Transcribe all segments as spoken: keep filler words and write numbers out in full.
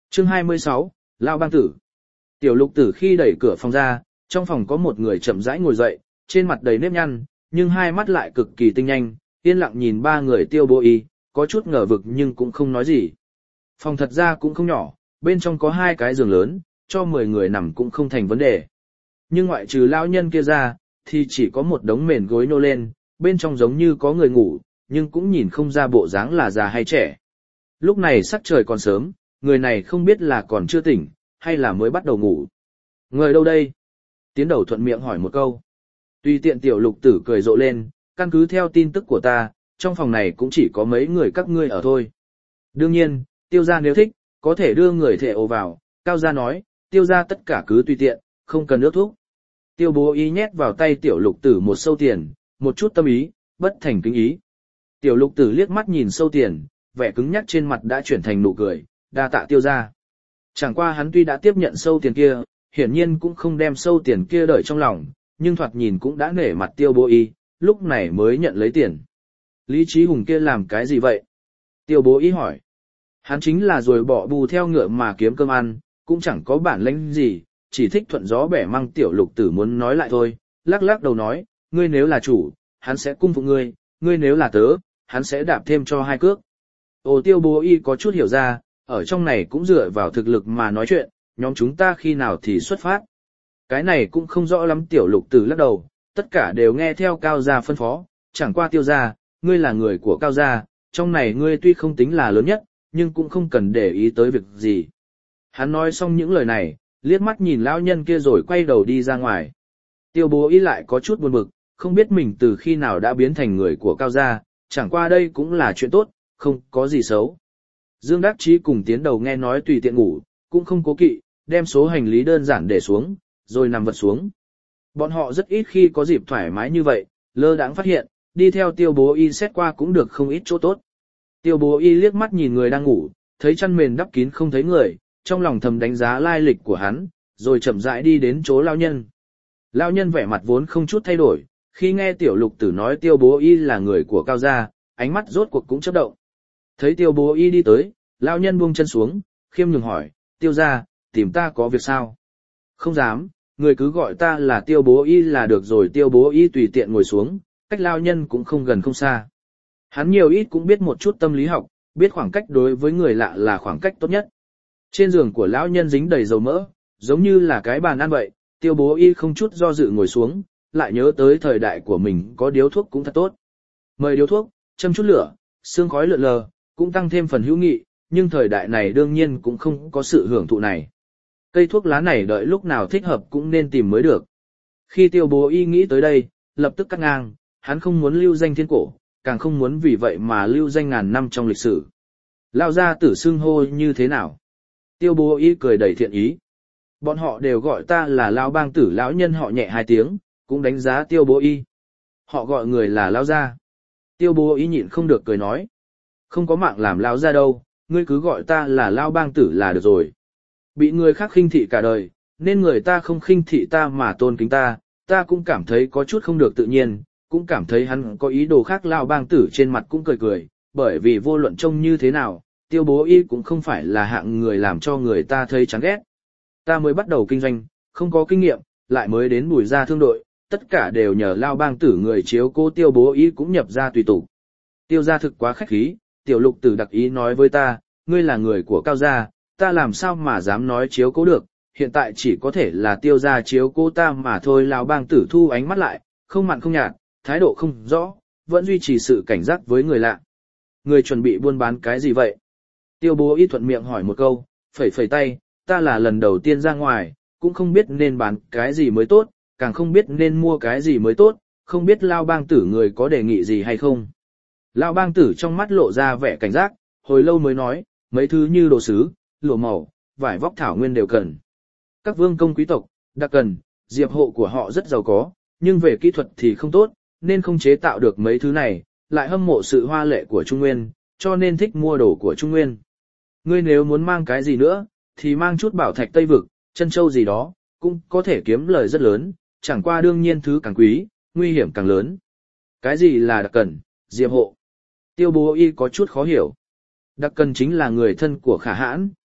Chương hai mươi sáu, Lão Bang Tử. Tiểu Lục Tử khi đẩy cửa phòng ra, trong phòng có một người chậm rãi ngồi dậy, trên mặt đầy nếp nhăn, nhưng hai mắt lại cực kỳ tinh nhanh, yên lặng nhìn ba người Tiêu Bố Y, có chút ngờ vực nhưng cũng không nói gì. Phòng thật ra cũng không nhỏ, bên trong có hai cái giường lớn, cho mười người nằm cũng không thành vấn đề. Nhưng ngoại trừ lão nhân kia ra, thì chỉ có một đống mền gối nô lên, bên trong giống như có người ngủ, nhưng cũng nhìn không ra bộ dáng là già hay trẻ. Lúc này sắc trời còn sớm, người này không biết là còn chưa tỉnh, hay là mới bắt đầu ngủ. Người đâu đây? Tiến đầu thuận miệng hỏi một câu. Tùy tiện Tiểu Lục Tử cười rộ lên, căn cứ theo tin tức của ta, trong phòng này cũng chỉ có mấy người các ngươi ở thôi. Đương nhiên, Tiêu gia nếu thích, có thể đưa người thể ồ vào, Cao gia nói, Tiêu gia tất cả cứ tùy tiện, không cần ước thúc. Tiêu Bố Y nhét vào tay Tiểu Lục Tử một sâu tiền, một chút tâm ý, bất thành kính ý. Tiểu Lục Tử liếc mắt nhìn sâu tiền, vẻ cứng nhắc trên mặt đã chuyển thành nụ cười, đa tạ Tiêu gia. Chẳng qua hắn tuy đã tiếp nhận sâu tiền kia, hiển nhiên cũng không đem sâu tiền kia đợi trong lòng, nhưng thoạt nhìn cũng đã nể mặt Tiêu Bố Y, lúc này mới nhận lấy tiền. Lý Chí Hùng kia làm cái gì vậy? Tiêu Bố Y hỏi. Hắn chính là rồi bỏ bù theo ngựa mà kiếm cơm ăn, cũng chẳng có bản lĩnh gì, chỉ thích thuận gió bẻ măng. Tiểu Lục Tử muốn nói lại thôi, lắc lắc đầu nói, ngươi nếu là chủ, hắn sẽ cung phụng ngươi, ngươi nếu là tớ, hắn sẽ đạp thêm cho hai cước. Ồ, Tiêu Bố Y có chút hiểu ra, ở trong này cũng dựa vào thực lực mà nói chuyện, nhóm chúng ta khi nào thì xuất phát. Cái này cũng không rõ lắm. Tiểu Lục Tử lắc đầu, tất cả đều nghe theo Cao gia phân phó, chẳng qua Tiêu gia, ngươi là người của Cao gia, trong này ngươi tuy không tính là lớn nhất, nhưng cũng không cần để ý tới việc gì. Hắn nói xong những lời này, liếc mắt nhìn lão nhân kia rồi quay đầu đi ra ngoài. Tiêu Bố Y lại có chút buồn bực, không biết mình từ khi nào đã biến thành người của Cao gia, chẳng qua đây cũng là chuyện tốt, không có gì xấu. Dương Đắc Chí cùng Tiến Đầu nghe nói tùy tiện ngủ, cũng không cố kỵ, đem số hành lý đơn giản để xuống, rồi nằm vật xuống. Bọn họ rất ít khi có dịp thoải mái như vậy, lơ đãng phát hiện, đi theo Tiêu Bố Y xét qua cũng được không ít chỗ tốt. Tiêu Bố Y liếc mắt nhìn người đang ngủ, thấy chăn mền đắp kín không thấy người, trong lòng thầm đánh giá lai lịch của hắn, rồi chậm rãi đi đến chỗ lão nhân. Lão nhân vẻ mặt vốn không chút thay đổi, khi nghe Tiểu Lục Tử nói Tiêu Bố Y là người của Cao gia, ánh mắt rốt cuộc cũng chớp động. Thấy Tiêu Bố Y đi tới, lão nhân buông chân xuống, khiêm nhường hỏi, Tiêu gia, tìm ta có việc sao? Không dám, người cứ gọi ta là Tiêu Bố Y là được rồi. Tiêu Bố Y tùy tiện ngồi xuống, cách lão nhân cũng không gần không xa. Hắn nhiều ít cũng biết một chút tâm lý học, biết khoảng cách đối với người lạ là khoảng cách tốt nhất. Trên giường của lão nhân dính đầy dầu mỡ, giống như là cái bàn ăn vậy. Tiêu Bố Y không chút do dự ngồi xuống, lại nhớ tới thời đại của mình có điếu thuốc cũng thật tốt. Mời điếu thuốc, châm chút lửa, sương khói lượn lờ, cũng tăng thêm phần hữu nghị, nhưng thời đại này đương nhiên cũng không có sự hưởng thụ này. Cây thuốc lá này đợi lúc nào thích hợp cũng nên tìm mới được. Khi Tiêu Bố Y nghĩ tới đây, lập tức cắt ngang, hắn không muốn lưu danh thiên cổ, càng không muốn vì vậy mà lưu danh ngàn năm trong lịch sử. Lão gia tử xưng hô như thế nào? Tiêu Bố Y cười đầy thiện ý. Bọn họ đều gọi ta là Lão Bang Tử. Lão nhân họ nhẹ hai tiếng, cũng đánh giá Tiêu Bố Y. Họ gọi người là Lão gia. Tiêu Bố Y nhịn không được cười nói. Không có mạng làm Lão gia đâu, ngươi cứ gọi ta là Lão Bang Tử là được rồi. Bị người khác khinh thị cả đời, nên người ta không khinh thị ta mà tôn kính ta, ta cũng cảm thấy có chút không được tự nhiên, cũng cảm thấy hắn có ý đồ khác. Lão Bang Tử trên mặt cũng cười cười, bởi vì vô luận trông như thế nào, Tiêu Bố Y cũng không phải là hạng người làm cho người ta thấy chán ghét. Ta mới bắt đầu kinh doanh, không có kinh nghiệm, lại mới đến Bùi gia thương đội, tất cả đều nhờ Lão Bang Tử người chiếu cố. Tiêu Bố Y cũng nhập ra tùy tục. Tiêu gia thực quá khách khí, Tiểu Lục Tử đặc ý nói với ta, ngươi là người của Cao gia, ta làm sao mà dám nói chiếu cố được, hiện tại chỉ có thể là Tiêu gia chiếu cố ta mà thôi. Lão Bang Tử thu ánh mắt lại, không mặn không nhạt, thái độ không rõ, vẫn duy trì sự cảnh giác với người lạ. Người chuẩn bị buôn bán cái gì vậy? Tiêu Bố Y thuận miệng hỏi một câu, phẩy phẩy tay, ta là lần đầu tiên ra ngoài, cũng không biết nên bán cái gì mới tốt, càng không biết nên mua cái gì mới tốt, không biết Lão Bang Tử người có đề nghị gì hay không. Lão Bang Tử trong mắt lộ ra vẻ cảnh giác, hồi lâu mới nói, mấy thứ như đồ sứ, lụa màu, vải vóc thảo nguyên đều cần. Các vương công quý tộc, đặc cần, diệp hộ của họ rất giàu có, nhưng về kỹ thuật thì không tốt, nên không chế tạo được mấy thứ này, lại hâm mộ sự hoa lệ của Trung Nguyên, cho nên thích mua đồ của Trung Nguyên. Ngươi nếu muốn mang cái gì nữa, thì mang chút bảo thạch Tây Vực, chân châu gì đó, cũng có thể kiếm lời rất lớn, chẳng qua đương nhiên thứ càng quý, nguy hiểm càng lớn. Cái gì là đặc cần, diệp hộ? Tiêu Bố Y có chút khó hiểu. Đặc cần chính là người thân của Khả Hãn,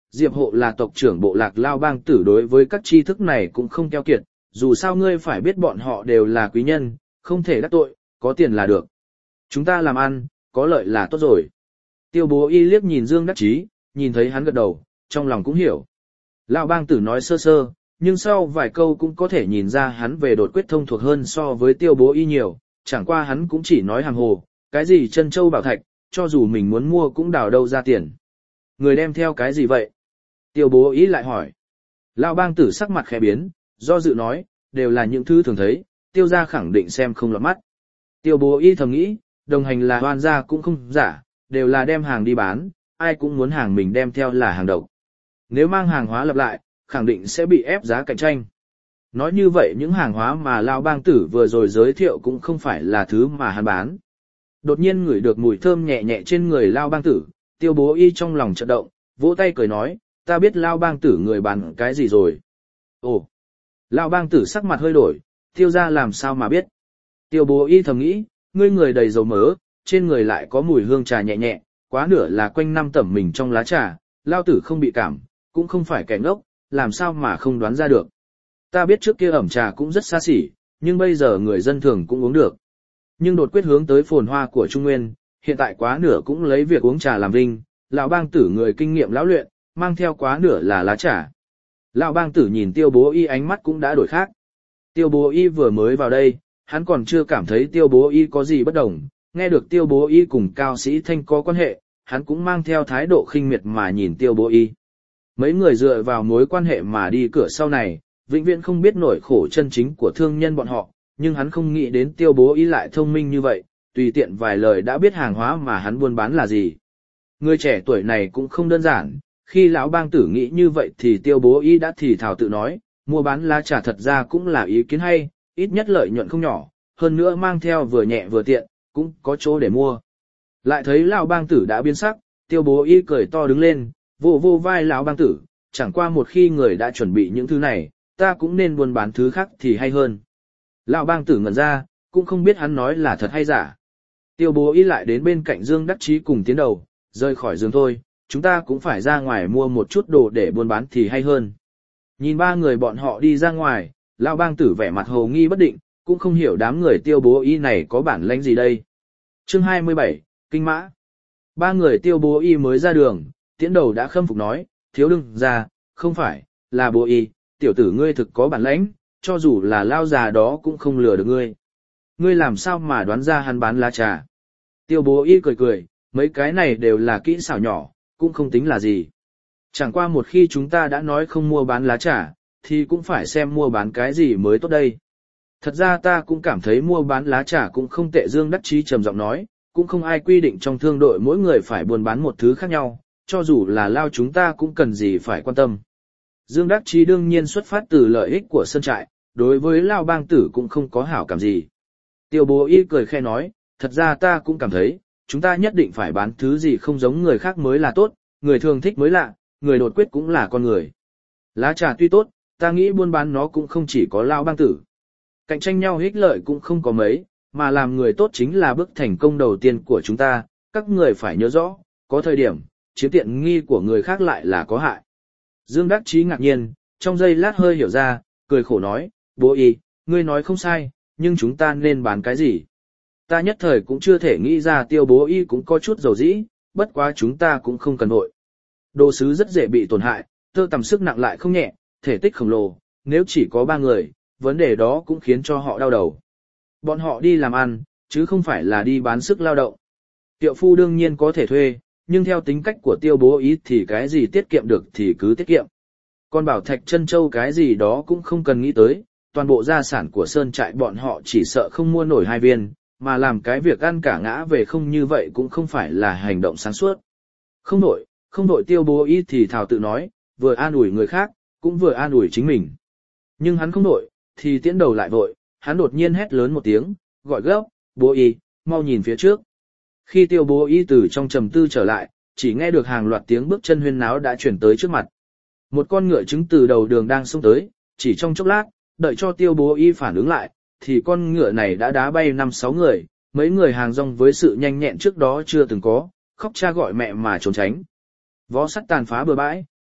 Diệp Hộ là tộc trưởng bộ lạc Lao Bang Tử đối với các tri thức này cũng không keo kiệt, dù sao ngươi phải biết bọn họ đều là quý nhân, không thể đắc tội, có tiền là được. Chúng ta làm ăn, có lợi là tốt rồi. Tiêu Bố Y liếc nhìn Dương Đắc Chí, nhìn thấy hắn gật đầu, trong lòng cũng hiểu. Lão Bang Tử nói sơ sơ, nhưng sau vài câu cũng có thể nhìn ra hắn về đột quyết thông thuộc hơn so với Tiêu Bố Y nhiều, chẳng qua hắn cũng chỉ nói hàng hồ, cái gì chân châu bảo thạch, cho dù mình muốn mua cũng đào đâu ra tiền. Người đem theo cái gì vậy? Tiêu Bố Y lại hỏi. Lão Bang Tử sắc mặt khẽ biến, do dự nói, đều là những thứ thường thấy, Tiêu gia khẳng định xem không lọt mắt. Tiêu Bố Y thầm nghĩ, đồng hành là hoan gia cũng không giả, đều là đem hàng đi bán, ai cũng muốn hàng mình đem theo là hàng độc. Nếu mang hàng hóa lập lại, khẳng định sẽ bị ép giá cạnh tranh. Nói như vậy những hàng hóa mà Lão Bang Tử vừa rồi giới thiệu cũng không phải là thứ mà hắn bán. Đột nhiên ngửi được mùi thơm nhẹ nhẹ trên người Lão Bang Tử, Tiêu Bố Y trong lòng chợt động, vỗ tay cười nói, ta biết Lão Bang Tử người bán cái gì rồi. Ồ! Lão Bang Tử sắc mặt hơi đổi, Tiêu gia làm sao mà biết. Tiêu Bố Y thầm nghĩ, ngươi người đầy dầu mỡ, trên người lại có mùi hương trà nhẹ nhẹ, quá nửa là quanh năm tẩm mình trong lá trà, Lao Tử không bị cảm, cũng không phải kẻ ngốc, làm sao mà không đoán ra được. Ta biết trước kia ẩm trà cũng rất xa xỉ, nhưng bây giờ người dân thường cũng uống được. Nhưng đột quyết hướng tới phồn hoa của Trung Nguyên, hiện tại quá nửa cũng lấy việc uống trà làm vinh, Lão Bang Tử người kinh nghiệm lão luyện, mang theo quá nửa là lá trà. Lão Bang Tử nhìn Tiêu Bố Y ánh mắt cũng đã đổi khác. Tiêu Bố Y vừa mới vào đây, hắn còn chưa cảm thấy Tiêu Bố Y có gì bất đồng, nghe được Tiêu Bố Y cùng Cao Sĩ Thanh có quan hệ, hắn cũng mang theo thái độ khinh miệt mà nhìn Tiêu Bố Y. Mấy người dựa vào mối quan hệ mà đi cửa sau này, vĩnh viễn không biết nỗi khổ chân chính của thương nhân bọn họ, nhưng hắn không nghĩ đến Tiêu Bố Y lại thông minh như vậy, tùy tiện vài lời đã biết hàng hóa mà hắn buôn bán là gì. Người trẻ tuổi này cũng không đơn giản, khi Lão Bang Tử nghĩ như vậy thì Tiêu Bố Y đã thì thào tự nói, mua bán lá trà thật ra cũng là ý kiến hay, ít nhất lợi nhuận không nhỏ, hơn nữa mang theo vừa nhẹ vừa tiện, cũng có chỗ để mua. Lại thấy Lão Bang Tử đã biến sắc, Tiêu Bố Y cười to đứng lên, vô vô vai Lão Bang Tử, chẳng qua một khi người đã chuẩn bị những thứ này, ta cũng nên buôn bán thứ khác thì hay hơn. Lão Bang Tử ngẩn ra, cũng không biết hắn nói là thật hay giả. Tiêu Bố Y lại đến bên cạnh Dương Đắc Chí cùng tiến đầu, rời khỏi giường thôi, chúng ta cũng phải ra ngoài mua một chút đồ để buôn bán thì hay hơn. Nhìn ba người bọn họ đi ra ngoài, Lão Bang Tử vẻ mặt hồ nghi bất định, cũng không hiểu đám người Tiêu Bố Y này có bản lĩnh gì đây. Chương hai mươi bảy, Kinh Mã. Ba người Tiêu Bố Y mới ra đường, tiến đầu đã khâm phục nói, thiếu đương ra, không phải, là Bố Y, tiểu tử ngươi thực có bản lĩnh, cho dù là lao già đó cũng không lừa được ngươi. Ngươi làm sao mà đoán ra hắn bán lá trà? Tiêu Bố Y cười cười, mấy cái này đều là kỹ xảo nhỏ, cũng không tính là gì. Chẳng qua một khi chúng ta đã nói không mua bán lá trà, thì cũng phải xem mua bán cái gì mới tốt đây. Thật ra ta cũng cảm thấy mua bán lá trà cũng không tệ. Dương Đắc Chí trầm giọng nói, cũng không ai quy định trong thương đội mỗi người phải buôn bán một thứ khác nhau, cho dù là lao chúng ta cũng cần gì phải quan tâm. Dương Đắc Chí đương nhiên xuất phát từ lợi ích của sơn trại, đối với Lão Bang Tử cũng không có hảo cảm gì. Tiêu Bố Y cười khẽ nói, thật ra ta cũng cảm thấy, chúng ta nhất định phải bán thứ gì không giống người khác mới là tốt, người thường thích mới lạ, người đột quyết cũng là con người. Lá trà tuy tốt, ta nghĩ buôn bán nó cũng không chỉ có Lão Bang Tử. Cạnh tranh nhau ích lợi cũng không có mấy, mà làm người tốt chính là bước thành công đầu tiên của chúng ta, các người phải nhớ rõ, có thời điểm, chiếm tiện nghi của người khác lại là có hại. Dương Đắc Chí ngạc nhiên, trong giây lát hơi hiểu ra, cười khổ nói, Bố Y, ngươi nói không sai, nhưng chúng ta nên bán cái gì? Ta nhất thời cũng chưa thể nghĩ ra. Tiêu Bố Y cũng có chút dầu dĩ, bất quá chúng ta cũng không cần vội. Đồ sứ rất dễ bị tổn hại, tơ tằm sức nặng lại không nhẹ, thể tích khổng lồ, nếu chỉ có ba người, vấn đề đó cũng khiến cho họ đau đầu. Bọn họ đi làm ăn, chứ không phải là đi bán sức lao động. Tiệu phu đương nhiên có thể thuê, nhưng theo tính cách của Tiêu Bố Y thì cái gì tiết kiệm được thì cứ tiết kiệm. Còn bảo thạch chân châu cái gì đó cũng không cần nghĩ tới, toàn bộ gia sản của sơn trại bọn họ chỉ sợ không mua nổi hai viên, mà làm cái việc ăn cả ngã về không như vậy cũng không phải là hành động sáng suốt. Không nổi, không nổi. Tiêu Bố Y thì thào tự nói, vừa an ủi người khác, cũng vừa an ủi chính mình. Nhưng hắn không nổi, thì tiến đầu lại vội, hắn đột nhiên hét lớn một tiếng, gọi gấp, Bố Y, mau nhìn phía trước. Khi Tiêu Bố Y từ trong trầm tư trở lại, chỉ nghe được hàng loạt tiếng bước chân huyên náo đã chuyển tới trước mặt. Một con ngựa trứng từ đầu đường đang xông tới, chỉ trong chốc lát, đợi cho Tiêu Bố Y phản ứng lại, thì con ngựa này đã đá bay năm sáu người, mấy người hàng rong với sự nhanh nhẹn trước đó chưa từng có, khóc cha gọi mẹ mà trốn tránh. Vó sắt tàn phá bừa bãi,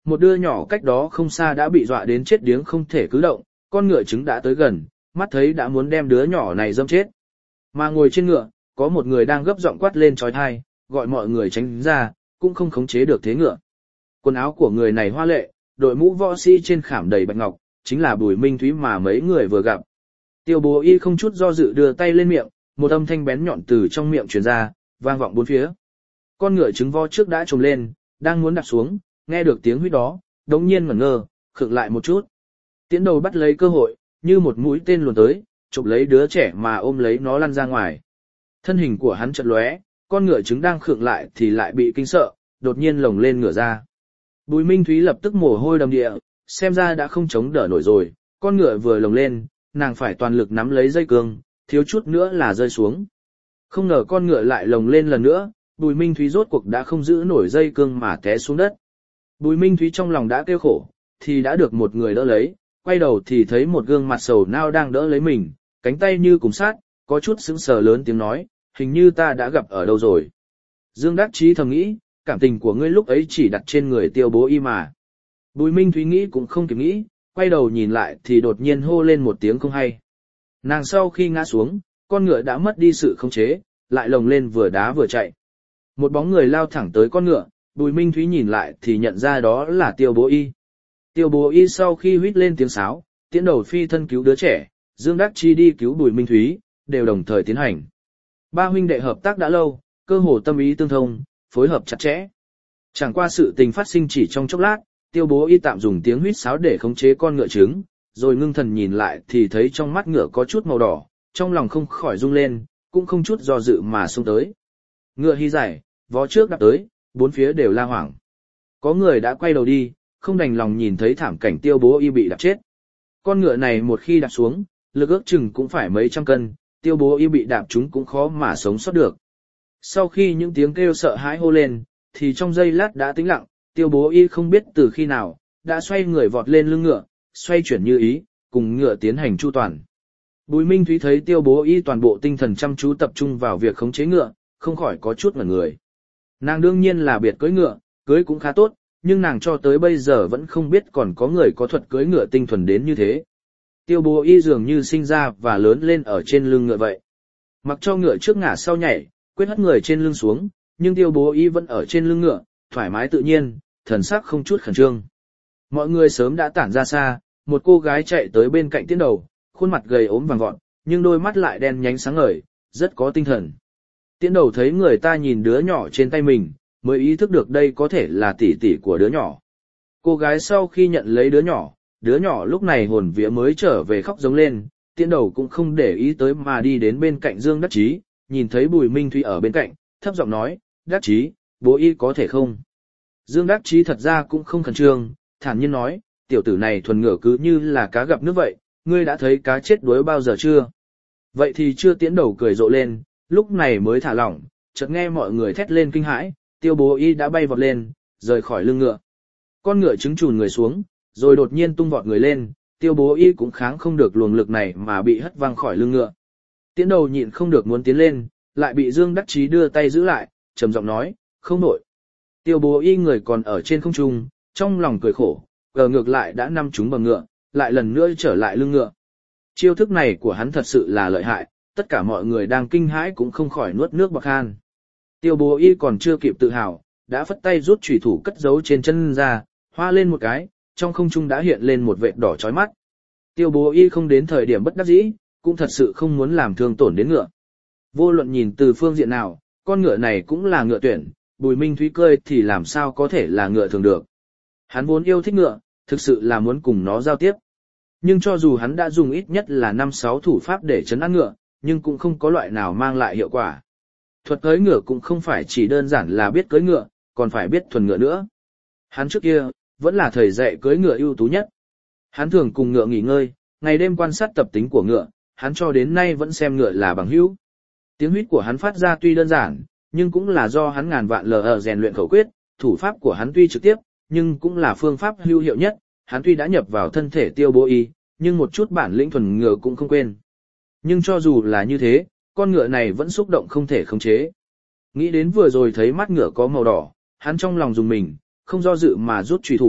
một đứa nhỏ cách đó không xa đã bị dọa đến chết điếng không thể cử động, con ngựa trứng đã tới gần, mắt thấy đã muốn đem đứa nhỏ này dâm chết. Mà ngồi trên ngựa, có một người đang gấp giọng quát lên chói tai, gọi mọi người tránh ra, cũng không khống chế được thế ngựa. Quần áo của người này hoa lệ, đội mũ võ sĩ trên khảm đầy bạch ngọc, chính là Bùi Minh Thúy mà mấy người vừa gặp. Tiêu Bố Y không chút do dự đưa tay lên miệng, một âm thanh bén nhọn từ trong miệng truyền ra, vang vọng bốn phía. Con ngựa trứng vo trước đã trồm lên, đang muốn đạp xuống, nghe được tiếng huýt đó, đống nhiên ngẩn ngơ, khựng lại một chút. Tiễn Đầu bắt lấy cơ hội, như một mũi tên luồn tới, chụp lấy đứa trẻ mà ôm lấy nó lăn ra ngoài. Thân hình của hắn chợt lóe, con ngựa trứng đang khựng lại thì lại bị kinh sợ, đột nhiên lồng lên ngửa ra. Bùi Minh Thúy lập tức mồ hôi đầm địa, xem ra đã không chống đỡ nổi rồi, con ngựa vừa lồng lên, nàng phải toàn lực nắm lấy dây cương, thiếu chút nữa là rơi xuống. Không ngờ con ngựa lại lồng lên lần nữa, Bùi Minh Thúy rốt cuộc đã không giữ nổi dây cương mà té xuống đất. Bùi Minh Thúy trong lòng đã kêu khổ, thì đã được một người đỡ lấy, quay đầu thì thấy một gương mặt sầu nao đang đỡ lấy mình, cánh tay như cùng sát, có chút sững sờ lớn tiếng nói, hình như ta đã gặp ở đâu rồi. Dương Đắc Chí thầm nghĩ, cảm tình của ngươi lúc ấy chỉ đặt trên người Tiêu Bố Y mà. Bùi Minh Thúy nghĩ cũng không kịp nghĩ, quay đầu nhìn lại thì đột nhiên hô lên một tiếng không hay. Nàng sau khi ngã xuống, con ngựa đã mất đi sự khống chế, lại lồng lên vừa đá vừa chạy. Một bóng người lao thẳng tới con ngựa, Bùi Minh Thúy nhìn lại thì nhận ra đó là Tiêu Bố Y. Tiêu Bố Y sau khi huýt lên tiếng sáo, Tiễn Đầu phi thân cứu đứa trẻ, Dương Đắc Chi đi cứu Bùi Minh Thúy, đều đồng thời tiến hành. Ba huynh đệ hợp tác đã lâu, cơ hồ tâm ý tương thông, phối hợp chặt chẽ. Chẳng qua sự tình phát sinh chỉ trong chốc lát, Tiêu Bố Y tạm dùng tiếng huýt sáo để khống chế con ngựa trứng, rồi ngưng thần nhìn lại thì thấy trong mắt ngựa có chút màu đỏ, trong lòng không khỏi rung lên, cũng không chút do dự mà xông tới. Ngựa hí giải, vó trước đạp tới, bốn phía đều la hoảng. Có người đã quay đầu đi, không đành lòng nhìn thấy thảm cảnh Tiêu Bố Y bị đạp chết. Con ngựa này một khi đạp xuống, lực ước chừng cũng phải mấy trăm cân, Tiêu Bố Y bị đạp trúng cũng khó mà sống sót được. Sau khi những tiếng kêu sợ hãi hô lên, thì trong giây lát đã tĩnh lặng, Tiêu Bố Y không biết từ khi nào, đã xoay người vọt lên lưng ngựa, xoay chuyển như ý, cùng ngựa tiến hành chu toàn. Bùi Minh Thúy thấy Tiêu Bố Y toàn bộ tinh thần chăm chú tập trung vào việc khống chế ngựa, không khỏi có chút ngẩn người. Nàng đương nhiên là biệt cưỡi ngựa, cưỡi cũng khá tốt, nhưng nàng cho tới bây giờ vẫn không biết còn có người có thuật cưỡi ngựa tinh thuần đến như thế. Tiêu Bố Y dường như sinh ra và lớn lên ở trên lưng ngựa vậy. Mặc cho ngựa trước ngả sau nhảy, quyết hất người trên lưng xuống, nhưng Tiêu Bố Y vẫn ở trên lưng ngựa, thoải mái tự nhiên, thần sắc không chút khẩn trương. Mọi người sớm đã tản ra xa, một cô gái chạy tới bên cạnh Tiễn Đầu, khuôn mặt gầy ốm vàng vọt, nhưng đôi mắt lại đen nhánh sáng ngời, rất có tinh thần. Tiễn Đầu thấy người ta nhìn đứa nhỏ trên tay mình, mới ý thức được đây có thể là tỷ tỷ của đứa nhỏ. Cô gái sau khi nhận lấy đứa nhỏ, đứa nhỏ lúc này hồn vía mới trở về khóc giống lên, Tiễn Đầu cũng không để ý tới mà đi đến bên cạnh Dương Đắc Chí, nhìn thấy Bùi Minh Thúy ở bên cạnh, thấp giọng nói, Đắc Chí, Bố Y có thể không? Dương Đắc Chí thật ra cũng không khẩn trương, thản nhiên nói, tiểu tử này thuần ngựa cứ như là cá gặp nước vậy, ngươi đã thấy cá chết đuối bao giờ chưa? Vậy thì chưa. Tiễn Đầu cười rộ lên, lúc này mới thả lỏng, chợt nghe mọi người thét lên kinh hãi, Tiêu Bố Y đã bay vọt lên, rời khỏi lưng ngựa. Con ngựa trứng chùn người xuống, rồi đột nhiên tung vọt người lên, Tiêu Bố Y cũng kháng không được luồng lực này mà bị hất văng khỏi lưng ngựa. Tiễn Đầu nhịn không được muốn tiến lên, lại bị Dương Đắc Chí đưa tay giữ lại, trầm giọng nói, không nổi. Tiêu Bố Y người còn ở trên không trung, trong lòng cười khổ, gờ ngược lại đã nằm trúng bằng ngựa, lại lần nữa trở lại lưng ngựa. Chiêu thức này của hắn thật sự là lợi hại, tất cả mọi người đang kinh hãi cũng không khỏi nuốt nước bọt khan. Tiêu Bố Y còn chưa kịp tự hào, đã phất tay rút chủy thủ cất giấu trên chân ra, hoa lên một cái, trong không trung đã hiện lên một vệt đỏ chói mắt. Tiêu Bố Y không đến thời điểm bất đắc dĩ, cũng thật sự không muốn làm thương tổn đến ngựa. Vô luận nhìn từ phương diện nào, con ngựa này cũng là ngựa tuyển, Bùi Minh Thúy cơi thì làm sao có thể là ngựa thường được. Hắn vốn yêu thích ngựa, thực sự là muốn cùng nó giao tiếp. Nhưng cho dù hắn đã dùng ít nhất là năm sáu thủ pháp để trấn an ngựa, nhưng cũng không có loại nào mang lại hiệu quả. Thuật cưỡi ngựa cũng không phải chỉ đơn giản là biết cưỡi ngựa, còn phải biết thuần ngựa nữa. Hắn trước kia, vẫn là thầy dạy cưỡi ngựa ưu tú nhất. Hắn thường cùng ngựa nghỉ ngơi, ngày đêm quan sát tập tính của ngựa, hắn cho đến nay vẫn xem ngựa là bằng hữu. Tiếng huýt của hắn phát ra tuy đơn giản, nhưng cũng là do hắn ngàn vạn lờ ở rèn luyện khẩu quyết, thủ pháp của hắn tuy trực tiếp, nhưng cũng là phương pháp hữu hiệu nhất. Hắn tuy đã nhập vào thân thể Tiêu Bố Y, nhưng một chút bản lĩnh thuần ngựa cũng không quên. Nhưng cho dù là như thế, con ngựa này vẫn xúc động không thể khống chế. Nghĩ đến vừa rồi thấy mắt ngựa có màu đỏ, hắn trong lòng dùng mình, không do dự mà rút chủy thủ,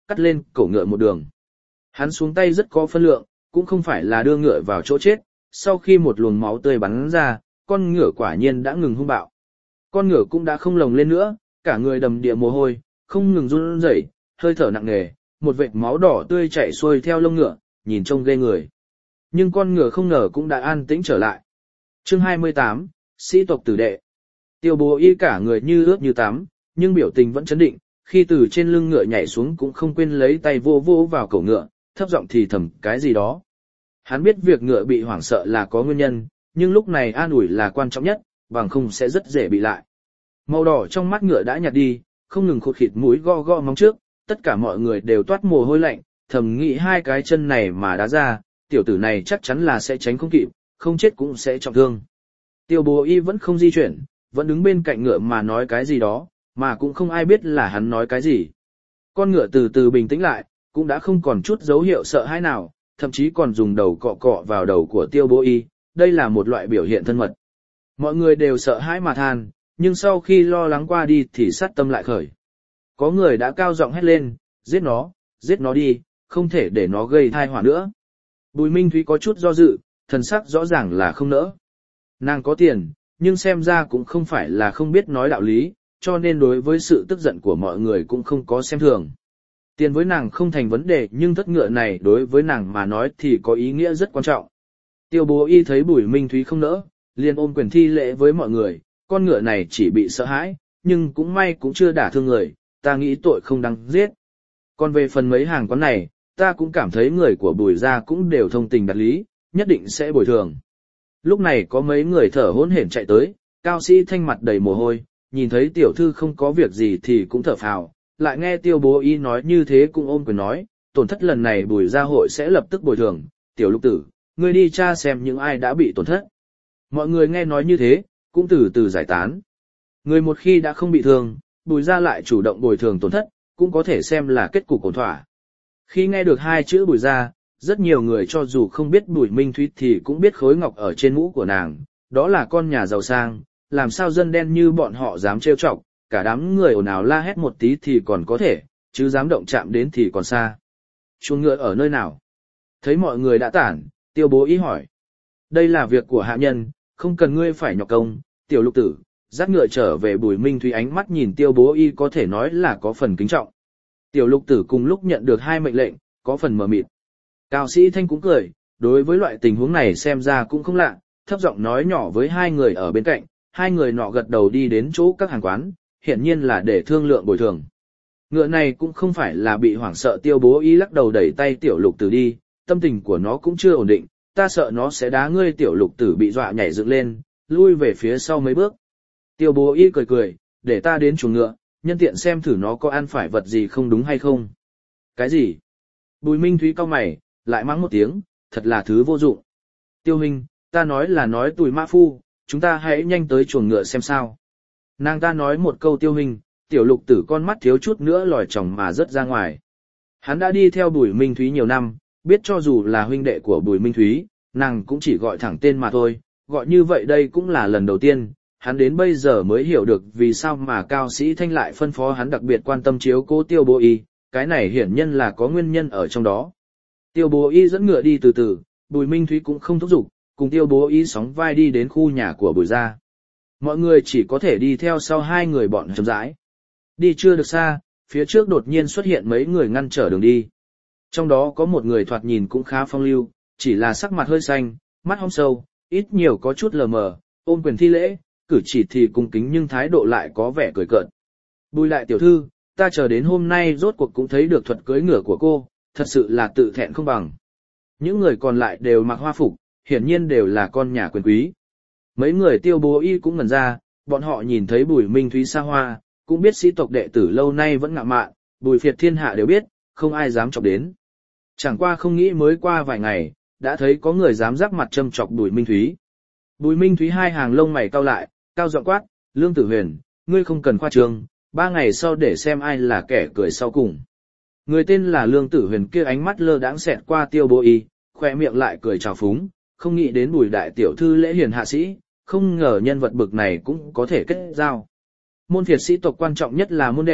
cắt lên cổ ngựa một đường. Hắn xuống tay rất có phân lượng, cũng không phải là đưa ngựa vào chỗ chết, sau khi một luồng máu tươi bắn ra, con ngựa quả nhiên đã ngừng hung bạo. Con ngựa cũng đã không lồng lên nữa, cả người đầm đìa mồ hôi, không ngừng run rẩy, hơi thở nặng nề, một vệt máu đỏ tươi chảy xuôi theo lông ngựa, nhìn trông ghê người. Nhưng con ngựa không ngờ cũng đã an tĩnh trở lại. Chương hai mươi tám, sĩ tộc tử đệ. Tiêu Bố Y cả người như ướt như tắm, nhưng biểu tình vẫn chấn định, khi từ trên lưng ngựa nhảy xuống cũng không quên lấy tay vô vô vào cổ ngựa, thấp giọng thì thầm cái gì đó. Hắn biết việc ngựa bị hoảng sợ là có nguyên nhân, nhưng lúc này an ủi là quan trọng nhất, bằng không sẽ rất dễ bị lại. Màu đỏ trong mắt ngựa đã nhạt đi, không ngừng khụt khịt mũi go go móng trước, tất cả mọi người đều toát mồ hôi lạnh, thầm nghĩ hai cái chân này mà đá ra, tiểu tử này chắc chắn là sẽ tránh không kịp, không chết cũng sẽ trọng thương. Tiêu Bố Y vẫn không di chuyển, vẫn đứng bên cạnh ngựa mà nói cái gì đó, mà cũng không ai biết là hắn nói cái gì. Con ngựa từ từ bình tĩnh lại, cũng đã không còn chút dấu hiệu sợ hãi nào, thậm chí còn dùng đầu cọ cọ vào đầu của Tiêu Bố Y, đây là một loại biểu hiện thân mật. Mọi người đều sợ hãi mà than, nhưng sau khi lo lắng qua đi thì sát tâm lại khởi. Có người đã cao giọng hét lên, giết nó, giết nó đi, không thể để nó gây thai họa nữa. Bùi Minh Thúy có chút do dự, thần sắc rõ ràng là không nỡ. Nàng có tiền, nhưng xem ra cũng không phải là không biết nói đạo lý, cho nên đối với sự tức giận của mọi người cũng không có xem thường. Tiền với nàng không thành vấn đề, nhưng thất ngựa này đối với nàng mà nói thì có ý nghĩa rất quan trọng. Tiêu Bố Y thấy Bùi Minh Thúy không nỡ, liền ôm quyền thi lễ với mọi người, con ngựa này chỉ bị sợ hãi, nhưng cũng may cũng chưa đả thương người, ta nghĩ tội không đáng giết. Còn về phần mấy hàng quán này, ta cũng cảm thấy người của Bùi gia cũng đều thông tình đạt lý, nhất định sẽ bồi thường. Lúc này có mấy người thở hổn hển chạy tới, Cao Sĩ Thanh mặt đầy mồ hôi, nhìn thấy tiểu thư không có việc gì thì cũng thở phào, lại nghe Tiêu Bố Y nói như thế cũng ôm quyền nói, tổn thất lần này Bùi gia hội sẽ lập tức bồi thường, tiểu Lục tử, ngươi đi tra xem những ai đã bị tổn thất. Mọi người nghe nói như thế, cũng từ từ giải tán. Người một khi đã không bị thương, Bùi gia lại chủ động bồi thường tổn thất, cũng có thể xem là kết cục ổn thỏa. Khi nghe được hai chữ Bùi gia, rất nhiều người cho dù không biết Bùi Minh Thúy thì cũng biết khối ngọc ở trên mũ của nàng, đó là con nhà giàu sang, làm sao dân đen như bọn họ dám trêu chọc, cả đám người ồn ào la hét một tí thì còn có thể, chứ dám động chạm đến thì còn xa. Chuồng ngựa ở nơi nào? Thấy mọi người đã tản, Tiêu Bố Y hỏi. Đây là việc của hạ nhân, không cần ngươi phải nhọc công, tiểu Lục tử, dắt ngựa trở về. Bùi Minh Thúy ánh mắt nhìn Tiêu Bố Y có thể nói là có phần kính trọng. Tiểu Lục tử cùng lúc nhận được hai mệnh lệnh, có phần mờ mịt. Cao Sĩ Thanh cũng cười, đối với loại tình huống này xem ra cũng không lạ, thấp giọng nói nhỏ với hai người ở bên cạnh, hai người nọ gật đầu đi đến chỗ các hàng quán, hiển nhiên là để thương lượng bồi thường. Ngựa này cũng không phải là bị hoảng sợ. Tiêu Bố Y lắc đầu đẩy tay tiểu Lục tử đi, tâm tình của nó cũng chưa ổn định, ta sợ nó sẽ đá ngươi. Tiểu Lục tử bị dọa nhảy dựng lên, lui về phía sau mấy bước. Tiêu Bố Y cười cười, để ta đến chuồng ngựa, nhân tiện xem thử nó có ăn phải vật gì không đúng hay không. Cái gì? Bùi Minh Thúy cau mày, lại mắng một tiếng, thật là thứ vô dụng. Tiêu huynh, ta nói là nói tùi mã phu, chúng ta hãy nhanh tới chuồng ngựa xem sao. Nàng ta nói một câu Tiêu huynh, tiểu Lục tử con mắt thiếu chút nữa lòi tròng mà rớt ra ngoài. Hắn đã đi theo Bùi Minh Thúy nhiều năm, biết cho dù là huynh đệ của Bùi Minh Thúy, nàng cũng chỉ gọi thẳng tên mà thôi, gọi như vậy đây cũng là lần đầu tiên, hắn đến bây giờ mới hiểu được vì sao mà Cao Sĩ Thanh lại phân phó hắn đặc biệt quan tâm chiếu cố Tiêu Bố Y, cái này hiển nhiên là có nguyên nhân ở trong đó. Tiêu Bố Y dẫn ngựa đi từ từ, Bùi Minh Thúy cũng không thúc giục, cùng Tiêu Bố Y sóng vai đi đến khu nhà của Bùi gia. Mọi người chỉ có thể đi theo sau hai người bọn chậm rãi. Đi chưa được xa, phía trước đột nhiên xuất hiện mấy người ngăn trở đường đi. Trong đó có một người thoạt nhìn cũng khá phong lưu, chỉ là sắc mặt hơi xanh, mắt hõm sâu, ít nhiều có chút lờ mờ, ôm quyền thi lễ, cử chỉ thì cung kính nhưng thái độ lại có vẻ cười cợt. Bùi đại tiểu thư, ta chờ đến hôm nay rốt cuộc cũng thấy được thuật cưỡi ngựa của cô, thật sự là tự thẹn không bằng. Những người còn lại đều mặc hoa phục, hiển nhiên đều là con nhà quyền quý. Mấy người Tiêu Bố Y cũng ngẩn ra, bọn họ nhìn thấy Bùi Minh Thúy xa hoa, cũng biết sĩ tộc đệ tử lâu nay vẫn ngạo mạn, Bùi phiệt thiên hạ đều biết, không ai dám chọc đến. Chẳng qua không nghĩ mới qua vài ngày, đã thấy có người dám rắc mặt châm chọc Bùi Minh Thúy. Bùi Minh Thúy hai hàng lông mày cau lại, cao giọng quát, Lương Tử Huyền, ngươi không cần khoa trương, ba ngày sau để xem ai là kẻ cười sau cùng. Người tên là Lương Tử Huyền kia ánh mắt lơ đãng xẹt qua Tiêu Bố Y, khoe miệng lại cười trào phúng, không nghĩ đến Bùi đại tiểu thư lễ hiền hạ sĩ, không ngờ nhân vật bực này cũng có thể kết giao. Môn phiệt sĩ tộc quan trọng nhất là môn đệ,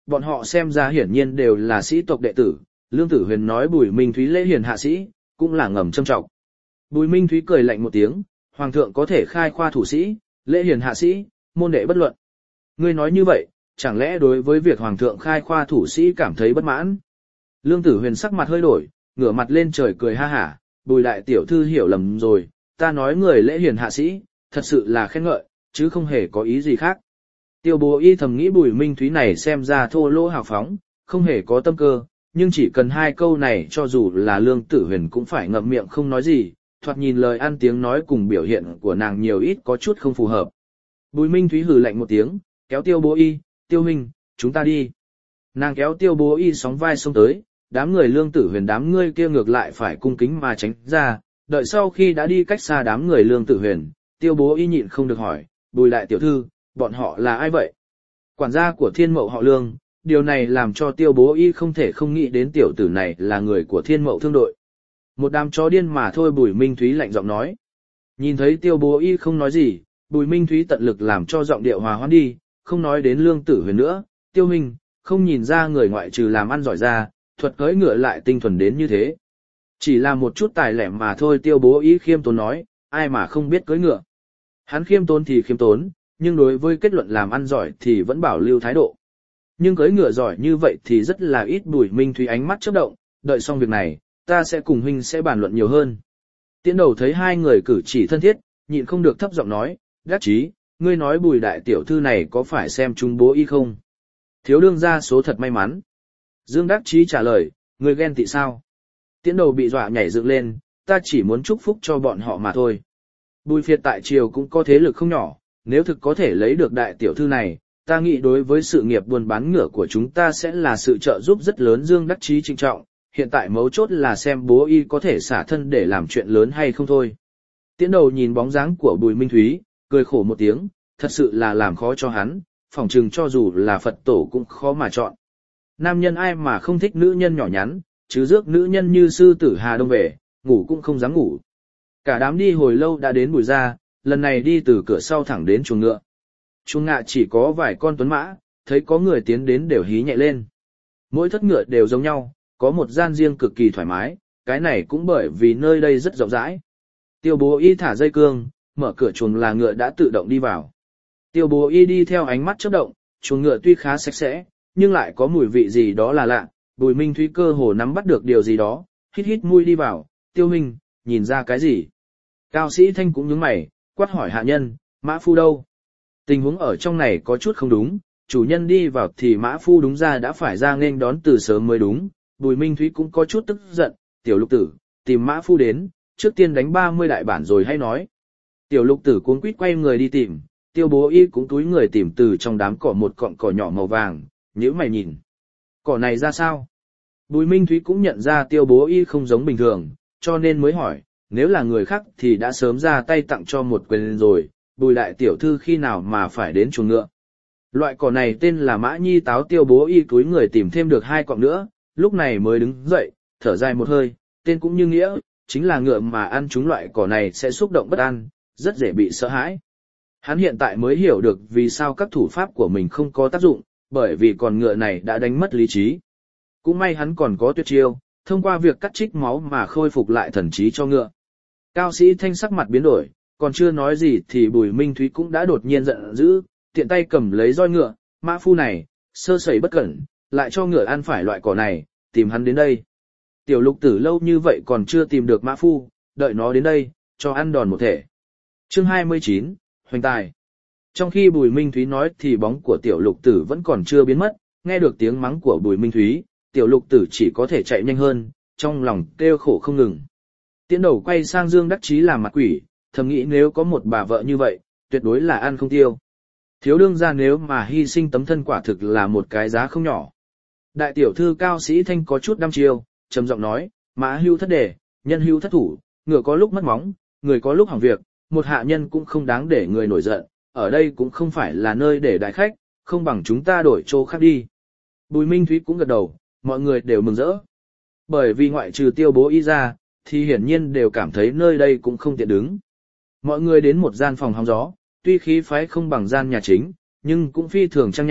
bọn họ xem ra hiển nhiên đều là sĩ tộc đệ tử, Lương Tử Huyền nói Bùi Minh Thúy lễ hiền hạ sĩ, cũng là ngầm châm trọng. Bùi Minh Thúy cười lạnh một tiếng, hoàng thượng có thể khai khoa thủ sĩ, lễ hiền hạ sĩ, môn đệ bất luận. Ngươi nói như vậy, chẳng lẽ đối với việc hoàng thượng khai khoa thủ sĩ cảm thấy bất mãn? Lương Tử Huyền sắc mặt hơi đổi, ngửa mặt lên trời cười ha hả, Bùi đại tiểu thư hiểu lầm rồi, ta nói người lễ hiền hạ sĩ, thật sự là khen ngợi, chứ không hề có ý gì khác. Tiêu Bố Y thầm nghĩ Bùi Minh Thúy này xem ra thô lỗ hào phóng, không hề có tâm cơ, nhưng chỉ cần hai câu này cho dù là Lương Tử Huyền cũng phải ngậm miệng không nói gì, thoạt nhìn lời ăn tiếng nói cùng biểu hiện của nàng nhiều ít có chút không phù hợp. Bùi Minh Thúy hừ lạnh một tiếng, kéo Tiêu Bố Y, Tiêu huynh, chúng ta đi. Nàng kéo Tiêu Bố Y sóng vai xông tới, đám người Lương Tử Huyền đám ngươi kia ngược lại phải cung kính mà tránh ra, đợi sau khi đã đi cách xa đám người Lương Tử Huyền, Tiêu Bố Y nhịn không được hỏi, Bùi đại tiểu thư, bọn họ là ai vậy? Quản gia của Thiên Mậu họ Lương, điều này làm cho Tiêu Bố Y không thể không nghĩ đến tiểu tử này là người của Thiên Mậu thương đội. Một đám chó điên mà thôi, Bùi Minh Thúy lạnh giọng nói. Nhìn thấy Tiêu Bố Y không nói gì, Bùi Minh Thúy tận lực làm cho giọng điệu hòa hoãn đi, không nói đến Lương Tử Huyền nữa, Tiêu huynh, không nhìn ra người ngoại trừ làm ăn giỏi ra, thuật cưỡi ngựa lại tinh thuần đến như thế. Chỉ là một chút tài lẻ mà thôi, Tiêu Bố Y khiêm tốn nói, ai mà không biết cưỡi ngựa. Hắn khiêm tốn thì khiêm tốn, nhưng đối với kết luận làm ăn giỏi thì vẫn bảo lưu thái độ. Nhưng cưỡi ngựa giỏi như vậy thì rất là ít. Bùi Minh Thúy ánh mắt chớp động, đợi xong việc này, ta sẽ cùng huynh sẽ bàn luận nhiều hơn. Tiễn Đầu thấy hai người cử chỉ thân thiết, nhịn không được thấp giọng nói, Đắc Chí, ngươi nói Bùi đại tiểu thư này có phải xem chúng Bố Y không? Thiếu đương gia số thật may mắn. Dương Đắc Chí trả lời, ngươi ghen tị sao? Tiễn Đầu bị dọa nhảy dựng lên, ta chỉ muốn chúc phúc cho bọn họ mà thôi. Bùi Phiệt tại triều cũng có thế lực không nhỏ, nếu thực có thể lấy được đại tiểu thư này, ta nghĩ đối với sự nghiệp buôn bán ngựa của chúng ta sẽ là sự trợ giúp rất lớn. Dương Đắc Chí trịnh trọng, hiện tại mấu chốt là xem Bố Y có thể xả thân để làm chuyện lớn hay không thôi. Tiễn Đầu nhìn bóng dáng của Bùi Minh Thúy, cười khổ một tiếng, thật sự là làm khó cho hắn, phỏng chừng cho dù là Phật tổ cũng khó mà chọn. Nam nhân ai mà không thích nữ nhân nhỏ nhắn, chứ rước nữ nhân như sư tử Hà Đông về, ngủ cũng không dám ngủ. Cả đám đi hồi lâu đã đến Bùi gia, lần này đi từ cửa sau thẳng đến chuồng ngựa. Chuồng ngựa chỉ có vài con tuấn mã, thấy có người tiến đến đều hí nhẹ lên. Mỗi thất ngựa đều giống nhau, có một gian riêng cực kỳ thoải mái, cái này cũng bởi vì nơi đây rất rộng rãi. Tiêu Bố Y thả dây cương, mở cửa chuồng là ngựa đã tự động đi vào. Tiêu Bố Y đi theo ánh mắt chớp động, chuồng ngựa tuy khá sạch sẽ, nhưng lại có mùi vị gì đó là lạ. Bùi Minh Thúy cơ hồ nắm bắt được điều gì đó, hít hít mũi đi vào, Tiêu huynh, nhìn ra cái gì? Cao Sĩ Thanh cũng nhướng mày, quát hỏi hạ nhân, Mã Phu đâu? Tình huống ở trong này có chút không đúng, chủ nhân đi vào thì Mã Phu đúng ra đã phải ra nghênh đón từ sớm mới đúng. Bùi Minh Thúy cũng có chút tức giận, Tiểu Lục Tử, tìm Mã Phu đến, trước tiên đánh ba mươi đại bản rồi hay nói. Tiểu Lục Tử cuống quýt quay người đi tìm, Tiêu Bố Y cũng túi người tìm từ trong đám cỏ một cọng cỏ nhỏ màu vàng, nhíu mày nhìn. Cỏ này ra sao? Bùi Minh Thúy cũng nhận ra Tiêu Bố Y không giống bình thường, cho nên mới hỏi, nếu là người khác thì đã sớm ra tay tặng cho một quyền rồi, Bùi đại tiểu thư khi nào mà phải đến chuồng ngựa. Loại cỏ này tên là Mã Nhi táo. Tiêu Bố Y túi người tìm thêm được hai cọng nữa, lúc này mới đứng dậy, thở dài một hơi, tên cũng như nghĩa, chính là ngựa mà ăn chúng loại cỏ này sẽ xúc động bất an, rất dễ bị sợ hãi. Hắn hiện tại mới hiểu được vì sao các thủ pháp của mình không có tác dụng, bởi vì con ngựa này đã đánh mất lý trí. Cũng may hắn còn có tuyệt chiêu, thông qua việc cắt trích máu mà khôi phục lại thần trí cho ngựa. Cao Sĩ Thanh sắc mặt biến đổi, còn chưa nói gì thì Bùi Minh Thúy cũng đã đột nhiên giận dữ, tiện tay cầm lấy roi ngựa, Mã Phu này, sơ sẩy bất cẩn, lại cho ngựa ăn phải loại cỏ này, tìm hắn đến đây. Tiểu Lục Tử lâu như vậy còn chưa tìm được Mã Phu, đợi nó đến đây, cho ăn đòn một thể. Chương hai mươi chín, Hoành Tài. Trong khi Bùi Minh Thúy nói thì bóng của Tiểu Lục Tử vẫn còn chưa biến mất, nghe được tiếng mắng của Bùi Minh Thúy, Tiểu Lục Tử chỉ có thể chạy nhanh hơn, trong lòng kêu khổ không ngừng. Tiễn Đầu quay sang Dương Đắc Chí làm mặt quỷ, thầm nghĩ nếu có một bà vợ như vậy, tuyệt đối là ăn không tiêu. Thiếu đương gia nếu mà hy sinh tấm thân quả thực là một cái giá không nhỏ. Đại tiểu thư Cao Sĩ Thanh có chút đăm chiêu, trầm giọng nói, Mã hưu thất đề, nhân hưu thất thủ, ngựa có lúc mất móng, người có lúc hỏng việc, một hạ nhân cũng không đáng để người nổi giận, ở đây cũng không phải là nơi để đại khách, không bằng chúng ta đổi chỗ khác đi. Bùi Minh Thúy cũng gật đầu, mọi người đều mừng rỡ. Bởi vì ngoại trừ Tiêu Bố Y ra, thì hiển nhiên đều cảm thấy nơi đây cũng không tiện đứng. Mọi người đến một gian phòng hóng gió, tuy khí phái không bằng gian nhà chính, nhưng cũng phi thường trang nhã,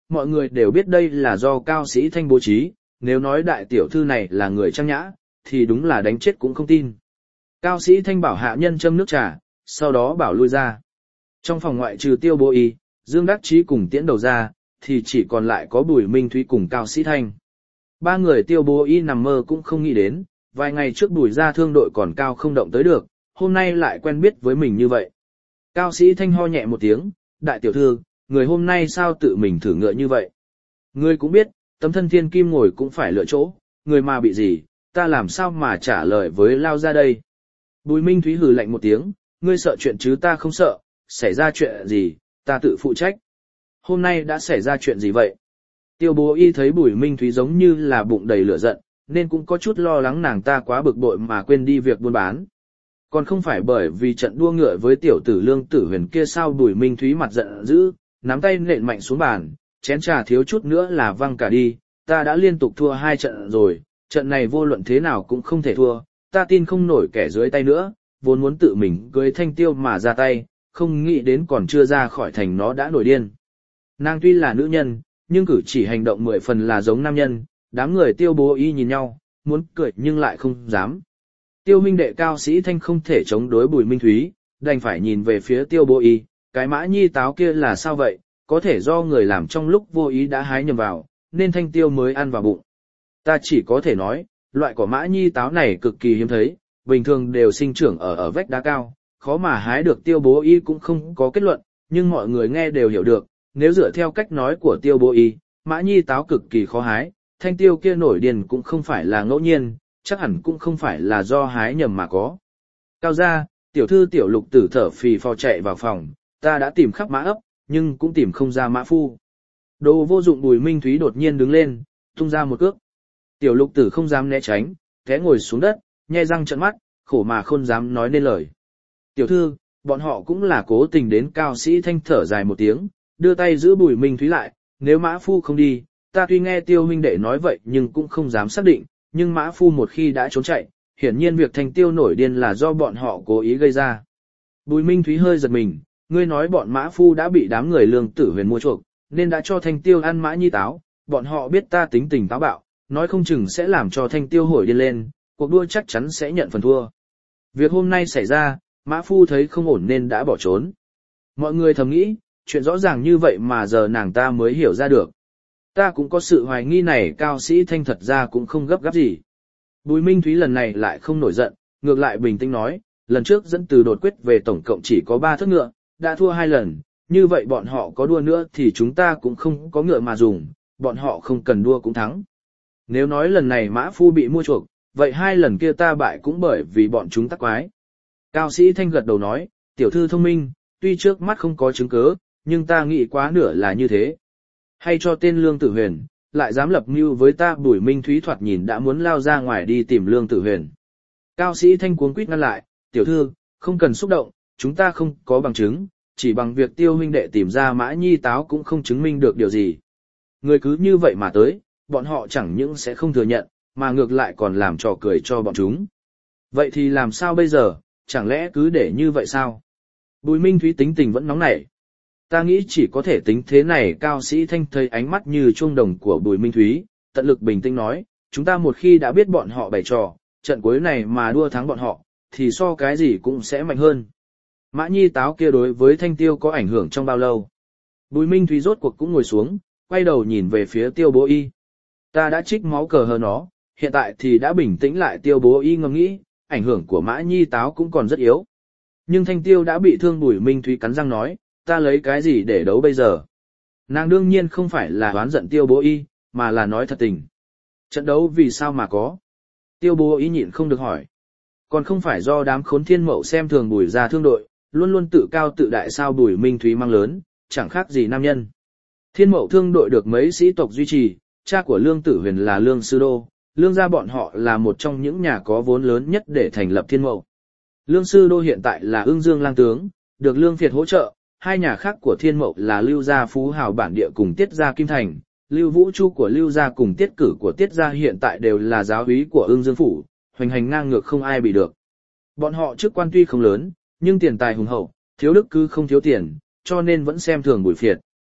mọi người đều biết đây là do Cao Sĩ Thanh bố trí, nếu nói đại tiểu thư này là người trang nhã, thì đúng là đánh chết cũng không tin. Cao Sĩ Thanh bảo hạ nhân châm nước trà, sau đó bảo lui ra. Trong phòng ngoại trừ Tiêu Bố Y, Dương Đắc Chí cùng Tiễn Đầu ra, thì chỉ còn lại có Bùi Minh Thúy cùng Cao Sĩ Thanh. Ba người Tiêu Bố Y nằm mơ cũng không nghĩ đến, vài ngày trước Bùi gia thương đội còn cao không động tới được, hôm nay lại quen biết với mình như vậy. Cao Sĩ Thanh ho nhẹ một tiếng, đại tiểu thư, người hôm nay sao tự mình thử ngựa như vậy? Ngươi cũng biết, tấm thân thiên kim ngồi cũng phải lựa chỗ, người mà bị gì, ta làm sao mà trả lời với lao ra đây? Bùi Minh Thúy hừ lạnh một tiếng, ngươi sợ chuyện chứ ta không sợ, xảy ra chuyện gì, ta tự phụ trách. Hôm nay đã xảy ra chuyện gì vậy? Tiêu Bố Y thấy Bùi Minh Thúy giống như là bụng đầy lửa giận, nên cũng có chút lo lắng nàng ta quá bực bội mà quên đi việc buôn bán. Còn không phải bởi vì trận đua ngựa với tiểu tử Lương Tử Huyền kia sao? Bùi Minh Thúy mặt giận dữ, nắm tay nện mạnh xuống bàn, chén trà thiếu chút nữa là văng cả đi, ta đã liên tục thua hai trận rồi, trận này vô luận thế nào cũng không thể thua, ta tin không nổi kẻ dưới tay nữa, vốn muốn tự mình cưới Thanh Tiêu mà ra tay, không nghĩ đến còn chưa ra khỏi thành nó đã nổi điên. Nàng tuy là nữ nhân, nhưng cử chỉ hành động mười phần là giống nam nhân, đám người Tiêu Bố Y nhìn nhau, muốn cười nhưng lại không dám. Tiêu huynh đệ Cao Sĩ Thanh không thể chống đối Bùi Minh Thúy, đành phải nhìn về phía Tiêu Bố Y, cái mã nhi táo kia là sao vậy, có thể do người làm trong lúc vô ý đã hái nhầm vào, nên Thanh Tiêu mới ăn vào bụng. Ta chỉ có thể nói, loại cỏ mã nhi táo này cực kỳ hiếm thấy, bình thường đều sinh trưởng ở ở vách đá cao, khó mà hái được. Tiêu Bố Y cũng không có kết luận, nhưng mọi người nghe đều hiểu được, nếu dựa theo cách nói của Tiêu Bố Y, mã nhi táo cực kỳ khó hái, Thanh Tiêu kia nổi điên cũng không phải là ngẫu nhiên, chắc hẳn cũng không phải là do hái nhầm mà có. Cao gia, tiểu thư Tiểu Lục Tử thở phì phò chạy vào phòng, ta đã tìm khắp mã ấp, nhưng cũng tìm không ra mã phu. Đồ vô dụng. Bùi Minh Thúy đột nhiên đứng lên, tung ra một cước. Tiểu Lục Tử không dám né tránh, té ngồi xuống đất, nhe răng trợn mắt, khổ mà không dám nói nên lời. Tiểu thư, bọn họ cũng là cố tình đến. Cao Sĩ Thanh thở dài một tiếng, đưa tay giữ Bùi Minh Thúy lại, nếu mã phu không đi, ta tuy nghe Tiêu huynh đệ nói vậy nhưng cũng không dám xác định, nhưng mã phu một khi đã trốn chạy, hiển nhiên việc Thanh Tiêu nổi điên là do bọn họ cố ý gây ra. Bùi Minh Thúy hơi giật mình, ngươi nói bọn mã phu đã bị đám người Lương Tử Huyền mua chuộc, nên đã cho Thanh Tiêu ăn mã nhi táo, bọn họ biết ta tính tình táo bạo, nói không chừng sẽ làm cho Thanh Tiêu hổi điên lên, cuộc đua chắc chắn sẽ nhận phần thua. Việc hôm nay xảy ra, mã phu thấy không ổn nên đã bỏ trốn. Mọi người thầm nghĩ, chuyện rõ ràng như vậy mà giờ nàng ta mới hiểu ra được. Ta cũng có sự hoài nghi này. Cao Sĩ Thanh thật ra cũng không gấp gáp gì. Bùi Minh Thúy lần này lại không nổi giận, ngược lại bình tĩnh nói, lần trước dẫn từ đột quyết về tổng cộng chỉ có ba thất ngựa, đã thua hai lần, như vậy bọn họ có đua nữa thì chúng ta cũng không có ngựa mà dùng, bọn họ không cần đua cũng thắng. Nếu nói lần này mã phu bị mua chuộc, vậy hai lần kia ta bại cũng bởi vì bọn chúng tắc quái. Cao Sĩ Thanh gật đầu nói, tiểu thư thông minh, tuy trước mắt không có chứng cứ, nhưng ta nghĩ quá nửa là như thế. Hay cho tên Lương Tử Huyền, lại dám lập mưu với ta. Bùi Minh Thúy thoạt nhìn đã muốn lao ra ngoài đi tìm Lương Tử Huyền. Cao Sĩ Thanh cuống quýt ngăn lại, tiểu thư, không cần xúc động, chúng ta không có bằng chứng, chỉ bằng việc Tiêu huynh đệ tìm ra mã nhi táo cũng không chứng minh được điều gì. Người cứ như vậy mà tới, bọn họ chẳng những sẽ không thừa nhận, mà ngược lại còn làm trò cười cho bọn chúng. Vậy thì làm sao bây giờ, chẳng lẽ cứ để như vậy sao? Bùi Minh Thúy tính tình vẫn nóng nảy. Ta nghĩ chỉ có thể tính thế này. Cao Sĩ Thanh thấy ánh mắt như chuông đồng của Bùi Minh Thúy, tận lực bình tĩnh nói, chúng ta một khi đã biết bọn họ bày trò, trận cuối này mà đua thắng bọn họ, thì so cái gì cũng sẽ mạnh hơn. Mã nhi táo kia đối với Thanh Tiêu có ảnh hưởng trong bao lâu? Bùi Minh Thúy rốt cuộc cũng ngồi xuống, quay đầu nhìn về phía Tiêu Bố Y. Ta đã trích máu cờ hờ nó, hiện tại thì đã bình tĩnh lại. Tiêu Bố Y ngẫm nghĩ, ảnh hưởng của mã nhi táo cũng còn rất yếu. Nhưng Thanh Tiêu đã bị thương. Bùi Minh Thúy cắn răng nói, ta lấy cái gì để đấu bây giờ? Nàng đương nhiên không phải là oán giận Tiêu Bố Y, mà là nói thật tình. Trận đấu vì sao mà có? Tiêu Bố Y nhịn không được hỏi. Còn không phải do đám khốn Thiên Mậu xem thường Bùi gia thương đội, luôn luôn tự cao tự đại sao? Bùi Minh Thúy mang lớn, chẳng khác gì nam nhân. Thiên Mậu thương đội được mấy sĩ tộc duy trì, cha của Lương Tử Huyền là Lương Sư Đô, Lương gia bọn họ là một trong những nhà có vốn lớn nhất để thành lập Thiên Mậu. Lương Sư Đô hiện tại là Ưng Dương lang tướng, được Lương Việt hỗ trợ. Hai nhà khác của Thiên Mậu là Lưu gia Phú Hào bản địa cùng Tiết gia Kim Thành, Lưu Vũ Chu của Lưu gia cùng Tiết Cử của Tiết gia hiện tại đều là giáo úy của Ưng Dương phủ, hoành hành ngang ngược không ai bị được. Bọn họ chức quan tuy không lớn, nhưng tiền tài hùng hậu, thiếu đức cứ không thiếu tiền, cho nên vẫn xem thường Bùi Phiệt.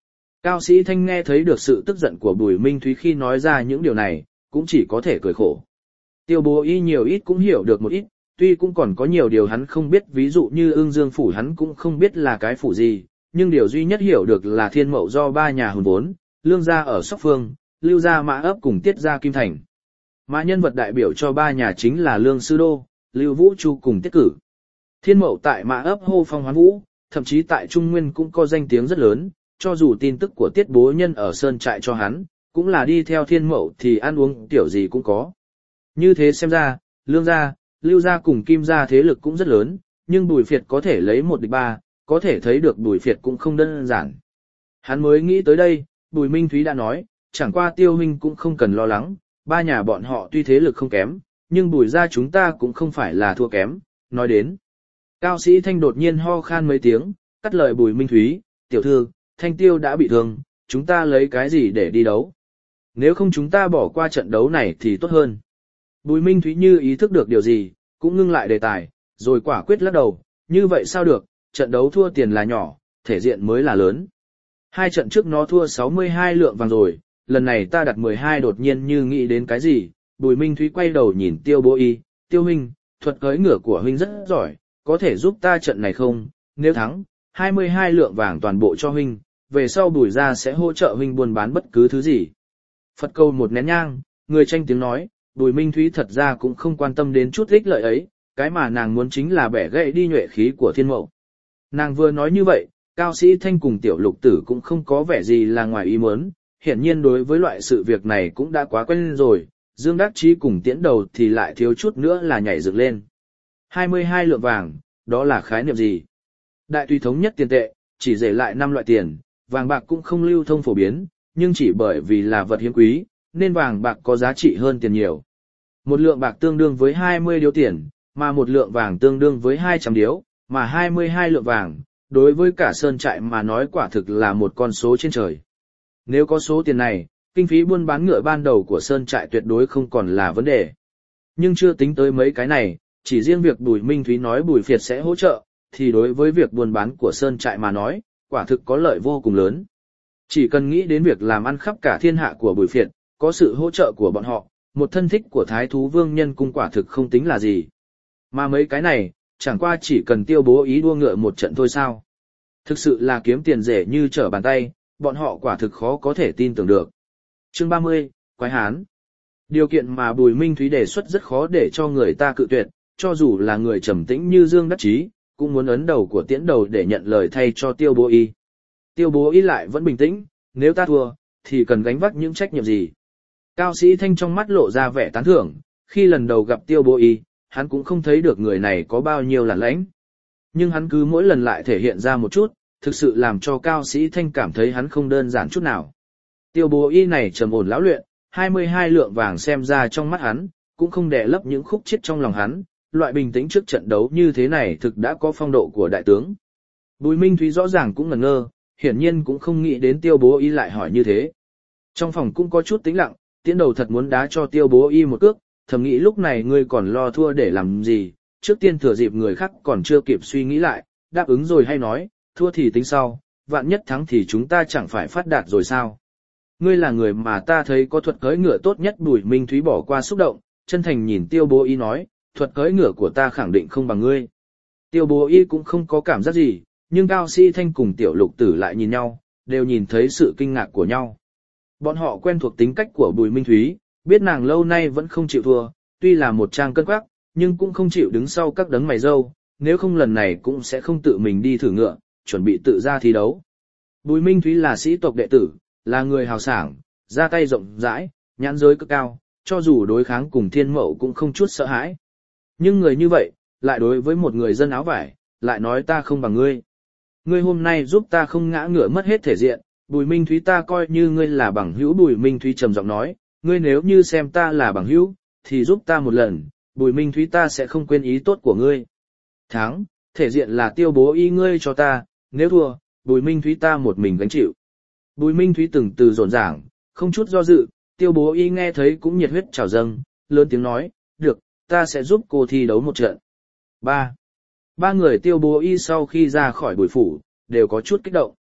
Cao Sĩ Thanh nghe thấy được sự tức giận của Bùi Minh Thúy khi nói ra những điều này, cũng chỉ có thể cười khổ. Tiêu Bố Y nhiều ít cũng hiểu được một ít, tuy cũng còn có nhiều điều hắn không biết, ví dụ như Ưng Dương phủ hắn cũng không biết là cái phủ gì, nhưng điều duy nhất hiểu được là Thiên Mậu do ba nhà hùn vốn, Lương gia ở Sóc Phương, Lưu gia Mã Ấp cùng Tiết gia Kim Thành. Mà nhân vật đại biểu cho ba nhà chính là Lương Sư Đô, Lưu Vũ Chu cùng Tiết Cử. Thiên Mậu tại Mã Ấp hô phong hoán vũ, thậm chí tại Trung Nguyên cũng có danh tiếng rất lớn, cho dù tin tức của Tiết Bố Nhân ở Sơn Trại cho hắn, cũng là đi theo Thiên Mậu thì ăn uống tiểu gì cũng có. Như thế xem ra, Lương gia, Lưu gia cùng Kim gia thế lực cũng rất lớn, nhưng Bùi Phiệt có thể lấy một địch ba, có thể thấy được Bùi Phiệt cũng không đơn giản. Hắn mới nghĩ tới đây, Bùi Minh Thúy đã nói, chẳng qua Tiêu huynh cũng không cần lo lắng, ba nhà bọn họ tuy thế lực không kém, nhưng Bùi gia chúng ta cũng không phải là thua kém. Nói đến, Cao Sĩ Thanh đột nhiên ho khan mấy tiếng, cắt lời Bùi Minh Thúy, tiểu thư, Thanh Tiêu đã bị thương, chúng ta lấy cái gì để đi đấu? Nếu không chúng ta bỏ qua trận đấu này thì tốt hơn. Bùi Minh Thúy như ý thức được điều gì, cũng ngưng lại đề tài, rồi quả quyết lắc đầu, như vậy sao được, trận đấu thua tiền là nhỏ, thể diện mới là lớn. Hai trận trước nó thua sáu mươi hai lượng vàng rồi, lần này ta đặt mười hai, đột nhiên như nghĩ đến cái gì, Bùi Minh Thúy quay đầu nhìn Tiêu Bố Y, Tiêu huynh, thuật cưỡi ngựa của huynh rất giỏi, có thể giúp ta trận này không? Nếu thắng, hai mươi hai lượng vàng toàn bộ cho huynh, về sau Bùi gia sẽ hỗ trợ huynh buôn bán bất cứ thứ gì. Phật câu một nén nhang, người tranh tiếng nói, Bùi Minh Thúy thật ra cũng không quan tâm đến chút ích lợi ấy, cái mà nàng muốn chính là bẻ gãy đi nhuệ khí của Thiên Mậu. Nàng vừa nói như vậy, Cao Sĩ Thanh cùng Tiểu Lục Tử cũng không có vẻ gì là ngoài ý muốn, hiển nhiên đối với loại sự việc này cũng đã quá quen rồi, Dương Đắc Chí cùng Tiễn Đầu thì lại thiếu chút nữa là nhảy dựng lên. hai mươi hai lượng vàng, đó là khái niệm gì? Đại tùy thống nhất tiền tệ, chỉ để lại năm loại tiền, vàng bạc cũng không lưu thông phổ biến, nhưng chỉ bởi vì là vật hiếm quý, nên vàng bạc có giá trị hơn tiền nhiều. Một lượng bạc tương đương với hai mươi điếu tiền, mà một lượng vàng tương đương với hai trăm điếu, mà hai mươi hai lượng vàng, đối với cả Sơn Trại mà nói quả thực là một con số trên trời. Nếu có số tiền này, kinh phí buôn bán ngựa ban đầu của Sơn Trại tuyệt đối không còn là vấn đề. Nhưng chưa tính tới mấy cái này, chỉ riêng việc Bùi Minh Thúy nói Bùi Phiệt sẽ hỗ trợ, thì đối với việc buôn bán của Sơn Trại mà nói, quả thực có lợi vô cùng lớn. Chỉ cần nghĩ đến việc làm ăn khắp cả thiên hạ của Bùi Phiệt, có sự hỗ trợ của bọn họ, một thân thích của Thái Thú Vương Nhân Cung quả thực không tính là gì. Mà mấy cái này, chẳng qua chỉ cần Tiêu Bố ý đua ngựa một trận thôi sao. Thực sự là kiếm tiền rẻ như trở bàn tay, bọn họ quả thực khó có thể tin tưởng được. Chương ba mươi, Quái Hán. Điều kiện mà Bùi Minh Thúy đề xuất rất khó để cho người ta cự tuyệt, cho dù là người trầm tĩnh như Dương Đắc Chí, cũng muốn ấn đầu của Tiễn Đầu để nhận lời thay cho Tiêu Bố Y. Tiêu Bố Y lại vẫn bình tĩnh, nếu ta thua, thì cần gánh vác những trách nhiệm gì? Cao Sĩ Thanh trong mắt lộ ra vẻ tán thưởng, khi lần đầu gặp Tiêu Bố Y, hắn cũng không thấy được người này có bao nhiêu bản lãnh. Nhưng hắn cứ mỗi lần lại thể hiện ra một chút, thực sự làm cho Cao Sĩ Thanh cảm thấy hắn không đơn giản chút nào. Tiêu Bố Y này trầm ổn lão luyện, hai mươi hai lượng vàng xem ra trong mắt hắn, cũng không đè lấp những khúc chiết trong lòng hắn, loại bình tĩnh trước trận đấu như thế này thực đã có phong độ của đại tướng. Bùi Minh Thúy rõ ràng cũng ngẩn ngơ, hiển nhiên cũng không nghĩ đến Tiêu Bố Y lại hỏi như thế. Trong phòng cũng có chút tĩnh lặng, Tiễn Đầu thật muốn đá cho Tiêu Bố Y một cước, thầm nghĩ lúc này ngươi còn lo thua để làm gì, trước tiên thừa dịp người khác còn chưa kịp suy nghĩ lại, đáp ứng rồi hay nói, thua thì tính sau, vạn nhất thắng thì chúng ta chẳng phải phát đạt rồi sao. Ngươi là người mà ta thấy có thuật cưỡi ngựa tốt nhất. Bùi Minh Thúy bỏ qua xúc động, chân thành nhìn Tiêu Bố Y nói, thuật cưỡi ngựa của ta khẳng định không bằng ngươi. Tiêu Bố Y cũng không có cảm giác gì, nhưng Cao Sĩ Thanh cùng Tiểu Lục Tử lại nhìn nhau, đều nhìn thấy sự kinh ngạc của nhau. Bọn họ quen thuộc tính cách của Bùi Minh Thúy, biết nàng lâu nay vẫn không chịu thua, tuy là một trang cân quắc, nhưng cũng không chịu đứng sau các đấng mày râu, nếu không lần này cũng sẽ không tự mình đi thử ngựa, chuẩn bị tự ra thi đấu. Bùi Minh Thúy là sĩ tộc đệ tử, là người hào sảng, ra tay rộng rãi, nhãn giới cực cao, cho dù đối kháng cùng Thiên Mậu cũng không chút sợ hãi. Nhưng người như vậy, lại đối với một người dân áo vải, lại nói ta không bằng ngươi. Ngươi hôm nay giúp ta không ngã ngựa mất hết thể diện, Bùi Minh Thúy ta coi như ngươi là bằng hữu. Bùi Minh Thúy trầm giọng nói, ngươi nếu như xem ta là bằng hữu, thì giúp ta một lần, Bùi Minh Thúy ta sẽ không quên ý tốt của ngươi. Thắng, thể diện là Tiêu Bố Y ngươi cho ta, nếu thua, Bùi Minh Thúy ta một mình gánh chịu. Bùi Minh Thúy từng từ rộn ràng, không chút do dự, Tiêu Bố Y nghe thấy cũng nhiệt huyết trào dâng, lớn tiếng nói, được, ta sẽ giúp cô thi đấu một trận. Ba. Ba người Tiêu Bố Y sau khi ra khỏi Bùi phủ, đều có chút kích động.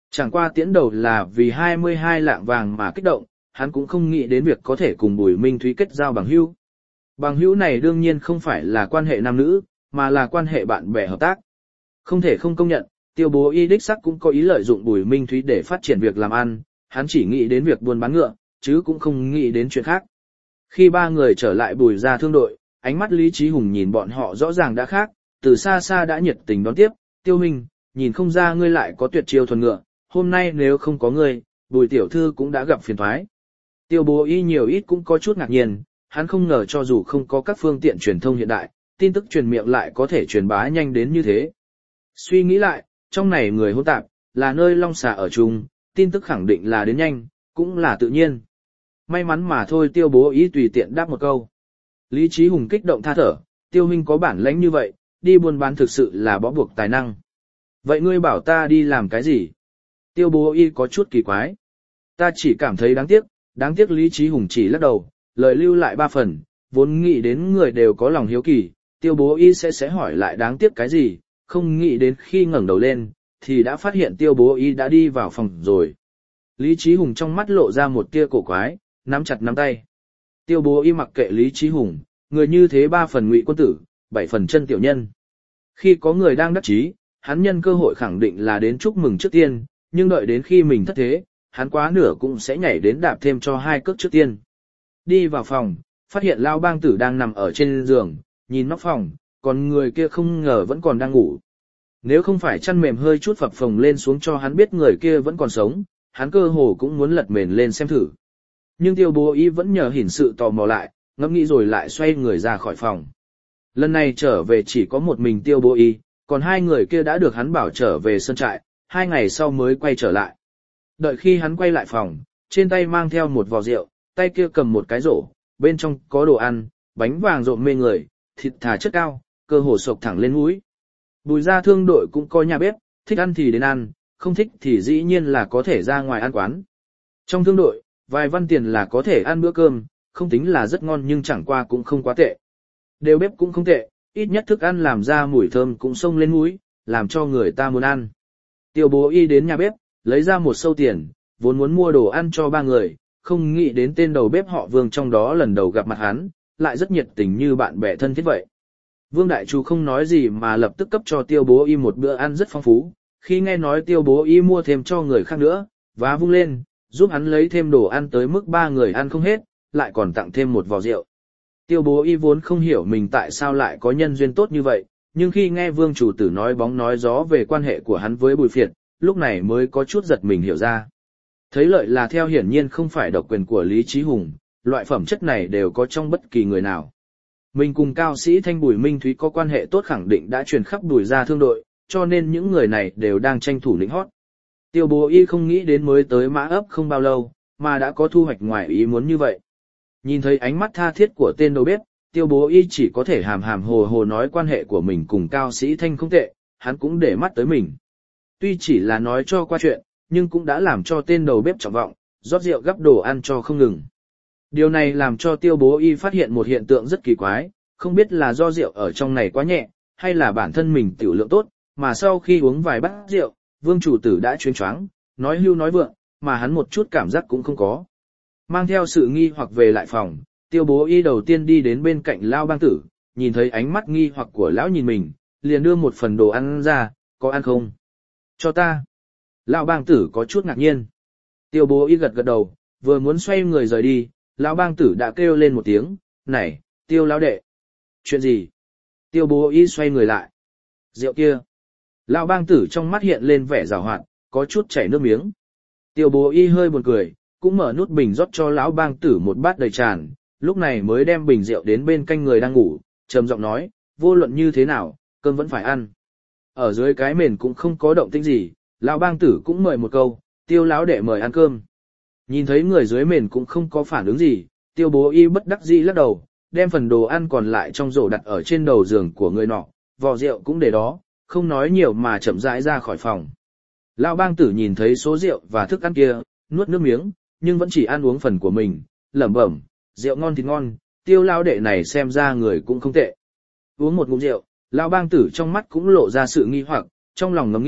Chẳng qua tiễn đầu là vì hai mươi hai lạng vàng mà kích động, hắn cũng không nghĩ đến việc có thể cùng Bùi Minh Thúy kết giao bằng hữu. Bằng hữu này đương nhiên không phải là quan hệ nam nữ, mà là quan hệ bạn bè hợp tác. Không thể không công nhận, Tiêu Bố Y đích sắc cũng có ý lợi dụng Bùi Minh Thúy để phát triển việc làm ăn, hắn chỉ nghĩ đến việc buôn bán ngựa, chứ cũng không nghĩ đến chuyện khác. Khi ba người trở lại Bùi gia thương đội, ánh mắt Lý Chí Hùng nhìn bọn họ rõ ràng đã khác, từ xa xa đã nhiệt tình đón tiếp, Tiêu Minh, nhìn không ra ngươi lại có tuyệt chiêu thuần ngựa, hôm nay nếu không có ngươi, Bùi tiểu thư cũng đã gặp phiền toái. Tiêu Bố Y nhiều ít cũng có chút ngạc nhiên, hắn không ngờ cho dù không có các phương tiện truyền thông hiện đại, tin tức truyền miệng lại có thể truyền bá nhanh đến như thế. Suy nghĩ lại, trong này người hỗn tạp, là nơi long xà ở chung, tin tức khẳng định là đến nhanh, cũng là tự nhiên. May mắn mà thôi, Tiêu Bố Y tùy tiện đáp một câu. Lý Chí Hùng kích động tha thở, Tiêu huynh có bản lãnh như vậy, đi buôn bán thực sự là bó buộc tài năng. Vậy ngươi bảo ta đi làm cái gì? Tiêu Bố Y có chút kỳ quái. Ta chỉ cảm thấy đáng tiếc, đáng tiếc. Lý Chí Hùng chỉ lắc đầu, lời lưu lại ba phần, vốn nghĩ đến người đều có lòng hiếu kỳ, Tiêu Bố Y sẽ sẽ hỏi lại đáng tiếc cái gì, không nghĩ đến khi ngẩng đầu lên, thì đã phát hiện Tiêu Bố Y đã đi vào phòng rồi. Lý Chí Hùng trong mắt lộ ra một tia cổ quái, nắm chặt nắm tay. Tiêu Bố Y mặc kệ Lý Chí Hùng, người như thế ba phần ngụy quân tử, bảy phần chân tiểu nhân. Khi có người đang đắc chí, hắn nhân cơ hội khẳng định là đến chúc mừng trước tiên, nhưng đợi đến khi mình thất thế, hắn quá nửa cũng sẽ nhảy đến đạp thêm cho hai cước trước tiên. Đi vào phòng, phát hiện Lao Bang Tử đang nằm ở trên giường, nhìn nóc phòng, còn người kia không ngờ vẫn còn đang ngủ. Nếu không phải chăn mềm hơi chút phập phồng lên xuống cho hắn biết người kia vẫn còn sống, hắn cơ hồ cũng muốn lật mền lên xem thử. Nhưng Tiêu Bố Y vẫn nhờ hỉn sự tò mò lại, ngẫm nghĩ rồi lại xoay người ra khỏi phòng. Lần này trở về chỉ có một mình Tiêu Bố Y, còn hai người kia đã được hắn bảo trở về sân trại, hai ngày sau mới quay trở lại. Đợi khi hắn quay lại phòng, trên tay mang theo một vò rượu, tay kia cầm một cái rổ, bên trong có đồ ăn, bánh vàng rộn mê người, thịt thà chất cao, cơ hồ sộc thẳng lên mũi. Bùi gia thương đội cũng có nhà bếp, thích ăn thì đến ăn, không thích thì dĩ nhiên là có thể ra ngoài ăn quán. Trong thương đội, vài văn tiền là có thể ăn bữa cơm, không tính là rất ngon nhưng chẳng qua cũng không quá tệ. Đều bếp cũng không tệ, ít nhất thức ăn làm ra mùi thơm cũng xông lên mũi, làm cho người ta muốn ăn. Tiêu Bố Y đến nhà bếp, lấy ra một sâu tiền, vốn muốn mua đồ ăn cho ba người, không nghĩ đến tên đầu bếp họ Vương trong đó lần đầu gặp mặt hắn, lại rất nhiệt tình như bạn bè thân thiết vậy. Vương đại chú không nói gì mà lập tức cấp cho Tiêu Bố Y một bữa ăn rất phong phú, khi nghe nói Tiêu Bố Y mua thêm cho người khác nữa, và vung lên, giúp hắn lấy thêm đồ ăn tới mức ba người ăn không hết, lại còn tặng thêm một vò rượu. Tiêu Bố Y vốn không hiểu mình tại sao lại có nhân duyên tốt như vậy, nhưng khi nghe Vương chủ tử nói bóng nói gió về quan hệ của hắn với Bùi Phiệt, lúc này mới có chút giật mình hiểu ra. Thấy lợi là theo hiển nhiên không phải độc quyền của Lý Chí Hùng, loại phẩm chất này đều có trong bất kỳ người nào. Mình cùng cao sĩ Thanh Bùi Minh Thúy có quan hệ tốt khẳng định đã truyền khắp Bùi gia thương đội, cho nên những người này đều đang tranh thủ lĩnh hót. Tiêu Bố Y không nghĩ đến mới tới Mã ấp không bao lâu, mà đã có thu hoạch ngoài ý muốn như vậy. Nhìn thấy ánh mắt tha thiết của tên đầu bếp, Tiêu Bố Y chỉ có thể hàm hàm hồ hồ nói quan hệ của mình cùng cao sĩ Thanh không tệ, hắn cũng để mắt tới mình. Tuy chỉ là nói cho qua chuyện, nhưng cũng đã làm cho tên đầu bếp trọng vọng, rót rượu gắp đồ ăn cho không ngừng. Điều này làm cho Tiêu Bố Y phát hiện một hiện tượng rất kỳ quái, không biết là do rượu ở trong này quá nhẹ, hay là bản thân mình tiểu lượng tốt, mà sau khi uống vài bát rượu, Vương chủ tử đã chuyến choáng, nói hưu nói vượng, mà hắn một chút cảm giác cũng không có. Mang theo sự nghi hoặc về lại phòng, Tiêu Bố Y đầu tiên đi đến bên cạnh Lao Bang Tử, nhìn thấy ánh mắt nghi hoặc của lão nhìn mình, liền đưa một phần đồ ăn ra, có ăn không? Cho ta. Lão Bang Tử có chút ngạc nhiên. Tiêu Bố Y gật gật đầu, vừa muốn xoay người rời đi, Lão Bang Tử đã kêu lên một tiếng, này, Tiêu lão đệ. Chuyện gì? Tiêu Bố Y xoay người lại. Rượu kia. Lão Bang Tử trong mắt hiện lên vẻ giảo hoạt, có chút chảy nước miếng. Tiêu Bố Y hơi buồn cười, cũng mở nút bình rót cho Lão Bang Tử một bát đầy tràn, lúc này mới đem bình rượu đến bên cạnh người đang ngủ, trầm giọng nói, vô luận như thế nào, cơm vẫn phải ăn. Ở dưới cái mền cũng không có động tĩnh gì, Lão Bang Tử cũng mời một câu, Tiêu lão đệ mời ăn cơm. Nhìn thấy người dưới mền cũng không có phản ứng gì, Tiêu Bố Y bất đắc dĩ lắc đầu, đem phần đồ ăn còn lại trong rổ đặt ở trên đầu giường của người nọ, vò rượu cũng để đó, không nói nhiều mà chậm rãi ra khỏi phòng. Lão Bang Tử nhìn thấy số rượu và thức ăn kia, nuốt nước miếng, nhưng vẫn chỉ ăn uống phần của mình, lẩm bẩm, rượu ngon thì ngon, Tiêu lão đệ này xem ra người cũng không tệ. Uống một ngụm rượu, Lão Bang Tử trong mắt cũng lộ ra sự nghi hoặc, trong lòng ngẫm nghĩ,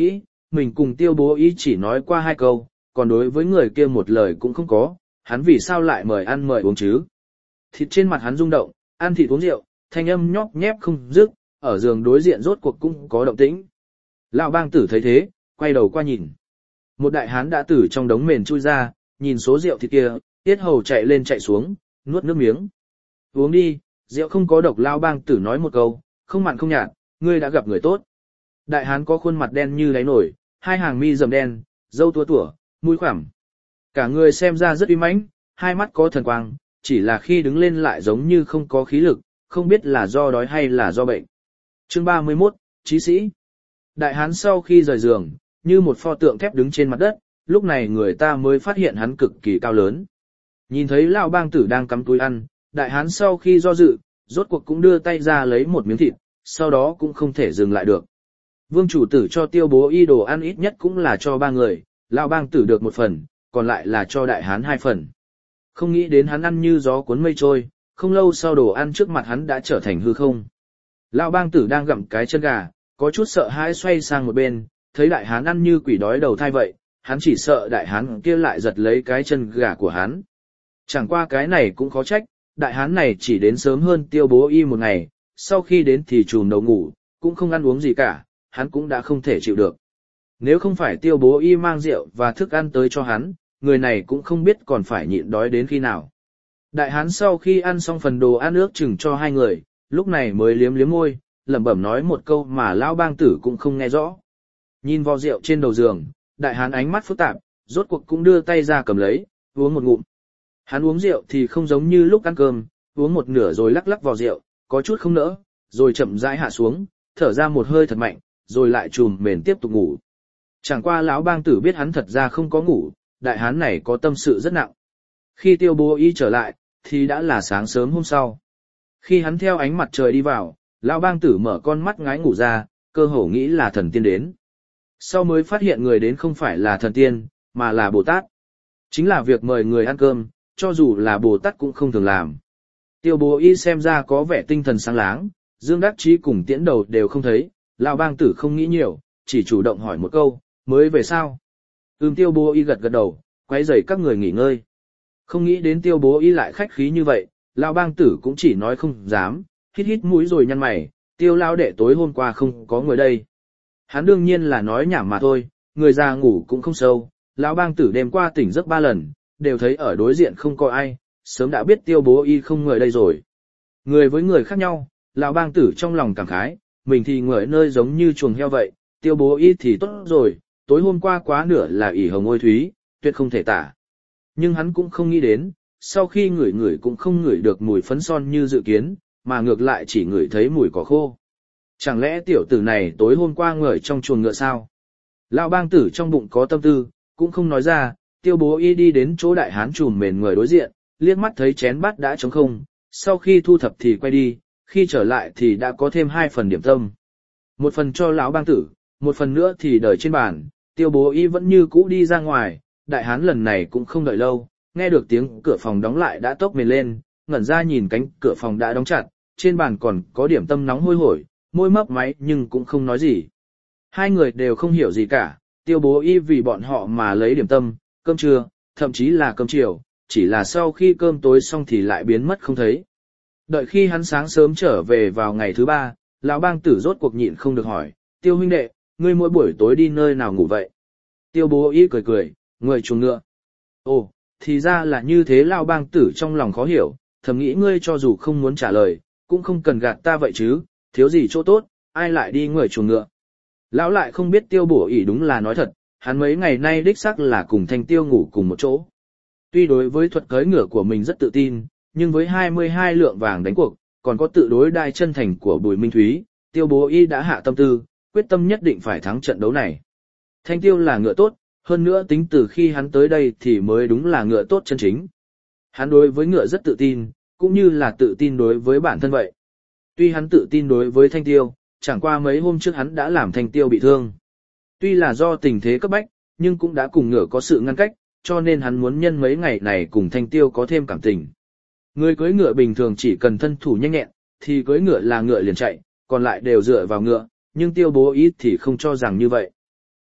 mình cùng tiêu bố ý chỉ nói qua hai câu, còn đối với người kia một lời cũng không có, hắn vì sao lại mời ăn mời uống chứ. Thịt trên mặt hắn rung động, ăn thịt uống rượu, thanh âm nhóp nhép không dứt, ở giường đối diện rốt cuộc cũng có động tĩnh. Lão bang tử thấy thế, quay đầu qua nhìn. Một đại hán đã từ trong đống mền chui ra, nhìn số rượu thịt kia, tiết hầu chạy lên chạy xuống, nuốt nước miếng. Uống đi, rượu không có độc. Lão bang tử nói một câu, không mặn không nhạt, ngươi đã gặp người tốt. Đại hán có khuôn mặt đen như đáy nổi, hai hàng mi rậm đen, râu tua tủa, mũi khoằm. Cả người xem ra rất uy mãnh, hai mắt có thần quang, chỉ là khi đứng lên lại giống như không có khí lực, không biết là do đói hay là do bệnh. Chương ba mươi mốt, Chí sĩ. Đại hán sau khi rời giường, như một pho tượng thép đứng trên mặt đất, lúc này người ta mới phát hiện hắn cực kỳ cao lớn. Nhìn thấy lão bang tử đang cắm túi ăn, đại hán sau khi do dự, rốt cuộc cũng đưa tay ra lấy một miếng thịt, sau đó cũng không thể dừng lại được. Vương chủ tử cho tiêu bố y đồ ăn ít nhất cũng là cho ba người, lão bang tử được một phần, còn lại là cho đại hán hai phần. Không nghĩ đến hắn ăn như gió cuốn mây trôi, không lâu sau đồ ăn trước mặt hắn đã trở thành hư không. Lão bang tử đang gặm cái chân gà, có chút sợ hãi xoay sang một bên, thấy đại hán ăn như quỷ đói đầu thai vậy, hắn chỉ sợ đại hán kia lại giật lấy cái chân gà của hắn. Chẳng qua cái này cũng khó trách, đại hán này chỉ đến sớm hơn tiêu bố y một ngày, sau khi đến thì trùm đầu ngủ, cũng không ăn uống gì cả, hắn cũng đã không thể chịu được. Nếu không phải tiêu bố y mang rượu và thức ăn tới cho hắn, người này cũng không biết còn phải nhịn đói đến khi nào. Đại hán sau khi ăn xong phần đồ ăn ước chừng cho hai người, lúc này mới liếm liếm môi, lẩm bẩm nói một câu mà lão bang tử cũng không nghe rõ. Nhìn vò rượu trên đầu giường, đại hán ánh mắt phức tạp, rốt cuộc cũng đưa tay ra cầm lấy, uống một ngụm. Hắn uống rượu thì không giống như lúc ăn cơm, uống một nửa rồi lắc lắc vò rượu, có chút không nỡ, rồi chậm rãi hạ xuống, thở ra một hơi thật mạnh, rồi lại trùm mền tiếp tục ngủ. Chẳng qua lão bang tử biết hắn thật ra không có ngủ, đại hán này có tâm sự rất nặng. Khi tiêu bố y trở lại, thì đã là sáng sớm hôm sau. Khi hắn theo ánh mặt trời đi vào, lão bang tử mở con mắt ngái ngủ ra, cơ hồ nghĩ là thần tiên đến. Sau mới phát hiện người đến không phải là thần tiên, mà là Bồ Tát. Chính là việc mời người ăn cơm, cho dù là Bồ Tát cũng không thường làm. Tiêu bố y xem ra có vẻ tinh thần sáng láng, Dương Đắc Chí cùng Tiễn Đầu đều không thấy, lão bang tử không nghĩ nhiều, chỉ chủ động hỏi một câu, mới về sao? Ừm, tiêu bố y gật gật đầu, quay rầy các người nghỉ ngơi. Không nghĩ đến tiêu bố y lại khách khí như vậy, lão bang tử cũng chỉ nói không dám, hít hít mũi rồi nhăn mày, tiêu lão đệ tối hôm qua không có người đây. Hắn đương nhiên là nói nhảm mà thôi, người già ngủ cũng không sâu, lão bang tử đêm qua tỉnh giấc ba lần, đều thấy ở đối diện không có ai, sớm đã biết tiêu bố y không người đây rồi. Người với người khác nhau, lão bang tử trong lòng cảm khái, mình thì ngồi nơi giống như chuồng heo vậy, tiêu bố y thì tốt rồi, tối hôm qua quá nửa là ỉ hồng ôi thúy, tuyệt không thể tả. Nhưng hắn cũng không nghĩ đến, sau khi ngửi ngửi cũng không ngửi được mùi phấn son như dự kiến, mà ngược lại chỉ ngửi thấy mùi cỏ khô. Chẳng lẽ tiểu tử này tối hôm qua ngửi trong chuồng ngựa sao? Lão bang tử trong bụng có tâm tư, cũng không nói ra, tiêu bố y đi đến chỗ đại hán trùm mền người đối diện, liếc mắt thấy chén bát đã trống không, sau khi thu thập thì quay đi, khi trở lại thì đã có thêm hai phần điểm tâm. Một phần cho lão bang tử, một phần nữa thì đợi trên bàn, tiêu bố y vẫn như cũ đi ra ngoài, đại hán lần này cũng không đợi lâu, nghe được tiếng cửa phòng đóng lại đã tốc mền lên, ngẩn ra nhìn cánh cửa phòng đã đóng chặt, trên bàn còn có điểm tâm nóng hôi hổi, môi mấp máy nhưng cũng không nói gì. Hai người đều không hiểu gì cả, tiêu bố y vì bọn họ mà lấy điểm tâm, cơm trưa, thậm chí là cơm chiều, chỉ là sau khi cơm tối xong thì lại biến mất không thấy. Đợi khi hắn sáng sớm trở về vào ngày thứ ba, lão bang tử rốt cuộc nhịn không được hỏi, tiêu huynh đệ, ngươi mỗi buổi tối đi nơi nào ngủ vậy? Tiêu bố y cười cười, người chuồng ngựa. Ồ, thì ra là như thế. Lão bang tử trong lòng khó hiểu, thầm nghĩ ngươi cho dù không muốn trả lời, cũng không cần gạt ta vậy chứ, thiếu gì chỗ tốt, ai lại đi người chuồng ngựa. Lão lại không biết tiêu bổ ỉ đúng là nói thật, hắn mấy ngày nay đích xác là cùng Thanh Tiêu ngủ cùng một chỗ. Tuy đối với thuật cưỡi ngựa của mình rất tự tin, nhưng với hai mươi hai lượng vàng đánh cuộc, còn có tự đối đai chân thành của Bùi Minh Thúy, tiêu bố y đã hạ tâm tư, quyết tâm nhất định phải thắng trận đấu này. Thanh Tiêu là ngựa tốt, hơn nữa tính từ khi hắn tới đây thì mới đúng là ngựa tốt chân chính. Hắn đối với ngựa rất tự tin, cũng như là tự tin đối với bản thân vậy. Tuy hắn tự tin đối với Thanh Tiêu, chẳng qua mấy hôm trước hắn đã làm Thanh Tiêu bị thương. Tuy là do tình thế cấp bách, nhưng cũng đã cùng ngựa có sự ngăn cách, cho nên hắn muốn nhân mấy ngày này cùng Thanh Tiêu có thêm cảm tình. Người cưỡi ngựa bình thường chỉ cần thân thủ nhanh nhẹn, thì cưỡi ngựa là ngựa liền chạy, còn lại đều dựa vào ngựa, nhưng tiêu bố ý thì không cho rằng như vậy.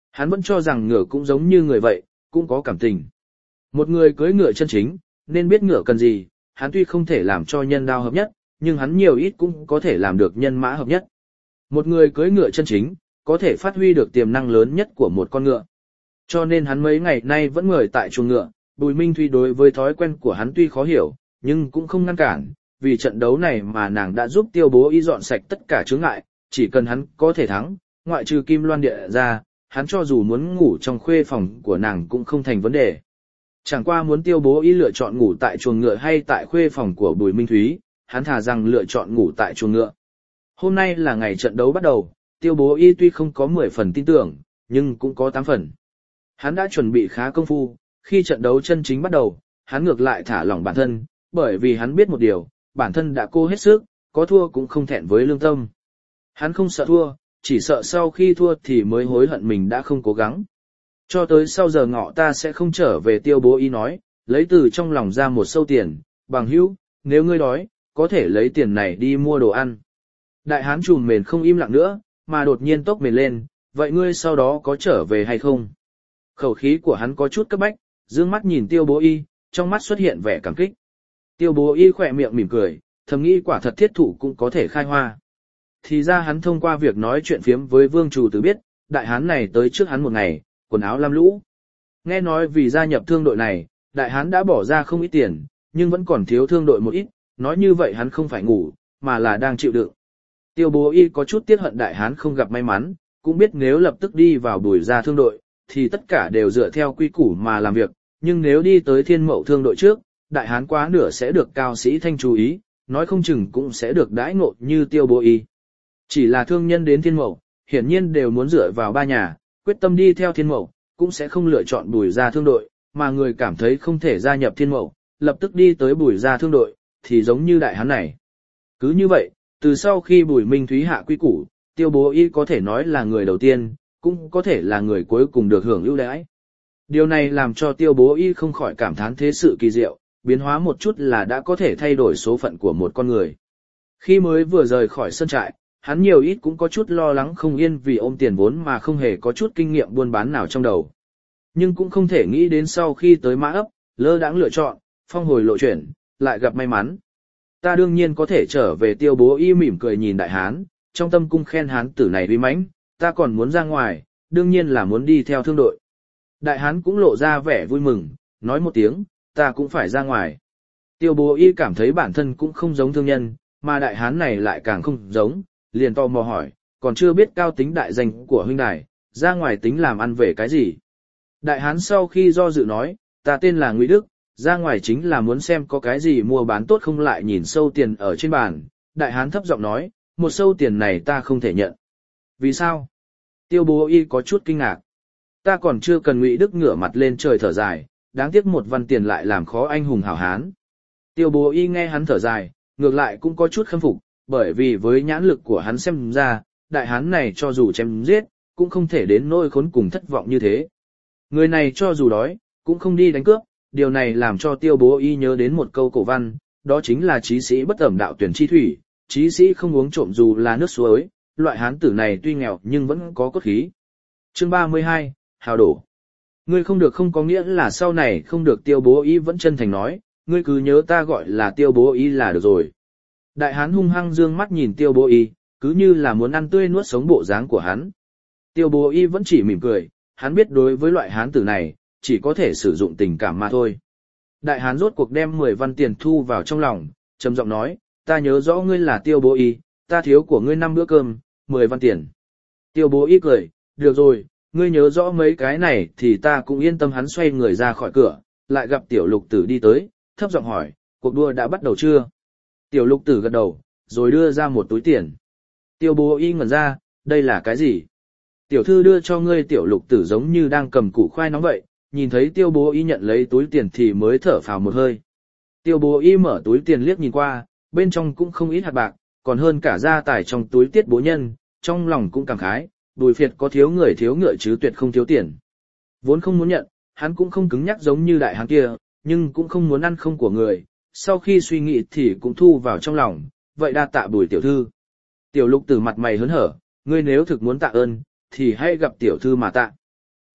Hắn vẫn cho rằng ngựa cũng giống như người vậy, cũng có cảm tình. Một người cưỡi ngựa chân chính, nên biết ngựa cần gì, hắn tuy không thể làm cho nhân đao hợp nhất, nhưng hắn nhiều ít cũng có thể làm được nhân mã hợp nhất. Một người cưỡi ngựa chân chính, có thể phát huy được tiềm năng lớn nhất của một con ngựa. Cho nên hắn mấy ngày nay vẫn ngồi tại chuồng ngựa, Bùi Minh Thuy đối với thói quen của hắn tuy khó hiểu, nhưng cũng không ngăn cản, vì trận đấu này mà nàng đã giúp Tiêu Bố Y dọn sạch tất cả chướng ngại, chỉ cần hắn có thể thắng, ngoại trừ Kim Loan Địa ra, hắn cho dù muốn ngủ trong khuê phòng của nàng cũng không thành vấn đề. Chẳng qua muốn Tiêu Bố Y lựa chọn ngủ tại chuồng ngựa hay tại khuê phòng của Bùi Minh Thúy, hắn thà rằng lựa chọn ngủ tại chuồng ngựa. Hôm nay là ngày trận đấu bắt đầu, Tiêu Bố Y tuy không có mười phần tin tưởng, nhưng cũng có tám phần. Hắn đã chuẩn bị khá công phu, khi trận đấu chân chính bắt đầu, hắn ngược lại thả lỏng bản thân, bởi vì hắn biết một điều, bản thân đã cố hết sức, có thua cũng không thẹn với lương tâm. Hắn không sợ thua, chỉ sợ sau khi thua thì mới hối hận mình đã không cố gắng. Cho tới sau giờ ngọ ta sẽ không trở về. Tiêu Bố Y nói, lấy từ trong lòng ra một sâu tiền, bằng hữu, nếu ngươi đói, có thể lấy tiền này đi mua đồ ăn. Đại hán trùm mền không im lặng nữa, mà đột nhiên tốc mền lên, vậy ngươi sau đó có trở về hay không? Khẩu khí của hắn có chút cấp bách, dương mắt nhìn Tiêu Bố Y, trong mắt xuất hiện vẻ cảm kích. Tiêu Bố Y khỏe miệng mỉm cười, thầm nghĩ quả thật thiết thủ cũng có thể khai hoa. Thì ra hắn thông qua việc nói chuyện phiếm với Vương Trù Tử biết, đại hán này tới trước hắn một ngày, quần áo lam lũ. Nghe nói vì gia nhập thương đội này, đại hán đã bỏ ra không ít tiền, nhưng vẫn còn thiếu thương đội một ít, nói như vậy hắn không phải ngủ, mà là đang chịu đựng. Tiêu Bố Y có chút tiếc hận đại hán không gặp may mắn, cũng biết nếu lập tức đi vào Bùi gia thương đội, thì tất cả đều dựa theo quy củ mà làm việc, nhưng nếu đi tới Thiên Mậu thương đội trước, đại hán quá nửa sẽ được cao sĩ Thanh chú ý, nói không chừng cũng sẽ được đãi ngộ như Tiêu Bố Y. Chỉ là thương nhân đến Thiên Mậu, hiển nhiên đều muốn dựa vào ba nhà, quyết tâm đi theo Thiên Mậu, cũng sẽ không lựa chọn Bùi gia thương đội, mà người cảm thấy không thể gia nhập Thiên Mậu, lập tức đi tới Bùi gia thương đội, thì giống như đại hán này. Cứ như vậy, từ sau khi Bùi Minh Thúy hạ quy củ, Tiêu Bố Y có thể nói là người đầu tiên, cũng có thể là người cuối cùng được hưởng ưu đãi. Điều này làm cho Tiêu Bố Y không khỏi cảm thán thế sự kỳ diệu, biến hóa một chút là đã có thể thay đổi số phận của một con người. Khi mới vừa rời khỏi sân trại, hắn nhiều ít cũng có chút lo lắng không yên vì ôm tiền vốn mà không hề có chút kinh nghiệm buôn bán nào trong đầu. Nhưng cũng không thể nghĩ đến sau khi tới Mã Ấp, lơ đãng lựa chọn, phong hồi lộ chuyển, lại gặp may mắn. Ta đương nhiên có thể trở về. Tiêu Bố Y mỉm cười nhìn đại hán, trong tâm cung khen hán tử này uy mãnh, ta còn muốn ra ngoài, đương nhiên là muốn đi theo thương đội. Đại hán cũng lộ ra vẻ vui mừng, nói một tiếng, ta cũng phải ra ngoài. Tiêu Bố Y cảm thấy bản thân cũng không giống thương nhân, mà đại hán này lại càng không giống, liền tò mò hỏi, còn chưa biết cao tính đại danh của huynh đài, ra ngoài tính làm ăn về cái gì. Đại hán sau khi do dự nói, ta tên là Ngụy Đức, ra ngoài chính là muốn xem có cái gì mua bán tốt không. Lại nhìn sâu tiền ở trên bàn, đại hán thấp giọng nói, một sâu tiền này ta không thể nhận. Vì sao? Tiêu Bố Y có chút kinh ngạc. Ta còn chưa cần. Ngụy Đức ngửa mặt lên trời thở dài, đáng tiếc một văn tiền lại làm khó anh hùng hảo hán. Tiêu Bố Y nghe hắn thở dài, ngược lại cũng có chút khâm phục, bởi vì với nhãn lực của hắn xem ra, đại hán này cho dù chém giết, cũng không thể đến nỗi khốn cùng thất vọng như thế. Người này cho dù đói, cũng không đi đánh cướp, điều này làm cho Tiêu Bố Y nhớ đến một câu cổ văn, đó chính là chí sĩ bất ẩm đạo tuyển chi thủy, chí sĩ không uống trộm dù là nước suối, loại hán tử này tuy nghèo nhưng vẫn có cốt khí. Chương ba mươi hai, hào đổ. Ngươi không được không có nghĩa là sau này không được. Tiêu Bố Y vẫn chân thành nói, ngươi cứ nhớ ta gọi là Tiêu Bố Y là được rồi. Đại hán hung hăng dương mắt nhìn Tiêu Bố Y, cứ như là muốn ăn tươi nuốt sống bộ dáng của hắn. Tiêu Bố Y vẫn chỉ mỉm cười, hắn biết đối với loại hán tử này, chỉ có thể sử dụng tình cảm mà thôi. Đại hán rốt cuộc đem mười văn tiền thu vào trong lòng, trầm giọng nói, ta nhớ rõ ngươi là Tiêu Bố Y, ta thiếu của ngươi năm bữa cơm, mười văn tiền. Tiêu Bố Y cười, được rồi, ngươi nhớ rõ mấy cái này thì ta cũng yên tâm. Hắn xoay người ra khỏi cửa, lại gặp Tiểu Lục Tử đi tới, thấp giọng hỏi, cuộc đua đã bắt đầu chưa? Tiểu Lục Tử gật đầu, rồi đưa ra một túi tiền. Tiêu Bố Y ngẩn ra, đây là cái gì? Tiểu thư đưa cho ngươi. Tiểu Lục Tử giống như đang cầm củ khoai nóng vậy, nhìn thấy Tiêu Bố Y nhận lấy túi tiền thì mới thở phào một hơi. Tiêu Bố Y mở túi tiền liếc nhìn qua, bên trong cũng không ít hạt bạc, còn hơn cả gia tài trong túi Tiết Bố Nhân, trong lòng cũng cảm khái, Bùi Phiệt có thiếu người thiếu ngựa chứ tuyệt không thiếu tiền. Vốn không muốn nhận, hắn cũng không cứng nhắc giống như đại hán kia, nhưng cũng không muốn ăn không của người, sau khi suy nghĩ thì cũng thu vào trong lòng, vậy đa tạ Bùi tiểu thư. Tiểu Lục Tử mặt mày hớn hở, ngươi nếu thực muốn tạ ơn, thì hãy gặp tiểu thư mà tạ.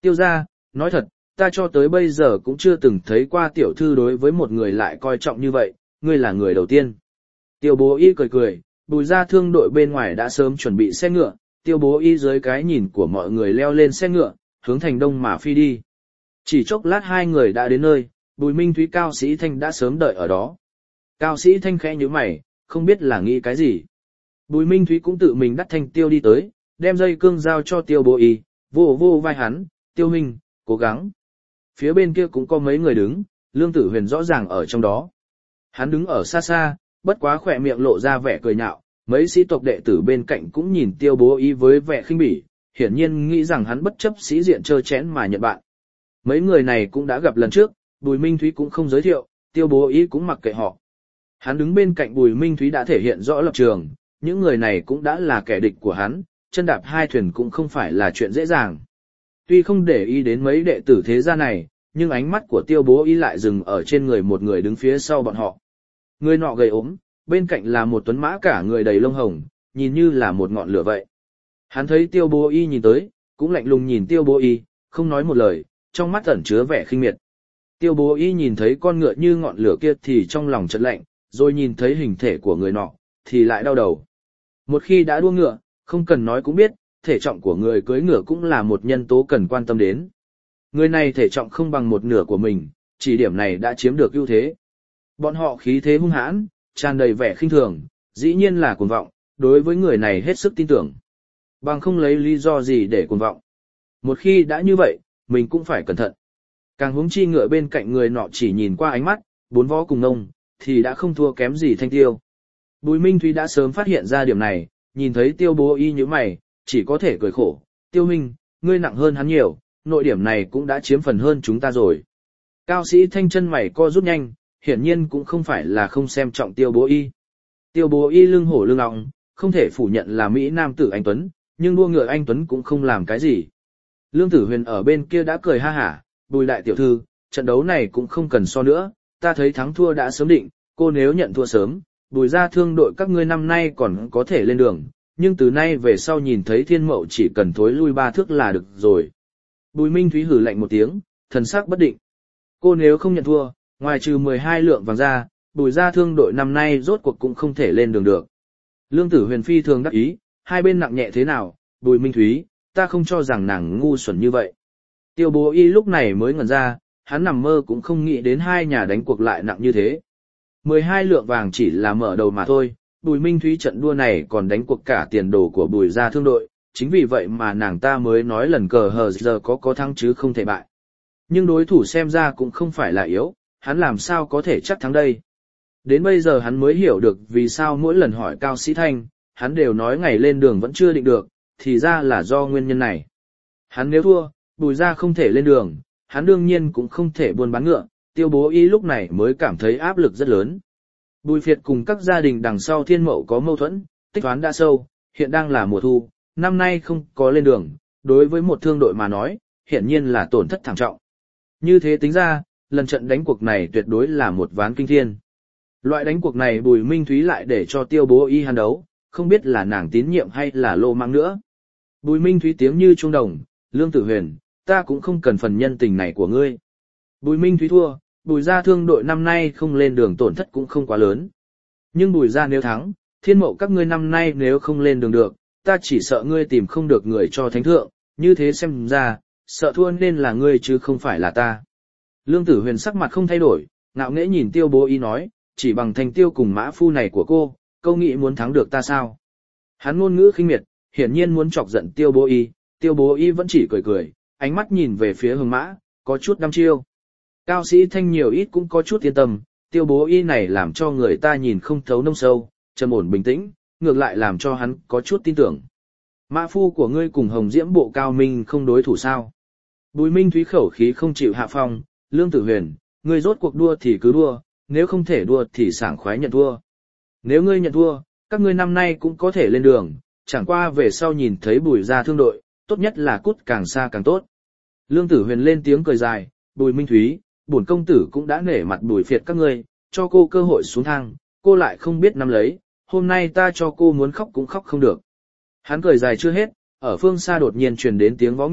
Tiêu gia, nói thật, ta cho tới bây giờ cũng chưa từng thấy qua tiểu thư đối với một người lại coi trọng như vậy, ngươi là người đầu tiên. Tiêu bố y cười cười, Bùi gia thương đội bên ngoài đã sớm chuẩn bị xe ngựa, tiêu bố y dưới cái nhìn của mọi người leo lên xe ngựa, hướng thành đông mà phi đi. Chỉ chốc lát hai người đã đến nơi, Bùi Minh Thúy Cao Sĩ Thanh đã sớm đợi ở đó. Cao Sĩ Thanh khẽ nhíu mày, không biết là nghĩ cái gì. Bùi Minh Thúy cũng tự mình đắt thanh tiêu đi tới, đem dây cương giao cho tiêu bố y, vô vô vai hắn, tiêu minh, cố gắng. Phía bên kia cũng có mấy người đứng, Lương Tử Huyền rõ ràng ở trong đó. Hắn đứng ở xa xa, bất quá khỏe miệng lộ ra vẻ cười nhạo, mấy sĩ tộc đệ tử bên cạnh cũng nhìn tiêu bố y với vẻ khinh bỉ, hiển nhiên nghĩ rằng hắn bất chấp sĩ diện trơ chẽn mà nhận bạn. Mấy người này cũng đã gặp lần trước, Bùi Minh Thúy cũng không giới thiệu, tiêu bố y cũng mặc kệ họ. Hắn đứng bên cạnh Bùi Minh Thúy đã thể hiện rõ lập trường, những người này cũng đã là kẻ địch của hắn, chân đạp hai thuyền cũng không phải là chuyện dễ dàng. Tuy không để ý đến mấy đệ tử thế gia này, nhưng ánh mắt của tiêu bố y lại dừng ở trên người một người đứng phía sau bọn họ. Người nọ gầy ốm, bên cạnh là một tuấn mã cả người đầy lông hồng, nhìn như là một ngọn lửa vậy. Hắn thấy tiêu bố y nhìn tới, cũng lạnh lùng nhìn tiêu bố y, không nói một lời, trong mắt ẩn chứa vẻ khinh miệt. Tiêu bố y nhìn thấy con ngựa như ngọn lửa kia thì trong lòng chợt lạnh, rồi nhìn thấy hình thể của người nọ, thì lại đau đầu. Một khi đã đua ngựa, không cần nói cũng biết, thể trọng của người cưỡi ngựa cũng là một nhân tố cần quan tâm đến. Người này thể trọng không bằng một nửa của mình, chỉ điểm này đã chiếm được ưu thế. Bọn họ khí thế hung hãn, tràn đầy vẻ khinh thường, dĩ nhiên là cuồng vọng, đối với người này hết sức tin tưởng. Bằng không lấy lý do gì để cuồng vọng. Một khi đã như vậy, mình cũng phải cẩn thận. Càng huống chi ngựa bên cạnh người nọ chỉ nhìn qua ánh mắt, bốn vó cùng nông, thì đã không thua kém gì thanh tiêu. Bùi Minh Thúy đã sớm phát hiện ra điểm này, nhìn thấy tiêu bố y như mày, chỉ có thể cười khổ. Tiêu Minh, ngươi nặng hơn hắn nhiều, nội điểm này cũng đã chiếm phần hơn chúng ta rồi. Cao Sĩ Thanh chân mày co rút nhanh, hiển nhiên cũng không phải là không xem trọng tiêu bố y. Tiêu bố y lưng hổ lưng ọng, không thể phủ nhận là Mỹ Nam tử anh Tuấn, nhưng đua ngựa anh Tuấn cũng không làm cái gì. Lương Tử Huyền ở bên kia đã cười ha hả, Bùi đại tiểu thư, trận đấu này cũng không cần so nữa, ta thấy thắng thua đã sớm định, cô nếu nhận thua sớm, Bùi gia thương đội các ngươi năm nay còn có thể lên đường, nhưng từ nay về sau nhìn thấy Thiên Mậu chỉ cần thối lui ba thước là được rồi. Bùi Minh Thúy hử lạnh một tiếng, thần sắc bất định. Cô nếu không nhận thua, ngoài trừ mười hai lượng vàng ra, Bùi gia thương đội năm nay rốt cuộc cũng không thể lên đường được. Lương Tử Huyền phi thường đắc ý, hai bên nặng nhẹ thế nào, Bùi Minh Thúy, ta không cho rằng nàng ngu xuẩn như vậy. Tiêu bố y lúc này mới ngẩn ra, hắn nằm mơ cũng không nghĩ đến hai nhà đánh cuộc lại nặng như thế. mười hai lượng vàng chỉ là mở đầu mà thôi, Bùi Minh Thúy trận đua này còn đánh cuộc cả tiền đồ của Bùi gia thương đội, chính vì vậy mà nàng ta mới nói lần cờ hờ giờ có có thắng chứ không thể bại. Nhưng đối thủ xem ra cũng không phải là yếu, hắn làm sao có thể chắc thắng đây. Đến bây giờ hắn mới hiểu được vì sao mỗi lần hỏi Cao Sĩ Thanh, hắn đều nói ngày lên đường vẫn chưa định được, thì ra là do nguyên nhân này. Hắn nếu thua, Bùi gia không thể lên đường, hắn đương nhiên cũng không thể buôn bán ngựa, tiêu bố y lúc này mới cảm thấy áp lực rất lớn. Bùi Phiệt cùng các gia đình đằng sau Thiên Mậu có mâu thuẫn, tích toán đã sâu, hiện đang là mùa thu, năm nay không có lên đường, đối với một thương đội mà nói, hiển nhiên là tổn thất thảm trọng. Như thế tính ra, lần trận đánh cuộc này tuyệt đối là một ván kinh thiên. Loại đánh cuộc này Bùi Minh Thúy lại để cho tiêu bố y hắn đấu, không biết là nàng tín nhiệm hay là lô mang nữa. Bùi Minh Thúy tiếng như trung đồng, Lương Tử Huyền, ta cũng không cần phần nhân tình này của ngươi. Bùi Minh Thúy thua, Bùi gia thương đội năm nay không lên đường tổn thất cũng không quá lớn. Nhưng Bùi gia nếu thắng, Thiên Mậu các ngươi năm nay nếu không lên đường được, ta chỉ sợ ngươi tìm không được người cho thánh thượng, như thế xem ra, sợ thua nên là ngươi chứ không phải là ta. Lương Tử Huyền sắc mặt không thay đổi, ngạo nghễ nhìn tiêu bố y nói, chỉ bằng thành tiêu cùng mã phu này của cô, câu nghĩ muốn thắng được ta sao? Hắn ngôn ngữ khinh miệt, hiển nhiên muốn chọc giận tiêu bố y, tiêu bố y vẫn chỉ cười cười, ánh mắt nhìn về phía Hồng Mã, có chút đăm chiêu. Cao Sĩ Thanh nhiều ít cũng có chút yên tâm, tiêu bố y này làm cho người ta nhìn không thấu nông sâu, trầm ổn bình tĩnh, ngược lại làm cho hắn có chút tin tưởng. Mã phu của ngươi cùng Hồng Diễm bộ Cao Minh không đối thủ sao? Bùi Minh Thúy khẩu khí không chịu hạ phong, Lương Tử Huyền, ngươi rốt cuộc đua thì cứ đua, nếu không thể đua thì sảng khoái nhận thua. Nếu ngươi nhận thua, các ngươi năm nay cũng có thể lên đường, chẳng qua về sau nhìn thấy Bùi gia thương đội, tốt nhất là cút càng xa càng tốt. Lương Tử Huyền lên tiếng cười dài, Bùi Minh Thúy, bổn công tử cũng đã nể mặt Bùi Phiệt các ngươi, cho cô cơ hội xuống thang, cô lại không biết nắm lấy, hôm nay ta cho cô muốn khóc cũng khóc không được. Hắn cười dài chưa hết, ở phương xa đột nhiên truyền đến tiếng vó ngựa,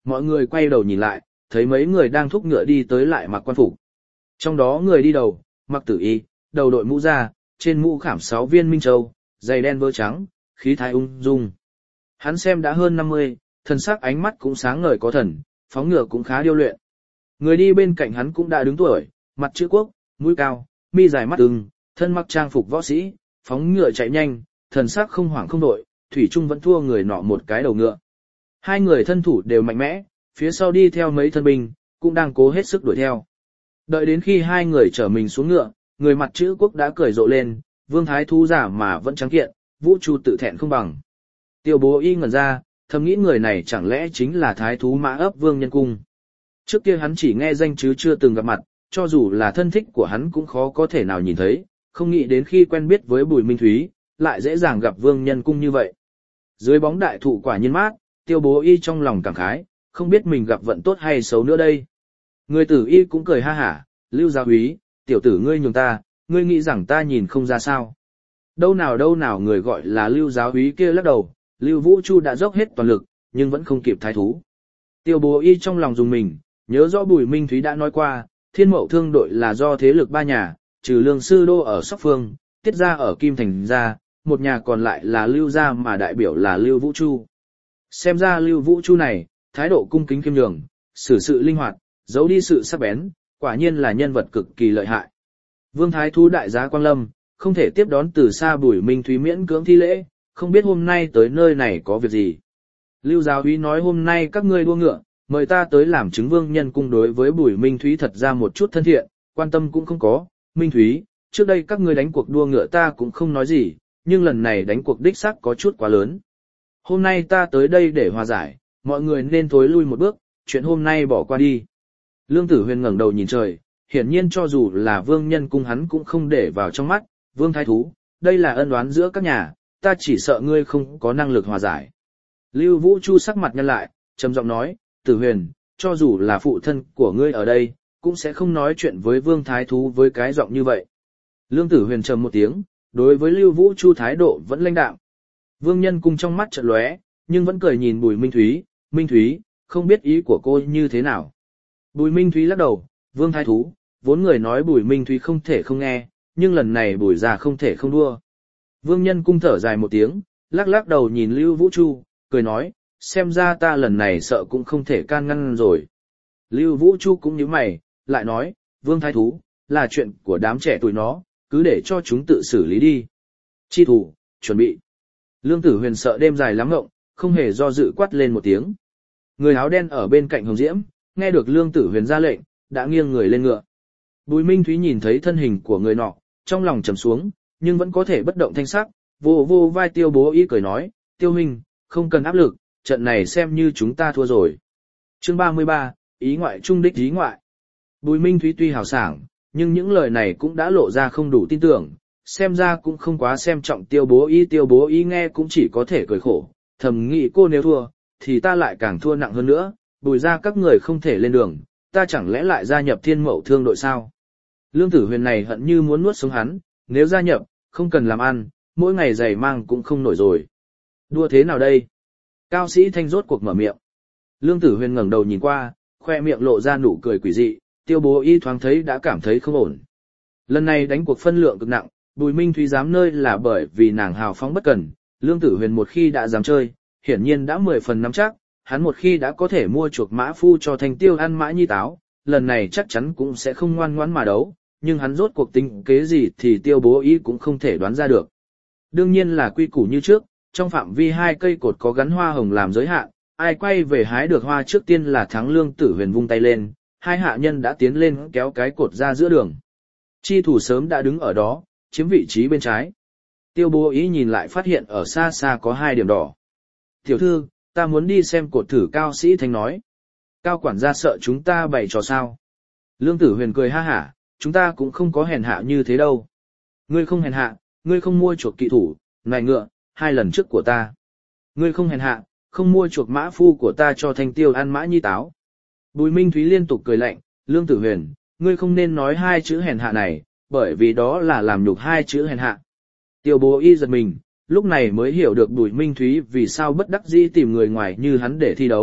Mọi người quay đầu nhìn lại, thấy mấy người đang thúc ngựa đi tới lại mặc quan phục. Trong đó người đi đầu, mặc tử y, đầu đội mũ ra, trên mũ khảm sáu viên minh châu, giày đen vơ trắng, khí thái ung dung. Hắn xem đã hơn năm mươi, thân sắc ánh mắt cũng sáng ngời có thần, phóng ngựa cũng khá điêu luyện. Người đi bên cạnh hắn cũng đã đứng tuổi, mặt chữ quốc, mũi cao, mi dài mắt ưng, thân mặc trang phục võ sĩ, phóng ngựa chạy nhanh, thần sắc không hoảng không đội, thủy trung vẫn thua người nọ một cái đầu ngựa. Hai người thân thủ đều mạnh mẽ, phía sau đi theo mấy thân binh, cũng đang cố hết sức đuổi theo. Đợi đến khi hai người trở mình xuống ngựa, người mặt chữ quốc đã cười rộ lên, Vương Thái Thú giả mà vẫn trắng kiện, Vũ Chu tự thẹn không bằng. Tiêu Bố Y ngẩn ra, thầm nghĩ người này chẳng lẽ chính là Thái Thú Mã ấp Vương Nhân Cung. Trước kia hắn chỉ nghe danh chứ chưa từng gặp mặt, cho dù là thân thích của hắn cũng khó có thể nào nhìn thấy, không nghĩ đến khi quen biết với Bùi Minh Thúy, lại dễ dàng gặp Vương Nhân Cung như vậy. Dưới bóng đại thụ quả nhiên mát, Tiêu Bố Y trong lòng cảm khái, không biết mình gặp vận tốt hay xấu nữa đây. Người tử y cũng cười ha hả, Lưu Gia Úy, tiểu tử ngươi nhường ta, ngươi nghĩ rằng ta nhìn không ra sao. Đâu nào đâu nào người gọi là Lưu Giáo Úy kia lắc đầu, Lưu Vũ Chu đã dốc hết toàn lực, nhưng vẫn không kịp Thái Thú. Tiêu Bố Y trong lòng dùng mình, nhớ rõ Bùi Minh Thúy đã nói qua, Thiên Mậu Thương đội là do thế lực ba nhà, trừ Lương Sư Đô ở Sóc Phương, Tiết Gia ở Kim Thành Gia, một nhà còn lại là Lưu Gia mà đại biểu là Lưu Vũ Chu. Xem ra Lưu Vũ Chu này, thái độ cung kính khiêm nhường, xử sự linh hoạt, giấu đi sự sắc bén, quả nhiên là nhân vật cực kỳ lợi hại. Vương Thái Thú đại giá Quang Lâm, không thể tiếp đón từ xa Bùi Minh Thúy miễn cưỡng thi lễ, không biết hôm nay tới nơi này có việc gì. Lưu Giáo Úy nói hôm nay các ngươi đua ngựa, mời ta tới làm chứng Vương Nhân Cung đối với Bùi Minh Thúy thật ra một chút thân thiện, quan tâm cũng không có. Minh Thúy, trước đây các ngươi đánh cuộc đua ngựa ta cũng không nói gì, nhưng lần này đánh cuộc đích xác có chút quá lớn. Hôm nay ta tới đây để hòa giải, mọi người nên thối lui một bước, chuyện hôm nay bỏ qua đi. Lương Tử Huyền ngẩng đầu nhìn trời, hiển nhiên cho dù là Vương Nhân Cung hắn cũng không để vào trong mắt. Vương Thái Thú, đây là ân oán giữa các nhà, ta chỉ sợ ngươi không có năng lực hòa giải. Lưu Vũ Chu sắc mặt nhăn lại, trầm giọng nói, Tử Huyền, cho dù là phụ thân của ngươi ở đây, cũng sẽ không nói chuyện với Vương Thái Thú với cái giọng như vậy. Lương Tử Huyền trầm một tiếng, đối với Lưu Vũ Chu thái độ vẫn lãnh đạm. Vương Nhân Cung trong mắt chợt lóe, nhưng vẫn cười nhìn Bùi Minh Thúy, Minh Thúy, không biết ý của cô như thế nào. Bùi Minh Thúy lắc đầu, Vương Thái Thú, vốn người nói Bùi Minh Thúy không thể không nghe, nhưng lần này Bùi già không thể không đua. Vương Nhân Cung thở dài một tiếng, lắc lắc đầu nhìn Lưu Vũ Chu, cười nói, xem ra ta lần này sợ cũng không thể can ngăn rồi. Lưu Vũ Chu cũng nhíu mày, lại nói, Vương Thái Thú, là chuyện của đám trẻ tuổi nó, cứ để cho chúng tự xử lý đi. Chi thủ, chuẩn bị. Lương Tử Huyền sợ đêm dài lắm ngộng, không hề do dự quát lên một tiếng. Người áo đen ở bên cạnh Hồng Diễm, nghe được Lương Tử Huyền ra lệnh, đã nghiêng người lên ngựa. Bùi Minh Thúy nhìn thấy thân hình của người nọ, trong lòng trầm xuống, nhưng vẫn có thể bất động thanh sắc, vô vô vai Tiêu Bố Y cười nói, Tiêu huynh, không cần áp lực, trận này xem như chúng ta thua rồi. Chương ba mươi ba, ý ngoại trung đích ý ngoại. Bùi Minh Thúy tuy hào sảng, nhưng những lời này cũng đã lộ ra không đủ tin tưởng, xem ra cũng không quá xem trọng Tiêu Bố Y. Tiêu Bố Y nghe cũng chỉ có thể cười khổ, thầm nghĩ cô nếu thua, thì ta lại càng thua nặng hơn nữa, Bùi ra các người không thể lên đường, ta chẳng lẽ lại gia nhập Thiên Mậu Thương đội sao? Lương Tử Huyền này hận như muốn nuốt sống hắn, nếu gia nhập, không cần làm ăn, mỗi ngày giày mang cũng không nổi rồi. Đua thế nào đây? Cao sĩ Thanh rốt cuộc mở miệng. Lương Tử Huyền ngẩng đầu nhìn qua, khoe miệng lộ ra nụ cười quỷ dị, Tiêu Bố Y thoáng thấy đã cảm thấy không ổn. Lần này đánh cuộc phân lượng cực nặng, Bùi Minh Thúy dám nơi là bởi vì nàng hào phóng bất cần, Lương Tử Huyền một khi đã dám chơi, hiển nhiên đã mười phần nắm chắc, hắn một khi đã có thể mua chuộc mã phu cho Thanh Tiêu ăn mã nhi táo, lần này chắc chắn cũng sẽ không ngoan ngoãn mà đấu, nhưng hắn rốt cuộc tính kế gì thì Tiêu Bố Y cũng không thể đoán ra được. Đương nhiên là quy củ như trước, trong phạm vi hai cây cột có gắn hoa hồng làm giới hạn, ai quay về hái được hoa trước tiên là thắng. Lương Tử Huyền vung tay lên, hai hạ nhân đã tiến lên kéo cái cột ra giữa đường. Chi thủ sớm đã đứng ở đó, chiếm vị trí bên trái. Tiêu Bố Y nhìn lại phát hiện ở xa xa có hai điểm đỏ. Tiểu thư, ta muốn đi xem cột thử. Cao sĩ Thanh nói. Cao quản gia sợ chúng ta bày trò sao? Lương Tử Huyền cười ha hả, chúng ta cũng không có hèn hạ như thế đâu. Ngươi không hèn hạ, ngươi không mua chuộc kỵ thủ, nài ngựa, hai lần trước của ta. Ngươi không hèn hạ, không mua chuộc mã phu của ta cho Thanh Tiêu ăn mã nhi táo. Bùi Minh Thúy liên tục cười lạnh, Lương Tử Huyền, ngươi không nên nói hai chữ hèn hạ này, bởi vì đó là làm nhục hai chữ hèn hạ. Tiêu Bố Y giật mình, lúc này mới hiểu được Bùi Minh Thúy vì sao bất đắc dĩ tìm người ngoài như hắn để thi đấu,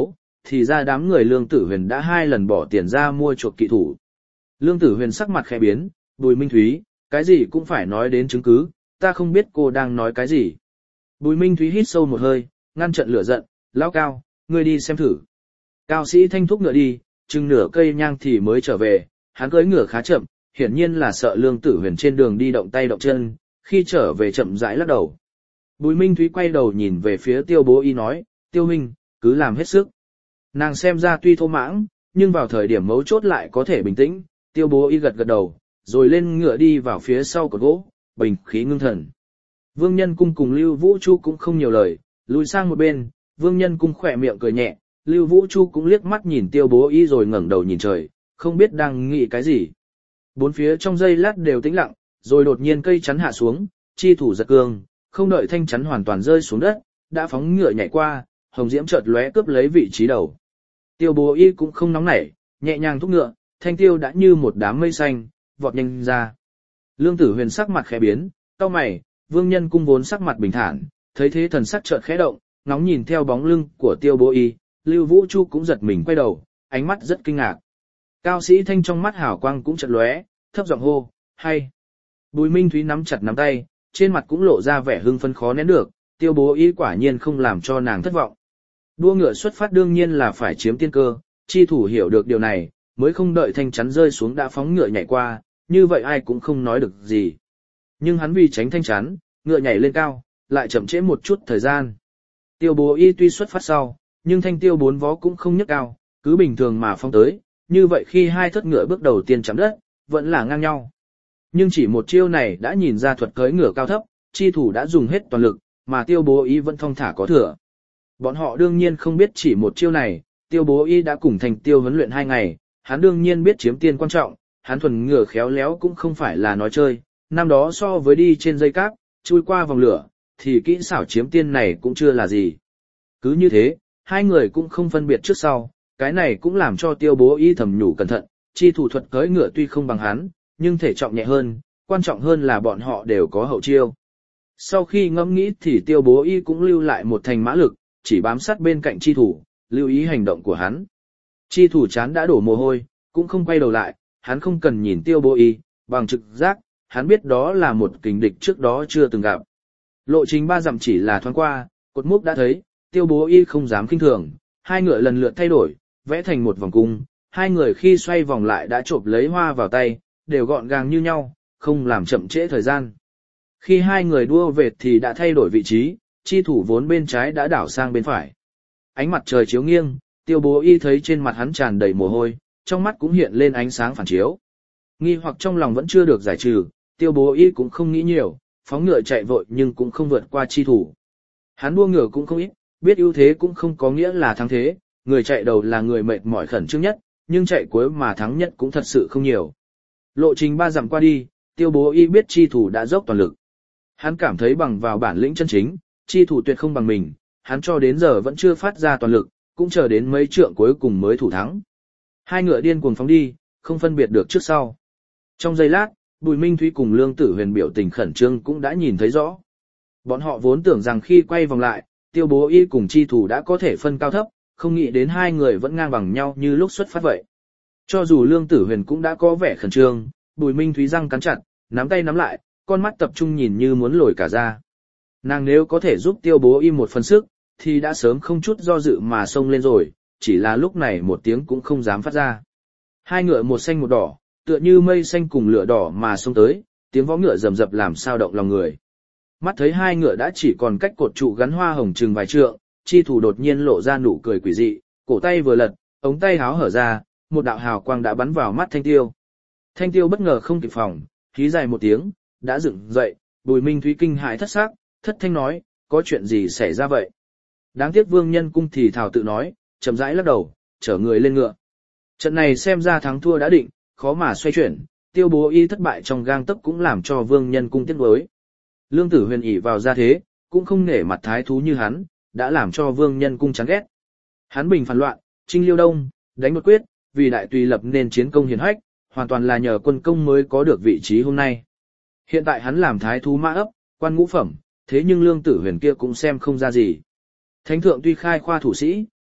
thì ra đám người Lương Tử Huyền đã hai lần bỏ tiền ra mua chuộc kỵ thủ. Lương Tử Huyền sắc mặt khẽ biến, Bùi Minh Thúy, cái gì cũng phải nói đến chứng cứ, ta không biết cô đang nói cái gì. Bùi Minh Thúy hít sâu một hơi, ngăn trận lửa giận, lão Cao, ngươi đi xem thử. Cao sĩ Thanh thúc ngựa đi, chừng nửa cây nhang thì mới trở về, hắn cưỡi ngựa khá chậm, hiển nhiên là sợ Lương Tử Huyền trên đường đi động tay động chân, khi trở về chậm rãi lắc đầu. Bùi Minh Thúy quay đầu nhìn về phía Tiêu Bố Y nói, Tiêu Minh, cứ làm hết sức. Nàng xem ra tuy thô mãng, nhưng vào thời điểm mấu chốt lại có thể bình tĩnh, Tiêu Bố Y gật gật đầu, rồi lên ngựa đi vào phía sau cột gỗ, bình khí ngưng thần. Vương Nhân Cung cùng Lưu Vũ Chu cũng không nhiều lời, lùi sang một bên, Vương Nhân Cung khỏe miệng cười nhẹ, Lưu Vũ Chu cũng liếc mắt nhìn Tiêu Bố Y rồi ngẩng đầu nhìn trời, không biết đang nghĩ cái gì. Bốn phía trong giây lát đều tĩnh lặng, rồi đột nhiên cây chắn hạ xuống, chi thủ giật cương, không đợi thanh chắn hoàn toàn rơi xuống đất, đã phóng ngựa nhảy qua, hồng diễm chợt lóe cướp lấy vị trí đầu. Tiêu Bố Y cũng không nóng nảy, nhẹ nhàng thúc ngựa, thanh tiêu đã như một đám mây xanh, vọt nhanh ra. Lương Tử Huyền sắc mặt khẽ biến, cau mày, Vương Nhân Cung vốn sắc mặt bình thản, thấy thế thần sắc chợt khẽ động, ngóng nhìn theo bóng lưng của Tiêu Bố Y, Lưu Vũ Chu cũng giật mình quay đầu, ánh mắt rất kinh ngạc. Cao sĩ Thanh trong mắt hào quang cũng chợt lóe, thấp giọng hô, hay. Bùi Minh Thúy nắm chặt nắm tay, trên mặt cũng lộ ra vẻ hưng phấn khó nén được, Tiêu Bố Y quả nhiên không làm cho nàng thất vọng. Đua ngựa xuất phát đương nhiên là phải chiếm tiên cơ, chi thủ hiểu được điều này, mới không đợi thanh chắn rơi xuống đã phóng ngựa nhảy qua, như vậy ai cũng không nói được gì. Nhưng hắn vì tránh thanh chắn, ngựa nhảy lên cao, lại chậm trễ một chút thời gian. Tiêu Bố Y tuy xuất phát sau, nhưng thanh tiêu bốn vó cũng không nhấc cao, cứ bình thường mà phóng tới, như vậy khi hai thất ngựa bước đầu tiên chạm đất, vẫn là ngang nhau. Nhưng chỉ một chiêu này đã nhìn ra thuật cưỡi ngựa cao thấp, chi thủ đã dùng hết toàn lực, mà Tiêu Bố Y vẫn thong thả có thừa. Bọn họ đương nhiên không biết chỉ một chiêu này, Tiêu Bố Y đã cùng Thành Tiêu huấn luyện hai ngày, hắn đương nhiên biết chiếm tiên quan trọng, hắn thuần ngựa khéo léo cũng không phải là nói chơi, năm đó so với đi trên dây cáp, chui qua vòng lửa, thì kỹ xảo chiếm tiên này cũng chưa là gì. Cứ như thế, hai người cũng không phân biệt trước sau, cái này cũng làm cho Tiêu Bố Y thầm nhủ cẩn thận, chi thủ thuật cưỡi ngựa tuy không bằng hắn, nhưng thể trọng nhẹ hơn, quan trọng hơn là bọn họ đều có hậu chiêu. Sau khi ngẫm nghĩ thì Tiêu Bố Y cũng lưu lại một thành mã lực, chỉ bám sát bên cạnh chi thủ, lưu ý hành động của hắn. Chi thủ chán đã đổ mồ hôi, cũng không quay đầu lại, hắn không cần nhìn Tiêu Bố Y, bằng trực giác, hắn biết đó là một kình địch trước đó chưa từng gặp. Lộ trình ba dặm chỉ là thoáng qua, cột mốc đã thấy, Tiêu Bố Y không dám khinh thường, hai ngựa lần lượt thay đổi, vẽ thành một vòng cung, hai người khi xoay vòng lại đã chộp lấy hoa vào tay, đều gọn gàng như nhau, không làm chậm trễ thời gian. Khi hai người đua về thì đã thay đổi vị trí, chi thủ vốn bên trái đã đảo sang bên phải. Ánh mặt trời chiếu nghiêng, Tiêu Bố Y thấy trên mặt hắn tràn đầy mồ hôi, trong mắt cũng hiện lên ánh sáng phản chiếu. Nghi hoặc trong lòng vẫn chưa được giải trừ, Tiêu Bố Y cũng không nghĩ nhiều, phóng ngựa chạy vội nhưng cũng không vượt qua chi thủ. Hắn đua ngựa cũng không ít, biết ưu thế cũng không có nghĩa là thắng thế, người chạy đầu là người mệt mỏi khẩn trương nhất, nhưng chạy cuối mà thắng nhất cũng thật sự không nhiều. Lộ trình ba dặm qua đi, Tiêu Bố Y biết chi thủ đã dốc toàn lực. Hắn cảm thấy bằng vào bản lĩnh chân chính, chi thủ tuyệt không bằng mình, hắn cho đến giờ vẫn chưa phát ra toàn lực, cũng chờ đến mấy trượng cuối cùng mới thủ thắng. Hai ngựa điên cuồng phóng đi, không phân biệt được trước sau. Trong giây lát, Bùi Minh Thúy cùng Lương Tử Huyền biểu tình khẩn trương cũng đã nhìn thấy rõ. Bọn họ vốn tưởng rằng khi quay vòng lại, Tiêu Bố Y cùng chi thủ đã có thể phân cao thấp, không nghĩ đến hai người vẫn ngang bằng nhau như lúc xuất phát vậy. Cho dù Lương Tử Huyền cũng đã có vẻ khẩn trương, Bùi Minh Thúy răng cắn chặt, nắm tay nắm lại, con mắt tập trung nhìn như muốn lồi cả ra. Nàng nếu có thể giúp Tiêu Bố Y một phần sức, thì đã sớm không chút do dự mà xông lên rồi, chỉ là lúc này một tiếng cũng không dám phát ra. Hai ngựa một xanh một đỏ, tựa như mây xanh cùng lửa đỏ mà xông tới, tiếng vó ngựa rầm rập làm sao động lòng người. Mắt thấy hai ngựa đã chỉ còn cách cột trụ gắn hoa hồng chừng vài trượng, chi thủ đột nhiên lộ ra nụ cười quỷ dị, cổ tay vừa lật, ống tay háo hở ra, một đạo hào quang đã bắn vào mắt Thanh Tiêu. Thanh Tiêu bất ngờ không kịp phòng, khí dài một tiếng, đã dựng dậy, Bùi Minh Thúy kinh hãi thất xác, thất thanh nói, có chuyện gì xảy ra vậy? Đáng tiếc Vương Nhân Cung thì thào tự nói, chậm rãi lắc đầu, chở người lên ngựa. Trận này xem ra thắng thua đã định, khó mà xoay chuyển, Tiêu Bố Y thất bại trong gang tấc cũng làm cho Vương Nhân Cung tiếc nuối. Lương Tử Huyền ỷ vào gia thế, cũng không nể mặt thái thú như hắn, đã làm cho Vương Nhân Cung chán ghét. Hắn bình phản loạn, chinh Liêu Đông, đánh một quyết, vì đại tùy lập nên chiến công hiển hách, hoàn toàn là nhờ quân công mới có được vị trí hôm nay. Hiện tại hắn làm thái thú mã ấp, quan ngũ phẩm, thế nhưng Lương Tử Huyền kia cũng xem không ra gì. Thánh thượng tuy khai khoa thủ sĩ,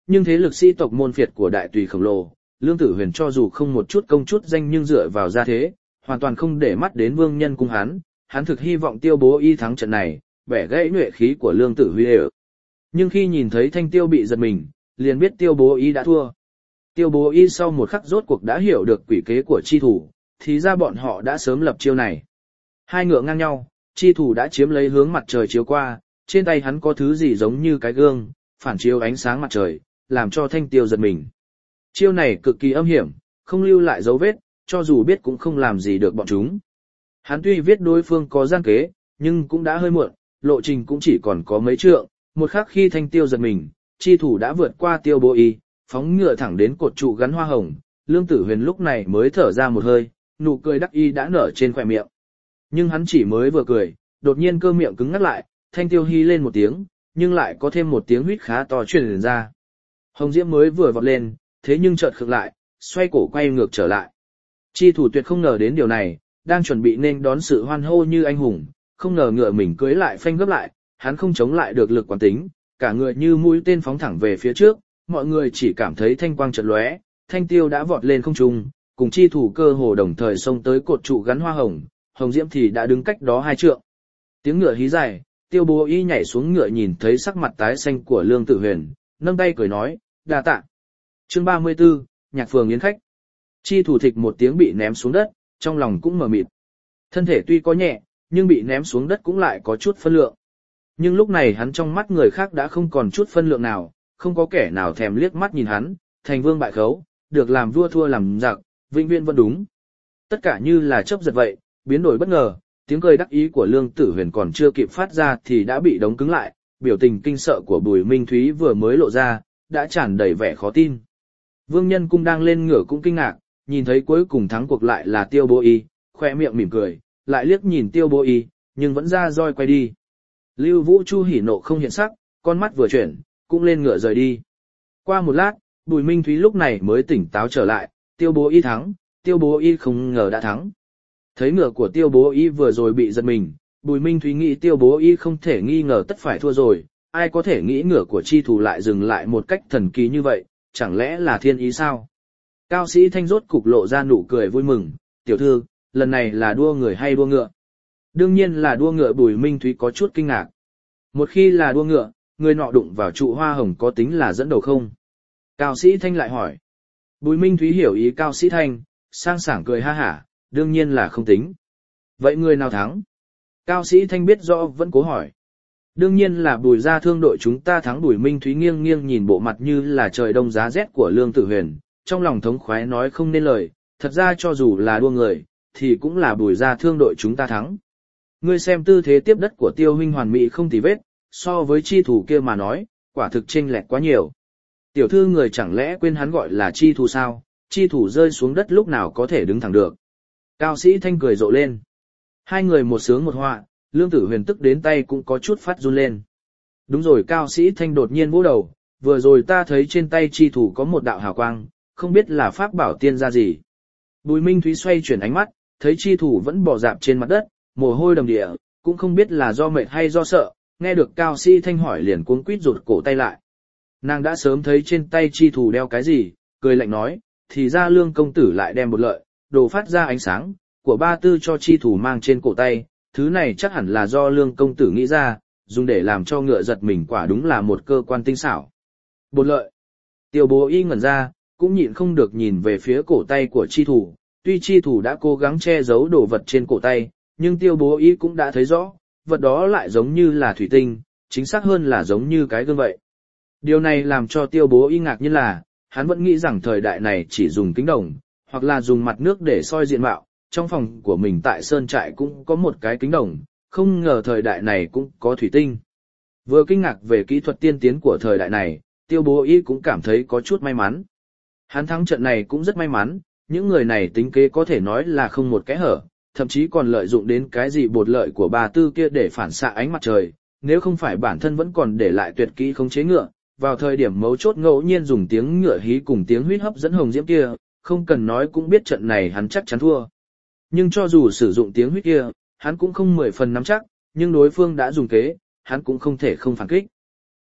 nhưng thế lực sĩ tộc môn phiệt của đại tùy khổng lồ, Lương Tử Huyền cho dù không một chút công chút danh nhưng dựa vào gia thế, hoàn toàn không để mắt đến vương nhân cung hắn, hắn thực hy vọng Tiêu Bố Y thắng trận này, bẻ gãy nhuệ khí của Lương Tử Huy. Nhưng khi nhìn thấy Thanh Tiêu bị giật mình, liền biết Tiêu Bố Y đã thua. Tiêu Bố Y sau một khắc rốt cuộc đã hiểu được quỷ kế của chi thủ, thì ra bọn họ đã sớm lập chiêu này. Hai ngựa ngang nhau, chi thủ đã chiếm lấy hướng mặt trời chiếu qua, trên tay hắn có thứ gì giống như cái gương, phản chiếu ánh sáng mặt trời, làm cho Thanh Tiêu giật mình. Chiêu này cực kỳ âm hiểm, không lưu lại dấu vết, cho dù biết cũng không làm gì được bọn chúng. Hắn tuy biết đối phương có gian kế, nhưng cũng đã hơi muộn, lộ trình cũng chỉ còn có mấy trượng, một khắc khi Thanh Tiêu giật mình, chi thủ đã vượt qua Tiêu Bố Y, phóng ngựa thẳng đến cột trụ gắn hoa hồng, Lương Tử Huyền lúc này mới thở ra một hơi, nụ cười đắc ý đã nở trên khóe miệng. Nhưng hắn chỉ mới vừa cười, đột nhiên cơ miệng cứng ngắt lại, Thanh Tiêu hí lên một tiếng, nhưng lại có thêm một tiếng huýt khá to truyền ra. Hồng Diễm mới vừa vọt lên, thế nhưng chợt khựng lại, xoay cổ quay ngược trở lại. Chi thủ tuyệt không ngờ đến điều này, đang chuẩn bị nên đón sự hoan hô như anh hùng, không ngờ ngựa mình cưới lại phanh gấp lại, hắn không chống lại được lực quán tính, cả người như mũi tên phóng thẳng về phía trước, mọi người chỉ cảm thấy thanh quang chợt lóe, Thanh Tiêu đã vọt lên không trung, cùng chi thủ cơ hồ đồng thời xông tới cột trụ gắn hoa hồng, Hồng Diễm thì đã đứng cách đó hai trượng. Tiếng ngựa hí dài, Tiêu Bố Y nhảy xuống ngựa nhìn thấy sắc mặt tái xanh của Lương Tử Huyền, nâng tay cười nói, đa tạ. Chương ba mươi tư, Nhạc Phường yến khách. Chi thủ thịch một tiếng bị ném xuống đất, trong lòng cũng mờ mịt. Thân thể tuy có nhẹ, nhưng bị ném xuống đất cũng lại có chút phân lượng. Nhưng lúc này hắn trong mắt người khác đã không còn chút phân lượng nào, không có kẻ nào thèm liếc mắt nhìn hắn, thành vương bại khấu, được làm vua thua làm giặc, vĩnh viễn vẫn đúng. Tất cả như là chớp giật vậy, biến đổi bất ngờ, tiếng cười đắc ý của Lương Tử Huyền còn chưa kịp phát ra thì đã bị đóng cứng lại, biểu tình kinh sợ của Bùi Minh Thúy vừa mới lộ ra, đã tràn đầy vẻ khó tin. Vương Nhân Cung đang lên ngựa cũng kinh ngạc, nhìn thấy cuối cùng thắng cuộc lại là Tiêu Bố Y, khoe miệng mỉm cười, lại liếc nhìn Tiêu Bố Y, nhưng vẫn ra roi quay đi. Lưu Vũ Chu hỉ nộ không hiện sắc, con mắt vừa chuyển, cũng lên ngựa rời đi. Qua một lát, Bùi Minh Thúy lúc này mới tỉnh táo trở lại, Tiêu Bố Y thắng, Tiêu Bố Y không ngờ đã thắng. Thấy ngựa của Tiêu Bố Y vừa rồi bị giật mình, Bùi Minh Thúy nghĩ Tiêu Bố Y không thể nghi ngờ tất phải thua rồi, ai có thể nghĩ ngựa của chi thủ lại dừng lại một cách thần kỳ như vậy, chẳng lẽ là thiên ý sao? Cao Sĩ Thanh rốt cục lộ ra nụ cười vui mừng, tiểu thư, lần này là đua người hay đua ngựa? Đương nhiên là đua ngựa. Bùi Minh Thúy có chút kinh ngạc. Một khi là đua ngựa, người nọ đụng vào trụ hoa hồng có tính là dẫn đầu không? Cao Sĩ Thanh lại hỏi. Bùi Minh Thúy hiểu ý Cao Sĩ Thanh, sang sảng cười ha hả, đương nhiên là không tính. Vậy người nào thắng? Cao Sĩ Thanh biết rõ vẫn cố hỏi. Đương nhiên là Bùi gia thương đội chúng ta thắng. Bùi Minh Thúy nghiêng nghiêng nhìn bộ mặt như là trời đông giá rét của Lương Tử Huyền, trong lòng thống khoái nói không nên lời, thật ra cho dù là đua người, thì cũng là Bùi gia thương đội chúng ta thắng. Ngươi xem tư thế tiếp đất của Tiêu huynh hoàn mỹ không tì vết, so với chi thủ kia mà nói, quả thực chênh lệch quá nhiều. Tiểu thư người chẳng lẽ quên hắn gọi là chi thủ sao, chi thủ rơi xuống đất lúc nào có thể đứng thẳng được. Cao Sĩ Thanh cười rộ lên. Hai người một sướng một họa, Lương Tử Huyền tức đến tay cũng có chút phát run lên. Đúng rồi, Cao Sĩ Thanh đột nhiên vỗ đầu, vừa rồi ta thấy trên tay chi thủ có một đạo hào quang, không biết là pháp bảo tiên gia gì. Bùi Minh Thúy xoay chuyển ánh mắt, thấy chi thủ vẫn bò dạp trên mặt đất, mồ hôi đầm đìa, cũng không biết là do mệt hay do sợ, nghe được Cao Sĩ Thanh hỏi liền cuống quýt rụt cổ tay lại. Nàng đã sớm thấy trên tay chi thủ đeo cái gì, cười lạnh nói, thì ra Lương công tử lại đem một lợi, đồ phát ra ánh sáng, của ba tư cho chi thủ mang trên cổ tay, thứ này chắc hẳn là do Lương công tử nghĩ ra, dùng để làm cho ngựa giật mình, quả đúng là một cơ quan tinh xảo. Bột lợi. Tiêu Bố Y ngẩn ra, cũng nhịn không được nhìn về phía cổ tay của chi thủ, tuy chi thủ đã cố gắng che giấu đồ vật trên cổ tay, nhưng Tiêu Bố Y cũng đã thấy rõ, vật đó lại giống như là thủy tinh, chính xác hơn là giống như cái gương vậy. Điều này làm cho Tiêu Bố Y ngạc nhiên là, hắn vẫn nghĩ rằng thời đại này chỉ dùng kính đồng, hoặc là dùng mặt nước để soi diện mạo, trong phòng của mình tại Sơn Trại cũng có một cái kính đồng, không ngờ thời đại này cũng có thủy tinh. Vừa kinh ngạc về kỹ thuật tiên tiến của thời đại này, Tiêu Bố Y cũng cảm thấy có chút may mắn. Hắn thắng trận này cũng rất may mắn, những người này tính kế có thể nói là không một kẽ hở, thậm chí còn lợi dụng đến cái gì bột lợi của bà tư kia để phản xạ ánh mặt trời, nếu không phải bản thân vẫn còn để lại tuyệt kỹ khống chế ngựa, vào thời điểm mấu chốt ngẫu nhiên dùng tiếng ngựa hí cùng tiếng huýt hấp dẫn Hồng Diễm kia, không cần nói cũng biết trận này hắn chắc chắn thua. Nhưng cho dù sử dụng tiếng huýt kia, hắn cũng không mười phần nắm chắc, nhưng đối phương đã dùng kế, hắn cũng không thể không phản kích.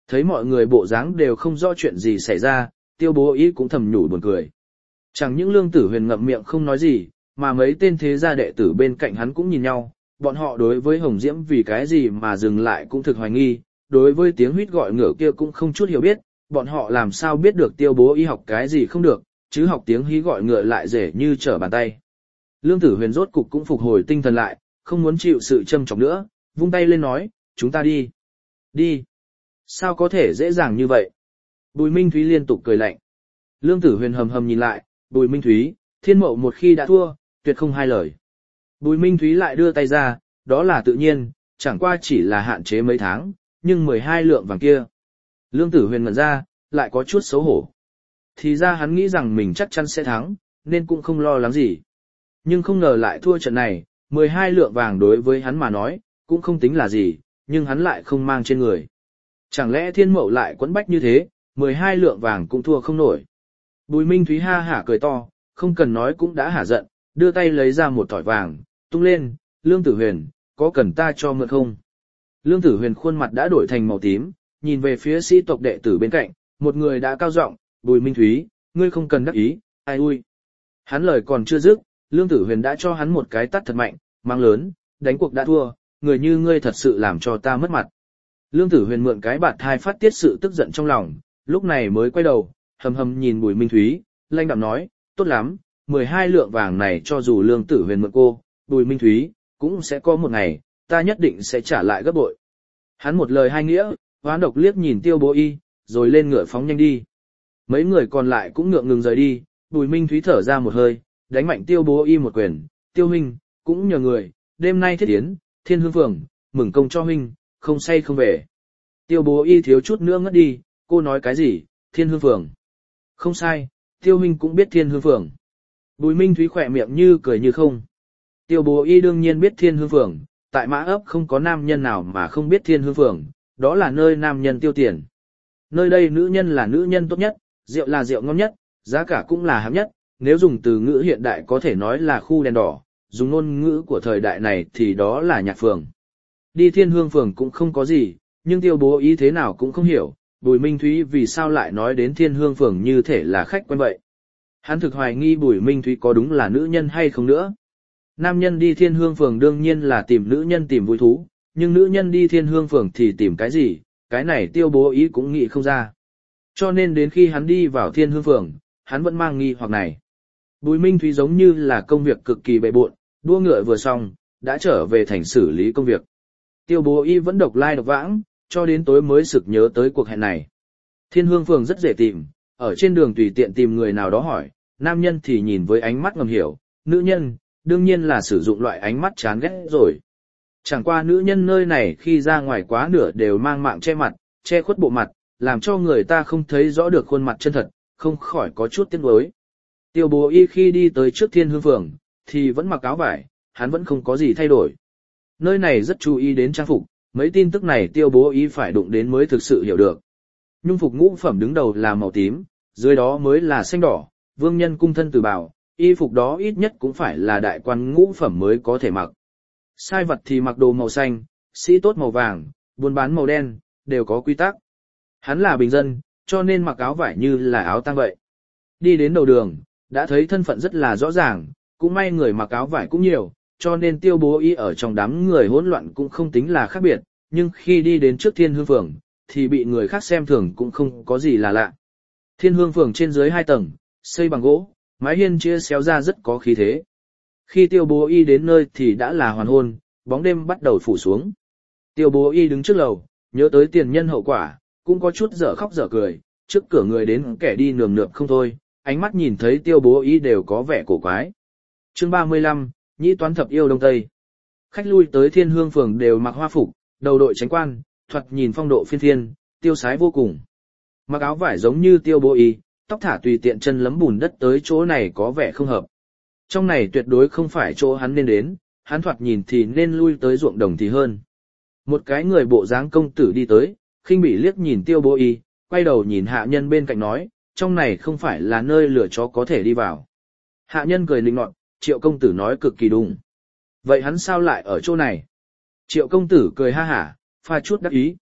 Thấy mọi người bộ dáng đều không rõ chuyện gì xảy ra, Tiêu Bố Ý cũng thầm nhủ buồn cười. Chẳng những Lương Tử Huyền ngậm miệng không nói gì, mà mấy tên thế gia đệ tử bên cạnh hắn cũng nhìn nhau, bọn họ đối với Hồng Diễm vì cái gì mà dừng lại cũng thực hoài nghi, đối với tiếng huýt gọi ngựa kia cũng không chút hiểu biết, bọn họ làm sao biết được Tiêu Bố Ý học cái gì không được, chứ học tiếng hí gọi ngựa lại dễ như trở bàn tay. Lương Tử Huyền rốt cục cũng phục hồi tinh thần lại, không muốn chịu sự châm chọc nữa, vung tay lên nói, chúng ta đi. Đi. Sao có thể dễ dàng như vậy? Bùi Minh Thúy liên tục cười lạnh. Lương Tử Huyền hầm hầm nhìn lại, Bùi Minh Thúy, Thiên Mậu một khi đã thua, tuyệt không hai lời. Bùi Minh Thúy lại đưa tay ra, đó là tự nhiên, chẳng qua chỉ là hạn chế mấy tháng, nhưng mười hai lượng vàng kia. Lương Tử Huyền ngẩn ra, lại có chút xấu hổ. Thì ra hắn nghĩ rằng mình chắc chắn sẽ thắng, nên cũng không lo lắng gì. Nhưng không ngờ lại thua trận này, mười hai lượng vàng đối với hắn mà nói, cũng không tính là gì, nhưng hắn lại không mang trên người. Chẳng lẽ Thiên Mậu lại quấn bách như thế, mười hai lượng vàng cũng thua không nổi. Bùi Minh Thúy ha hả cười to, không cần nói cũng đã hả giận, đưa tay lấy ra một thỏi vàng, tung lên, Lương Tử Huyền, có cần ta cho mượn không? Lương Tử Huyền khuôn mặt đã đổi thành màu tím, nhìn về phía sĩ tộc đệ tử bên cạnh, một người đã cao giọng, Bùi Minh Thúy, ngươi không cần đắc ý, ai ui. Hắn lời còn chưa dứt, Lương Tử Huyền đã cho hắn một cái tát thật mạnh, mang lớn, đánh cuộc đã thua, người như ngươi thật sự làm cho ta mất mặt. Lương Tử Huyền mượn cái bạt thai phát tiết sự tức giận trong lòng, lúc này mới quay đầu, hầm hầm nhìn Bùi Minh Thúy, lanh đạm nói, tốt lắm, mười hai lượng vàng này cho dù Lương Tử Huyền mượn cô, Bùi Minh Thúy, cũng sẽ có một ngày, ta nhất định sẽ trả lại gấp bội. Hắn một lời hai nghĩa, hoán độc liếc nhìn Tiêu Bố Y, rồi lên ngựa phóng nhanh đi. Mấy người còn lại cũng ngượng ngừng rời đi, Bùi Minh Thúy thở ra một hơi, đánh mạnh Tiêu Bố Y một quyền, Tiêu huynh, cũng nhờ người, đêm nay thiết yến, Thiên Hương Phường, mừng công cho huynh, không say không về. Tiêu Bố Y thiếu chút nữa ngất đi, cô nói cái gì, Thiên Hương Phường. Không sai, Tiêu huynh cũng biết Thiên Hương Phường. Bùi Minh Thúy khỏe miệng như cười như không. Tiêu Bố Y đương nhiên biết Thiên Hương Phường, tại Mã ấp không có nam nhân nào mà không biết Thiên Hương Phường, đó là nơi nam nhân tiêu tiền. Nơi đây nữ nhân là nữ nhân tốt nhất, rượu là rượu ngon nhất, giá cả cũng là hạng nhất, nếu dùng từ ngữ hiện đại có thể nói là khu đèn đỏ, dùng ngôn ngữ của thời đại này thì đó là nhạc phường. Đi Thiên Hương Phường cũng không có gì, nhưng Tiêu Bố Y thế nào cũng không hiểu, Bùi Minh Thúy vì sao lại nói đến Thiên Hương Phường như thể là khách quen vậy. Hắn thực hoài nghi Bùi Minh Thúy có đúng là nữ nhân hay không nữa. Nam nhân đi Thiên Hương Phường đương nhiên là tìm nữ nhân tìm vui thú, nhưng nữ nhân đi Thiên Hương Phường thì tìm cái gì, cái này Tiêu Bố Y cũng nghĩ không ra. Cho nên đến khi hắn đi vào Thiên Hương Phường, hắn vẫn mang nghi hoặc này. Bùi Minh Thúy giống như là công việc cực kỳ bề bộn, đua ngựa vừa xong, đã trở về thành xử lý công việc. Tiêu Bố Y vẫn độc lai độc vãng, cho đến tối mới sực nhớ tới cuộc hẹn này. Thiên Hương Phường rất dễ tìm, ở trên đường tùy tiện tìm người nào đó hỏi, nam nhân thì nhìn với ánh mắt ngầm hiểu, nữ nhân, đương nhiên là sử dụng loại ánh mắt chán ghét rồi. Chẳng qua nữ nhân nơi này khi ra ngoài quá nửa đều mang mạng che mặt, che khuất bộ mặt, làm cho người ta không thấy rõ được khuôn mặt chân thật, không khỏi có chút tiếc nuối. Tiêu Bố Y khi đi tới trước Thiên Hương Phường, thì vẫn mặc áo vải, hắn vẫn không có gì thay đổi. Nơi này rất chú ý đến trang phục, mấy tin tức này Tiêu Bố Y phải đụng đến mới thực sự hiểu được. Nhung phục ngũ phẩm đứng đầu là màu tím, dưới đó mới là xanh đỏ, vương nhân cung thân từ bảo, y phục đó ít nhất cũng phải là đại quan ngũ phẩm mới có thể mặc. Sai vật thì mặc đồ màu xanh, sĩ tốt màu vàng, buôn bán màu đen, đều có quy tắc. Hắn là bình dân, cho nên mặc áo vải như là áo tang vậy. Đi đến đầu đường, đã thấy thân phận rất là rõ ràng, cũng may người mặc áo vải cũng nhiều, cho nên Tiêu Bố Y ở trong đám người hỗn loạn cũng không tính là khác biệt, nhưng khi đi đến trước Thiên Hương Phường, thì bị người khác xem thường cũng không có gì là lạ. Thiên Hương Phường trên dưới hai tầng, xây bằng gỗ, mái hiên chia xéo ra rất có khí thế. Khi Tiêu Bố Y đến nơi thì đã là hoàng hôn, bóng đêm bắt đầu phủ xuống. Tiêu Bố Y đứng trước lầu, nhớ tới tiền nhân hậu quả, cũng có chút dở khóc dở cười, trước cửa người đến kẻ đi nườm nượp không thôi, ánh mắt nhìn thấy Tiêu Bố Y đều có vẻ cổ quái. Chương ba mươi lăm, Nhĩ toán thập yêu Đông Tây. Khách lui tới Thiên Hương Phường đều mặc hoa phục, đầu đội chánh quan, thoạt nhìn phong độ phiên phiên, tiêu sái vô cùng. Mặc áo vải giống như Tiêu Bố Y, tóc thả tùy tiện chân lấm bùn đất tới chỗ này có vẻ không hợp. Trong này tuyệt đối không phải chỗ hắn nên đến, hắn thoạt nhìn thì nên lui tới ruộng đồng thì hơn. Một cái người bộ dáng công tử đi tới, khinh bỉ liếc nhìn Tiêu Bố Y, quay đầu nhìn hạ nhân bên cạnh nói, trong này không phải là nơi lửa chó có thể đi vào. Hạ nhân cười nịnh nọt, Triệu công tử nói cực kỳ đúng. Vậy hắn sao lại ở chỗ này? Triệu công tử cười ha hả, pha chút đắc ý.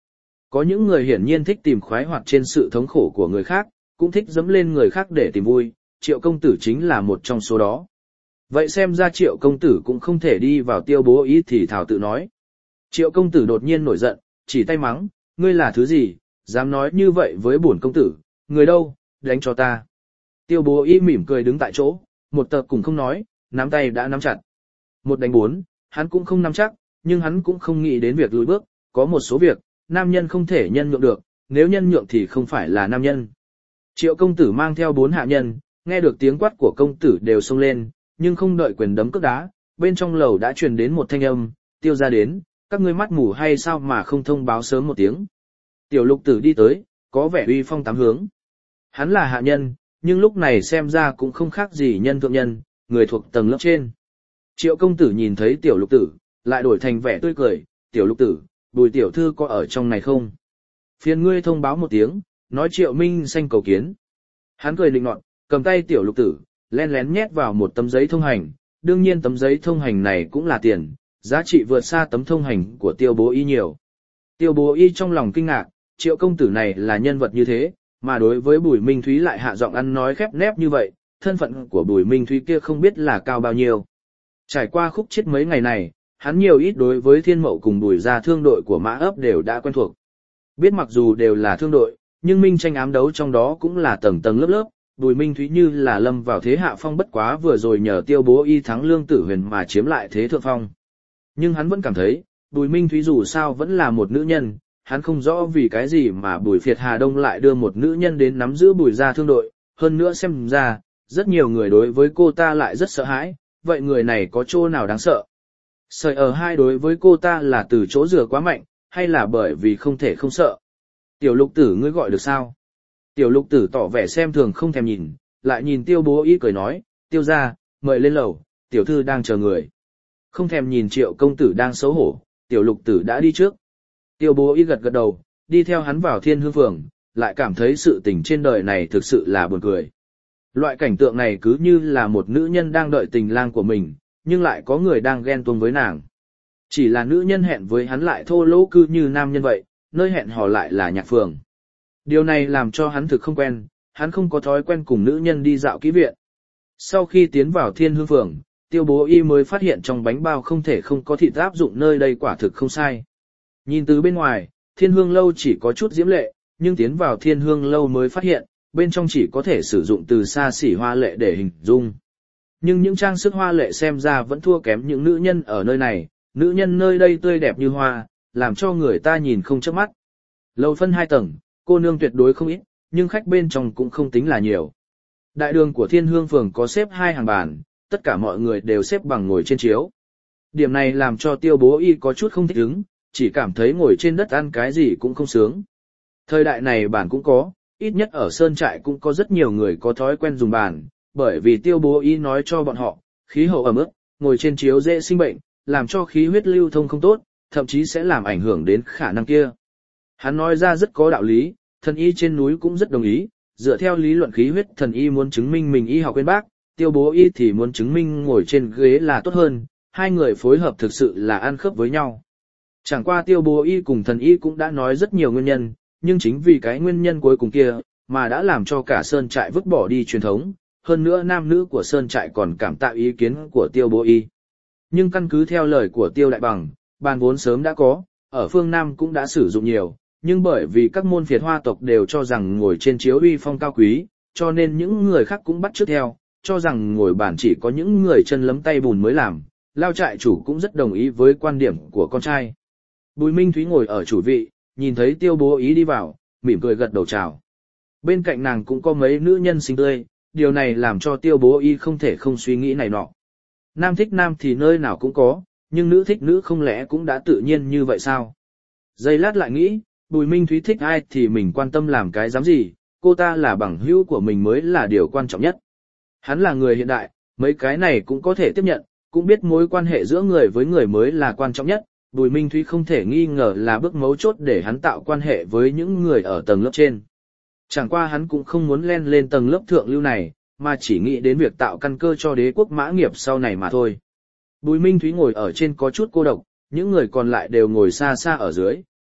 Có những người hiển nhiên thích tìm khoái hoạt trên sự thống khổ của người khác, cũng thích dẫm lên người khác để tìm vui, Triệu công tử chính là một trong số đó. Vậy xem ra Triệu công tử cũng không thể đi vào Tiêu Bố Ý thì thảo tự nói. Triệu công tử đột nhiên nổi giận, chỉ tay mắng, ngươi là thứ gì, dám nói như vậy với bổn công tử, người đâu, đánh cho ta. Tiêu Bố Ý mỉm cười đứng tại chỗ, một tập cũng không nói, nắm tay đã nắm chặt. Một đánh bốn, hắn cũng không nắm chắc, nhưng hắn cũng không nghĩ đến việc lùi bước, có một số việc, nam nhân không thể nhân nhượng được, nếu nhân nhượng thì không phải là nam nhân. Triệu công tử mang theo bốn hạ nhân, nghe được tiếng quát của công tử đều xông lên, nhưng không đợi quyền đấm cước đá, bên trong lầu đã truyền đến một thanh âm, Tiêu gia đến, các ngươi mắt mù hay sao mà không thông báo sớm một tiếng. Tiểu lục tử đi tới, có vẻ uy phong tám hướng. Hắn là hạ nhân, nhưng lúc này xem ra cũng không khác gì nhân thượng nhân, người thuộc tầng lớp trên. Triệu công tử nhìn thấy tiểu lục tử, lại đổi thành vẻ tươi cười, tiểu lục tử, Bùi tiểu thư có ở trong này không? Phiền ngươi thông báo một tiếng, nói Triệu Minh Xanh cầu kiến. Hắn cười định nọt, cầm tay tiểu lục tử, len lén nhét vào một tấm giấy thông hành, đương nhiên tấm giấy thông hành này cũng là tiền, giá trị vượt xa tấm thông hành của Tiêu Bố Y nhiều. Tiêu Bố Y trong lòng kinh ngạc, Triệu công tử này là nhân vật như thế, mà đối với Bùi Minh Thúy lại hạ giọng ăn nói khép nép như vậy, thân phận của Bùi Minh Thúy kia không biết là cao bao nhiêu. Trải qua khúc chết mấy ngày này, hắn nhiều ít đối với Thiên Mậu cùng Bùi gia thương đội của Mã ấp đều đã quen thuộc. Biết mặc dù đều là thương đội, nhưng minh tranh ám đấu trong đó cũng là tầng tầng lớp lớp, Bùi Minh Thúy như là lâm vào thế hạ phong, bất quá vừa rồi nhờ Tiêu Bố Y thắng Lương Tử Huyền mà chiếm lại thế thượng phong. Nhưng hắn vẫn cảm thấy, Bùi Minh Thúy dù sao vẫn là một nữ nhân, hắn không rõ vì cái gì mà Bùi Phiệt Hà Đông lại đưa một nữ nhân đến nắm giữ Bùi gia thương đội, hơn nữa xem ra, rất nhiều người đối với cô ta lại rất sợ hãi, vậy người này có chỗ nào đáng sợ? Sợi ở hai đối với cô ta là từ chỗ rửa quá mạnh, hay là bởi vì không thể không sợ? Tiểu lục tử ngươi gọi được sao? Tiểu lục tử tỏ vẻ xem thường không thèm nhìn, lại nhìn Tiêu Bố Y cười nói, Tiêu gia, mời lên lầu, tiểu thư đang chờ người. Không thèm nhìn Triệu công tử đang xấu hổ, tiểu lục tử đã đi trước. Tiêu Bố Y gật gật đầu, đi theo hắn vào Thiên Hương Phường, lại cảm thấy sự tình trên đời này thực sự là buồn cười. Loại cảnh tượng này cứ như là một nữ nhân đang đợi tình lang của mình, nhưng lại có người đang ghen tuông với nàng. Chỉ là nữ nhân hẹn với hắn lại thô lỗ cư như nam nhân vậy, nơi hẹn hò lại là nhạc phường. Điều này làm cho hắn thực không quen, hắn không có thói quen cùng nữ nhân đi dạo kỹ viện. Sau khi tiến vào Thiên Hương Phường, Tiêu Bố Y mới phát hiện trong bánh bao không thể không có thịt áp dụng, nơi đây quả thực không sai. Nhìn từ bên ngoài, Thiên Hương Lâu chỉ có chút diễm lệ, nhưng tiến vào Thiên Hương Lâu mới phát hiện, bên trong chỉ có thể sử dụng từ xa xỉ hoa lệ để hình dung. Nhưng những trang sức hoa lệ xem ra vẫn thua kém những nữ nhân ở nơi này, nữ nhân nơi đây tươi đẹp như hoa, làm cho người ta nhìn không chớp mắt. Lầu phân hai tầng, cô nương tuyệt đối không ít, nhưng khách bên trong cũng không tính là nhiều. Đại đường của Thiên Hương Phường có xếp hai hàng bàn, tất cả mọi người đều xếp bằng ngồi trên chiếu. Điểm này làm cho Tiêu Bố Y có chút không thích ứng, chỉ cảm thấy ngồi trên đất ăn cái gì cũng không sướng. Thời đại này bàn cũng có, ít nhất ở Sơn Trại cũng có rất nhiều người có thói quen dùng bàn, bởi vì Tiêu Bố Y nói cho bọn họ, khí hậu ẩm ướt, ngồi trên chiếu dễ sinh bệnh, làm cho khí huyết lưu thông không tốt, thậm chí sẽ làm ảnh hưởng đến khả năng kia. Hắn nói ra rất có đạo lý, thần y trên núi cũng rất đồng ý, dựa theo lý luận khí huyết thần y muốn chứng minh mình y học bên bác, Tiêu Bố Y thì muốn chứng minh ngồi trên ghế là tốt hơn, hai người phối hợp thực sự là ăn khớp với nhau. Chẳng qua Tiêu Bố Y cùng thần y cũng đã nói rất nhiều nguyên nhân, nhưng chính vì cái nguyên nhân cuối cùng kia, mà đã làm cho cả Sơn Trại vứt bỏ đi truyền thống, hơn nữa nam nữ của Sơn Trại còn cảm tạ ý kiến của Tiêu Bố Y. Nhưng căn cứ theo lời của Tiêu Đại Bằng, bàn vốn sớm đã có, ở phương Nam cũng đã sử dụng nhiều, nhưng bởi vì các môn phiệt hoa tộc đều cho rằng ngồi trên chiếu uy phong cao quý, cho nên những người khác cũng bắt chước theo, cho rằng ngồi bàn chỉ có những người chân lấm tay bùn mới làm. Lao trại chủ cũng rất đồng ý với quan điểm của con trai. Bùi Minh Thúy ngồi ở chủ vị, nhìn thấy Tiêu Bố Y đi vào, mỉm cười gật đầu chào. Bên cạnh nàng cũng có mấy nữ nhân xinh tươi, điều này làm cho Tiêu Bố Y không thể không suy nghĩ này nọ. Nam thích nam thì nơi nào cũng có, nhưng nữ thích nữ không lẽ cũng đã tự nhiên như vậy sao? Giây lát lại nghĩ, Bùi Minh Thúy thích ai thì mình quan tâm làm cái dám gì, cô ta là bằng hữu của mình mới là điều quan trọng nhất. Hắn là người hiện đại, mấy cái này cũng có thể tiếp nhận, cũng biết mối quan hệ giữa người với người mới là quan trọng nhất. Bùi Minh Thúy không thể nghi ngờ là bước mấu chốt để hắn tạo quan hệ với những người ở tầng lớp trên. Chẳng qua hắn cũng không muốn len lên tầng lớp thượng lưu này, mà chỉ nghĩ đến việc tạo căn cơ cho đế quốc Mã nghiệp sau này mà thôi. Bùi Minh Thúy ngồi ở trên có chút cô độc, những người còn lại đều ngồi xa xa ở dưới,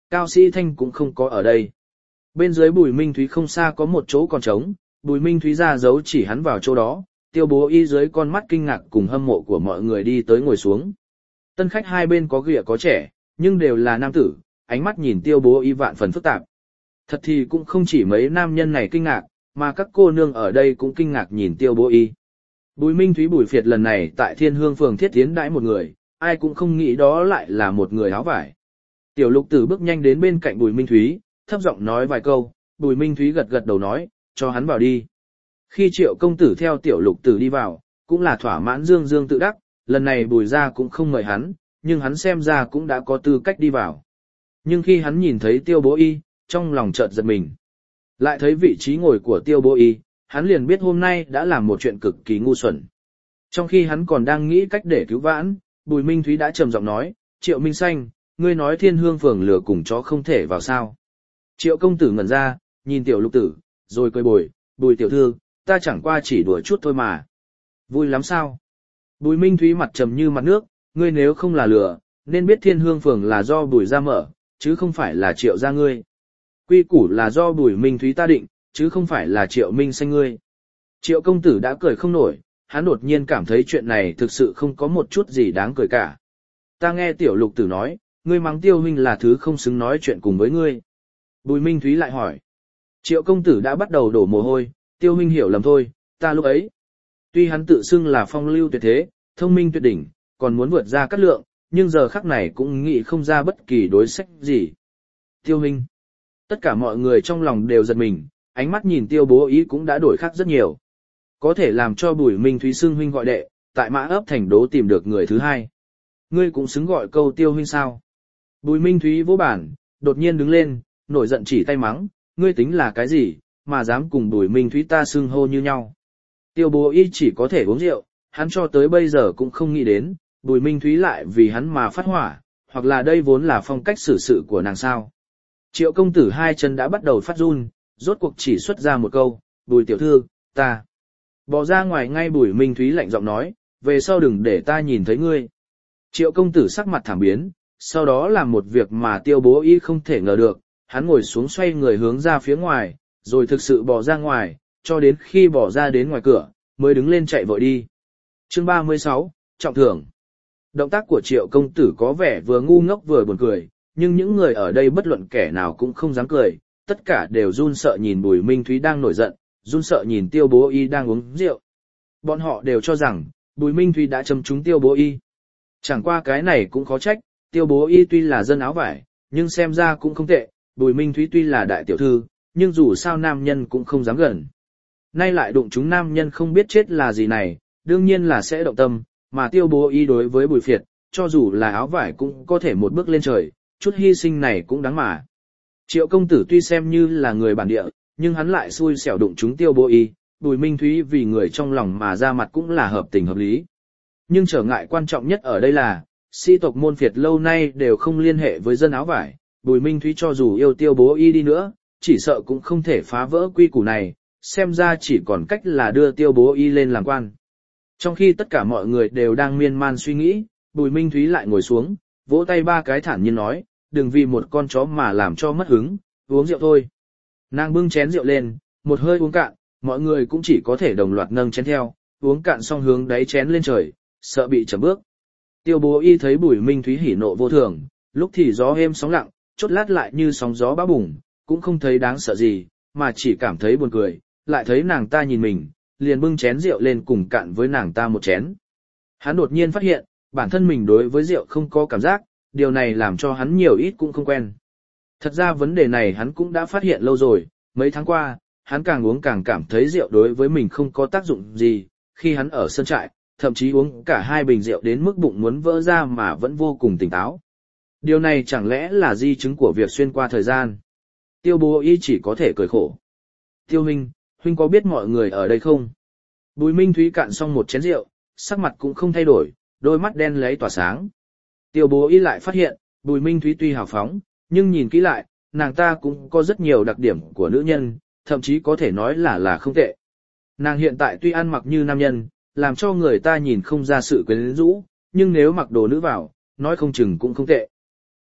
Cao Sĩ Thanh cũng không có ở đây. Bên dưới Bùi Minh Thúy không xa có một chỗ còn trống, Bùi Minh Thúy ra dấu chỉ hắn vào chỗ đó, Tiêu Bố Y dưới con mắt kinh ngạc cùng hâm mộ của mọi người đi tới ngồi xuống. Tân khách hai bên có ghịa có trẻ, nhưng đều là nam tử, ánh mắt nhìn Tiêu Bố Y vạn phần phức tạp. Thật thì cũng không chỉ mấy nam nhân này kinh ngạc, mà các cô nương ở đây cũng kinh ngạc nhìn Tiêu Bố Y. Bùi Minh Thúy Bùi Phiệt lần này tại Thiên Hương phường thiết tiến đãi một người, ai cũng không nghĩ đó lại là một người áo vải. Tiểu Lục Tử bước nhanh đến bên cạnh Bùi Minh Thúy, thấp giọng nói vài câu, Bùi Minh Thúy gật gật đầu nói, cho hắn vào đi. Khi Triệu công tử theo Tiểu Lục Tử đi vào, cũng là thỏa mãn dương dương tự đắc, lần này Bùi gia cũng không mời hắn, nhưng hắn xem ra cũng đã có tư cách đi vào. Nhưng khi hắn nhìn thấy Tiêu Bố Y, trong lòng chợt giật mình. Lại thấy vị trí ngồi của Tiêu Bố Y, hắn liền biết hôm nay đã làm một chuyện cực kỳ ngu xuẩn. Trong khi hắn còn đang nghĩ cách để cứu vãn, Bùi Minh Thúy đã trầm giọng nói, Triệu Minh Xanh, ngươi nói Thiên Hương phường lừa cùng chó không thể vào sao. Triệu công tử ngẩn ra, nhìn Tiểu Lục Tử, rồi cười bồi, Bùi tiểu thư, ta chẳng qua chỉ đùa chút thôi mà. Vui lắm sao? Bùi Minh Thúy mặt trầm như mặt nước, ngươi nếu không là lừa, nên biết Thiên Hương phường là do Bùi gia mở, chứ không phải là Triệu gia ngươi. Quy củ là do Bùi Minh Thúy ta định, chứ không phải là Triệu Minh Xanh ngươi. Triệu công tử đã cười không nổi, hắn đột nhiên cảm thấy chuyện này thực sự không có một chút gì đáng cười cả. Ta nghe Tiểu Lục Tử nói, ngươi mắng Tiêu huynh là thứ không xứng nói chuyện cùng với ngươi. Bùi Minh Thúy lại hỏi. Triệu công tử đã bắt đầu đổ mồ hôi, Tiêu huynh hiểu lầm thôi, ta lúc ấy. Tuy hắn tự xưng là phong lưu tuyệt thế, thông minh tuyệt đỉnh, còn muốn vượt ra cát lượng, nhưng giờ khắc này cũng nghĩ không ra bất kỳ đối sách gì. Tiêu huynh. Tất cả mọi người trong lòng đều giật mình, ánh mắt nhìn Tiêu Bố Y cũng đã đổi khác rất nhiều. Có thể làm cho Bùi Minh Thúy xưng huynh gọi đệ, tại Mã ấp thành đố tìm được người thứ hai. Ngươi cũng xứng gọi câu Tiêu huynh sao? Bùi Minh Thúy vỗ bản, đột nhiên đứng lên, nổi giận chỉ tay mắng, ngươi tính là cái gì, mà dám cùng Bùi Minh Thúy ta xưng hô như nhau. Tiêu Bố Y chỉ có thể uống rượu, hắn cho tới bây giờ cũng không nghĩ đến, Bùi Minh Thúy lại vì hắn mà phát hỏa, hoặc là đây vốn là phong cách xử sự của nàng sao. Triệu công tử hai chân đã bắt đầu phát run, rốt cuộc chỉ xuất ra một câu, Bùi tiểu thư, ta. Bỏ ra ngoài ngay Bùi Minh Thúy lạnh giọng nói, về sau đừng để ta nhìn thấy ngươi. Triệu công tử sắc mặt thảm biến, sau đó làm một việc mà Tiêu Bố Y không thể ngờ được, hắn ngồi xuống xoay người hướng ra phía ngoài, rồi thực sự bỏ ra ngoài, cho đến khi bỏ ra đến ngoài cửa, mới đứng lên chạy vội đi. Chương ba mươi sáu, Trọng thưởng. Động tác của Triệu công tử có vẻ vừa ngu ngốc vừa buồn cười, nhưng những người ở đây bất luận kẻ nào cũng không dám cười, tất cả đều run sợ nhìn Bùi Minh Thúy đang nổi giận, run sợ nhìn Tiêu Bố Y đang uống rượu. Bọn họ đều cho rằng, Bùi Minh Thúy đã châm trúng Tiêu Bố Y. Chẳng qua cái này cũng khó trách, Tiêu Bố Y tuy là dân áo vải, nhưng xem ra cũng không tệ, Bùi Minh Thúy tuy là đại tiểu thư, nhưng dù sao nam nhân cũng không dám gần. Nay lại đụng chúng nam nhân không biết chết là gì này, đương nhiên là sẽ động tâm, mà Tiêu Bố Y đối với Bùi Phiệt, cho dù là áo vải cũng có thể một bước lên trời, chút hy sinh này cũng đáng mà. Triệu công tử tuy xem như là người bản địa, nhưng hắn lại xui xẻo đụng chúng Tiêu Bố Y, Bùi Minh Thúy vì người trong lòng mà ra mặt cũng là hợp tình hợp lý. Nhưng trở ngại quan trọng nhất ở đây là, sĩ tộc môn Phiệt lâu nay đều không liên hệ với dân áo vải, Bùi Minh Thúy cho dù yêu Tiêu Bố Y đi nữa, chỉ sợ cũng không thể phá vỡ quy củ này, xem ra chỉ còn cách là đưa Tiêu Bố Y lên làm quan. Trong khi tất cả mọi người đều đang miên man suy nghĩ, Bùi Minh Thúy lại ngồi xuống, vỗ tay ba cái thản nhiên nói, đừng vì một con chó mà làm cho mất hứng, uống rượu thôi. Nàng bưng chén rượu lên, một hơi uống cạn, mọi người cũng chỉ có thể đồng loạt nâng chén theo, uống cạn xong hướng đáy chén lên trời, sợ bị chậm bước. Tiêu Bố Y thấy Bùi Minh Thúy hỉ nộ vô thường, lúc thì gió êm sóng lặng, chốt lát lại như sóng gió bão bùng, cũng không thấy đáng sợ gì, mà chỉ cảm thấy buồn cười, lại thấy nàng ta nhìn mình, liền bưng chén rượu lên cùng cạn với nàng ta một chén. Hắn đột nhiên phát hiện, bản thân mình đối với rượu không có cảm giác, điều này làm cho hắn nhiều ít cũng không quen. Thật ra vấn đề này hắn cũng đã phát hiện lâu rồi, mấy tháng qua, hắn càng uống càng cảm thấy rượu đối với mình không có tác dụng gì, khi hắn ở sân trại, thậm chí uống cả hai bình rượu đến mức bụng muốn vỡ ra mà vẫn vô cùng tỉnh táo. Điều này chẳng lẽ là di chứng của việc xuyên qua thời gian? Tiêu Bố Y chỉ có thể cười khổ. Tiêu huynh, huynh có biết mọi người ở đây không? Bùi Minh Thúy cạn xong một chén rượu, sắc mặt cũng không thay đổi, đôi mắt đen lấy tỏa sáng. Tiêu Bố Y lại phát hiện, Bùi Minh Thúy tuy hào phóng, nhưng nhìn kỹ lại, nàng ta cũng có rất nhiều đặc điểm của nữ nhân, thậm chí có thể nói là là không tệ. Nàng hiện tại tuy ăn mặc như nam nhân, làm cho người ta nhìn không ra sự quyến rũ, nhưng nếu mặc đồ nữ vào, nói không chừng cũng không tệ.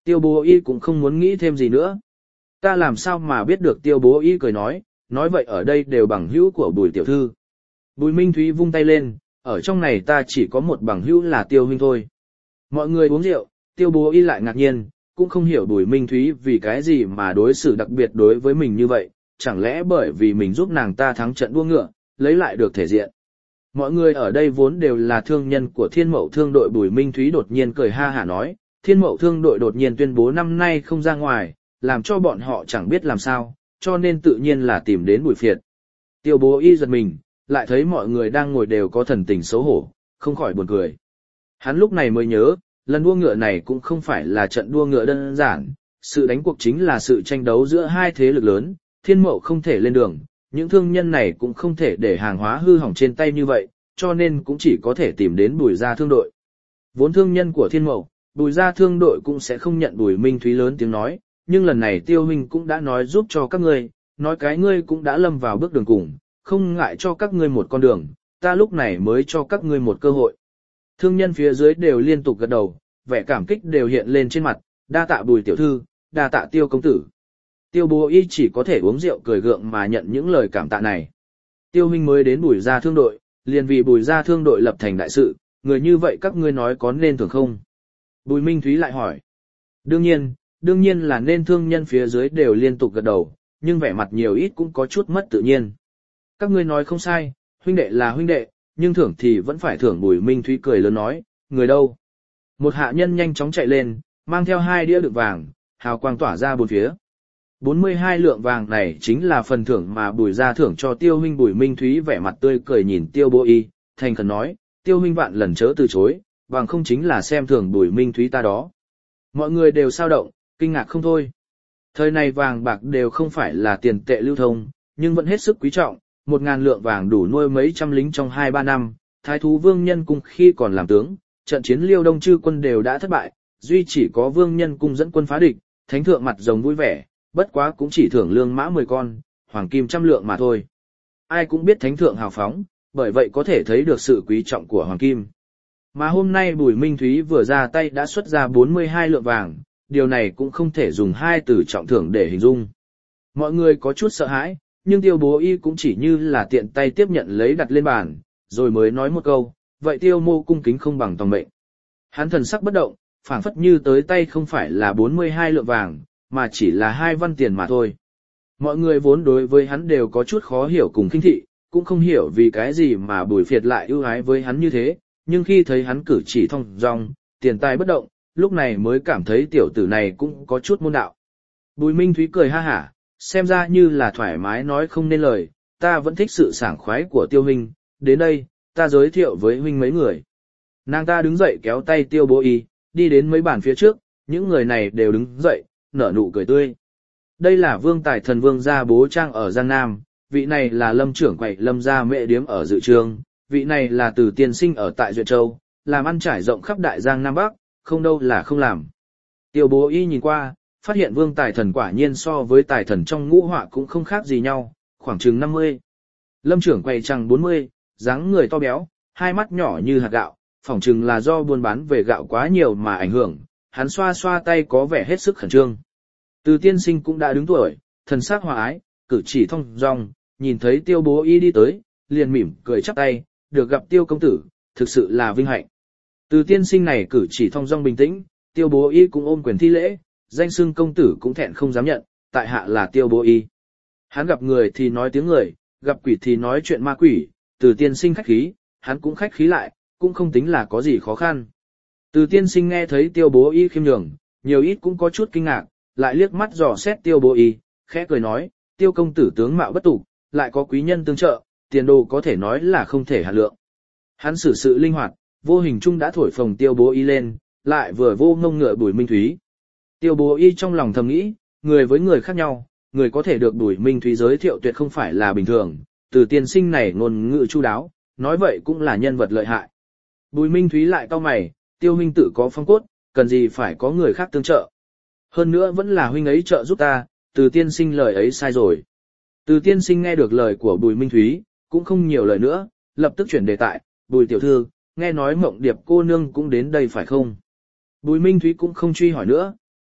Tiêu bố y cũng không muốn nghĩ thêm gì nữa. Ta làm sao mà biết được, tiêu bố y cười nói, nói vậy ở đây đều bằng hữu của Bùi tiểu thư. Bùi Minh Thúy vung tay lên, ở trong này ta chỉ có một bằng hữu là Tiêu huynh thôi. Mọi người uống rượu, tiêu bố y lại ngạc nhiên, cũng không hiểu Bùi Minh Thúy vì cái gì mà đối xử đặc biệt đối với mình như vậy, chẳng lẽ bởi vì mình giúp nàng ta thắng trận đua ngựa, lấy lại được thể diện. Mọi người ở đây vốn đều là thương nhân của Thiên Mậu Thương đội. Bùi Minh Thúy đột nhiên cười ha hả nói, Thiên Mậu Thương đội đột nhiên tuyên bố năm nay không ra ngoài, làm cho bọn họ chẳng biết làm sao, cho nên tự nhiên là tìm đến Bùi Phiệt. Tiêu bố y giật mình, lại thấy mọi người đang ngồi đều có thần tình xấu hổ, không khỏi buồn cười. Hắn lúc này mới nhớ, lần đua ngựa này cũng không phải là trận đua ngựa đơn giản, sự đánh cuộc chính là sự tranh đấu giữa hai thế lực lớn, Thiên Mậu không thể lên đường, những thương nhân này cũng không thể để hàng hóa hư hỏng trên tay như vậy, cho nên cũng chỉ có thể tìm đến Bùi gia thương đội. Vốn thương nhân của Thiên Mậu, Bùi gia thương đội cũng sẽ không nhận. Bùi Minh Thúy lớn tiếng nói, nhưng lần này Tiêu huynh cũng đã nói giúp cho các ngươi, nói cái ngươi cũng đã lâm vào bước đường cùng, không ngại cho các ngươi một con đường, ta lúc này mới cho các ngươi một cơ hội. Thương nhân phía dưới đều liên tục gật đầu, vẻ cảm kích đều hiện lên trên mặt, đa tạ Bùi tiểu thư, đa tạ Tiêu công tử. Tiêu bố y chỉ có thể uống rượu cười gượng mà nhận những lời cảm tạ này. Tiêu huynh mới đến Bùi gia thương đội, liền vì Bùi gia thương đội lập thành đại sự, người như vậy các ngươi nói có nên thường không? Bùi Minh Thúy lại hỏi. Đương nhiên, đương nhiên là nên. Thương nhân phía dưới đều liên tục gật đầu, nhưng vẻ mặt nhiều ít cũng có chút mất tự nhiên. Các ngươi nói không sai, huynh đệ là huynh đệ, nhưng thưởng thì vẫn phải thưởng. Bùi Minh Thúy cười lớn nói, người đâu? Một hạ nhân nhanh chóng chạy lên, mang theo hai đĩa đựng vàng, hào quang tỏa ra bốn phía. bốn mươi hai lượng vàng này chính là phần thưởng mà Bùi gia thưởng cho Tiêu huynh. Bùi Minh Thúy vẻ mặt tươi cười nhìn Tiêu bố y, thành khẩn nói, Tiêu huynh vạn lần chớ từ chối, vàng không chính là xem thường Bùi Minh Thúy ta đó. Mọi người đều sao động, kinh ngạc không thôi. Thời này vàng bạc đều không phải là tiền tệ lưu thông, nhưng vẫn hết sức quý trọng, một ngàn lượng vàng đủ nuôi mấy trăm lính trong hai ba năm. Thái thú Vương Nhân Cung khi còn làm tướng, trận chiến Liêu Đông chư quân đều đã thất bại, duy chỉ có Vương Nhân Cung dẫn quân phá địch, thánh thượng mặt rồng vui vẻ, bất quá cũng chỉ thưởng lương mã mười con, hoàng kim trăm lượng mà thôi. Ai cũng biết thánh thượng hào phóng, bởi vậy có thể thấy được sự quý trọng của hoàng kim. Mà hôm nay Bùi Minh Thúy vừa ra tay đã xuất ra bốn mươi hai lượng vàng, điều này cũng không thể dùng hai từ trọng thưởng để hình dung. Mọi người có chút sợ hãi, nhưng Tiêu bố y cũng chỉ như là tiện tay tiếp nhận lấy đặt lên bàn, rồi mới nói một câu, vậy Tiêu mô cung kính không bằng tòng mệnh. Hắn thần sắc bất động, phảng phất như tới tay không phải là bốn mươi hai lượng vàng, mà chỉ là hai văn tiền mà thôi. Mọi người vốn đối với hắn đều có chút khó hiểu cùng khinh thị, cũng không hiểu vì cái gì mà Bùi Phiệt lại ưu ái với hắn như thế, nhưng khi thấy hắn cử chỉ thong dong, tiền tài bất động, lúc này mới cảm thấy tiểu tử này cũng có chút môn đạo. Bùi Minh Thúy cười ha hả, xem ra như là thoải mái nói không nên lời, ta vẫn thích sự sảng khoái của Tiêu huynh, đến đây, ta giới thiệu với huynh mấy người. Nàng ta đứng dậy kéo tay Tiêu bố y, đi đến mấy bàn phía trước, những người này đều đứng dậy, nở nụ cười tươi. Đây là Vương Tài Thần Vương gia bố trang ở Giang Nam, vị này là Lâm trưởng quầy Lâm gia mẹ điếm ở Dự Trương, vị này là Từ tiên sinh ở tại Duyệt Châu, làm ăn trải rộng khắp đại Giang Nam Bắc, không đâu là không làm. Tiêu bố y nhìn qua, phát hiện Vương Tài Thần quả nhiên so với Tài Thần trong ngũ họa cũng không khác gì nhau, khoảng chừng năm mươi. Lâm trưởng quầy chằng bốn mươi, dáng người to béo, hai mắt nhỏ như hạt gạo, phỏng chừng là do buôn bán về gạo quá nhiều mà ảnh hưởng, hắn xoa xoa tay có vẻ hết sức khẩn trương. Từ tiên sinh cũng đã đứng tuổi, thần sắc hòa ái, cử chỉ thong dong, nhìn thấy Tiêu bố y đi tới, liền mỉm cười chắp tay, được gặp Tiêu công tử, thực sự là vinh hạnh. Từ tiên sinh này cử chỉ thong dong bình tĩnh, Tiêu bố y cũng ôm quyền thi lễ, danh xưng công tử cũng thẹn không dám nhận, tại hạ là Tiêu bố y. Hắn gặp người thì nói tiếng người, gặp quỷ thì nói chuyện ma quỷ, Từ tiên sinh khách khí, hắn cũng khách khí lại, cũng không tính là có gì khó khăn. Từ tiên sinh nghe thấy Tiêu bố y khiêm nhường, nhiều ít cũng có chút kinh ngạc, lại liếc mắt dò xét Tiêu bố y, khẽ cười nói, Tiêu công tử tướng mạo bất tục, lại có quý nhân tương trợ, tiền đồ có thể nói là không thể hạn lượng. Hắn xử sự linh hoạt, vô hình chung đã thổi phồng Tiêu bố y lên, lại vừa vô ngông ngựa Bùi Minh Thúy. Tiêu bố y trong lòng thầm nghĩ, người với người khác nhau, người có thể được Bùi Minh Thúy giới thiệu tuyệt không phải là bình thường, Từ tiên sinh này ngôn ngữ chu đáo, nói vậy cũng là nhân vật lợi hại. Bùi Minh Thúy lại cau mày, Tiêu huynh tự có phong cốt, cần gì phải có người khác tương trợ. Hơn nữa vẫn là huynh ấy trợ giúp ta, Từ tiên sinh lời ấy sai rồi. Từ tiên sinh nghe được lời của Bùi Minh Thúy, cũng không nhiều lời nữa, lập tức chuyển đề tài, Bùi tiểu thư, nghe nói Mộng Điệp cô nương cũng đến đây phải không? Bùi Minh Thúy cũng không truy hỏi nữa,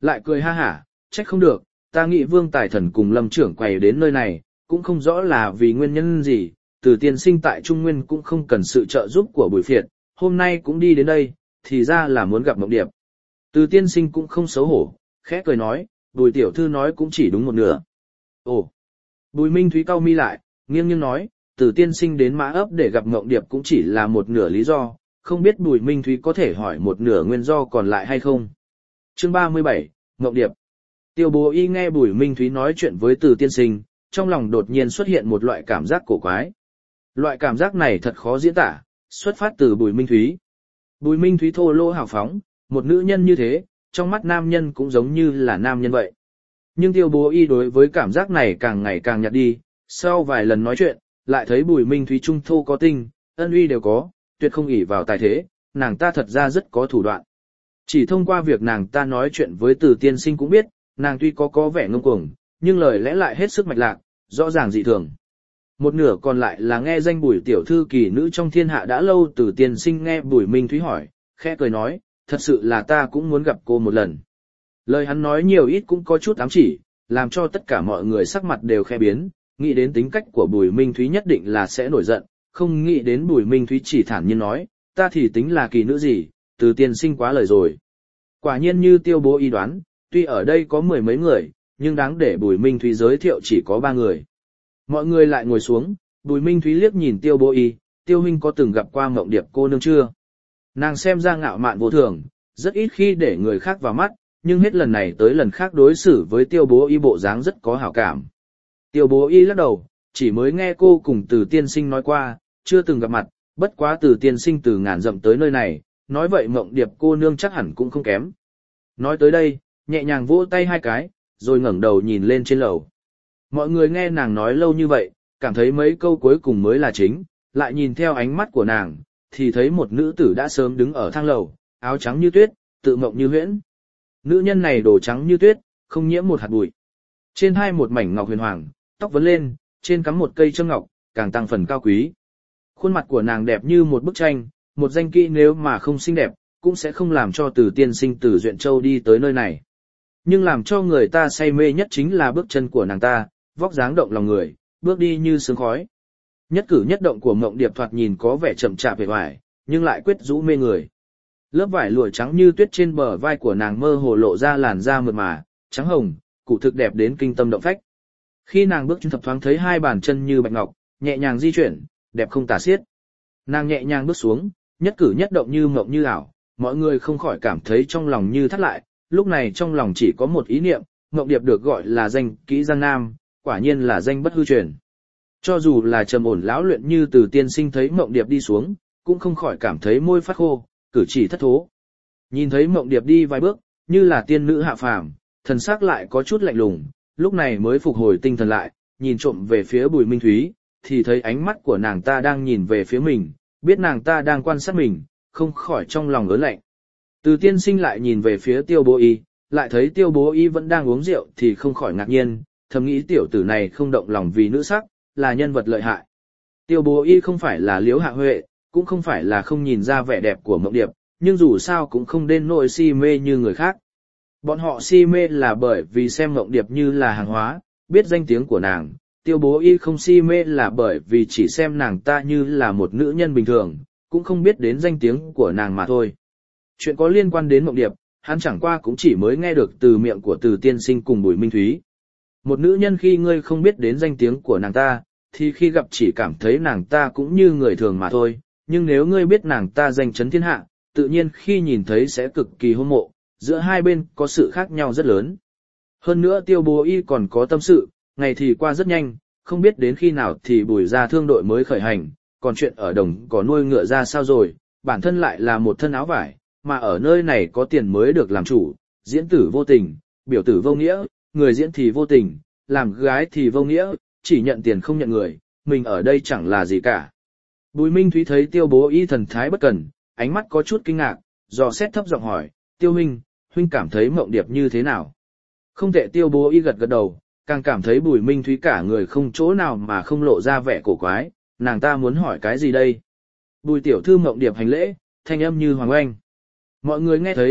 Lại cười ha hả, trách không được, ta nghĩ Vương Tài Thần cùng Lâm trưởng quầy đến nơi này, cũng không rõ là vì nguyên nhân gì, Từ tiên sinh tại Trung Nguyên cũng không cần sự trợ giúp của Bùi Phiệt, hôm nay cũng đi đến đây, thì ra là muốn gặp Mộng Điệp. Từ tiên sinh cũng không xấu hổ, khẽ cười nói, Bùi tiểu thư nói cũng chỉ đúng một nửa. Ồ! Bùi Minh Thúy cau mi lại, nghiêng nghiêng nói, Từ tiên sinh đến Mã ấp để gặp Mộng Điệp cũng chỉ là một nửa lý do, không biết Bùi Minh Thúy có thể hỏi một nửa nguyên do còn lại hay không. Chương ba mươi bảy, Mộng Điệp. Tiêu Bố Y nghe Bùi Minh Thúy nói chuyện với Từ tiên sinh, trong lòng đột nhiên xuất hiện một loại cảm giác cổ quái. Loại cảm giác này thật khó diễn tả, xuất phát từ Bùi Minh Thúy. Bùi Minh Thúy thô lỗ hào phóng, một nữ nhân như thế, trong mắt nam nhân cũng giống như là nam nhân vậy. Nhưng Tiêu Bố Y đối với cảm giác này càng ngày càng nhạt đi, sau vài lần nói chuyện, lại thấy Bùi Minh Thúy trung thô có tinh, ân uy đều có, tuyệt không ỷ vào tài thế, nàng ta thật ra rất có thủ đoạn. Chỉ thông qua việc nàng ta nói chuyện với Từ tiên sinh cũng biết, nàng tuy có có vẻ ngông cuồng, nhưng lời lẽ lại hết sức mạch lạc, rõ ràng dị thường. Một nửa còn lại là nghe danh Bùi tiểu thư kỳ nữ trong thiên hạ đã lâu. Từ tiên sinh nghe Bùi Minh Thúy hỏi, khẽ cười nói, thật sự là ta cũng muốn gặp cô một lần. Lời hắn nói nhiều ít cũng có chút ám chỉ, làm cho tất cả mọi người sắc mặt đều khẽ biến, nghĩ đến tính cách của Bùi Minh Thúy nhất định là sẽ nổi giận, không nghĩ đến Bùi Minh Thúy chỉ thản nhiên nói, ta thì tính là kỳ nữ gì, Từ tiên sinh quá lời rồi. Quả nhiên như Tiêu Bố Y đoán, tuy ở đây có mười mấy người, nhưng đáng để Bùi Minh Thúy giới thiệu chỉ có ba người. Mọi người lại ngồi xuống, Bùi Minh Thúy liếc nhìn Tiêu Bố Y, Tiêu huynh có từng gặp qua Mộng Điệp cô nương chưa? Nàng xem ra ngạo mạn vô thường, rất ít khi để người khác vào mắt, nhưng hết lần này tới lần khác đối xử với Tiêu Bố Y bộ dáng rất có hảo cảm. Tiêu Bố Y lắc đầu, chỉ mới nghe cô cùng Từ tiên sinh nói qua, chưa từng gặp mặt, bất quá Từ tiên sinh từ ngàn dặm tới nơi này, nói vậy Mộng Điệp cô nương chắc hẳn cũng không kém. Nói tới đây, nhẹ nhàng vỗ tay hai cái, rồi ngẩng đầu nhìn lên trên lầu. Mọi người nghe nàng nói lâu như vậy, cảm thấy mấy câu cuối cùng mới là chính, lại nhìn theo ánh mắt của nàng, thì thấy một nữ tử đã sớm đứng ở thang lầu, áo trắng như tuyết, tự mộng như huyễn. Nữ nhân này đồ trắng như tuyết, không nhiễm một hạt bụi. Trên hai một mảnh ngọc huyền hoàng, tóc vấn lên, trên cắm một cây châm ngọc, càng tăng phần cao quý. Khuôn mặt của nàng đẹp như một bức tranh, một danh kỹ nếu mà không xinh đẹp, cũng sẽ không làm cho Từ tiên sinh từ Duyện Châu đi tới nơi này. Nhưng làm cho người ta say mê nhất chính là bước chân của nàng ta, vóc dáng động lòng người, bước đi như sương khói. Nhất cử nhất động của Mộng Điệp thoạt nhìn có vẻ chậm chạp vẻ vải, nhưng lại quyết rũ mê người. Lớp vải lụa trắng như tuyết trên bờ vai của nàng mơ hồ lộ ra làn da mượt mà, trắng hồng, cụ thực đẹp đến kinh tâm động phách. Khi nàng bước chân thập thoáng thấy hai bàn chân như bạch ngọc, nhẹ nhàng di chuyển, đẹp không tả xiết. Nàng nhẹ nhàng bước xuống, nhất cử nhất động như mộng như ảo, mọi người không khỏi cảm thấy trong lòng như thắt lại, lúc này trong lòng chỉ có một ý niệm, Mộng Điệp được gọi là danh kỹ Giang Nam, quả nhiên là danh bất hư truyền. Cho dù là trầm ổn lão luyện như Từ tiên sinh thấy Mộng Điệp đi xuống, cũng không khỏi cảm thấy môi phát khô, cử chỉ thất thố. Nhìn thấy Mộng Điệp đi vài bước, như là tiên nữ hạ phàm, thần sắc lại có chút lạnh lùng, lúc này mới phục hồi tinh thần lại, nhìn trộm về phía Bùi Minh Thúy, thì thấy ánh mắt của nàng ta đang nhìn về phía mình, biết nàng ta đang quan sát mình, không khỏi trong lòng ớn lạnh. Từ tiên sinh lại nhìn về phía Tiêu Bố Y, lại thấy Tiêu Bố Y vẫn đang uống rượu thì không khỏi ngạc nhiên, thầm nghĩ tiểu tử này không động lòng vì nữ sắc, là nhân vật lợi hại. Tiêu Bố Y không phải là Liễu Hạ Huệ, cũng không phải là không nhìn ra vẻ đẹp của Mộng Điệp, nhưng dù sao cũng không đến nỗi si mê như người khác. Bọn họ si mê là bởi vì xem Mộng Điệp như là hàng hóa, biết danh tiếng của nàng. Tiêu Bố Y không si mê là bởi vì chỉ xem nàng ta như là một nữ nhân bình thường, cũng không biết đến danh tiếng của nàng mà thôi. Chuyện có liên quan đến Mộng Điệp, hắn chẳng qua cũng chỉ mới nghe được từ miệng của Từ tiên sinh cùng Bùi Minh Thúy. Một nữ nhân khi ngươi không biết đến danh tiếng của nàng ta, thì khi gặp chỉ cảm thấy nàng ta cũng như người thường mà thôi, nhưng nếu ngươi biết nàng ta danh chấn thiên hạ, tự nhiên khi nhìn thấy sẽ cực kỳ hâm mộ, giữa hai bên có sự khác nhau rất lớn. Hơn nữa Tiêu Bố Y còn có tâm sự, ngày thì qua rất nhanh, không biết đến khi nào thì Bùi gia thương đội mới khởi hành, còn chuyện ở đồng có nuôi ngựa ra sao rồi, bản thân lại là một thân áo vải, mà ở nơi này có tiền mới được làm chủ, diễn tử vô tình, biểu tử vô nghĩa, người diễn thì vô tình, làm gái thì vô nghĩa, chỉ nhận tiền không nhận người, mình ở đây chẳng là gì cả. Bùi Minh Thúy thấy Tiêu Bố Y thần thái bất cần, ánh mắt có chút kinh ngạc, dò xét thấp giọng hỏi, Tiêu huynh, huynh cảm thấy Mộng Điệp như thế nào? Không tệ. Tiêu Bố Y gật gật đầu, càng cảm thấy Bùi Minh Thúy cả người không chỗ nào mà không lộ ra vẻ cổ quái, nàng ta muốn hỏi cái gì đây? Bùi tiểu thư Mộng Điệp hành lễ, thanh âm như hoàng oanh. Mọi người nghe thấy,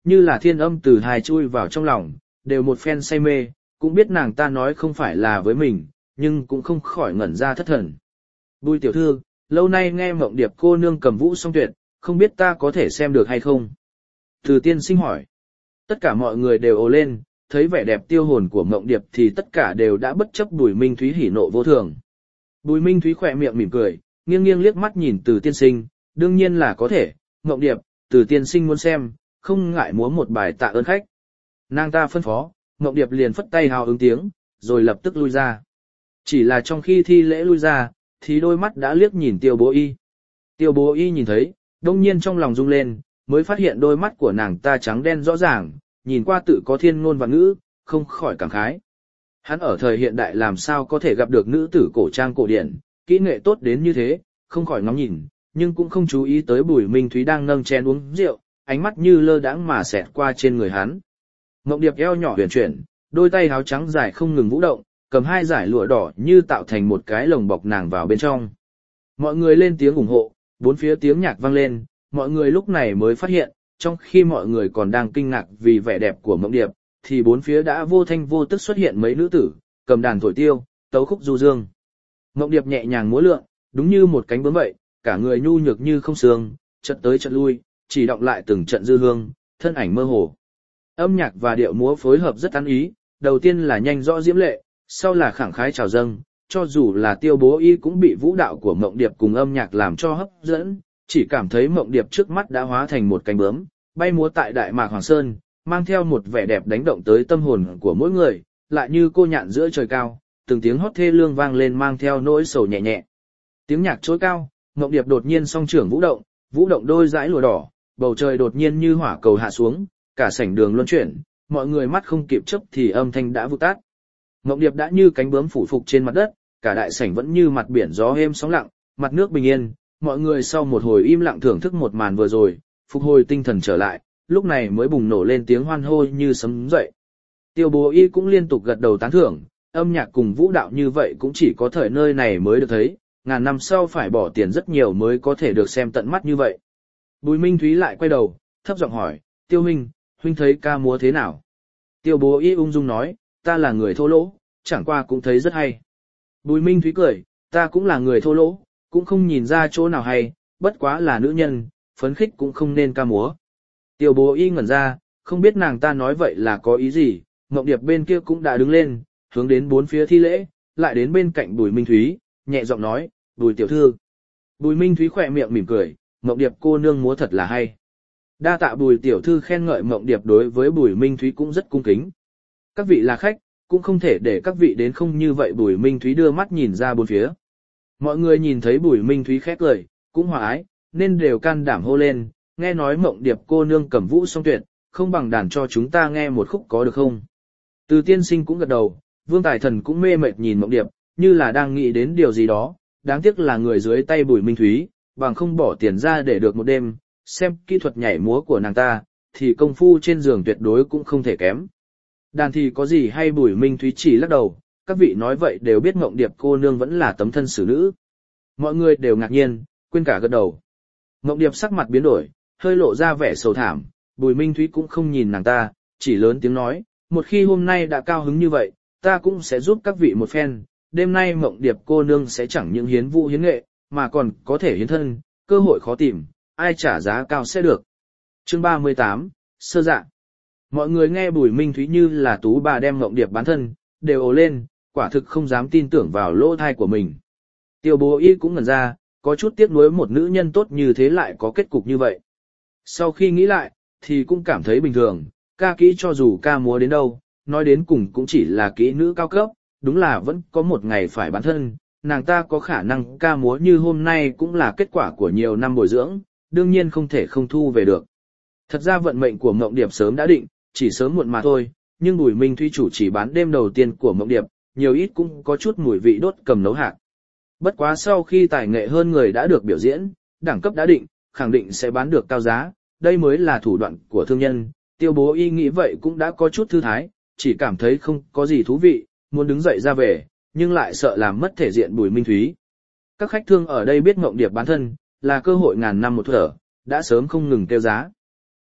như là thiên âm từ hài chui vào trong lòng, đều một phen say mê, cũng biết nàng ta nói không phải là với mình, nhưng cũng không khỏi ngẩn ra thất thần. Bùi tiểu thư, lâu nay nghe Mộng Điệp cô nương cầm vũ song tuyệt, không biết ta có thể xem được hay không? Từ tiên sinh hỏi. Tất cả mọi người đều ồ lên, thấy vẻ đẹp tiêu hồn của Mộng Điệp thì tất cả đều đã bất chấp Bùi Minh Thúy hỉ nộ vô thường. Bùi Minh Thúy khỏe miệng mỉm cười, nghiêng nghiêng liếc mắt nhìn Từ tiên sinh, đương nhiên là có thể, Mộng Điệp, Từ tiên sinh muốn xem, không ngại múa một bài tạ ơn khách. Nàng ta phân phó, Mộng Điệp liền phất tay hào ứng tiếng, rồi lập tức lui ra. Chỉ là trong khi thi lễ lui ra, thì đôi mắt đã liếc nhìn Tiêu Bố Y. Tiêu Bố Y nhìn thấy, đông nhiên trong lòng rung lên, mới phát hiện đôi mắt của nàng ta trắng đen rõ ràng, nhìn qua tự có thiên ngôn và ngữ, không khỏi cảm khái. Hắn ở thời hiện đại làm sao có thể gặp được nữ tử cổ trang cổ điển, kỹ nghệ tốt đến như thế, không khỏi ngóng nhìn, nhưng cũng không chú ý tới Bùi Minh Thúy đang nâng chén uống rượu, ánh mắt như lơ đãng mà xẹt qua trên người hắn. Mộng Điệp eo nhỏ huyền chuyển, đôi tay áo trắng dài không ngừng vũ động, cầm hai dải lụa đỏ như tạo thành một cái lồng bọc nàng vào bên trong. Mọi người lên tiếng ủng hộ, bốn phía tiếng nhạc vang lên, mọi người lúc này mới phát hiện, trong khi mọi người còn đang kinh ngạc vì vẻ đẹp của Mộng Điệp, thì bốn phía đã vô thanh vô tức xuất hiện mấy nữ tử, cầm đàn thổi tiêu, tấu khúc du dương. Mộng Điệp nhẹ nhàng múa lượn, đúng như một cánh bướm vậy, cả người nhu nhược như không xương, chợt tới chợt lui, chỉ động lại từng trận dư hương, thân ảnh mơ hồ. Âm nhạc và điệu múa phối hợp rất ăn ý, đầu tiên là nhanh rõ diễm lệ, sau là khẳng khái trào dâng, cho dù là Tiêu Bố Y cũng bị vũ đạo của Mộng Điệp cùng âm nhạc làm cho hấp dẫn, chỉ cảm thấy Mộng Điệp trước mắt đã hóa thành một cánh bướm, bay múa tại Đại Mạc Hoàng Sơn, mang theo một vẻ đẹp đánh động tới tâm hồn của mỗi người, lại như cô nhạn giữa trời cao, từng tiếng hót thê lương vang lên mang theo nỗi sầu nhẹ nhẹ. Tiếng nhạc trôi cao, Mộng Điệp đột nhiên song trưởng vũ động, vũ động đôi dải lụa đỏ, bầu trời đột nhiên như hỏa cầu hạ xuống, cả sảnh đường luân chuyển, mọi người mắt không kịp chớp thì âm thanh đã vụt tắt. Mộng Điệp đã như cánh bướm phủ phục trên mặt đất, cả đại sảnh vẫn như mặt biển gió êm sóng lặng, mặt nước bình yên, mọi người sau một hồi im lặng thưởng thức một màn vừa rồi, phục hồi tinh thần trở lại, lúc này mới bùng nổ lên tiếng hoan hô như sấm dậy. Tiêu Bố Y cũng liên tục gật đầu tán thưởng, âm nhạc cùng vũ đạo như vậy cũng chỉ có thời nơi này mới được thấy, ngàn năm sau phải bỏ tiền rất nhiều mới có thể được xem tận mắt như vậy. Bùi Minh Thúy lại quay đầu, thấp giọng hỏi, Tiêu huynh, huynh thấy ca múa thế nào? Tiêu Bố Y ung dung nói, ta là người thô lỗ, chẳng qua cũng thấy rất hay. Bùi Minh Thúy cười, ta cũng là người thô lỗ, cũng không nhìn ra chỗ nào hay, bất quá là nữ nhân, phấn khích cũng không nên ca múa. Tiêu Bố Y ngẩn ra, không biết nàng ta nói vậy là có ý gì, Mộng Điệp bên kia cũng đã đứng lên, hướng đến bốn phía thi lễ, lại đến bên cạnh Bùi Minh Thúy, nhẹ giọng nói, Bùi tiểu thư. Bùi Minh Thúy khỏe miệng mỉm cười, Mộng Điệp cô nương múa thật là hay. Đa tạ Bùi tiểu thư khen ngợi Mộng Điệp đối với Bùi Minh Thúy cũng rất cung kính. Các vị là khách, cũng không thể để các vị đến không như vậy. Bùi Minh Thúy đưa mắt nhìn ra bốn phía. Mọi người nhìn thấy Bùi Minh Thúy khét cười, cũng hòa ái, nên đều can đảm hô lên, nghe nói Mộng Điệp cô nương cầm vũ song tuyệt, không bằng đàn cho chúng ta nghe một khúc có được không? Từ tiên sinh cũng gật đầu, Vương Tài Thần cũng mê mệt nhìn Mộng Điệp, như là đang nghĩ đến điều gì đó, đáng tiếc là người dưới tay Bùi Minh Thúy, bằng không bỏ tiền ra để được một đêm, xem kỹ thuật nhảy múa của nàng ta, thì công phu trên giường tuyệt đối cũng không thể kém. Đàn thì có gì hay? Bùi Minh Thúy chỉ lắc đầu, các vị nói vậy đều biết Mộng Điệp cô nương vẫn là tấm thân xử nữ. Mọi người đều ngạc nhiên, quên cả gật đầu. Mộng Điệp sắc mặt biến đổi, hơi lộ ra vẻ sầu thảm, Bùi Minh Thúy cũng không nhìn nàng ta, chỉ lớn tiếng nói, một khi hôm nay đã cao hứng như vậy, ta cũng sẽ giúp các vị một phen, đêm nay Mộng Điệp cô nương sẽ chẳng những hiến vũ hiến nghệ, mà còn có thể hiến thân, cơ hội khó tìm, ai trả giá cao sẽ được. Chương ba mươi tám, sơ dạ. Mọi người nghe Bùi Minh Thúy như là tú bà đem Mộng Điệp bán thân, đều ồ lên, quả thực không dám tin tưởng vào lỗ tai của mình. Tiêu Bố Y cũng ngẩn ra, có chút tiếc nuối một nữ nhân tốt như thế lại có kết cục như vậy. Sau khi nghĩ lại, thì cũng cảm thấy bình thường, ca kỹ cho dù ca múa đến đâu, nói đến cùng cũng chỉ là kỹ nữ cao cấp, đúng là vẫn có một ngày phải bán thân, nàng ta có khả năng ca múa như hôm nay cũng là kết quả của nhiều năm bồi dưỡng, đương nhiên không thể không thu về được. Thật ra vận mệnh của Mộng Điệp sớm đã định, chỉ sớm muộn mà thôi, nhưng Bùi Minh Thúy chủ chỉ bán đêm đầu tiên của Mộng Điệp, nhiều ít cũng có chút mùi vị đốt cầm nấu hạt. Bất quá sau khi tài nghệ hơn người đã được biểu diễn, đẳng cấp đã định, khẳng định sẽ bán được cao giá, đây mới là thủ đoạn của thương nhân. Tiêu Bố Y nghĩ vậy cũng đã có chút thư thái, chỉ cảm thấy không có gì thú vị, muốn đứng dậy ra về, nhưng lại sợ làm mất thể diện Bùi Minh Thúy. Các khách thương ở đây biết Mộng Điệp bán thân, là cơ hội ngàn năm một thở, đã sớm không ngừng kêu giá.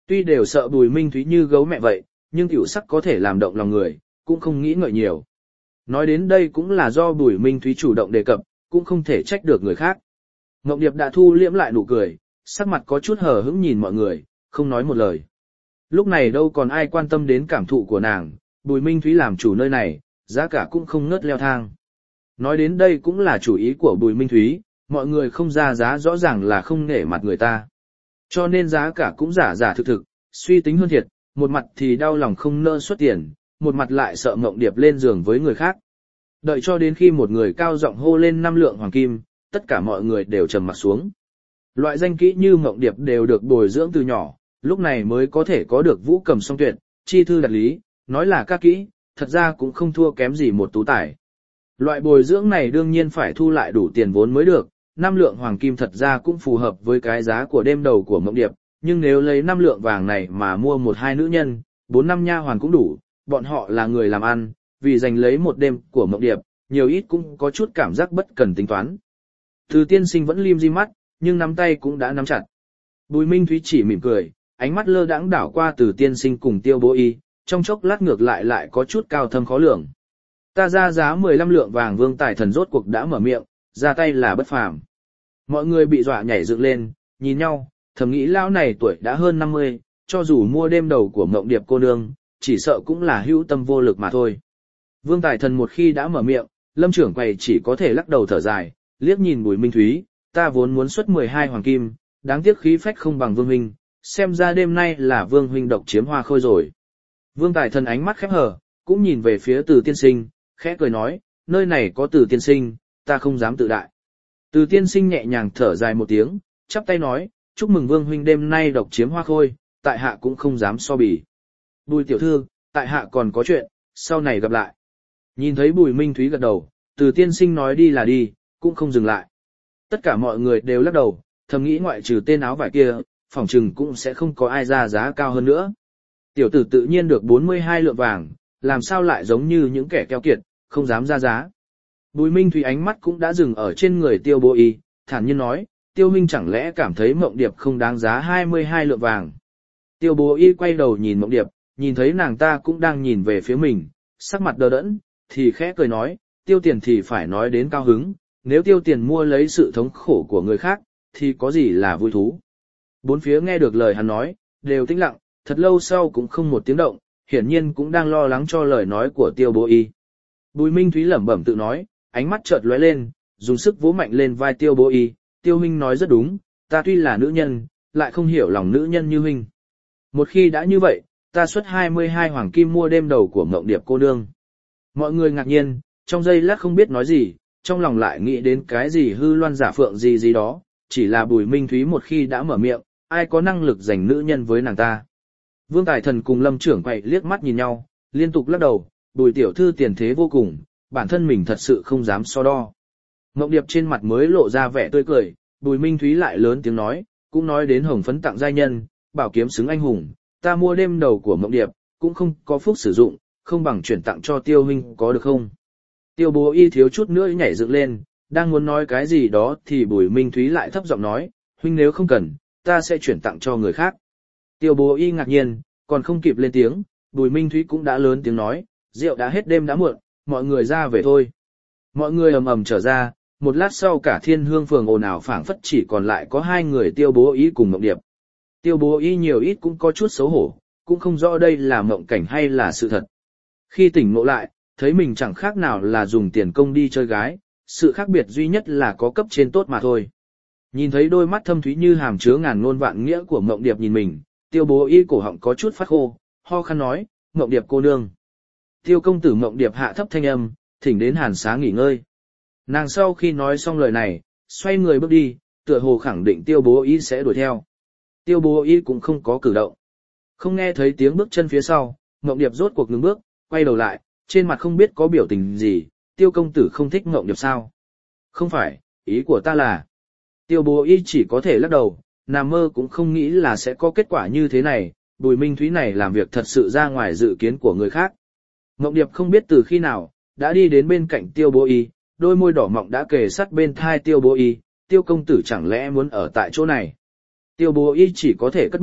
Tuy đều sợ Bùi Minh Thúy như gấu mẹ vậy, nhưng tiểu sắc có thể làm động lòng người, cũng không nghĩ ngợi nhiều. Nói đến đây cũng là do Bùi Minh Thúy chủ động đề cập, cũng không thể trách được người khác. Ngộng Điệp đã thu liễm lại nụ cười, sắc mặt có chút hờ hững nhìn mọi người, không nói một lời. Lúc này đâu còn ai quan tâm đến cảm thụ của nàng, Bùi Minh Thúy làm chủ nơi này, giá cả cũng không ngớt leo thang. Nói đến đây cũng là chủ ý của Bùi Minh Thúy, mọi người không ra giá rõ ràng là không nể mặt người ta. Cho nên giá cả cũng giả giả thực thực, suy tính hơn thiệt, một mặt thì đau lòng không nỡ xuất tiền, một mặt lại sợ Ngộng Điệp lên giường với người khác. Đợi cho đến khi một người cao giọng hô lên năm lượng hoàng kim, tất cả mọi người đều trầm mặt xuống. Loại danh kỹ như Ngộng Điệp đều được bồi dưỡng từ nhỏ, lúc này mới có thể có được vũ cầm song tuyệt, chi thư đặt lý, nói là ca kỹ, thật ra cũng không thua kém gì một tú tài. Loại bồi dưỡng này đương nhiên phải thu lại đủ tiền vốn mới được, năm lượng hoàng kim thật ra cũng phù hợp với cái giá của đêm đầu của Ngộng Điệp, nhưng nếu lấy năm lượng vàng này mà mua một hai nữ nhân, bốn năm nha hoàn cũng đủ, bọn họ là người làm ăn, vì giành lấy một đêm của Ngộng Điệp, nhiều ít cũng có chút cảm giác bất cần tính toán. Từ tiên sinh vẫn lim di mắt, nhưng nắm tay cũng đã nắm chặt. Bùi Minh Thúy chỉ mỉm cười, ánh mắt lơ đãng đảo qua từ tiên sinh cùng Tiêu Bố Y, trong chốc lát ngược lại lại có chút cao thâm khó lường. Ta ra giá mười lăm lượng vàng, Vương Tài Thần rốt cuộc đã mở miệng, ra tay là bất phàm. Mọi người bị dọa nhảy dựng lên, nhìn nhau, thầm nghĩ lão này tuổi đã hơn năm mươi, cho dù mua đêm đầu của Ngộng Điệp cô nương, chỉ sợ cũng là hữu tâm vô lực mà thôi. Vương Tài Thần một khi đã mở miệng, Lâm trưởng quầy chỉ có thể lắc đầu thở dài, liếc nhìn Bùi Minh Thúy, ta vốn muốn xuất mười hai hoàng kim, đáng tiếc khí phách không bằng Vương huynh, xem ra đêm nay là Vương huynh độc chiếm hoa khôi rồi. Vương Tài Thần ánh mắt khép hờ, cũng nhìn về phía Từ tiên sinh, khẽ cười nói, nơi này có Từ tiên sinh, ta không dám tự đại. Từ tiên sinh nhẹ nhàng thở dài một tiếng, chắp tay nói, chúc mừng Vương huynh đêm nay độc chiếm hoa khôi, tại hạ cũng không dám so bì. Bùi tiểu thư, tại hạ còn có chuyện, sau này gặp lại. Nhìn thấy Bùi Minh Thúy gật đầu, Từ tiên sinh nói đi là đi, cũng không dừng lại. Tất cả mọi người đều lắc đầu, thầm nghĩ ngoại trừ tên áo vải kia, phỏng chừng cũng sẽ không có ai ra giá cao hơn nữa. Tiểu tử tự nhiên được bốn mươi hai lượng vàng, làm sao lại giống như những kẻ keo kiệt, không dám ra giá. Bùi Minh Thúy ánh mắt cũng đã dừng ở trên người Tiêu Bố Y, thản nhiên nói, Tiêu huynh chẳng lẽ cảm thấy Ngộng Điệp không đáng giá hai mươi hai lượng vàng. Tiêu Bố Y quay đầu nhìn Ngộng Điệp, nhìn thấy nàng ta cũng đang nhìn về phía mình, sắc mặt đờ đẫn, thì khẽ cười nói, tiêu tiền thì phải nói đến cao hứng, nếu tiêu tiền mua lấy sự thống khổ của người khác, thì có gì là vui thú. Bốn phía nghe được lời hắn nói, đều tĩnh lặng, thật lâu sau cũng không một tiếng động, hiển nhiên cũng đang lo lắng cho lời nói của Tiêu Bố Y. Bùi Minh Thúy lẩm bẩm tự nói, ánh mắt chợt lóe lên, dùng sức vỗ mạnh lên vai Tiêu Bố Y, Tiêu huynh nói rất đúng, ta tuy là nữ nhân, lại không hiểu lòng nữ nhân như huynh. Một khi đã như vậy, ta xuất hai mươi hai hoàng kim mua đêm đầu của Ngộng Điệp cô nương. Mọi người ngạc nhiên, trong giây lát không biết nói gì, trong lòng lại nghĩ đến cái gì hư loan giả phượng gì gì đó, chỉ là Bùi Minh Thúy một khi đã mở miệng, ai có năng lực giành nữ nhân với nàng ta. Vương Tài Thần cùng Lâm trưởng quầy liếc mắt nhìn nhau, liên tục lắc đầu, Bùi tiểu thư tiền thế vô cùng, bản thân mình thật sự không dám so đo. Ngộng Điệp trên mặt mới lộ ra vẻ tươi cười, Bùi Minh Thúy lại lớn tiếng nói, cũng nói đến hồng phấn tặng giai nhân, bảo kiếm xứng anh hùng, ta mua đêm đầu của Ngộng Điệp, cũng không có phúc sử dụng, không bằng chuyển tặng cho Tiêu huynh có được không? Tiêu Bố Y thiếu chút nữa nhảy dựng lên, đang muốn nói cái gì đó thì Bùi Minh Thúy lại thấp giọng nói, huynh nếu không cần, ta sẽ chuyển tặng cho người khác. Tiêu Bố Y ngạc nhiên, còn không kịp lên tiếng, Bùi Minh Thúy cũng đã lớn tiếng nói, rượu đã hết đêm đã muộn, mọi người ra về thôi. Mọi người ầm ầm trở ra, một lát sau cả Thiên Hương phường ồn ào phảng phất chỉ còn lại có hai người Tiêu Bố Y cùng Ngộng Điệp. Tiêu Bố Y nhiều ít cũng có chút xấu hổ, cũng không rõ đây là mộng cảnh hay là sự thật. Khi tỉnh ngộ lại, thấy mình chẳng khác nào là dùng tiền công đi chơi gái, sự khác biệt duy nhất là có cấp trên tốt mà thôi. Nhìn thấy đôi mắt thâm thúy như hàm chứa ngàn ngôn vạn nghĩa của Ngộng Điệp nhìn mình, Tiêu Bố Y cổ họng có chút phát khô, ho khăn nói, Ngộng Điệp cô nương. Tiêu công tử Ngộng Điệp hạ thấp thanh âm, thỉnh đến Hàn Xá nghỉ ngơi. Nàng sau khi nói xong lời này, xoay người bước đi, tựa hồ khẳng định Tiêu Bố Y sẽ đuổi theo. Tiêu Bố Y cũng không có cử động. Không nghe thấy tiếng bước chân phía sau, Ngộng Điệp rốt cuộc ngừng bước, quay đầu lại, trên mặt không biết có biểu tình gì, Tiêu công tử không thích Ngộng Điệp sao? Không phải, ý của ta là... Tiêu Bố Y chỉ có thể lắc đầu, nằm mơ cũng không nghĩ là sẽ có kết quả như thế này, Bùi Minh Thúy này làm việc thật sự ra ngoài dự kiến của người khác. Ngộng Điệp không biết từ khi nào, đã đi đến bên cạnh Tiêu Bố Y, đôi môi đỏ mọng đã kề sát bên thai Tiêu Bố Y, Tiêu công tử chẳng lẽ muốn ở tại chỗ này? Tiêu Bố Y chỉ có thể cất bước,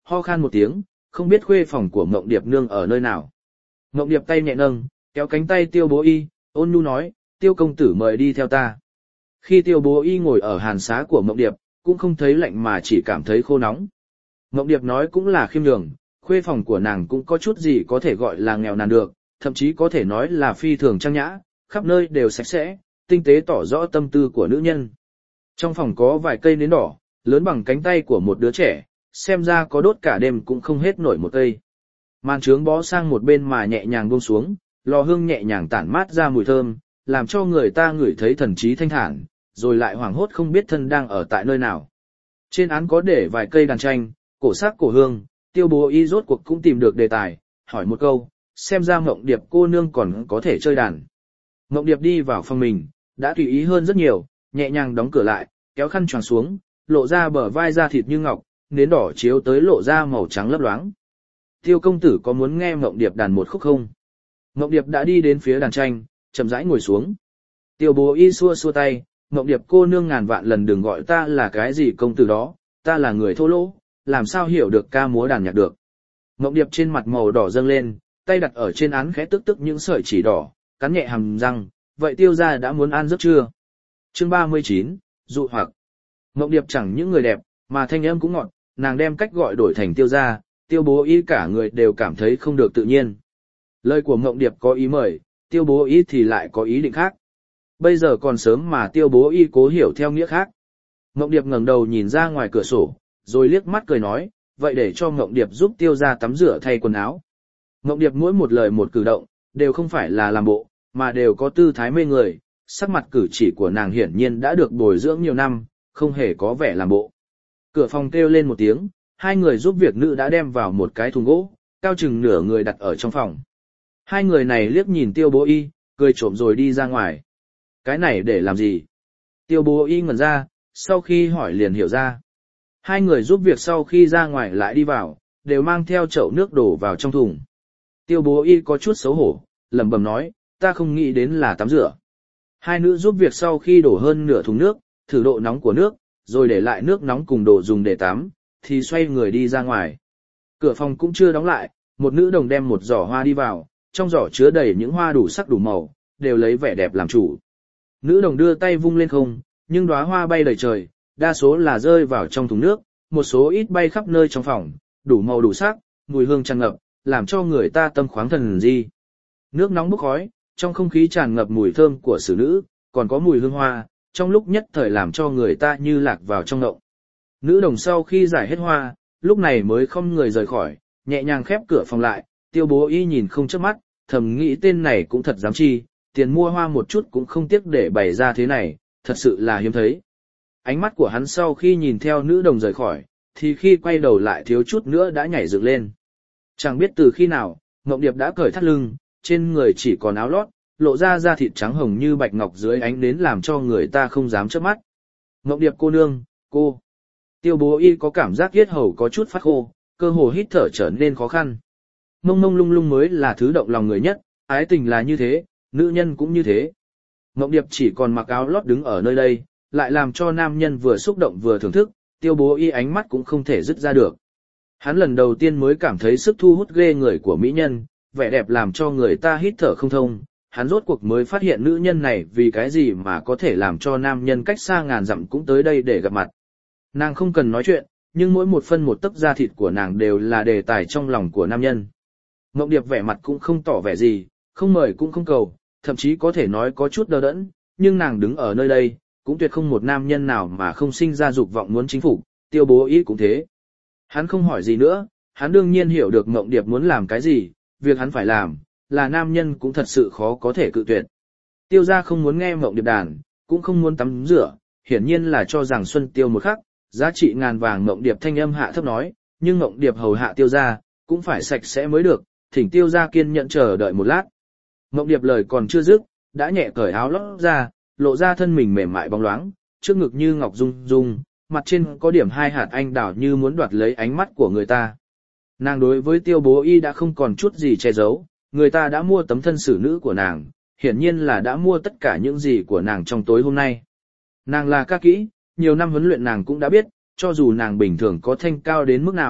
ho khan một tiếng, không biết khuê phòng của Mộng Điệp nương ở nơi nào. Mộng Điệp tay nhẹ nâng, kéo cánh tay Tiêu Bố Y, ôn nhu nói, Tiêu công tử mời đi theo ta. Khi Tiêu Bố Y ngồi ở hàn xá của Mộng Điệp, cũng không thấy lạnh mà chỉ cảm thấy khô nóng. Mộng Điệp nói cũng là khiêm nhường, khuê phòng của nàng cũng có chút gì có thể gọi là nghèo nàn được, thậm chí có thể nói là phi thường trang nhã, khắp nơi đều sạch sẽ, tinh tế tỏ rõ tâm tư của nữ nhân. Trong phòng có vài cây nến đỏ, lớn bằng cánh tay của một đứa trẻ, xem ra có đốt cả đêm cũng không hết nổi một cây. Màn trướng bó sang một bên mà nhẹ nhàng buông xuống, lò hương nhẹ nhàng tản mát ra mùi thơm, làm cho người ta ngửi thấy thần trí thanh thản, rồi lại hoảng hốt không biết thân đang ở tại nơi nào. Trên án có để vài cây đàn tranh, cổ sắc cổ hương, Tiêu Bố Y rốt cuộc cũng tìm được đề tài, hỏi một câu, xem ra Mộng Điệp cô nương còn có thể chơi đàn. Mộng Điệp đi vào phòng mình, đã tùy ý hơn rất nhiều, nhẹ nhàng đóng cửa lại, kéo khăn choàng xuống, lộ ra bờ vai da thịt như ngọc, nến đỏ chiếu tới lộ ra màu trắng lấp loáng. Tiêu công tử có muốn nghe Mộng Điệp đàn một khúc không? Mộng Điệp đã đi đến phía đàn tranh, chậm rãi ngồi xuống. Tiêu Bố Y xua xua tay, Mộng Điệp cô nương ngàn vạn lần đừng gọi ta là cái gì công tử đó, ta là người thô lỗ, làm sao hiểu được ca múa đàn nhạc được. Mộng Điệp trên mặt màu đỏ dâng lên, tay đặt ở trên án khẽ tức tức những sợi chỉ đỏ, cắn nhẹ hàm răng, vậy Tiêu gia đã muốn ăn giấc chưa? Chương ba mươi chín, dụ hoặc. Mộng Điệp chẳng những người đẹp, mà thanh âm cũng ngọt, nàng đem cách gọi đổi thành Tiêu gia, Tiêu Bố Y cả người đều cảm thấy không được tự nhiên. Lời của Mộng Điệp có ý mời, Tiêu Bố Y thì lại có ý định khác. Bây giờ còn sớm mà Tiêu Bố Y cố hiểu theo nghĩa khác. Mộng Điệp ngẩng đầu nhìn ra ngoài cửa sổ, rồi liếc mắt cười nói, vậy để cho Mộng Điệp giúp Tiêu gia tắm rửa thay quần áo. Mộng Điệp mỗi một lời một cử động, đều không phải là làm bộ, mà đều có tư thái mê người, sắc mặt cử chỉ của nàng hiển nhiên đã được bồi dưỡng nhiều năm, không hề có vẻ làm bộ. Cửa phòng kêu lên một tiếng, hai người giúp việc nữ đã đem vào một cái thùng gỗ, cao chừng nửa người đặt ở trong phòng. Hai người này liếc nhìn Tiêu Bố Y, cười trộm rồi đi ra ngoài. Cái này để làm gì? Tiêu Bố Y ngẩn ra, sau khi hỏi liền hiểu ra. Hai người giúp việc sau khi ra ngoài lại đi vào, đều mang theo chậu nước đổ vào trong thùng. Tiêu Bố Y có chút xấu hổ, lẩm bẩm nói, ta không nghĩ đến là tắm rửa. Hai nữ giúp việc sau khi đổ hơn nửa thùng nước, thử độ nóng của nước, rồi để lại nước nóng cùng đồ dùng để tắm, thì xoay người đi ra ngoài. Cửa phòng cũng chưa đóng lại, một nữ đồng đem một giỏ hoa đi vào, trong giỏ chứa đầy những hoa đủ sắc đủ màu, đều lấy vẻ đẹp làm chủ. Nữ đồng đưa tay vung lên không, nhưng đóa hoa bay đầy trời, đa số là rơi vào trong thùng nước, một số ít bay khắp nơi trong phòng, đủ màu đủ sắc, mùi hương tràn ngập, làm cho người ta tâm khoáng thần di. Nước nóng bốc khói, trong không khí tràn ngập mùi thơm của xử nữ, còn có mùi hương hoa, trong lúc nhất thời làm cho người ta như lạc vào trong ngộng. Nữ đồng sau khi giải hết hoa, lúc này mới không người rời khỏi, nhẹ nhàng khép cửa phòng lại, Tiêu Bố Y nhìn không chớp mắt, thầm nghĩ tên này cũng thật dám chi, tiền mua hoa một chút cũng không tiếc để bày ra thế này, thật sự là hiếm thấy. Ánh mắt của hắn sau khi nhìn theo nữ đồng rời khỏi, thì khi quay đầu lại thiếu chút nữa đã nhảy dựng lên. Chẳng biết từ khi nào, Mộng Điệp đã cởi thắt lưng, trên người chỉ còn áo lót, lộ ra da thịt trắng hồng như bạch ngọc dưới ánh nến làm cho người ta không dám chớp mắt. Mộng Điệp cô nương, cô. Tiêu Bố Y có cảm giác yết hầu có chút phát khô, cơ hồ hít thở trở nên khó khăn. Mông mông lung lung mới là thứ động lòng người nhất, ái tình là như thế, nữ nhân cũng như thế. Mộng Điệp chỉ còn mặc áo lót đứng ở nơi đây, lại làm cho nam nhân vừa xúc động vừa thưởng thức, Tiêu Bố Y ánh mắt cũng không thể dứt ra được. Hắn lần đầu tiên mới cảm thấy sức thu hút ghê người của mỹ nhân, vẻ đẹp làm cho người ta hít thở không thông. Hắn rốt cuộc mới phát hiện nữ nhân này vì cái gì mà có thể làm cho nam nhân cách xa ngàn dặm cũng tới đây để gặp mặt. Nàng không cần nói chuyện, nhưng mỗi một phân một tấc da thịt của nàng đều là đề tài trong lòng của nam nhân. Mộng Điệp vẻ mặt cũng không tỏ vẻ gì, không mời cũng không cầu, thậm chí có thể nói có chút đờ đẫn, nhưng nàng đứng ở nơi đây, cũng tuyệt không một nam nhân nào mà không sinh ra dục vọng muốn chính phủ, Tiêu Bố Y cũng thế. Hắn không hỏi gì nữa, hắn đương nhiên hiểu được Mộng Điệp muốn làm cái gì, việc hắn phải làm, là nam nhân cũng thật sự khó có thể cự tuyệt. Tiêu gia không muốn nghe Mộng Điệp đàn, cũng không muốn tắm rửa, hiển nhiên là cho rằng Xuân Tiêu một khắc, giá trị ngàn vàng. Mộng Điệp thanh âm hạ thấp nói, nhưng Mộng Điệp hầu hạ Tiêu gia, cũng phải sạch sẽ mới được, thỉnh Tiêu gia kiên nhẫn chờ đợi một lát. Mộng Điệp lời còn chưa dứt, đã nhẹ cởi áo lót ra, lộ ra thân mình mềm mại bóng loáng, trước ngực như ngọc dung dung, mặt trên có điểm hai hạt anh đào như muốn đoạt lấy ánh mắt của người ta. Nàng đối với Tiêu Bố Y đã không còn chút gì che giấu, người ta đã mua tấm thân xử nữ của nàng, hiển nhiên là đã mua tất cả những gì của nàng trong tối hôm nay. Nàng là ca kỹ, nhiều năm huấn luyện nàng cũng đã biết, cho dù nàng bình thường có thanh cao đến mức nào,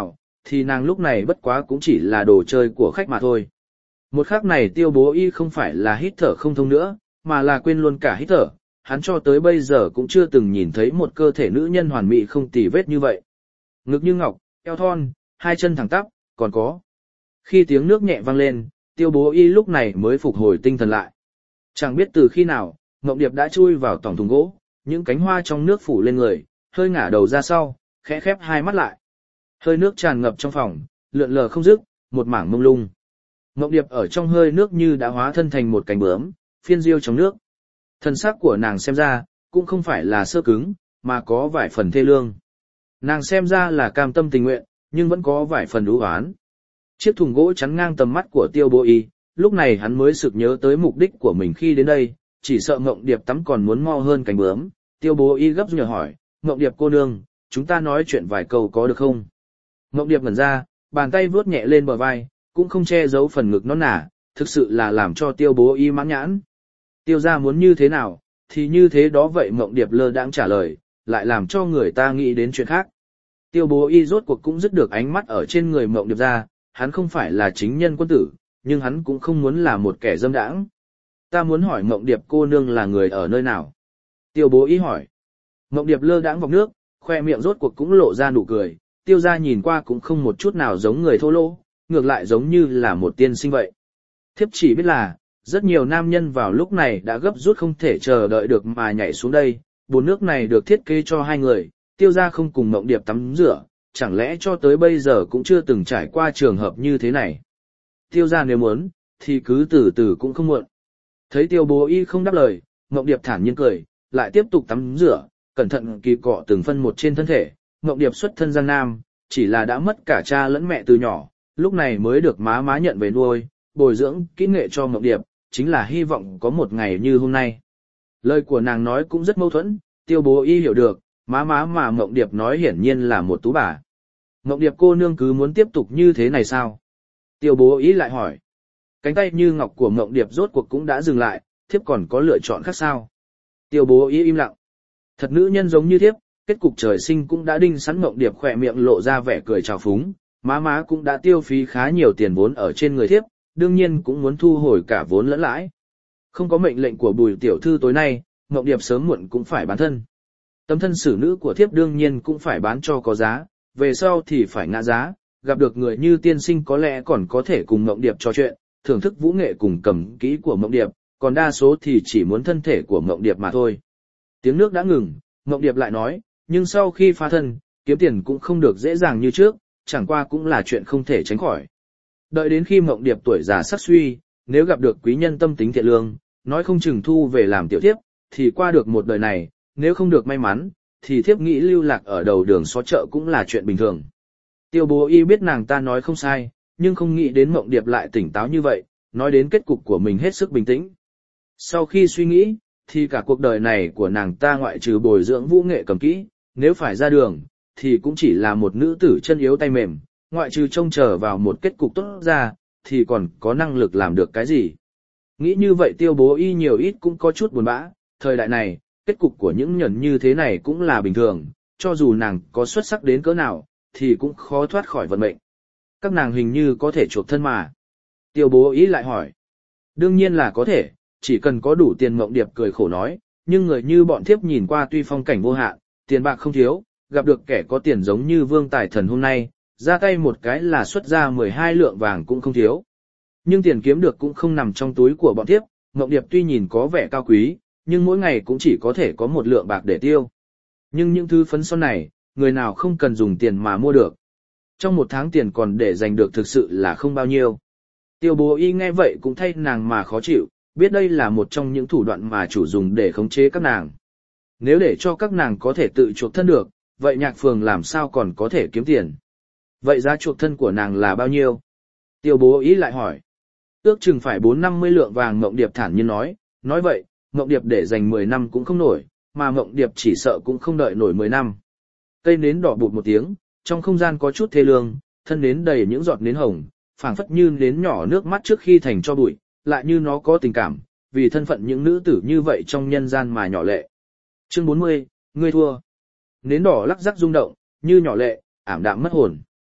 thì nàng lúc này bất quá cũng chỉ là đồ chơi của khách mà thôi. Một khắc này Tiêu Bố Y không phải là hít thở không thông nữa, mà là quên luôn cả hít thở, hắn cho tới bây giờ cũng chưa từng nhìn thấy một cơ thể nữ nhân hoàn mỹ không tì vết như vậy. Ngực như ngọc, eo thon, hai chân thẳng tắp, còn có. Khi tiếng nước nhẹ vang lên, Tiêu Bố Y lúc này mới phục hồi tinh thần lại. Chẳng biết từ khi nào, Ngộng Điệp đã chui vào tỏng thùng gỗ, những cánh hoa trong nước phủ lên người, hơi ngả đầu ra sau, khẽ khép hai mắt lại. Hơi nước tràn ngập trong phòng, lượn lờ không dứt, một mảng mông lung. Ngộng Điệp ở trong hơi nước như đã hóa thân thành một cánh bướm, phiên diêu trong nước. Thân xác của nàng xem ra, cũng không phải là sơ cứng, mà có vài phần thê lương. Nàng xem ra là cam tâm tình nguyện, nhưng vẫn có vài phần ưu oán. Chiếc thùng gỗ chắn ngang tầm mắt của Tiêu Bố Y, lúc này hắn mới sực nhớ tới mục đích của mình khi đến đây, chỉ sợ Ngộng Điệp tắm còn muốn mo hơn cánh bướm. Tiêu Bố Y gấp nhờ hỏi, Ngộng Điệp cô nương, chúng ta nói chuyện vài câu có được không? Ngộng Điệp ngẩn ra, bàn tay vuốt nhẹ lên bờ vai, cũng không che giấu phần ngực nõn nà, thực sự là làm cho Tiêu Bố Y mãn nhãn. Tiêu gia muốn như thế nào, thì như thế đó vậy. Ngộng Điệp lơ đãng trả lời, lại làm cho người ta nghĩ đến chuyện khác. Tiêu Bố Y rốt cuộc cũng dứt được ánh mắt ở trên người Ngộng Điệp ra, hắn không phải là chính nhân quân tử, nhưng hắn cũng không muốn là một kẻ dâm đãng. Ta muốn hỏi Ngộng Điệp cô nương là người ở nơi nào? Tiêu Bố Y hỏi. Ngộng Điệp lơ đãng vòng nước, khoe miệng rốt cuộc cũng lộ ra nụ cười, Tiêu gia nhìn qua cũng không một chút nào giống người thô lỗ, ngược lại giống như là một tiên sinh vậy. Thiếp chỉ biết là, rất nhiều nam nhân vào lúc này đã gấp rút không thể chờ đợi được mà nhảy xuống đây, bồn nước này được thiết kế cho hai người, Tiêu gia không cùng Ngộng Điệp tắm rửa, chẳng lẽ cho tới bây giờ cũng chưa từng trải qua trường hợp như thế này. Tiêu gia nếu muốn, thì cứ từ từ cũng không muộn. Thấy Tiêu Bố Y không đáp lời, Ngộng Điệp thản nhiên cười, lại tiếp tục tắm rửa, cẩn thận kỳ cọ từng phân một trên thân thể. Ngộng Điệp xuất thân Giang Nam, chỉ là đã mất cả cha lẫn mẹ từ nhỏ, lúc này mới được má má nhận về nuôi, bồi dưỡng kỹ nghệ cho Ngộng Điệp, chính là hy vọng có một ngày như hôm nay. Lời của nàng nói cũng rất mâu thuẫn, Tiêu Bố Y hiểu được, má má mà Ngộng Điệp nói hiển nhiên là một tú bà. Ngộng Điệp cô nương cứ muốn tiếp tục như thế này sao? Tiêu Bố Y lại hỏi. Cánh tay như ngọc của Ngộng Điệp rốt cuộc cũng đã dừng lại, thiếp còn có lựa chọn khác sao? Tiêu Bố Y im lặng. Thật nữ nhân giống như thiếp, kết cục trời sinh cũng đã đinh sẵn. Ngộng Điệp khỏe miệng lộ ra vẻ cười trào phúng, má má cũng đã tiêu phí khá nhiều tiền vốn ở trên người thiếp, đương nhiên cũng muốn thu hồi cả vốn lẫn lãi. Không có mệnh lệnh của Bùi tiểu thư tối nay, Ngộng Điệp sớm muộn cũng phải bán thân. Tấm thân xử nữ của thiếp đương nhiên cũng phải bán cho có giá, về sau thì phải ngã giá, gặp được người như tiên sinh có lẽ còn có thể cùng Ngộng Điệp trò chuyện, thưởng thức vũ nghệ cùng cầm kỹ của Ngộng Điệp, còn đa số thì chỉ muốn thân thể của Ngộng Điệp mà thôi. Tiếng nước đã ngừng, Ngộng Điệp lại nói, nhưng sau khi phá thân, kiếm tiền cũng không được dễ dàng như trước, chẳng qua cũng là chuyện không thể tránh khỏi. Đợi đến khi Ngộng Điệp tuổi già sắc suy, nếu gặp được quý nhân tâm tính thiện lương, nói không chừng thu về làm tiểu thiếp, thì qua được một đời này, nếu không được may mắn, thì thiếp nghĩ lưu lạc ở đầu đường xó chợ cũng là chuyện bình thường. Tiêu Bố Y biết nàng ta nói không sai, nhưng không nghĩ đến Ngộng Điệp lại tỉnh táo như vậy, nói đến kết cục của mình hết sức bình tĩnh. Sau khi suy nghĩ, thì cả cuộc đời này của nàng ta ngoại trừ bồi dưỡng vũ nghệ cầm kỹ, nếu phải ra đường, thì cũng chỉ là một nữ tử chân yếu tay mềm, ngoại trừ trông chờ vào một kết cục tốt ra, thì còn có năng lực làm được cái gì. Nghĩ như vậy Tiêu Bố Y nhiều ít cũng có chút buồn bã, thời đại này, kết cục của những nhân như thế này cũng là bình thường, cho dù nàng có xuất sắc đến cỡ nào, thì cũng khó thoát khỏi vận mệnh. Các nàng hình như có thể chuộc thân mà. Tiêu Bố Y lại hỏi. Đương nhiên là có thể, chỉ cần có đủ tiền. Ngộng Điệp cười khổ nói, nhưng người như bọn thiếp nhìn qua tuy phong cảnh vô hạn, tiền bạc không thiếu, gặp được kẻ có tiền giống như Vương Tài Thần hôm nay, ra tay một cái là xuất ra mười hai lượng vàng cũng không thiếu. Nhưng tiền kiếm được cũng không nằm trong túi của bọn thiếp. Ngộng Điệp tuy nhìn có vẻ cao quý, nhưng mỗi ngày cũng chỉ có thể có một lượng bạc để tiêu. Nhưng những thứ phấn son này, người nào không cần dùng tiền mà mua được. Trong một tháng tiền còn để dành được thực sự là không bao nhiêu. Tiêu Bố Y nghe vậy cũng thay nàng mà khó chịu, biết đây là một trong những thủ đoạn mà chủ dùng để khống chế các nàng. Nếu để cho các nàng có thể tự chuộc thân được, vậy Nhạc Phường làm sao còn có thể kiếm tiền? Vậy giá chuộc thân của nàng là bao nhiêu? Tiêu Bố Y lại hỏi. Ước chừng phải bốn năm mươi lượng vàng. Ngộng Điệp thản nhiên nói, nói vậy, Ngộng Điệp để dành mười năm cũng không nổi, mà Ngộng Điệp chỉ sợ cũng không đợi nổi mười năm. Cây nến đỏ bụt một tiếng, trong không gian có chút thê lương, thân nến đầy những giọt nến hồng, phảng phất như nến nhỏ nước mắt trước khi thành cho bụi, lại như nó có tình cảm, vì thân phận những nữ tử như vậy trong nhân gian mà nhỏ lệ. Chương bốn mươi, ngươi thua. Nến đỏ lắc rắc rung động, như nhỏ lệ, ảm đạm mất hồn.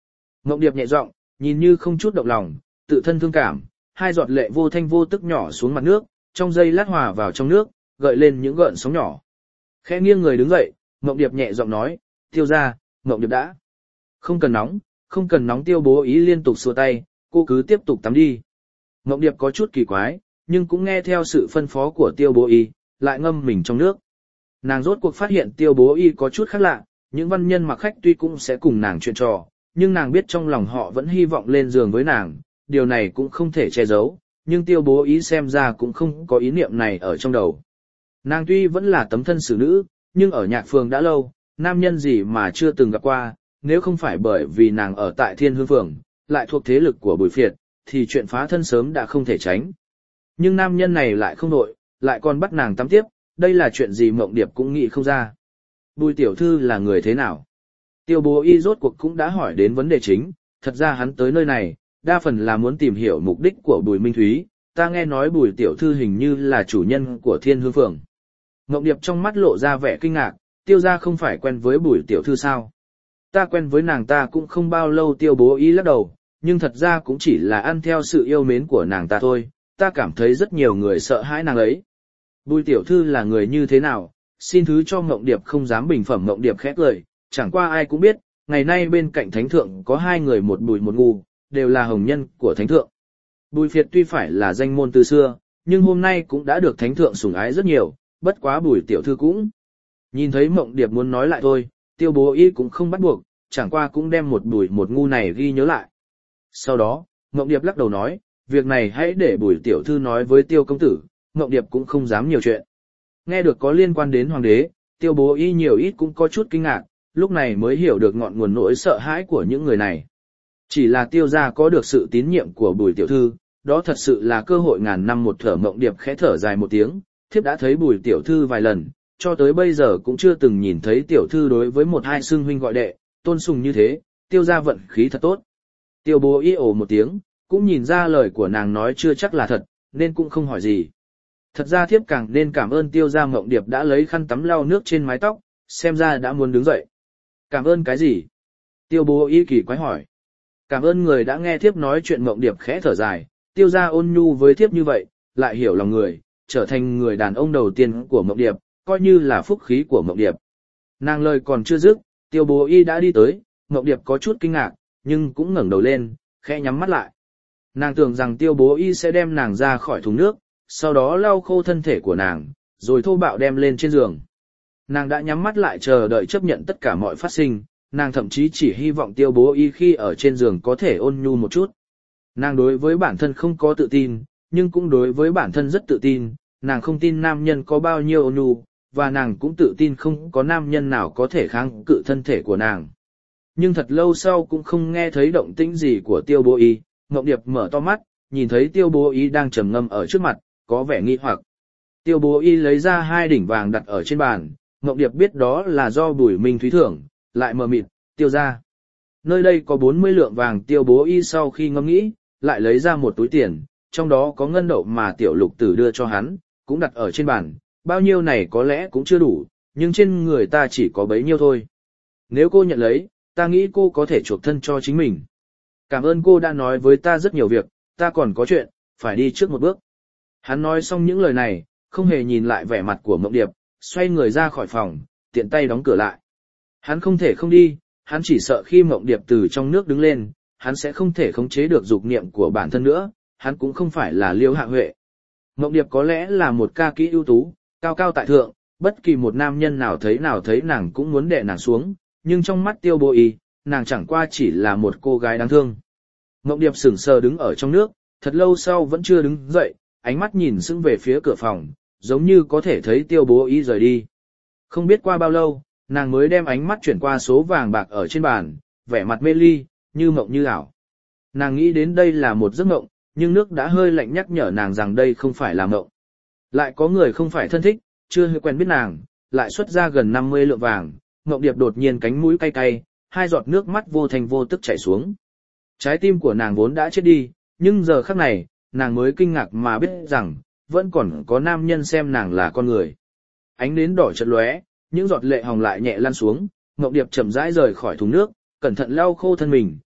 Ngộng Điệp nhẹ giọng, nhìn như không chút động lòng, tự thân thương cảm, hai giọt lệ vô thanh vô tức nhỏ xuống mặt nước, trong giây lát hòa vào trong nước, gợi lên những gợn sóng nhỏ. Khẽ nghiêng người đứng dậy, Ngộng Điệp nhẹ giọng nói, Tiêu gia, Ngộng Điệp đã. Không cần nóng, không cần nóng. Tiêu Bố Ý liên tục xua tay, cô cứ tiếp tục tắm đi. Ngộng Điệp có chút kỳ quái, nhưng cũng nghe theo sự phân phó của Tiêu Bố Y, lại ngâm mình trong nước. Nàng rốt cuộc phát hiện Tiêu Bố Y có chút khác lạ, những văn nhân mặc khách tuy cũng sẽ cùng nàng chuyện trò, nhưng nàng biết trong lòng họ vẫn hy vọng lên giường với nàng, điều này cũng không thể che giấu, nhưng Tiêu Bố Y xem ra cũng không có ý niệm này ở trong đầu. Nàng tuy vẫn là tấm thân xử nữ, nhưng ở Nhạc Phường đã lâu, nam nhân gì mà chưa từng gặp qua, nếu không phải bởi vì nàng ở tại Thiên Hương Phường, lại thuộc thế lực của Bùi Phiệt, thì chuyện phá thân sớm đã không thể tránh. Nhưng nam nhân này lại không nội, lại còn bắt nàng tắm tiếp, đây là chuyện gì Mộng Điệp cũng nghĩ không ra. Bùi tiểu thư là người thế nào? Tiêu Bố Y rốt cuộc cũng đã hỏi đến vấn đề chính, thật ra hắn tới nơi này, đa phần là muốn tìm hiểu mục đích của Bùi Minh Thúy, ta nghe nói Bùi tiểu thư hình như là chủ nhân của Thiên Hương Phường. Mộng Điệp trong mắt lộ ra vẻ kinh ngạc, Tiêu gia không phải quen với Bùi tiểu thư sao? Ta quen với nàng ta cũng không bao lâu. Tiêu Bố Y lắc đầu, nhưng thật ra cũng chỉ là ăn theo sự yêu mến của nàng ta thôi, ta cảm thấy rất nhiều người sợ hãi nàng ấy. Bùi tiểu thư là người như thế nào, xin thứ cho Mộng Điệp không dám bình phẩm. Mộng Điệp khẽ cười, chẳng qua ai cũng biết, ngày nay bên cạnh Thánh Thượng có hai người, một Bùi một Ngu, đều là hồng nhân của Thánh Thượng. Bùi Phiệt tuy phải là danh môn từ xưa, nhưng hôm nay cũng đã được Thánh Thượng sủng ái rất nhiều, bất quá Bùi tiểu thư cũng. Nhìn thấy Mộng Điệp muốn nói lại thôi, Tiêu Bố Y cũng không bắt buộc, chẳng qua cũng đem một Bùi một Ngu này ghi nhớ lại. Sau đó, Mộng Điệp lắc đầu nói, việc này hãy để Bùi tiểu thư nói với Tiêu công tử. Mộng Điệp cũng không dám nhiều chuyện. Nghe được có liên quan đến hoàng đế, Tiêu Bố Y nhiều ít cũng có chút kinh ngạc, lúc này mới hiểu được ngọn nguồn nỗi sợ hãi của những người này. Chỉ là Tiêu gia có được sự tín nhiệm của Bùi tiểu thư, đó thật sự là cơ hội ngàn năm một thở. Mộng Điệp khẽ thở dài một tiếng, thiếp đã thấy Bùi tiểu thư vài lần, cho tới bây giờ cũng chưa từng nhìn thấy tiểu thư đối với một hai xưng huynh gọi đệ, tôn sùng như thế. Tiêu gia vận khí thật tốt. Tiêu Bố Y ồ một tiếng, cũng nhìn ra lời của nàng nói chưa chắc là thật, nên cũng không hỏi gì. Thật ra thiếp càng nên cảm ơn Tiêu gia. Mộng Điệp đã lấy khăn tắm lau nước trên mái tóc, xem ra đã muốn đứng dậy. Cảm ơn cái gì? Tiêu Bố Y kỳ quái hỏi. Cảm ơn người đã nghe thiếp nói chuyện. Mộng Điệp khẽ thở dài, Tiêu gia ôn nhu với thiếp như vậy, lại hiểu lòng người, trở thành người đàn ông đầu tiên của Mộng Điệp, coi như là phúc khí của Mộng Điệp. Nàng lời còn chưa dứt, Tiêu Bố Y đã đi tới, Mộng Điệp có chút kinh ngạc, nhưng cũng ngẩng đầu lên, khẽ nhắm mắt lại. Nàng tưởng rằng Tiêu Bố Y sẽ đem nàng ra khỏi thùng nước, sau đó lau khô thân thể của nàng, rồi thô bạo đem lên trên giường. Nàng đã nhắm mắt lại chờ đợi chấp nhận tất cả mọi phát sinh, nàng thậm chí chỉ hy vọng Tiêu Bố Y khi ở trên giường có thể ôn nhu một chút. Nàng đối với bản thân không có tự tin, nhưng cũng đối với bản thân rất tự tin, nàng không tin nam nhân có bao nhiêu ôn nhu, và nàng cũng tự tin không có nam nhân nào có thể kháng cự thân thể của nàng. Nhưng thật lâu sau cũng không nghe thấy động tĩnh gì của Tiêu Bố Y, Mộng Điệp mở to mắt, nhìn thấy Tiêu Bố Y đang trầm ngâm ở trước mặt, có vẻ nghi hoặc. Tiêu Bố Y lấy ra hai đỉnh vàng đặt ở trên bàn, Mộng Điệp biết đó là do Bùi Minh Thúy thưởng, lại mờ mịt, Tiêu gia. Nơi đây có bốn mươi lượng vàng. Tiêu Bố Y sau khi ngẫm nghĩ, lại lấy ra một túi tiền, trong đó có ngân đậu mà Tiểu Lục Tử đưa cho hắn, cũng đặt ở trên bàn, bao nhiêu này có lẽ cũng chưa đủ, nhưng trên người ta chỉ có bấy nhiêu thôi. Nếu cô nhận lấy, ta nghĩ cô có thể chuộc thân cho chính mình. Cảm ơn cô đã nói với ta rất nhiều việc, ta còn có chuyện, phải đi trước một bước. Hắn nói xong những lời này, không hề nhìn lại vẻ mặt của Mộng Điệp, xoay người ra khỏi phòng, tiện tay đóng cửa lại. Hắn không thể không đi, hắn chỉ sợ khi Mộng Điệp từ trong nước đứng lên, hắn sẽ không thể khống chế được dục niệm của bản thân nữa, hắn cũng không phải là Liêu Hạ Huệ. Mộng Điệp có lẽ là một ca kỹ ưu tú, cao cao tại thượng, bất kỳ một nam nhân nào thấy nào thấy nàng cũng muốn đè nàng xuống, nhưng trong mắt Tiêu Bố Y, nàng chẳng qua chỉ là một cô gái đáng thương. Mộng Điệp sững sờ đứng ở trong nước, thật lâu sau vẫn chưa đứng dậy, ánh mắt nhìn sững về phía cửa phòng, giống như có thể thấy Tiêu Bố Y rời đi. Không biết qua bao lâu, nàng mới đem ánh mắt chuyển qua số vàng bạc ở trên bàn, vẻ mặt mê ly, như mộng như ảo. Nàng nghĩ đến đây là một giấc mộng, nhưng nước đã hơi lạnh nhắc nhở nàng rằng đây không phải là mộng. Lại có người không phải thân thích, chưa hơi quen biết nàng, lại xuất ra gần năm mươi lượng vàng. Mộng Điệp đột nhiên cánh mũi cay cay, hai giọt nước mắt vô thành vô tức chảy xuống. Trái tim của nàng vốn đã chết đi, nhưng giờ khắc này, nàng mới kinh ngạc mà biết rằng, vẫn còn có nam nhân xem nàng là con người. Ánh nến đỏ chợt lóe, những giọt lệ hồng lại nhẹ lăn xuống, Mộng Điệp chậm rãi rời khỏi thùng nước, cẩn thận lau khô thân mình,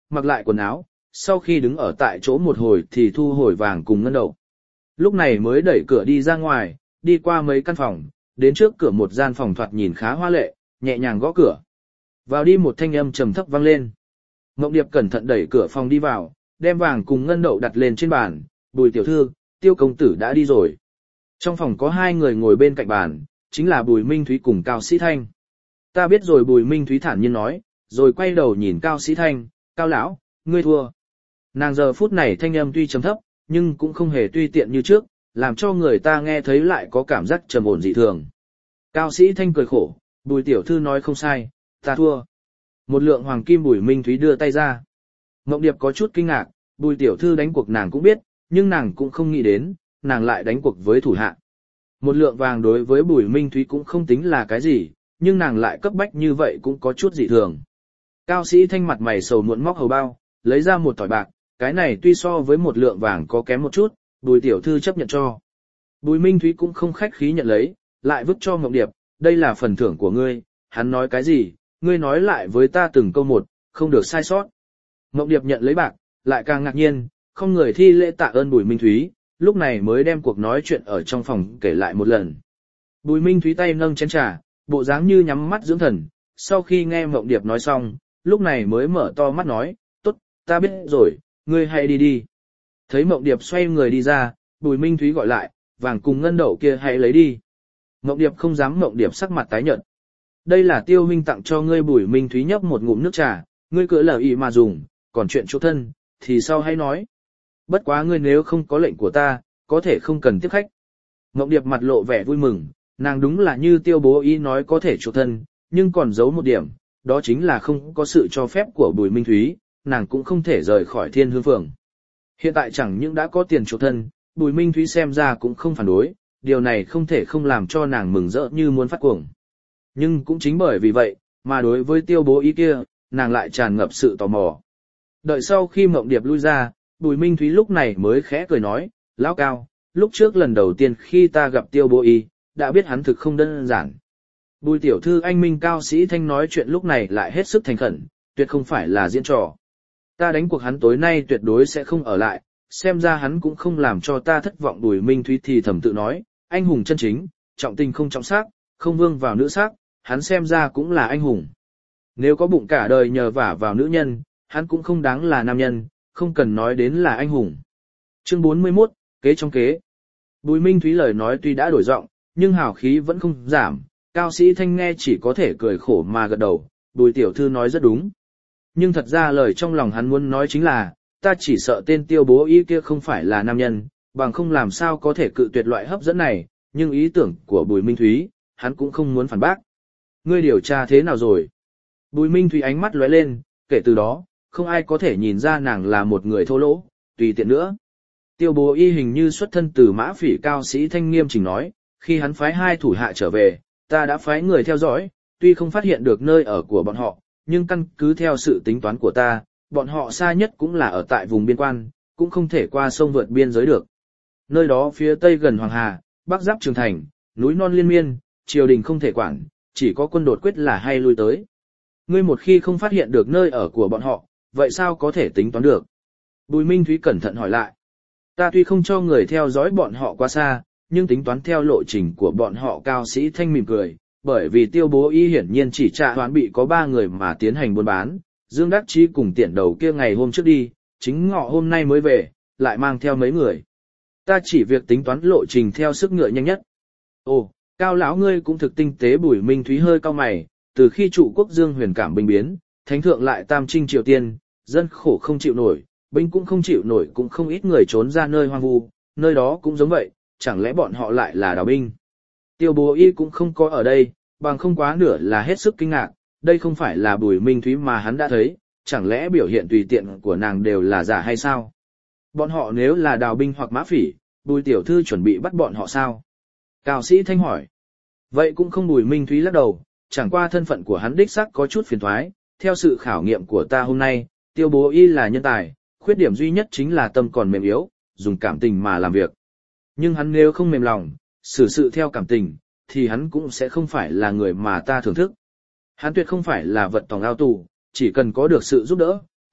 mặc lại quần áo, sau khi đứng ở tại chỗ một hồi thì thu hồi vàng cùng ngân đậu. Lúc này mới đẩy cửa đi ra ngoài, đi qua mấy căn phòng, đến trước cửa một gian phòng thoạt nhìn khá hoa lệ, nhẹ nhàng gõ cửa. Vào đi một thanh âm trầm thấp vang lên. Ngộng Điệp cẩn thận đẩy cửa phòng đi vào, đem vàng cùng ngân đậu đặt lên trên bàn, Bùi tiểu thư, Tiêu công tử đã đi rồi. Trong phòng có hai người ngồi bên cạnh bàn, chính là Bùi Minh Thúy cùng Cao Sĩ Thanh. Ta biết rồi, Bùi Minh Thúy thản nhiên nói, rồi quay đầu nhìn Cao Sĩ Thanh, Cao lão, ngươi thua. Nàng giờ phút này thanh âm tuy trầm thấp, nhưng cũng không hề tùy tiện như trước, làm cho người ta nghe thấy lại có cảm giác trầm ổn dị thường. Cao Sĩ Thanh cười khổ, Bùi tiểu thư nói không sai, ta thua. Một lượng hoàng kim Bùi Minh Thúy đưa tay ra. Ngộng Điệp có chút kinh ngạc, Bùi tiểu thư đánh cuộc nàng cũng biết, nhưng nàng cũng không nghĩ đến, nàng lại đánh cuộc với thủ hạ. Một lượng vàng đối với Bùi Minh Thúy cũng không tính là cái gì, nhưng nàng lại cấp bách như vậy cũng có chút dị thường. Cao Sĩ Thanh mặt mày sầu muộn móc hầu bao, lấy ra một thỏi bạc, cái này tuy so với một lượng vàng có kém một chút, Bùi tiểu thư chấp nhận cho. Bùi Minh Thúy cũng không khách khí nhận lấy, lại vứt cho Ngộng Điệp, đây là phần thưởng của ngươi, hắn nói cái gì, ngươi nói lại với ta từng câu một, không được sai sót. Ngộng Điệp nhận lấy bạc, lại càng ngạc nhiên, không người thi lễ tạ ơn Bùi Minh Thúy, lúc này mới đem cuộc nói chuyện ở trong phòng kể lại một lần. Bùi Minh Thúy tay nâng chén trà, bộ dáng như nhắm mắt dưỡng thần, sau khi nghe Ngộng Điệp nói xong, lúc này mới mở to mắt nói, tốt, ta biết rồi, ngươi hãy đi đi. Thấy Ngộng Điệp xoay người đi ra, Bùi Minh Thúy gọi lại, vàng cùng ngân đậu kia hãy lấy đi. Ngộng Điệp không dám, Ngộng Điệp sắc mặt tái nhợt. Đây là Tiêu huynh tặng cho ngươi. Bùi Minh Thúy nhấp một ngụm nước trà, ngươi cứ lờ ý mà dùng, còn chuyện chỗ thân, thì sau hãy nói. Bất quá ngươi nếu không có lệnh của ta, có thể không cần tiếp khách. Ngộng Điệp mặt lộ vẻ vui mừng, nàng đúng là như Tiêu bố ý nói có thể chỗ thân, nhưng còn giấu một điểm, đó chính là không có sự cho phép của Bùi Minh Thúy, nàng cũng không thể rời khỏi Thiên Hương Phường. Hiện tại chẳng những đã có tiền chỗ thân, Bùi Minh Thúy xem ra cũng không phản đối, điều này không thể không làm cho nàng mừng rỡ như muốn phát cuồng. Nhưng cũng chính bởi vì vậy, mà đối với Tiêu bố ý kia, nàng lại tràn ngập sự tò mò. Đợi sau khi Ngộng Điệp lui ra, Bùi Minh Thúy lúc này mới khẽ cười nói, lão Cao, lúc trước lần đầu tiên khi ta gặp Tiêu bố ý, đã biết hắn thực không đơn giản. Bùi tiểu thư anh minh. Cao Sĩ Thanh nói chuyện lúc này lại hết sức thành khẩn, tuyệt không phải là diễn trò. Ta đánh cuộc hắn tối nay tuyệt đối sẽ không ở lại, xem ra hắn cũng không làm cho ta thất vọng. Bùi Minh Thúy thì thầm tự nói, anh hùng chân chính, trọng tình không trọng sắc, không vương vào nữ sắc, hắn xem ra cũng là anh hùng. Nếu có bụng cả đời nhờ vả vào nữ nhân, hắn cũng không đáng là nam nhân, không cần nói đến là anh hùng. Chương bốn mươi mốt, kế trong kế. Bùi Minh Thúy lời nói tuy đã đổi giọng, nhưng hào khí vẫn không giảm. Cao Sĩ Thanh nghe chỉ có thể cười khổ mà gật đầu, Bùi tiểu thư nói rất đúng. Nhưng thật ra lời trong lòng hắn muốn nói chính là, ta chỉ sợ tên Tiêu bố ý kia không phải là nam nhân, bằng không làm sao có thể cự tuyệt loại hấp dẫn này, nhưng ý tưởng của Bùi Minh Thúy, hắn cũng không muốn phản bác. Ngươi điều tra thế nào rồi? Bùi Minh Thúy ánh mắt lóe lên, kể từ đó, không ai có thể nhìn ra nàng là một người thô lỗ, tùy tiện nữa. Tiêu bố y hình như xuất thân từ Mã Phỉ. Cao Sĩ Thanh nghiêm chỉnh nói, khi hắn phái hai thủ hạ trở về, ta đã phái người theo dõi, tuy không phát hiện được nơi ở của bọn họ, nhưng căn cứ theo sự tính toán của ta, bọn họ xa nhất cũng là ở tại vùng biên quan, cũng không thể qua sông vượt biên giới được. Nơi đó phía tây gần Hoàng Hà, bắc giáp Trường Thành, núi non liên miên, triều đình không thể quản, chỉ có quân đột quyết là hay lui tới. Ngươi một khi không phát hiện được nơi ở của bọn họ, vậy sao có thể tính toán được? Bùi Minh Thúy cẩn thận hỏi lại. Ta tuy không cho người theo dõi bọn họ quá xa, nhưng tính toán theo lộ trình của bọn họ. Cao Sĩ Thanh mỉm cười, bởi vì Tiêu bố y hiển nhiên chỉ trả toán bị có ba người mà tiến hành buôn bán, Dương Đắc Chí cùng Tiện Đầu kia ngày hôm trước đi, chính ngọ hôm nay mới về, lại mang theo mấy người. Ta chỉ việc tính toán lộ trình theo sức ngựa nhanh nhất. Ồ, Cao lão ngươi cũng thực tinh tế. Bùi Minh Thúy hơi cau mày, từ khi trụ quốc Dương Huyền Cảm binh biến, thánh thượng lại tam trinh Triều Tiên, dân khổ không chịu nổi, binh cũng không chịu nổi, cũng không ít người trốn ra nơi hoang vu, nơi đó cũng giống vậy, chẳng lẽ bọn họ lại là đào binh? Tiêu bố y cũng không có ở đây, bằng không quá nửa là hết sức kinh ngạc, đây không phải là Bùi Minh Thúy mà hắn đã thấy, chẳng lẽ biểu hiện tùy tiện của nàng đều là giả hay sao? Bọn họ nếu là đào binh hoặc Mã Phỉ, Bùi tiểu thư chuẩn bị bắt bọn họ sao? Cao Sĩ Thanh hỏi. Vậy cũng không. Bùi Minh Thúy lắc đầu, chẳng qua thân phận của hắn đích xác có chút phiền toái, theo sự khảo nghiệm của ta hôm nay, Tiêu bố y là nhân tài, khuyết điểm duy nhất chính là tâm còn mềm yếu, dùng cảm tình mà làm việc. Nhưng hắn nếu không mềm lòng, xử sự theo cảm tình, thì hắn cũng sẽ không phải là người mà ta thưởng thức. Hắn tuyệt không phải là vật tòng ao tù, chỉ cần có được sự giúp đỡ,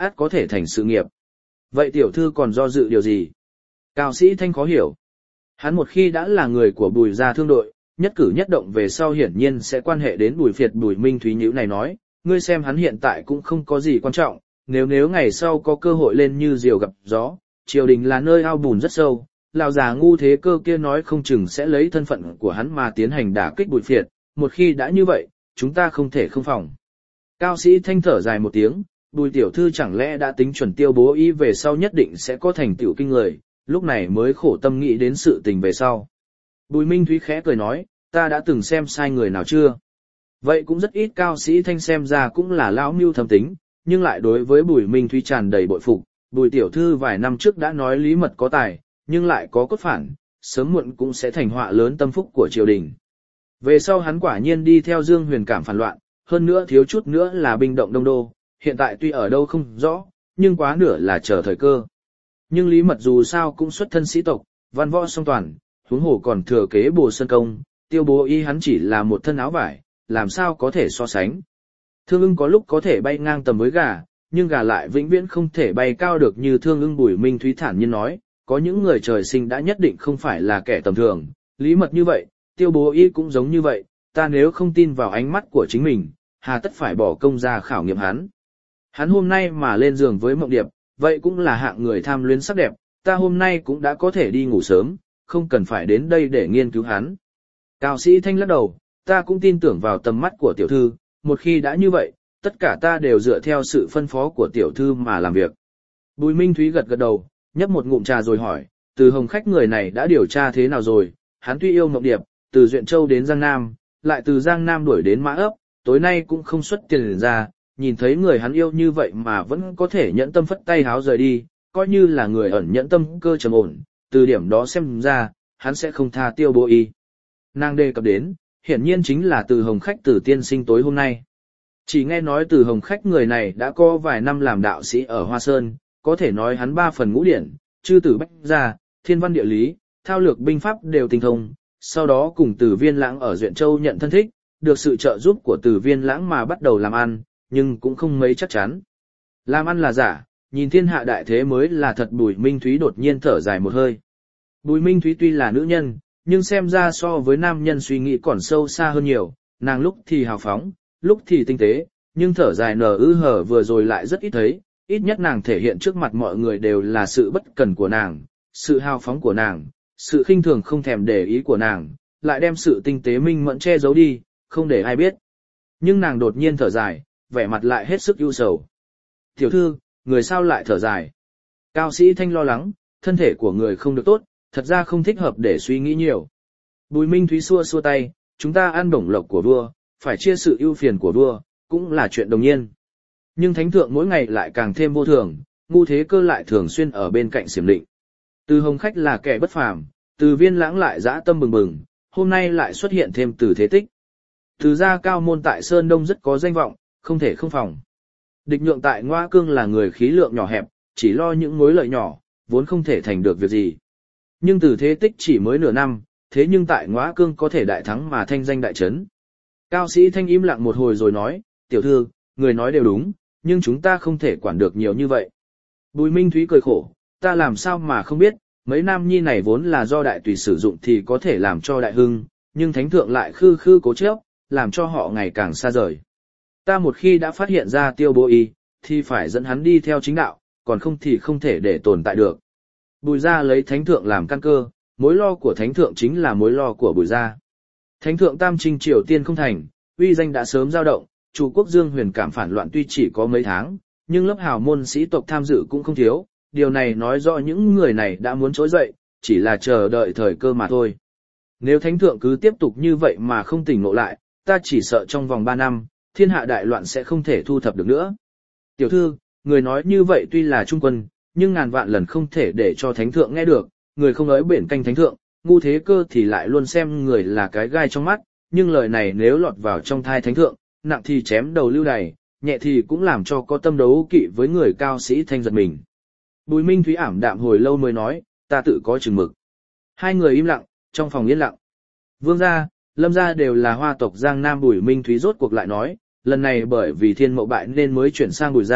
ắt có thể thành sự nghiệp. Vậy tiểu thư còn do dự điều gì? Cao Sĩ Thanh khó hiểu. Hắn một khi đã là người của Bùi gia thương đội, nhất cử nhất động về sau hiển nhiên sẽ quan hệ đến Bùi Việt. Bùi Minh Thúy nhíu này nói, ngươi xem hắn hiện tại cũng không có gì quan trọng, nếu nếu ngày sau có cơ hội lên như diều gặp gió, triều đình là nơi ao bùn rất sâu, lão già ngu thế cơ kia nói không chừng sẽ lấy thân phận của hắn mà tiến hành đả kích Bùi Việt, một khi đã như vậy, chúng ta không thể không phòng. Cao Sĩ Thanh thở dài một tiếng, Bùi tiểu thư chẳng lẽ đã tính chuẩn Tiêu Bố Y về sau nhất định sẽ có thành tựu kinh người, lúc này mới khổ tâm nghĩ đến sự tình về sau. Bùi Minh Thúy khẽ cười nói, ta đã từng xem sai người nào chưa? Vậy cũng rất ít. Cao Sĩ Thanh xem ra cũng là lão mưu thâm tính, nhưng lại đối với Bùi Minh Thúy tràn đầy bội phục. Bùi tiểu thư vài năm trước đã nói Lý Mật có tài, nhưng lại có cốt phản, sớm muộn cũng sẽ thành họa lớn tâm phúc của triều đình. Về sau hắn quả nhiên đi theo Dương Huyền cảm phản loạn, hơn nữa thiếu chút nữa là binh động Đông Đô, hiện tại tuy ở đâu không rõ, nhưng quá nửa là chờ thời cơ. Nhưng Lý Mật dù sao cũng xuất thân sĩ tộc, văn võ song toàn, huống hồ còn thừa kế Bồ Sơn Công, Tiêu Bố Y hắn chỉ là một thân áo vải, làm sao có thể so sánh. Thương ưng có lúc có thể bay ngang tầm với gà, nhưng gà lại vĩnh viễn không thể bay cao được như thương ưng. Bùi Minh Thúy thản nhiên nói, có những người trời sinh đã nhất định không phải là kẻ tầm thường, Lý Mật như vậy, Tiêu Bố Y cũng giống như vậy, ta nếu không tin vào ánh mắt của chính mình, hà tất phải bỏ công ra khảo nghiệm hắn. Hắn hôm nay mà lên giường với Mộng Điệp, vậy cũng là hạng người tham luyến sắc đẹp, ta hôm nay cũng đã có thể đi ngủ sớm, không cần phải đến đây để nghiên cứu hắn. Cao Sĩ Thanh lắc đầu, ta cũng tin tưởng vào tầm mắt của tiểu thư, một khi đã như vậy, tất cả ta đều dựa theo sự phân phó của tiểu thư mà làm việc. Bùi Minh Thúy gật gật đầu, nhấp một ngụm trà rồi hỏi, Từ Hồng Khách người này đã điều tra thế nào rồi? Hắn tuy yêu Mộng Điệp, từ Duyện Châu đến Giang Nam, lại từ Giang Nam đuổi đến Mã Ấp, tối nay cũng không xuất tiền ra, nhìn thấy người hắn yêu như vậy mà vẫn có thể nhẫn tâm phất tay háo rời đi, coi như là người ẩn nhẫn tâm cơ trầm ổn, từ điểm đó xem ra, hắn sẽ không tha Tiêu Bố Y. Nàng đề cập đến, hiển nhiên chính là Từ Hồng Khách Từ tiên sinh tối hôm nay. Chỉ nghe nói Từ Hồng Khách người này đã có vài năm làm đạo sĩ ở Hoa Sơn, có thể nói hắn ba phần ngũ điển, chư tử bách gia, thiên văn địa lý, thao lược binh pháp đều tinh thông, sau đó cùng Từ Viên Lãng ở Duyện Châu nhận thân thích, được sự trợ giúp của Từ Viên Lãng mà bắt đầu làm ăn, nhưng cũng không mấy chắc chắn. Làm ăn là giả, nhìn thiên hạ đại thế mới là thật. Bùi Minh Thúy đột nhiên thở dài một hơi. Bùi Minh Thúy tuy là nữ nhân, nhưng xem ra so với nam nhân suy nghĩ còn sâu xa hơn nhiều, nàng lúc thì hào phóng, lúc thì tinh tế, nhưng thở dài nở ư hở vừa rồi lại rất ít thấy, ít nhất nàng thể hiện trước mặt mọi người đều là sự bất cần của nàng, sự hào phóng của nàng, sự khinh thường không thèm để ý của nàng, lại đem sự tinh tế minh mẫn che giấu đi, không để ai biết. Nhưng nàng đột nhiên thở dài, vẻ mặt lại hết sức ưu sầu. Tiểu thư, người sao lại thở dài? Cao Sĩ Thanh lo lắng, thân thể của người không được tốt, thật ra không thích hợp để suy nghĩ nhiều. Bùi Minh Thúy xua xua tay, chúng ta ăn bổng lộc của vua, phải chia sự ưu phiền của vua, cũng là chuyện đồng nhiên. Nhưng thánh thượng mỗi ngày lại càng thêm vô thường, ngu thế cơ lại thường xuyên ở bên cạnh xiểm định. Từ Hồng Khách là kẻ bất phàm, Từ Viên Lãng lại dã tâm bừng bừng, hôm nay lại xuất hiện thêm Từ Thế Tích. Từ gia cao môn tại Sơn Đông rất có danh vọng, không thể không phòng. Địch Nhượng tại Ngoa Cương là người khí lượng nhỏ hẹp, chỉ lo những mối lợi nhỏ, vốn không thể thành được việc gì. Nhưng Từ Thế Tích chỉ mới nửa năm, thế nhưng tại Ngoa Cương có thể đại thắng mà thanh danh đại chấn. Cao Sĩ Thanh im lặng một hồi rồi nói, tiểu thư, người nói đều đúng, nhưng chúng ta không thể quản được nhiều như vậy. Bùi Minh Thúy cười khổ, ta làm sao mà không biết, mấy nam nhi này vốn là do đại tùy sử dụng thì có thể làm cho đại hưng, nhưng thánh thượng lại khư khư cố chấp, làm cho họ ngày càng xa rời. Ta một khi đã phát hiện ra Tiêu Bố Y, thì phải dẫn hắn đi theo chính đạo, còn không thì không thể để tồn tại được. Bùi gia lấy thánh thượng làm căn cơ, mối lo của thánh thượng chính là mối lo của bùi gia. Thánh thượng tam trinh Triều Tiên không thành, uy danh đã sớm dao động, chủ quốc Dương Huyền cảm phản loạn tuy chỉ có mấy tháng, nhưng lớp hào môn sĩ tộc tham dự cũng không thiếu, điều này nói rõ những người này đã muốn trỗi dậy, chỉ là chờ đợi thời cơ mà thôi. Nếu thánh thượng cứ tiếp tục như vậy mà không tỉnh ngộ lại, ta chỉ sợ trong vòng ba năm, thiên hạ đại loạn sẽ không thể thu thập được nữa. Tiểu thư, người nói như vậy tuy là trung quân, nhưng ngàn vạn lần không thể để cho thánh thượng nghe được, người không nói bển canh thánh thượng, ngu thế cơ thì lại luôn xem người là cái gai trong mắt, nhưng lời này nếu lọt vào trong thai thánh thượng, nặng thì chém đầu lưu đày, nhẹ thì cũng làm cho có tâm đấu kỵ với người Cao Sĩ Thanh giật mình. Bùi Minh Thúy ảm đạm hồi lâu mới nói, ta tự có chừng mực. Hai người im lặng, trong phòng yên lặng. Vương gia, Lâm gia đều là hoa tộc Giang Nam. Bùi Minh Thúy rốt cuộc lại nói, lần này bởi vì Thiên Mậu bại nên mới chuyển sang Bùi gia,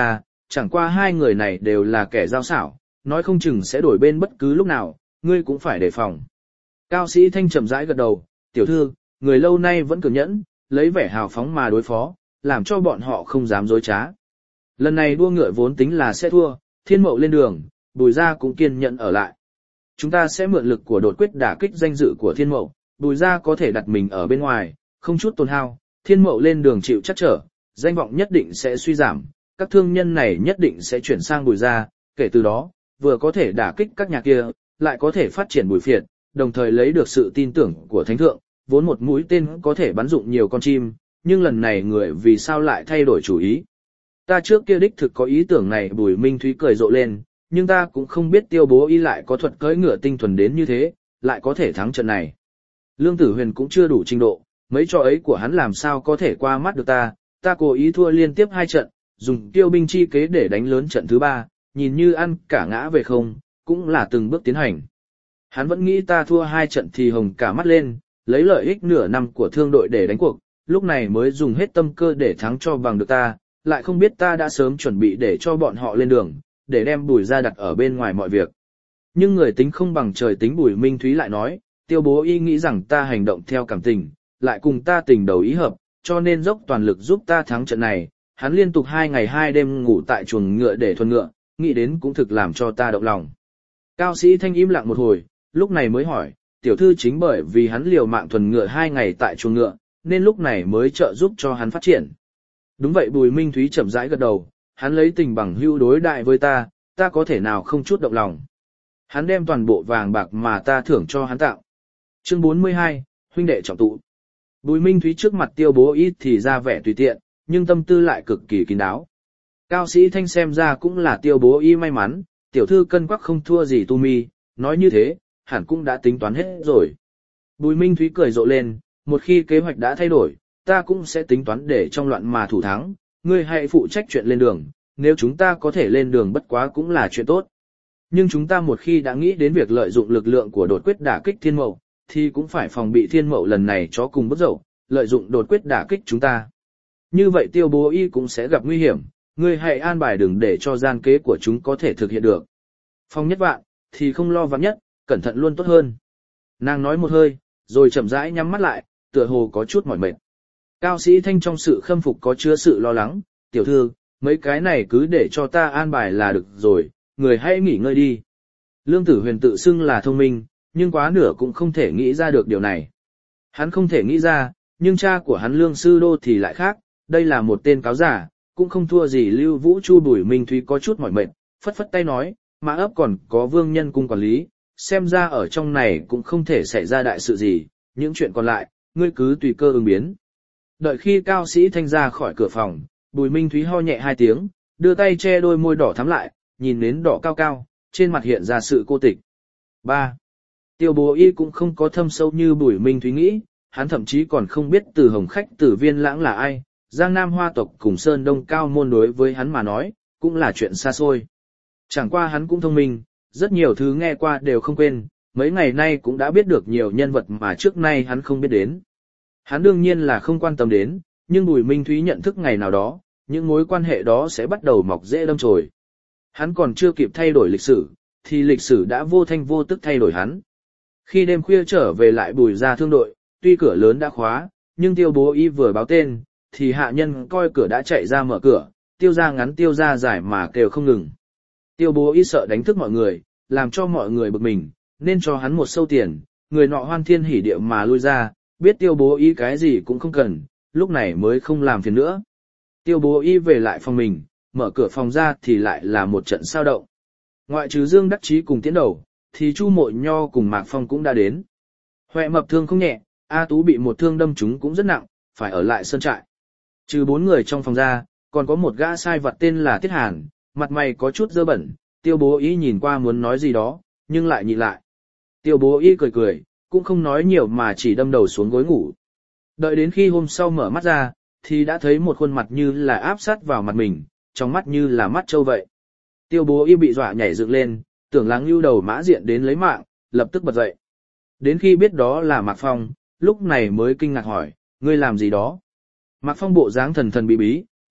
chẳng qua hai người này đều là kẻ giao xảo, nói không chừng sẽ đổi bên bất cứ lúc nào, ngươi cũng phải đề phòng. Cao Sĩ Thanh chậm rãi gật đầu, tiểu thư, người lâu nay vẫn cường nhẫn, lấy vẻ hào phóng mà đối phó, làm cho bọn họ không dám dối trá. Lần này đua ngựa vốn tính là sẽ thua, Thiên Mậu lên đường, Bùi Gia cũng kiên nhẫn ở lại. Chúng ta sẽ mượn lực của đột quyết đả kích danh dự của Thiên Mậu, Bùi Gia có thể đặt mình ở bên ngoài, không chút tổn hao, Thiên Mậu lên đường chịu chắc trở, danh vọng nhất định sẽ suy giảm, các thương nhân này nhất định sẽ chuyển sang Bùi Gia, kể từ đó, vừa có thể đả kích các nhà kia, lại có thể phát triển Bùi Phiệt, đồng thời lấy được sự tin tưởng của Thánh Thượng, vốn một mũi tên có thể bắn dụng nhiều con chim, nhưng lần này người vì sao lại thay đổi chủ ý. Ta trước kia đích thực có ý tưởng này, Bùi Minh Thúy cười rộ lên, nhưng ta cũng không biết Tiêu Bố Y lại có thuật cưỡi ngựa tinh thuần đến như thế, lại có thể thắng trận này. Lương Tử Huyền cũng chưa đủ trình độ, mấy trò ấy của hắn làm sao có thể qua mắt được ta, ta cố ý thua liên tiếp hai trận, dùng tiêu binh chi kế để đánh lớn trận thứ ba, nhìn như ăn cả ngã về không, cũng là từng bước tiến hành. Hắn vẫn nghĩ ta thua hai trận thì hồng cả mắt lên, lấy lợi ích nửa năm của thương đội để đánh cuộc, lúc này mới dùng hết tâm cơ để thắng cho bằng được ta, lại không biết ta đã sớm chuẩn bị để cho bọn họ lên đường, để đem Bùi Gia đặt ở bên ngoài mọi việc. Nhưng người tính không bằng trời tính, Bùi Minh Thúy lại nói, Tiêu Bố Y nghĩ rằng ta hành động theo cảm tình, lại cùng ta tình đầu ý hợp, cho nên dốc toàn lực giúp ta thắng trận này. Hắn liên tục hai ngày hai đêm ngủ tại chuồng ngựa để thuần ngựa, nghĩ đến cũng thực làm cho ta động lòng. Cao Sĩ Thanh im lặng một hồi, lúc này mới hỏi, tiểu thư chính bởi vì hắn liều mạng thuần ngựa hai ngày tại chuồng ngựa, nên lúc này mới trợ giúp cho hắn phát triển. Đúng vậy, Bùi Minh Thúy chậm rãi gật đầu, hắn lấy tình bằng hữu đối đại với ta, ta có thể nào không chút động lòng. Hắn đem toàn bộ vàng bạc mà ta thưởng cho hắn tạo. Chương bốn mươi hai, huynh đệ trọng tụ. Bùi Minh Thúy trước mặt Tiêu Bố Y thì ra vẻ tùy tiện, nhưng tâm tư lại cực kỳ kín đáo. Cao Sĩ Thanh xem ra cũng là Tiêu Bố Y may mắn, tiểu thư cân quắc không thua gì Tu Mi, nói như thế, hẳn cũng đã tính toán hết rồi. Bùi Minh Thúy cười rộ lên, một khi kế hoạch đã thay đổi, ta cũng sẽ tính toán để trong loạn mà thủ thắng, ngươi hãy phụ trách chuyện lên đường, nếu chúng ta có thể lên đường bất quá cũng là chuyện tốt. Nhưng chúng ta một khi đã nghĩ đến việc lợi dụng lực lượng của đột quyết đả kích Thiên Mậu, thì cũng phải phòng bị Thiên Mậu lần này chó cùng bước dậu, lợi dụng đột quyết đả kích chúng ta. Như vậy Tiêu Bố Y cũng sẽ gặp nguy hiểm, ngươi hãy an bài đừng để cho gian kế của chúng có thể thực hiện được. Phong nhất vạn, thì không lo vạn nhất, cẩn thận luôn tốt hơn. Nàng nói một hơi, rồi chậm rãi nhắm mắt lại, tựa hồ có chút mỏi mệt. Cao Sĩ Thanh trong sự khâm phục có chứa sự lo lắng, tiểu thư, mấy cái này cứ để cho ta an bài là được rồi, người hãy nghỉ ngơi đi. Lương Tử Huyền tự xưng là thông minh, nhưng quá nửa cũng không thể nghĩ ra được điều này. Hắn không thể nghĩ ra, nhưng cha của hắn Lương Sư Đô thì lại khác, đây là một tên cáo giả, cũng không thua gì Lưu Vũ Chu. Bùi Minh Thúy có chút mỏi mệt, phất phất tay nói, Mã ấp còn có Vương Nhân cung quản lý, xem ra ở trong này cũng không thể xảy ra đại sự gì, những chuyện còn lại, ngươi cứ tùy cơ ứng biến. Đợi khi Cao Sĩ Thanh ra khỏi cửa phòng, Bùi Minh Thúy ho nhẹ hai tiếng, đưa tay che đôi môi đỏ thắm lại, nhìn nến đỏ cao cao, trên mặt hiện ra sự cô tịch. ba. Tiêu Bố Y cũng không có thâm sâu như Bùi Minh Thúy nghĩ, hắn thậm chí còn không biết Từ Hồng Khách Tử Viên Lãng là ai, Giang Nam Hoa tộc cùng Sơn Đông Cao môn đối với hắn mà nói, cũng là chuyện xa xôi. Chẳng qua hắn cũng thông minh, rất nhiều thứ nghe qua đều không quên, mấy ngày nay cũng đã biết được nhiều nhân vật mà trước nay hắn không biết đến. Hắn đương nhiên là không quan tâm đến, nhưng Bùi Minh Thúy nhận thức ngày nào đó, những mối quan hệ đó sẽ bắt đầu mọc rễ đâm chồi. Hắn còn chưa kịp thay đổi lịch sử, thì lịch sử đã vô thanh vô tức thay đổi hắn. Khi đêm khuya trở về lại Bùi Gia thương đội, tuy cửa lớn đã khóa, nhưng Tiêu Bố Y vừa báo tên, thì hạ nhân coi cửa đã chạy ra mở cửa, Tiêu Gia ngắn Tiêu Gia dài mà kêu không ngừng. Tiêu Bố Y sợ đánh thức mọi người, làm cho mọi người bực mình, nên cho hắn một sâu tiền, người nọ hoan thiên hỉ địa mà lui ra, biết Tiêu Bố Y cái gì cũng không cần, lúc này mới không làm phiền nữa. Tiêu Bố Y về lại phòng mình, mở cửa phòng ra thì lại là một trận sao động. Ngoại trừ Dương Đắc Chí cùng tiến đầu, thì Chu Mội Nho cùng Mạc Phong cũng đã đến. Huệ Mập thương không nhẹ, A Tú bị một thương đâm trúng cũng rất nặng, phải ở lại sơn trại. Trừ bốn người trong phòng ra, còn có một gã sai vặt tên là Tiết Hàn, mặt mày có chút dơ bẩn, Tiêu Bố Y nhìn qua muốn nói gì đó, nhưng lại nhịn lại. Tiêu Bố Y cười cười, cũng không nói nhiều mà chỉ đâm đầu xuống gối ngủ. Đợi đến khi hôm sau mở mắt ra, thì đã thấy một khuôn mặt như là áp sát vào mặt mình, trong mắt như là mắt trâu vậy. Tiêu Bố Y bị dọa nhảy dựng lên, tưởng lắng lưu đầu mã diện đến lấy mạng, lập tức bật dậy. Đến khi biết đó là Mạc Phong, lúc này mới kinh ngạc hỏi, ngươi làm gì đó? Mạc Phong bộ dáng thần thần bí bí,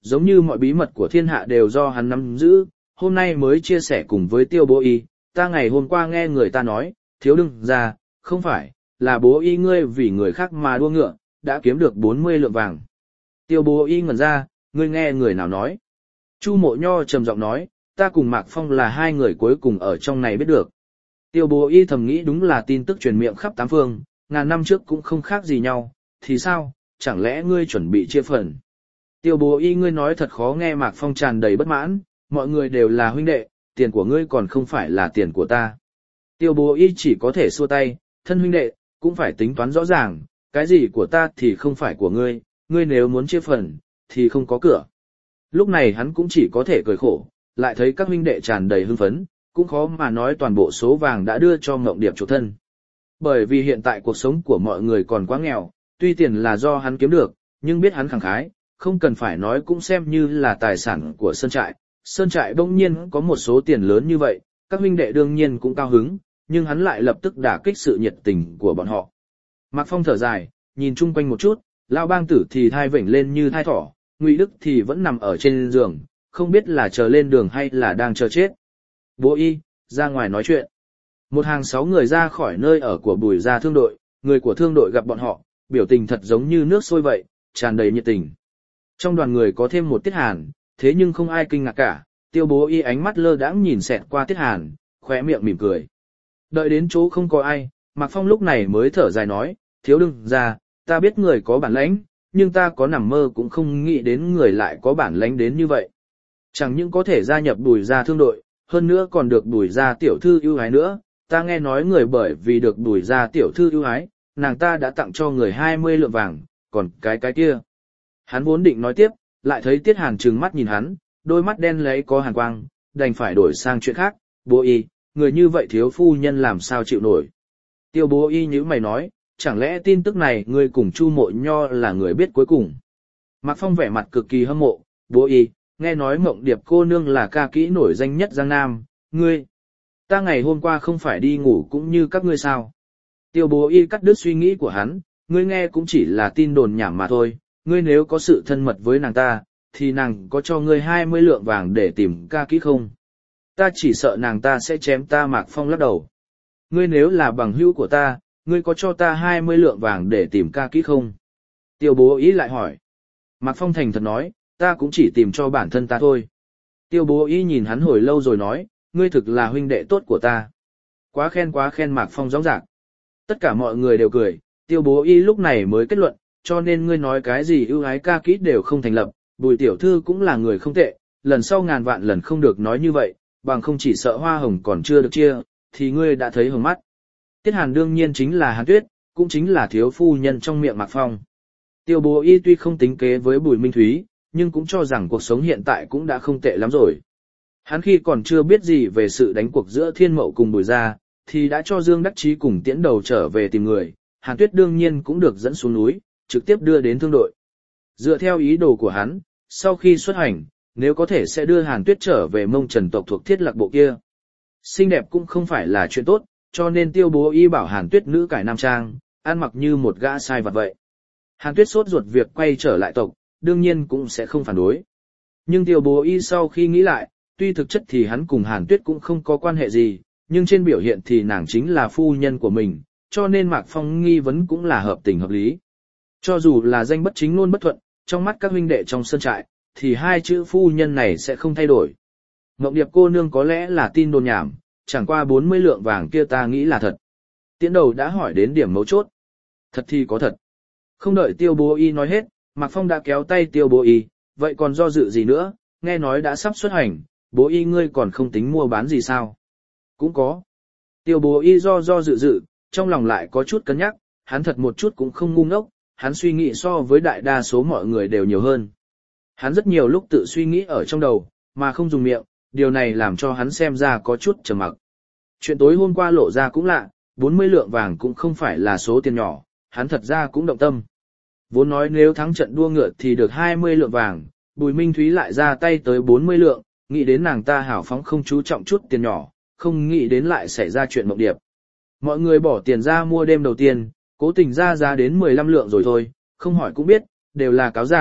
giống như mọi bí mật của thiên hạ đều do hắn nắm giữ, hôm nay mới chia sẻ cùng với Tiêu Bố Y, ta ngày hôm qua nghe người ta nói, thiếu đương ra, không phải, là Bố Y ngươi vì người khác mà đua ngựa, đã kiếm được bốn mươi lượng vàng. Tiêu Bố Y ngẩn ra, ngươi nghe người nào nói? Chu Mộ Nho trầm giọng nói, ta cùng Mạc Phong là hai người cuối cùng ở trong này biết được. Tiêu Bố Y thầm nghĩ đúng là tin tức truyền miệng khắp tám phương, ngàn năm trước cũng không khác gì nhau, thì sao, chẳng lẽ ngươi chuẩn bị chia phần? Tiêu Bố Y ngươi nói thật khó nghe. Mạc Phong tràn đầy bất mãn, mọi người đều là huynh đệ, tiền của ngươi còn không phải là tiền của ta. Tiêu Bố Y chỉ có thể xua tay, thân huynh đệ, cũng phải tính toán rõ ràng, cái gì của ta thì không phải của ngươi, ngươi nếu muốn chia phần, thì không có cửa. Lúc này hắn cũng chỉ có thể cười khổ, lại thấy các huynh đệ tràn đầy hưng phấn, cũng khó mà nói toàn bộ số vàng đã đưa cho Ngộng Điệp chủ thân. Bởi vì hiện tại cuộc sống của mọi người còn quá nghèo, tuy tiền là do hắn kiếm được, nhưng biết hắn khẳng khái, không cần phải nói cũng xem như là tài sản của Sơn Trại. Sơn Trại bỗng nhiên có một số tiền lớn như vậy, các huynh đệ đương nhiên cũng cao hứng, nhưng hắn lại lập tức đả kích sự nhiệt tình của bọn họ. Mạc Phong thở dài, nhìn chung quanh một chút, Lão Bang Tử thì thai vểnh lên như thai thỏ, Ngụy Đức thì vẫn nằm ở trên giường, không biết là chờ lên đường hay là đang chờ chết. Bố Y, ra ngoài nói chuyện. Một hàng sáu người ra khỏi nơi ở của Bùi gia thương đội, người của thương đội gặp bọn họ, biểu tình thật giống như nước sôi vậy, tràn đầy nhiệt tình. Trong đoàn người có thêm một Tiết Hàn, thế nhưng không ai kinh ngạc cả, Tiêu Bố Y ánh mắt lơ đãng nhìn xẹt qua Tiết Hàn, khóe miệng mỉm cười. Đợi đến chỗ không có ai, Mạc Phong lúc này mới thở dài nói, thiếu đương ra, ta biết người có bản lãnh, nhưng ta có nằm mơ cũng không nghĩ đến người lại có bản lãnh đến như vậy. Chẳng những có thể gia nhập Bùi gia thương đội, hơn nữa còn được Bùi gia tiểu thư ưu ái nữa, ta nghe nói người bởi vì được Bùi gia tiểu thư ưu ái, nàng ta đã tặng cho người hai mươi lượng vàng, còn cái cái kia. Hắn vốn định nói tiếp, lại thấy Tiết Hàn trừng mắt nhìn hắn, đôi mắt đen lấy có hàn quang, đành phải đổi sang chuyện khác, Bố Y, người như vậy thiếu phu nhân làm sao chịu nổi. Tiêu Bố Y nhíu mày nói, chẳng lẽ tin tức này ngươi cùng Chu Mộ Nho là người biết cuối cùng. Mạc Phong vẻ mặt cực kỳ hâm mộ, Bố Y, nghe nói Mộng Điệp cô nương là ca kỹ nổi danh nhất Giang Nam, ngươi. Ta ngày hôm qua không phải đi ngủ cũng như các ngươi sao. Tiêu Bố Y cắt đứt suy nghĩ của hắn, ngươi nghe cũng chỉ là tin đồn nhảm mà thôi, ngươi nếu có sự thân mật với nàng ta, thì nàng có cho ngươi hai mươi lượng vàng để tìm ca kỹ không? Ta chỉ sợ nàng ta sẽ chém ta. Mạc Phong lắc đầu. Ngươi nếu là bằng hữu của ta, ngươi có cho ta hai mươi lượng vàng để tìm ca kỹ không? Tiêu Bố Y lại hỏi. Mạc Phong thành thật nói, ta cũng chỉ tìm cho bản thân ta thôi. Tiêu Bố Y nhìn hắn hồi lâu rồi nói, ngươi thực là huynh đệ tốt của ta. Quá khen quá khen. Mạc Phong rõ ràng. Tất cả mọi người đều cười, Tiêu Bố Y lúc này mới kết luận, cho nên ngươi nói cái gì ưu ái ca kỹ đều không thành lập, Bùi tiểu thư cũng là người không tệ, lần sau ngàn vạn lần không được nói như vậy, bằng không chỉ sợ hoa hồng còn chưa được chia, thì ngươi đã thấy hồng mắt. Tiết Hàn đương nhiên chính là Hàn Tuyết, cũng chính là thiếu phu nhân trong miệng Mạc Phong. Tiêu Bố Y tuy không tính kế với Bùi Minh Thúy, nhưng cũng cho rằng cuộc sống hiện tại cũng đã không tệ lắm rồi. Hắn khi còn chưa biết gì về sự đánh cuộc giữa Thiên Mậu cùng Bùi gia, thì đã cho Dương Đắc Chí cùng Tiễn Đầu trở về tìm người, Hàn Tuyết đương nhiên cũng được dẫn xuống núi, trực tiếp đưa đến thương đội. Dựa theo ý đồ của hắn, sau khi xuất hành, nếu có thể sẽ đưa Hàn Tuyết trở về Mông Trần tộc thuộc Thiết Lạc bộ kia. Xinh đẹp cũng không phải là chuyện tốt, cho nên Tiêu Bố Y bảo Hàn Tuyết nữ cải nam trang, ăn mặc như một gã sai vặt vậy. Hàn Tuyết sốt ruột việc quay trở lại tộc, đương nhiên cũng sẽ không phản đối. Nhưng Tiêu Bố Y sau khi nghĩ lại, tuy thực chất thì hắn cùng Hàn Tuyết cũng không có quan hệ gì, nhưng trên biểu hiện thì nàng chính là phu nhân của mình, cho nên Mạc Phong nghi vấn cũng là hợp tình hợp lý. Cho dù là danh bất chính ngôn bất thuận, trong mắt các huynh đệ trong Sơn Trại, thì hai chữ phu nhân này sẽ không thay đổi. Ngộng Điệp cô nương có lẽ là tin đồn nhảm, chẳng qua bốn mươi lượng vàng kia ta nghĩ là thật. Tiễn Đầu đã hỏi đến điểm mấu chốt. Thật thì có thật. Không đợi Tiêu Bố Y nói hết, Mạc Phong đã kéo tay Tiêu Bố Y, vậy còn do dự gì nữa, nghe nói đã sắp xuất hành, Bố Y ngươi còn không tính mua bán gì sao? Cũng có. Tiêu Bố Y do do dự dự, trong lòng lại có chút cân nhắc, hắn thật một chút cũng không ngu ngốc, hắn suy nghĩ so với đại đa số mọi người đều nhiều hơn. Hắn rất nhiều lúc tự suy nghĩ ở trong đầu, mà không dùng miệng, điều này làm cho hắn xem ra có chút trầm mặc. Chuyện tối hôm qua lộ ra cũng lạ, bốn mươi lượng vàng cũng không phải là số tiền nhỏ, hắn thật ra cũng động tâm. Vốn nói nếu thắng trận đua ngựa thì được hai mươi lượng vàng, Bùi Minh Thúy lại ra tay tới bốn mươi lượng, nghĩ đến nàng ta hảo phóng không chú trọng chút tiền nhỏ, không nghĩ đến lại xảy ra chuyện mộng điệp. Mọi người bỏ tiền ra mua đêm đầu tiên, cố tình ra giá đến mười lăm lượng rồi thôi, không hỏi cũng biết, đều là cáo giả,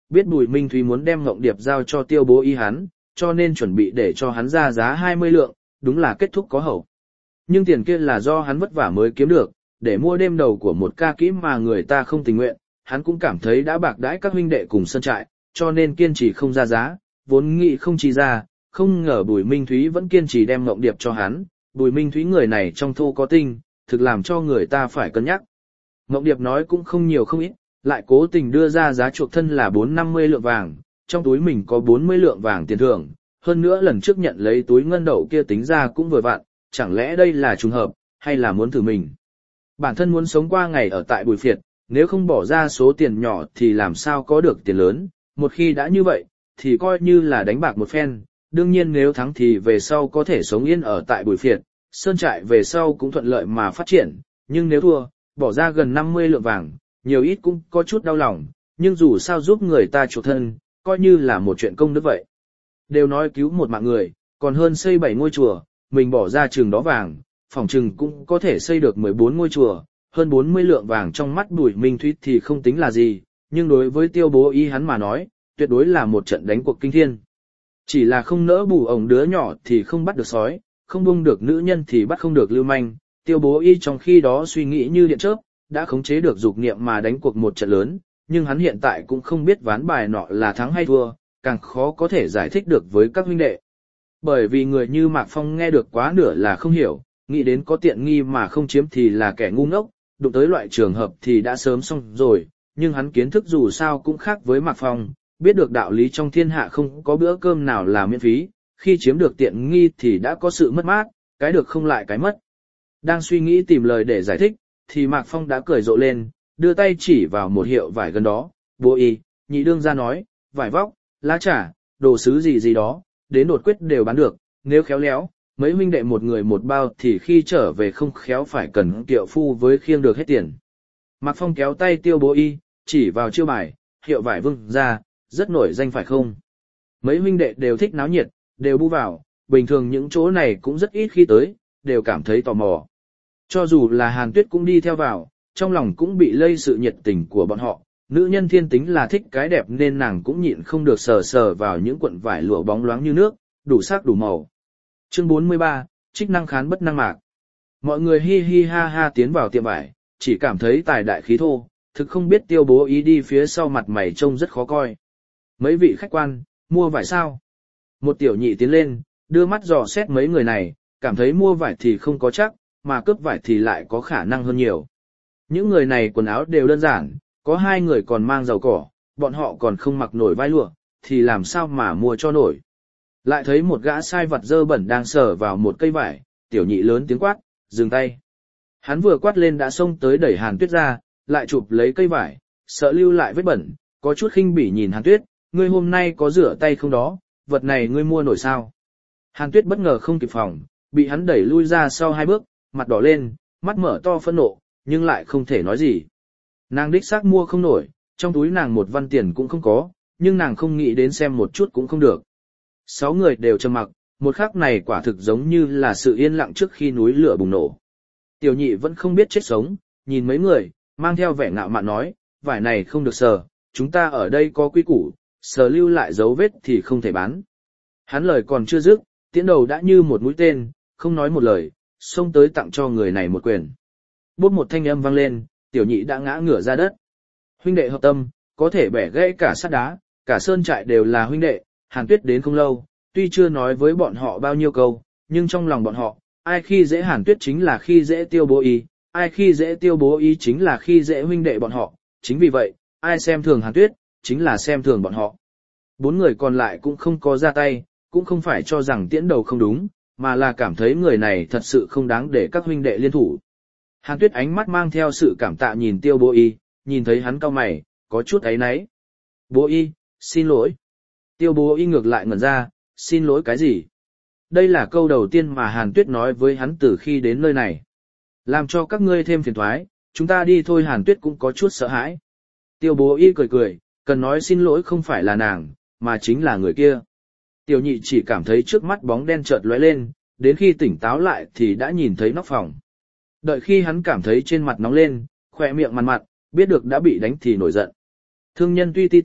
biết Bùi Minh Thúy muốn đem Ngộng Điệp giao cho Tiêu Bố Y hắn, cho nên chuẩn bị để cho hắn ra giá hai mươi lượng, đúng là kết thúc có hậu. Nhưng tiền kia là do hắn vất vả mới kiếm được, để mua đêm đầu của một ca kỹ mà người ta không tình nguyện, hắn cũng cảm thấy đã bạc đãi các huynh đệ cùng sơn trại, cho nên kiên trì không ra giá, vốn nghĩ không chi ra, không ngờ Bùi Minh Thúy vẫn kiên trì đem Ngộng Điệp cho hắn. Bùi Minh Thúy người này trong thô có tinh, thực làm cho người ta phải cân nhắc. Ngộng Điệp nói cũng không nhiều không ít, lại cố tình đưa ra giá chuộc thân là bốn năm mươi lượng vàng, trong túi mình có bốn mươi lượng vàng tiền thưởng, hơn nữa lần trước nhận lấy túi ngân đậu kia tính ra cũng vừa vặn, chẳng lẽ đây là trùng hợp, hay là muốn thử mình. Bản thân muốn sống qua ngày ở tại Bùi Phiệt, nếu không bỏ ra số tiền nhỏ thì làm sao có được tiền lớn, một khi đã như vậy, thì coi như là đánh bạc một phen, đương nhiên nếu thắng thì về sau có thể sống yên ở tại Bùi Phiệt, sơn trại về sau cũng thuận lợi mà phát triển, nhưng nếu thua, bỏ ra gần năm mươi lượng vàng, nhiều ít cũng có chút đau lòng, nhưng dù sao giúp người ta chuộc thân, coi như là một chuyện công đức vậy. Đều nói cứu một mạng người, còn hơn xây bảy ngôi chùa, mình bỏ ra chừng đó vàng, phòng chừng cũng có thể xây được mười bốn ngôi chùa, hơn bốn mươi lượng vàng trong mắt Bùi Minh Thúy thì không tính là gì, nhưng đối với Tiêu Bố Y hắn mà nói, tuyệt đối là một trận đánh cuộc kinh thiên. Chỉ là không nỡ bù ổng đứa nhỏ thì không bắt được sói, không buông được nữ nhân thì bắt không được lưu manh, Tiêu Bố Y trong khi đó suy nghĩ như điện chớp, đã khống chế được dục niệm mà đánh cuộc một trận lớn, nhưng hắn hiện tại cũng không biết ván bài nọ là thắng hay thua, càng khó có thể giải thích được với các huynh đệ. Bởi vì người như Mạc Phong nghe được quá nửa là không hiểu, nghĩ đến có tiện nghi mà không chiếm thì là kẻ ngu ngốc, đụng tới loại trường hợp thì đã sớm xong rồi, nhưng hắn kiến thức dù sao cũng khác với Mạc Phong, biết được đạo lý trong thiên hạ không có bữa cơm nào là miễn phí, khi chiếm được tiện nghi thì đã có sự mất mát, cái được không lại cái mất. Đang suy nghĩ tìm lời để giải thích, thì Mạc Phong đã cười rộ lên, đưa tay chỉ vào một hiệu vải gần đó, Bố Y, nhị đương ra nói, vải vóc, lá trà, đồ sứ gì gì đó, đến đột quyết đều bán được, nếu khéo léo, mấy huynh đệ một người một bao thì khi trở về không khéo phải cần kiệu phu với khiêng được hết tiền. Mạc Phong kéo tay Tiêu Bố Y, chỉ vào chiêu bài, hiệu vải Vương ra, rất nổi danh phải không? Mấy huynh đệ đều thích náo nhiệt, đều bu vào, bình thường những chỗ này cũng rất ít khi tới, đều cảm thấy tò mò. Cho dù là Hàn Tuyết cũng đi theo vào, trong lòng cũng bị lây sự nhiệt tình của bọn họ, nữ nhân thiên tính là thích cái đẹp nên nàng cũng nhịn không được sờ sờ vào những cuộn vải lụa bóng loáng như nước, đủ sắc đủ màu. Chương bốn mươi ba, trích năng khán bất năng mạc. Mọi người hi hi ha ha tiến vào tiệm vải, chỉ cảm thấy tài đại khí thô, thực không biết Tiêu Bố Y đi phía sau mặt mày trông rất khó coi. Mấy vị khách quan, mua vải sao? Một tiểu nhị tiến lên, đưa mắt dò xét mấy người này, cảm thấy mua vải thì không có chắc, mà cướp vải thì lại có khả năng hơn nhiều. Những người này quần áo đều đơn giản, có hai người còn mang dầu cỏ, bọn họ còn không mặc nổi vai lụa, thì làm sao mà mua cho nổi. Lại thấy một gã sai vặt dơ bẩn đang sờ vào một cây vải, tiểu nhị lớn tiếng quát, dừng tay. Hắn vừa quát lên đã xông tới đẩy Hàn Tuyết ra, lại chụp lấy cây vải, sợ lưu lại vết bẩn, có chút khinh bỉ nhìn Hàn Tuyết, ngươi hôm nay có rửa tay không đó, vật này ngươi mua nổi sao? Hàn Tuyết bất ngờ không kịp phòng, bị hắn đẩy lui ra sau hai bước, mặt đỏ lên, mắt mở to phẫn nộ, nhưng lại không thể nói gì. Nàng đích xác mua không nổi, trong túi nàng một văn tiền cũng không có, nhưng nàng không nghĩ đến xem một chút cũng không được. Sáu người đều trầm mặc, một khắc này quả thực giống như là sự yên lặng trước khi núi lửa bùng nổ. Tiểu nhị vẫn không biết chết sống, nhìn mấy người, mang theo vẻ ngạo mạn nói, vải này không được sờ, chúng ta ở đây có quy củ, sờ lưu lại dấu vết thì không thể bán. Hắn lời còn chưa dứt, tiễn đầu đã như một mũi tên, không nói một lời, xông tới tặng cho người này một quyền. Bốp một thanh âm vang lên, tiểu nhị đã ngã ngửa ra đất. Huynh đệ hợp tâm, có thể bẻ gãy cả sắt đá, cả sơn trại đều là huynh đệ. Hàn Tuyết đến không lâu, tuy chưa nói với bọn họ bao nhiêu câu, nhưng trong lòng bọn họ, ai khi dễ Hàn Tuyết chính là khi dễ Tiêu Bố Y, ai khi dễ Tiêu Bố Y chính là khi dễ huynh đệ bọn họ, chính vì vậy, ai xem thường Hàn Tuyết, chính là xem thường bọn họ. Bốn người còn lại cũng không có ra tay, cũng không phải cho rằng tiễn đầu không đúng, mà là cảm thấy người này thật sự không đáng để các huynh đệ liên thủ. Hàn Tuyết ánh mắt mang theo sự cảm tạ nhìn Tiêu Bố Y, nhìn thấy hắn cau mày, có chút áy náy. Bố Y, xin lỗi. Tiêu Bố Y ngược lại ngẩn ra, xin lỗi cái gì? Đây là câu đầu tiên mà Hàn Tuyết nói với hắn từ khi đến nơi này. Làm cho các ngươi thêm phiền toái, chúng ta đi thôi. Hàn Tuyết cũng có chút sợ hãi. Tiêu Bố Y cười cười, cần nói xin lỗi không phải là nàng, mà chính là người kia. Tiểu nhị chỉ cảm thấy trước mắt bóng đen chợt lóe lên, đến khi tỉnh táo lại thì đã nhìn thấy nóc phòng. Đợi khi hắn cảm thấy trên mặt nóng lên, khỏe miệng mằn mặt, biết được đã bị đánh thì nổi giận. Thương nhân tuy ti tiện,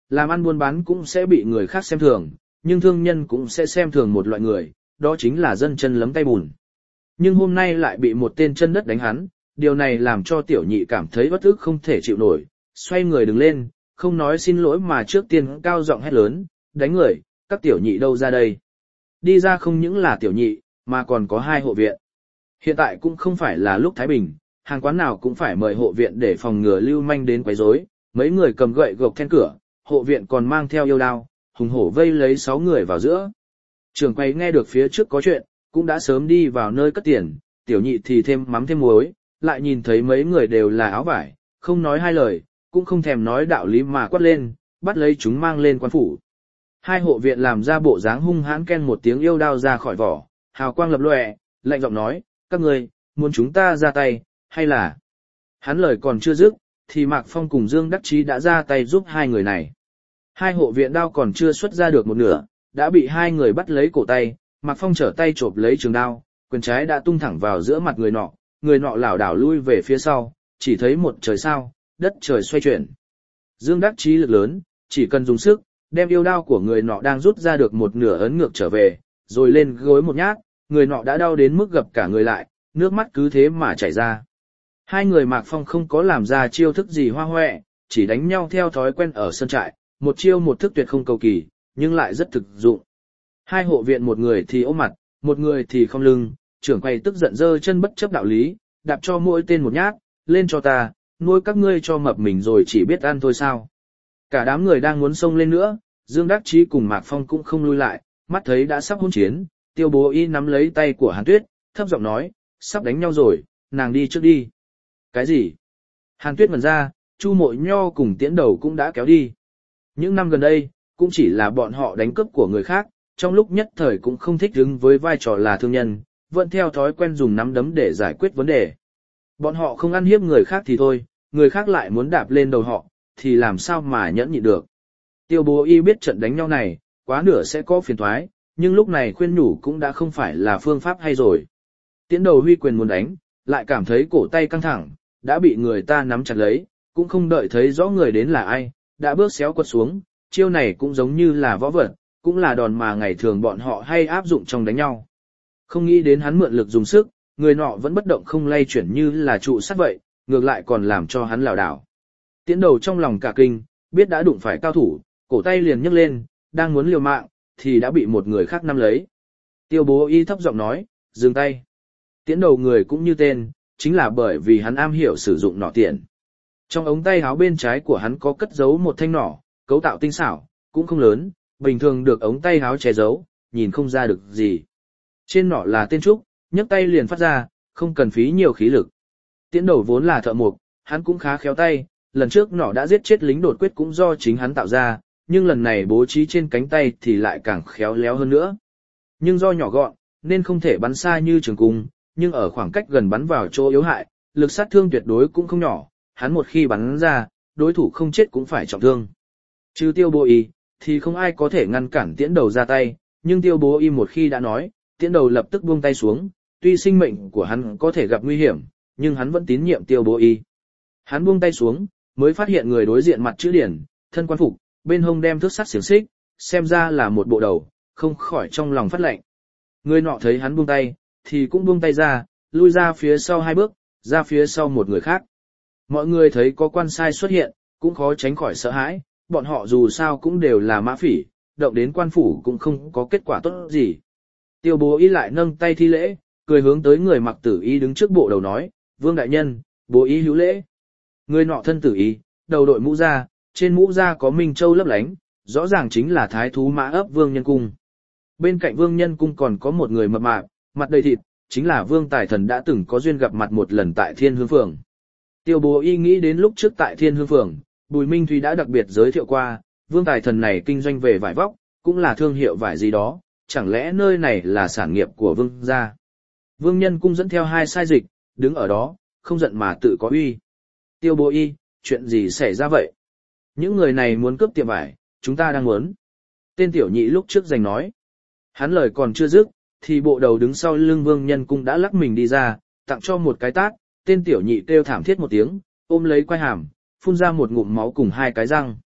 làm ăn buôn bán cũng sẽ bị người khác xem thường, nhưng thương nhân cũng sẽ xem thường một loại người, đó chính là dân chân lấm tay bùn. Nhưng hôm nay lại bị một tên chân đất đánh hắn, điều này làm cho tiểu nhị cảm thấy bất ức không thể chịu nổi, xoay người đứng lên, không nói xin lỗi mà trước tiên cao giọng hét lớn, đánh người, các tiểu nhị đâu ra đây. Đi ra không những là tiểu nhị, mà còn có hai hộ viện. Hiện tại cũng không phải là lúc thái bình, hàng quán nào cũng phải mời hộ viện để phòng ngừa lưu manh đến quấy rối. Mấy người cầm gậy gộc then cửa, hộ viện còn mang theo yêu đao, hùng hổ vây lấy sáu người vào giữa. Trưởng quầy nghe được phía trước có chuyện, cũng đã sớm đi vào nơi cất tiền, tiểu nhị thì thêm mắm thêm muối, lại nhìn thấy mấy người đều là áo vải, không nói hai lời, cũng không thèm nói đạo lý mà quát lên, bắt lấy chúng mang lên quan phủ. Hai hộ viện làm ra bộ dáng hung hãn ken một tiếng yêu đao ra khỏi vỏ, hào quang lập lòe, lạnh giọng nói, các ngươi muốn chúng ta ra tay, hay là... Hắn lời còn chưa dứt, thì Mạc Phong cùng Dương Đắc Chí đã ra tay giúp hai người này. Hai hộ viện đao còn chưa xuất ra được một nửa, đã bị hai người bắt lấy cổ tay, Mạc Phong trở tay chộp lấy trường đao, quyền trái đã tung thẳng vào giữa mặt người nọ, người nọ lảo đảo lui về phía sau, chỉ thấy một trời sao, đất trời xoay chuyển. Dương Đắc Chí lực lớn, chỉ cần dùng sức, đem yêu đao của người nọ đang rút ra được một nửa ấn ngược trở về, rồi lên gối một nhát, người nọ đã đau đến mức gập cả người lại, nước mắt cứ thế mà chảy ra. Hai người Mạc Phong không có làm ra chiêu thức gì hoa hoẹ, chỉ đánh nhau theo thói quen ở sân trại, một chiêu một thức tuyệt không cầu kỳ, nhưng lại rất thực dụng. Hai hộ viện một người thì ôm mặt, một người thì không lưng, trưởng quầy tức giận giơ chân bất chấp đạo lý, đạp cho mỗi tên một nhát, lên cho ta, nuôi các ngươi cho mập mình rồi chỉ biết ăn thôi sao. Cả đám người đang muốn xông lên nữa, Dương Đắc Chí cùng Mạc Phong cũng không lui lại, mắt thấy đã sắp hỗn chiến, Tiêu Bố Y nắm lấy tay của Hàn Tuyết, thấp giọng nói, sắp đánh nhau rồi, nàng đi trước đi. Cái gì? Hàn Tuyết ngẩn ra, Chu Mội Nho cùng Tiễn Đầu cũng đã kéo đi. Những năm gần đây, cũng chỉ là bọn họ đánh cướp của người khác, trong lúc nhất thời cũng không thích ứng với vai trò là thương nhân, vẫn theo thói quen dùng nắm đấm để giải quyết vấn đề. Bọn họ không ăn hiếp người khác thì thôi, người khác lại muốn đạp lên đầu họ, thì làm sao mà nhẫn nhịn được. Tiêu Bố Y biết trận đánh nhau này, quá nửa sẽ có phiền toái, nhưng lúc này khuyên nhủ cũng đã không phải là phương pháp hay rồi. Tiễn Đầu huy quyền muốn đánh, lại cảm thấy cổ tay căng thẳng, đã bị người ta nắm chặt lấy, cũng không đợi thấy rõ người đến là ai, đã bước xéo quật xuống, chiêu này cũng giống như là võ vật, cũng là đòn mà ngày thường bọn họ hay áp dụng trong đánh nhau. Không nghĩ đến hắn mượn lực dùng sức, người nọ vẫn bất động không lay chuyển như là trụ sắt vậy, ngược lại còn làm cho hắn lảo đảo. Tiễn Đầu trong lòng cả kinh, biết đã đụng phải cao thủ, cổ tay liền nhấc lên, đang muốn liều mạng, thì đã bị một người khác nắm lấy. Tiêu Bố Y thấp giọng nói, dừng tay. Tiễn Đầu người cũng như tên, chính là bởi vì hắn am hiểu sử dụng nỏ tiện. Trong ống tay áo bên trái của hắn có cất giấu một thanh nỏ, cấu tạo tinh xảo, cũng không lớn, bình thường được ống tay áo che giấu, nhìn không ra được gì. Trên nỏ là tên trúc, nhấc tay liền phát ra, không cần phí nhiều khí lực. Tiễn Đầu vốn là thợ mộc, hắn cũng khá khéo tay, lần trước nỏ đã giết chết lính đột quyết cũng do chính hắn tạo ra, nhưng lần này bố trí trên cánh tay thì lại càng khéo léo hơn nữa. Nhưng do nhỏ gọn, nên không thể bắn xa như trường cung, nhưng ở khoảng cách gần bắn vào chỗ yếu hại, lực sát thương tuyệt đối cũng không nhỏ, hắn một khi bắn ra, đối thủ không chết cũng phải trọng thương. Trừ Tiêu Bố Y, thì không ai có thể ngăn cản Tiễn Đầu ra tay, nhưng Tiêu Bố Y một khi đã nói, Tiễn Đầu lập tức buông tay xuống, tuy sinh mệnh của hắn có thể gặp nguy hiểm, nhưng hắn vẫn tín nhiệm Tiêu Bố Y. Hắn buông tay xuống, mới phát hiện người đối diện mặt chữ điển, thân quan phục, bên hông đem thước sắt xiềng xích, xem ra là một bộ đầu, không khỏi trong lòng phát lạnh. Người nọ thấy hắn buông tay, thì cũng buông tay ra, lui ra phía sau hai bước, ra phía sau một người khác. Mọi người thấy có quan sai xuất hiện, cũng khó tránh khỏi sợ hãi, bọn họ dù sao cũng đều là mã phỉ, động đến quan phủ cũng không có kết quả tốt gì. Tiêu Bố Y lại nâng tay thi lễ, cười hướng tới người mặc tử y đứng trước bộ đầu nói, Vương đại nhân, Bố Y hữu lễ. Người nọ thân tử y, đầu đội mũ ra, trên mũ ra có minh châu lấp lánh, rõ ràng chính là thái thú mã ấp Vương Nhân Cung. Bên cạnh Vương Nhân Cung còn có một người mập mạp, mặt đầy thịt, chính là Vương Tài Thần đã từng có duyên gặp mặt một lần tại Thiên Hương Phường. Tiêu Bố Y nghĩ đến lúc trước tại Thiên Hương Phường, Bùi Minh Thúy đã đặc biệt giới thiệu qua, Vương Tài Thần này kinh doanh về vải vóc, cũng là thương hiệu vải gì đó, chẳng lẽ nơi này là sản nghiệp của Vương gia. Vương Nhân Cung dẫn theo hai sai dịch, đứng ở đó, không giận mà tự có uy. Tiêu Bố Y, chuyện gì xảy ra vậy? Những người này muốn cướp tiệm vải, chúng ta đang muốn. Tên tiểu nhị lúc trước giành nói. Hắn lời còn chưa dứt, thì bộ đầu đứng sau lưng Vương Nhân Cung đã lắc mình đi ra, tặng cho một cái tát, tên tiểu nhị kêu thảm thiết một tiếng, ôm lấy quai hàm, phun ra một ngụm máu cùng hai cái răng.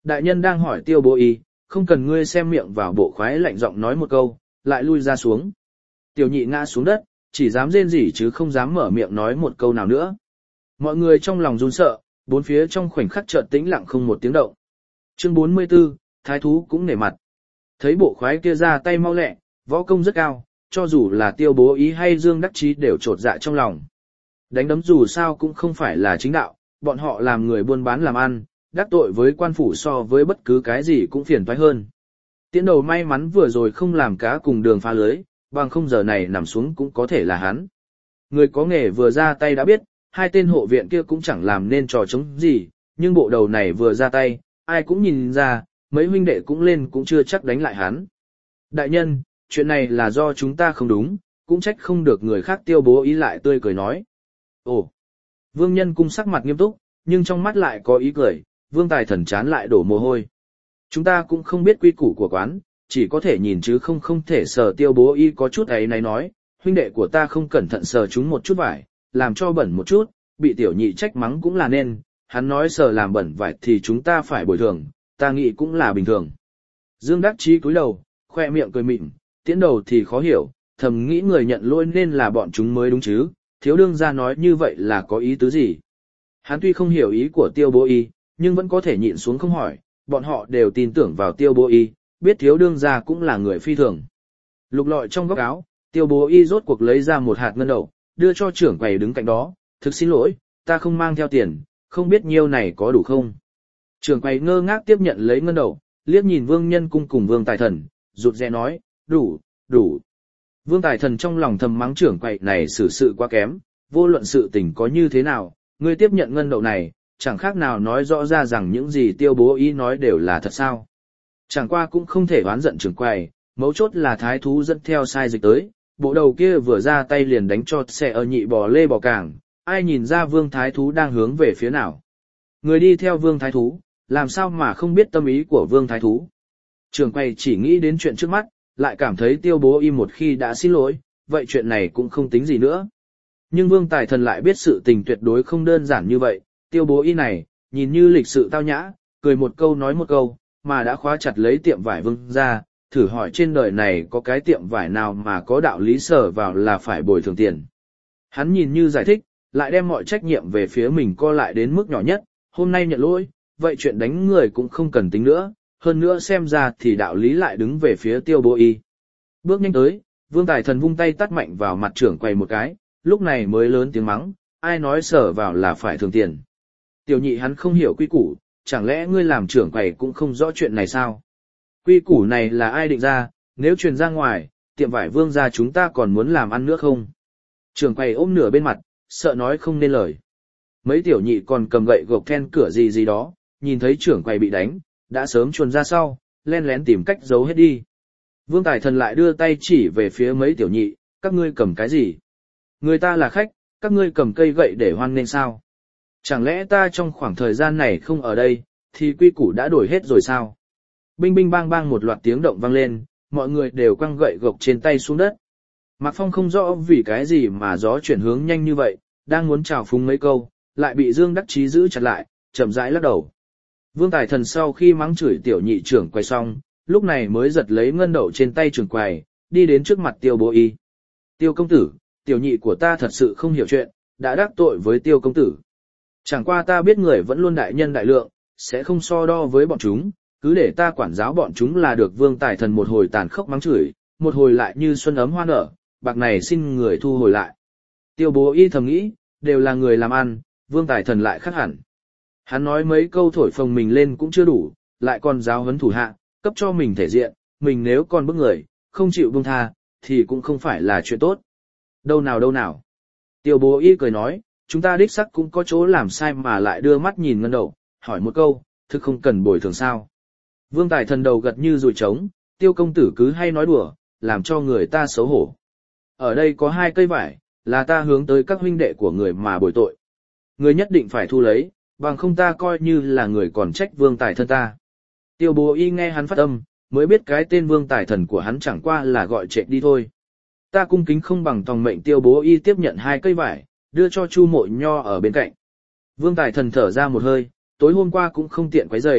Đại nhân đang hỏi tiêu bố y, không cần ngươi xem miệng vào bộ khoái lạnh giọng nói một câu, lại lui ra xuống. Tiểu nhị ngã xuống đất, chỉ dám rên rỉ chứ không dám mở miệng nói một câu nào nữa. Mọi người trong lòng run sợ, bốn phía trong khoảnh khắc chợt tĩnh lặng không một tiếng động. Chương bốn mươi tư, thái thú cũng nể mặt. Thấy bộ khoái kia ra tay mau lẹ, võ công rất cao, cho dù là tiêu bố ý hay Dương Đắc Chí đều trột dạ trong lòng. Đánh đấm dù sao cũng không phải là chính đạo, bọn họ làm người buôn bán làm ăn, đắc tội với quan phủ so với bất cứ cái gì cũng phiền toái hơn. Tiễn đầu may mắn vừa rồi không làm cá cùng đường phá lưới, bằng không giờ này nằm xuống cũng có thể là hắn. Người có nghề vừa ra tay đã biết, hai tên hộ viện kia cũng chẳng làm nên trò chống gì, nhưng bộ đầu này vừa ra tay, ai cũng nhìn ra, mấy huynh đệ cũng lên cũng chưa chắc đánh lại hắn. Đại nhân, chuyện này là do chúng ta không đúng, cũng trách không được người khác. Tiêu bố ý lại tươi cười nói. Ồ! Vương Nhân Cung sắc mặt nghiêm túc, nhưng trong mắt lại có ý cười, Vương Tài Thần chán lại đổ mồ hôi. Chúng ta cũng không biết quy củ của quán, chỉ có thể nhìn chứ không không thể sờ. Tiêu bố y có chút ấy này nói, huynh đệ của ta không cẩn thận sờ chúng một chút vải, làm cho bẩn một chút, bị tiểu nhị trách mắng cũng là nên, hắn nói sờ làm bẩn vải thì chúng ta phải bồi thường, ta nghĩ cũng là bình thường. Dương Đắc Chí cúi đầu, khoe miệng cười mịn, tiễn đầu thì khó hiểu, thầm nghĩ người nhận lỗi nên là bọn chúng mới đúng chứ, thiếu đương gia nói như vậy là có ý tứ gì. Hắn tuy không hiểu ý của tiêu bố y, nhưng vẫn có thể nhịn xuống không hỏi, bọn họ đều tin tưởng vào tiêu bố y, biết thiếu đương gia cũng là người phi thường. Lục lọi trong góc áo, tiêu bố y rốt cuộc lấy ra một hạt ngân đậu, đưa cho trưởng quầy đứng cạnh đó, thực xin lỗi, ta không mang theo tiền, không biết nhiêu này có đủ không. Trưởng quầy ngơ ngác tiếp nhận lấy ngân đậu, liếc nhìn Vương Nhân Cung cùng Vương Tài Thần, rụt rè nói, đủ, đủ. Vương Tài Thần trong lòng thầm mắng trưởng quầy này xử sự quá kém, vô luận sự tình có như thế nào, ngươi tiếp nhận ngân đậu này, chẳng khác nào nói rõ ra rằng những gì tiêu bố ý nói đều là thật sao. Chẳng qua cũng không thể oán giận trưởng quầy, mấu chốt là thái thú dẫn theo sai dịch tới, bộ đầu kia vừa ra tay liền đánh cho xe ở nhị bò lê bò cảng, ai nhìn ra Vương Thái Thú đang hướng về phía nào. Người đi theo Vương Thái Thú, làm sao mà không biết tâm ý của Vương Thái Thú. Trưởng quầy chỉ nghĩ đến chuyện trước mắt, lại cảm thấy tiêu bố y một khi đã xin lỗi, vậy chuyện này cũng không tính gì nữa. Nhưng Vương Tài Thần lại biết sự tình tuyệt đối không đơn giản như vậy, tiêu bố y này, nhìn như lịch sự tao nhã, cười một câu nói một câu, mà đã khóa chặt lấy tiệm vải Vương ra, thử hỏi trên đời này có cái tiệm vải nào mà có đạo lý sở vào là phải bồi thường tiền. Hắn nhìn như giải thích, lại đem mọi trách nhiệm về phía mình co lại đến mức nhỏ nhất, hôm nay nhận lỗi, vậy chuyện đánh người cũng không cần tính nữa, hơn nữa xem ra thì đạo lý lại đứng về phía tiêu bố y. Bước nhanh tới, Vương Tài Thần vung tay tát mạnh vào mặt trưởng quầy một cái, lúc này mới lớn tiếng mắng, ai nói sở vào là phải thường tiền. Tiểu nhị hắn không hiểu quy củ, chẳng lẽ ngươi làm trưởng quầy cũng không rõ chuyện này sao? Quy củ này là ai định ra, nếu truyền ra ngoài, tiệm vải Vương gia chúng ta còn muốn làm ăn nữa không? Trưởng quầy ôm nửa bên mặt, sợ nói không nên lời. Mấy tiểu nhị còn cầm gậy gộc then cửa gì gì đó, nhìn thấy trưởng quầy bị đánh, đã sớm chuồn ra sau, len lén tìm cách giấu hết đi. Vương Tài Thần lại đưa tay chỉ về phía mấy tiểu nhị, các ngươi cầm cái gì? Người ta là khách, các ngươi cầm cây gậy để hoan nghênh sao? Chẳng lẽ ta trong khoảng thời gian này không ở đây, thì quy củ đã đổi hết rồi sao? Binh binh bang bang một loạt tiếng động vang lên, mọi người đều quăng gậy gộc trên tay xuống đất. Mạc Phong không rõ vì cái gì mà gió chuyển hướng nhanh như vậy, đang muốn chào phúng mấy câu, lại bị Dương Đắc Chí giữ chặt lại, chậm rãi lắc đầu. Vương Tài Thần sau khi mắng chửi tiểu nhị trưởng quầy xong, lúc này mới giật lấy ngân đậu trên tay trưởng quầy, đi đến trước mặt Tiêu Bố Y. Tiêu công tử, tiểu nhị của ta thật sự không hiểu chuyện, đã đắc tội với Tiêu công tử. Chẳng qua ta biết người vẫn luôn đại nhân đại lượng, sẽ không so đo với bọn chúng, cứ để ta quản giáo bọn chúng là được. Vương Tài Thần một hồi tàn khốc mắng chửi, một hồi lại như xuân ấm hoa nở, bạc này xin người thu hồi lại. Tiêu Bố Y thầm nghĩ, đều là người làm ăn, Vương Tài Thần lại khác hẳn. Hắn nói mấy câu thổi phồng mình lên cũng chưa đủ, lại còn giáo huấn thủ hạ, cấp cho mình thể diện, mình nếu còn bức người, không chịu buông tha, thì cũng không phải là chuyện tốt. Đâu nào đâu nào. Tiêu Bố Y cười nói, chúng ta đích sắc cũng có chỗ làm sai mà lại đưa mắt nhìn ngân đậu, hỏi một câu, thực không cần bồi thường sao. Vương Tài Thần đầu gật như dùi trống, Tiêu công tử cứ hay nói đùa, làm cho người ta xấu hổ. Ở đây có hai cây vải, là ta hướng tới các huynh đệ của người mà bồi tội. Người nhất định phải thu lấy, bằng không ta coi như là người còn trách Vương Tài Thân ta. Tiêu Bố Y nghe hắn phát âm, mới biết cái tên Vương Tài Thần của hắn chẳng qua là gọi trệ đi thôi. Ta cung kính không bằng tòng mệnh. Tiêu Bố Y tiếp nhận hai cây vải, đưa cho Chu Mộ Nho ở bên cạnh. Vương Tài Thần thở ra một hơi, tối hôm qua cũng không tiện quấy rầy,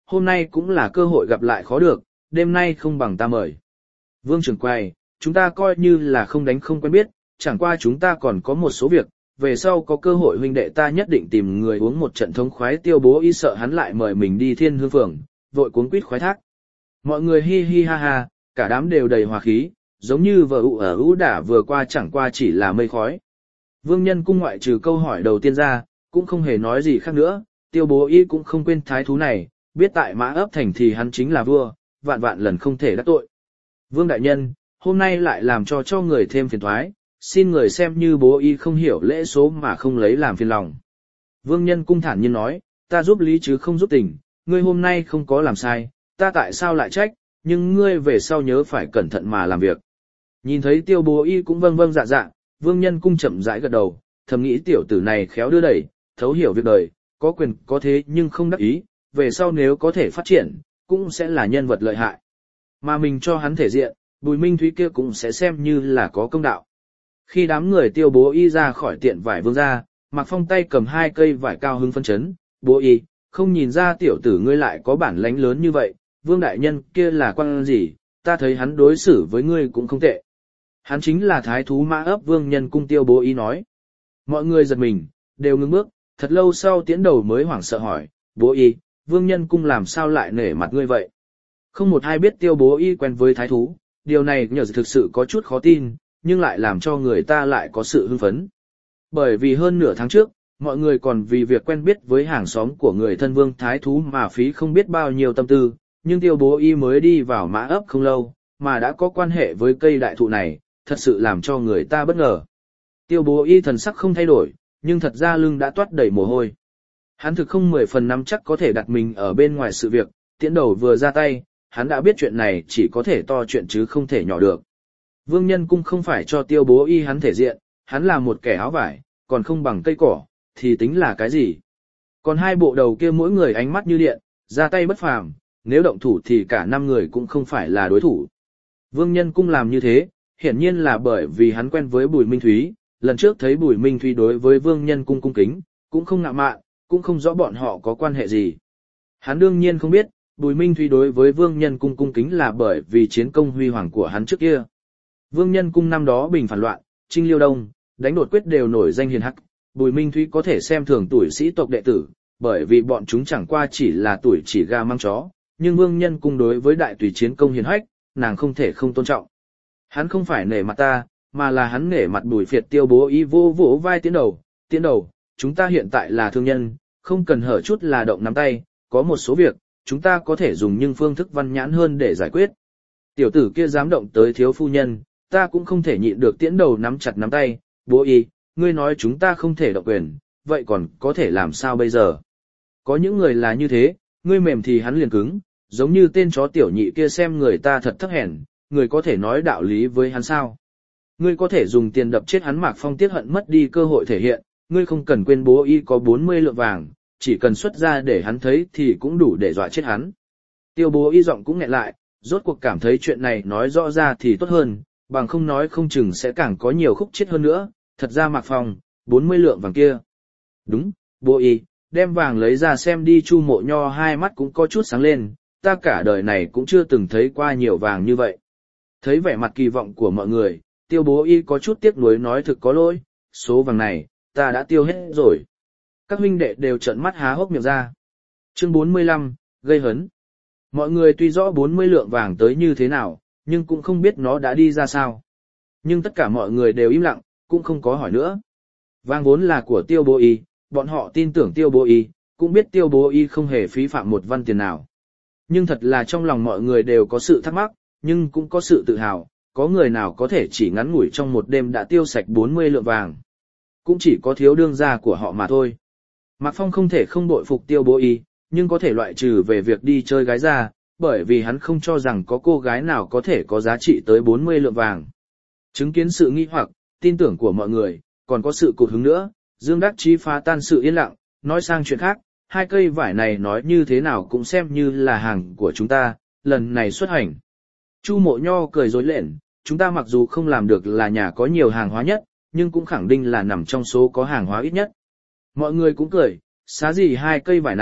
hôm nay cũng là cơ hội gặp lại khó được, đêm nay không bằng ta mời. Vương trưởng quầy, chúng ta coi như là không đánh không quen biết, chẳng qua chúng ta còn có một số việc, về sau có cơ hội huynh đệ ta nhất định tìm người uống một trận thống khoái. Tiêu Bố Y sợ hắn lại mời mình đi Thiên Hương Phường, vội cuống quýt khoái thác. Mọi người hi hi ha ha, cả đám đều đầy hòa khí, giống như vợ ụ ở ưu đả vừa qua chẳng qua chỉ là mây khói. Vương Nhân Cung ngoại trừ câu hỏi đầu tiên ra, cũng không hề nói gì khác nữa, Tiêu Bố Y cũng không quên thái thú này, biết tại Mã Ấp Thành thì hắn chính là vua, vạn vạn lần không thể đắc tội. Vương đại nhân, hôm nay lại làm cho cho người thêm phiền toái, xin người xem như Bố Y không hiểu lễ số mà không lấy làm phiền lòng. Vương Nhân Cung thản nhiên nói, ta giúp lý chứ không giúp tình, ngươi hôm nay không có làm sai, ta tại sao lại trách, nhưng ngươi về sau nhớ phải cẩn thận mà làm việc. Nhìn thấy Tiêu Bố Y cũng vâng vâng dạ dạ, Vương Nhân Cung chậm rãi gật đầu, thầm nghĩ tiểu tử này khéo đưa đẩy, thấu hiểu việc đời, có quyền có thế nhưng không đắc ý, về sau nếu có thể phát triển, cũng sẽ là nhân vật lợi hại. Mà mình cho hắn thể diện, Bùi Minh Thúy kia cũng sẽ xem như là có công đạo. Khi đám người Tiêu Bố Y ra khỏi tiện vải vương ra, Mạc Phong tay cầm hai cây vải cao hứng phân chấn, Bố Y, không nhìn ra tiểu tử ngươi lại có bản lĩnh lớn như vậy, Vương đại nhân kia là quan gì, ta thấy hắn đối xử với ngươi cũng không tệ. Hắn chính là thái thú Mã Ấp Vương Nhân Cung. Tiêu Bố Y nói. Mọi người giật mình, đều ngưng bước, thật lâu sau Tiễn Đầu mới hoảng sợ hỏi, Bố Y, Vương Nhân Cung làm sao lại nể mặt ngươi vậy? Không một ai biết Tiêu Bố Y quen với thái thú, điều này nhờ thực sự có chút khó tin, nhưng lại làm cho người ta lại có sự hưng phấn. Bởi vì hơn nửa tháng trước, mọi người còn vì việc quen biết với hàng xóm của người thân Vương thái thú mà phí không biết bao nhiêu tâm tư, nhưng Tiêu Bố Y mới đi vào Mã Ấp không lâu, mà đã có quan hệ với cây đại thụ này, thật sự làm cho người ta bất ngờ. Tiêu Bố Y thần sắc không thay đổi, nhưng thật ra lưng đã toát đầy mồ hôi. Hắn thực không mười phần nắm chắc có thể đặt mình ở bên ngoài sự việc, Tiễn Đầu vừa ra tay, hắn đã biết chuyện này chỉ có thể to chuyện chứ không thể nhỏ được. Vương Nhân Cung không phải cho Tiêu Bố Y hắn thể diện, hắn là một kẻ áo vải, còn không bằng cây cỏ, thì tính là cái gì. Còn hai bộ đầu kia mỗi người ánh mắt như điện, ra tay bất phàm, nếu động thủ thì cả năm người cũng không phải là đối thủ. Vương Nhân Cung làm như thế, hiển nhiên là bởi vì hắn quen với Bùi Minh Thúy, lần trước thấy Bùi Minh Thúy đối với Vương Nhân Cung cung kính, cũng không ngạo mạn, cũng không rõ bọn họ có quan hệ gì. Hắn đương nhiên không biết, Bùi Minh Thúy đối với Vương Nhân Cung cung kính là bởi vì chiến công huy hoàng của hắn trước kia. Vương Nhân Cung năm đó bình phản loạn, chinh Liêu Đông, đánh đột quyết đều nổi danh hiền hắc, Bùi Minh Thúy có thể xem thường tuổi sĩ tộc đệ tử, bởi vì bọn chúng chẳng qua chỉ là tuổi chỉ gà mang chó, nhưng Vương Nhân Cung đối với đại tùy chiến công hiền hách, nàng không thể không tôn trọng. Hắn không phải nể mặt ta, mà là hắn nể mặt Bùi Phiệt. Tiêu Bố Y vô vỗ vai Tiễn Đầu, Tiễn Đầu, chúng ta hiện tại là thương nhân, không cần hở chút là động nắm tay, có một số việc, chúng ta có thể dùng những phương thức văn nhãn hơn để giải quyết. Tiểu tử kia dám động tới thiếu phu nhân, ta cũng không thể nhịn được. Tiễn Đầu nắm chặt nắm tay, Bố Y, ngươi nói chúng ta không thể động quyền, vậy còn có thể làm sao bây giờ? Có những người là như thế, ngươi mềm thì hắn liền cứng, giống như tên chó tiểu nhị kia xem người ta thật thấp hèn, người có thể nói đạo lý với hắn sao? Ngươi có thể dùng tiền đập chết hắn. Mạc Phong tiếc hận mất đi cơ hội thể hiện, ngươi không cần quên Bố Y có bốn mươi lượng vàng, chỉ cần xuất ra để hắn thấy thì cũng đủ để dọa chết hắn. Tiêu Bố Y giọng cũng nghẹn lại, rốt cuộc cảm thấy chuyện này nói rõ ra thì tốt hơn, bằng không nói không chừng sẽ càng có nhiều khúc chết hơn nữa. Thật ra Mạc Phong, bốn mươi lượng vàng kia. Đúng, Bố Y, đem vàng lấy ra xem đi. Chu Mộ Nho hai mắt cũng có chút sáng lên, ta cả đời này cũng chưa từng thấy qua nhiều vàng như vậy. Thấy vẻ mặt kỳ vọng của mọi người, Tiêu Bố Y có chút tiếc nuối nói thực có lỗi, số vàng này, ta đã tiêu hết rồi. Các huynh đệ đều trợn mắt há hốc miệng ra. Chương bốn mươi lăm, gây hấn. Mọi người tuy rõ bốn mươi lượng vàng tới như thế nào, nhưng cũng không biết nó đã đi ra sao. Nhưng tất cả mọi người đều im lặng, cũng không có hỏi nữa. Vàng vốn là của Tiêu Bố Y, bọn họ tin tưởng Tiêu Bố Y, cũng biết Tiêu Bố Y không hề phí phạm một văn tiền nào. Nhưng thật là trong lòng mọi người đều có sự thắc mắc, nhưng cũng có sự tự hào, có người nào có thể chỉ ngắn ngủi trong một đêm đã tiêu sạch bốn mươi lượng vàng. Cũng chỉ có thiếu đương gia của họ mà thôi. Mạc Phong không thể không bội phục Tiêu Bố Y, nhưng có thể loại trừ về việc đi chơi gái ra, bởi vì hắn không cho rằng có cô gái nào có thể có giá trị tới bốn mươi lượng vàng. Chứng kiến sự nghi hoặc, tin tưởng của mọi người, còn có sự cụt hứng nữa, Dương Đắc Chí phá tan sự yên lặng, nói sang chuyện khác, hai cây vải này nói như thế nào cũng xem như là hàng của chúng ta, lần này xuất hành. Chu Mộ Nho cười rối lện, chúng ta mặc dù không làm được là nhà có nhiều hàng hóa nhất, nhưng cũng khẳng định là nằm trong số có hàng hóa ít nhất. Mọi người cũng cười, xá gì hai cây vải này,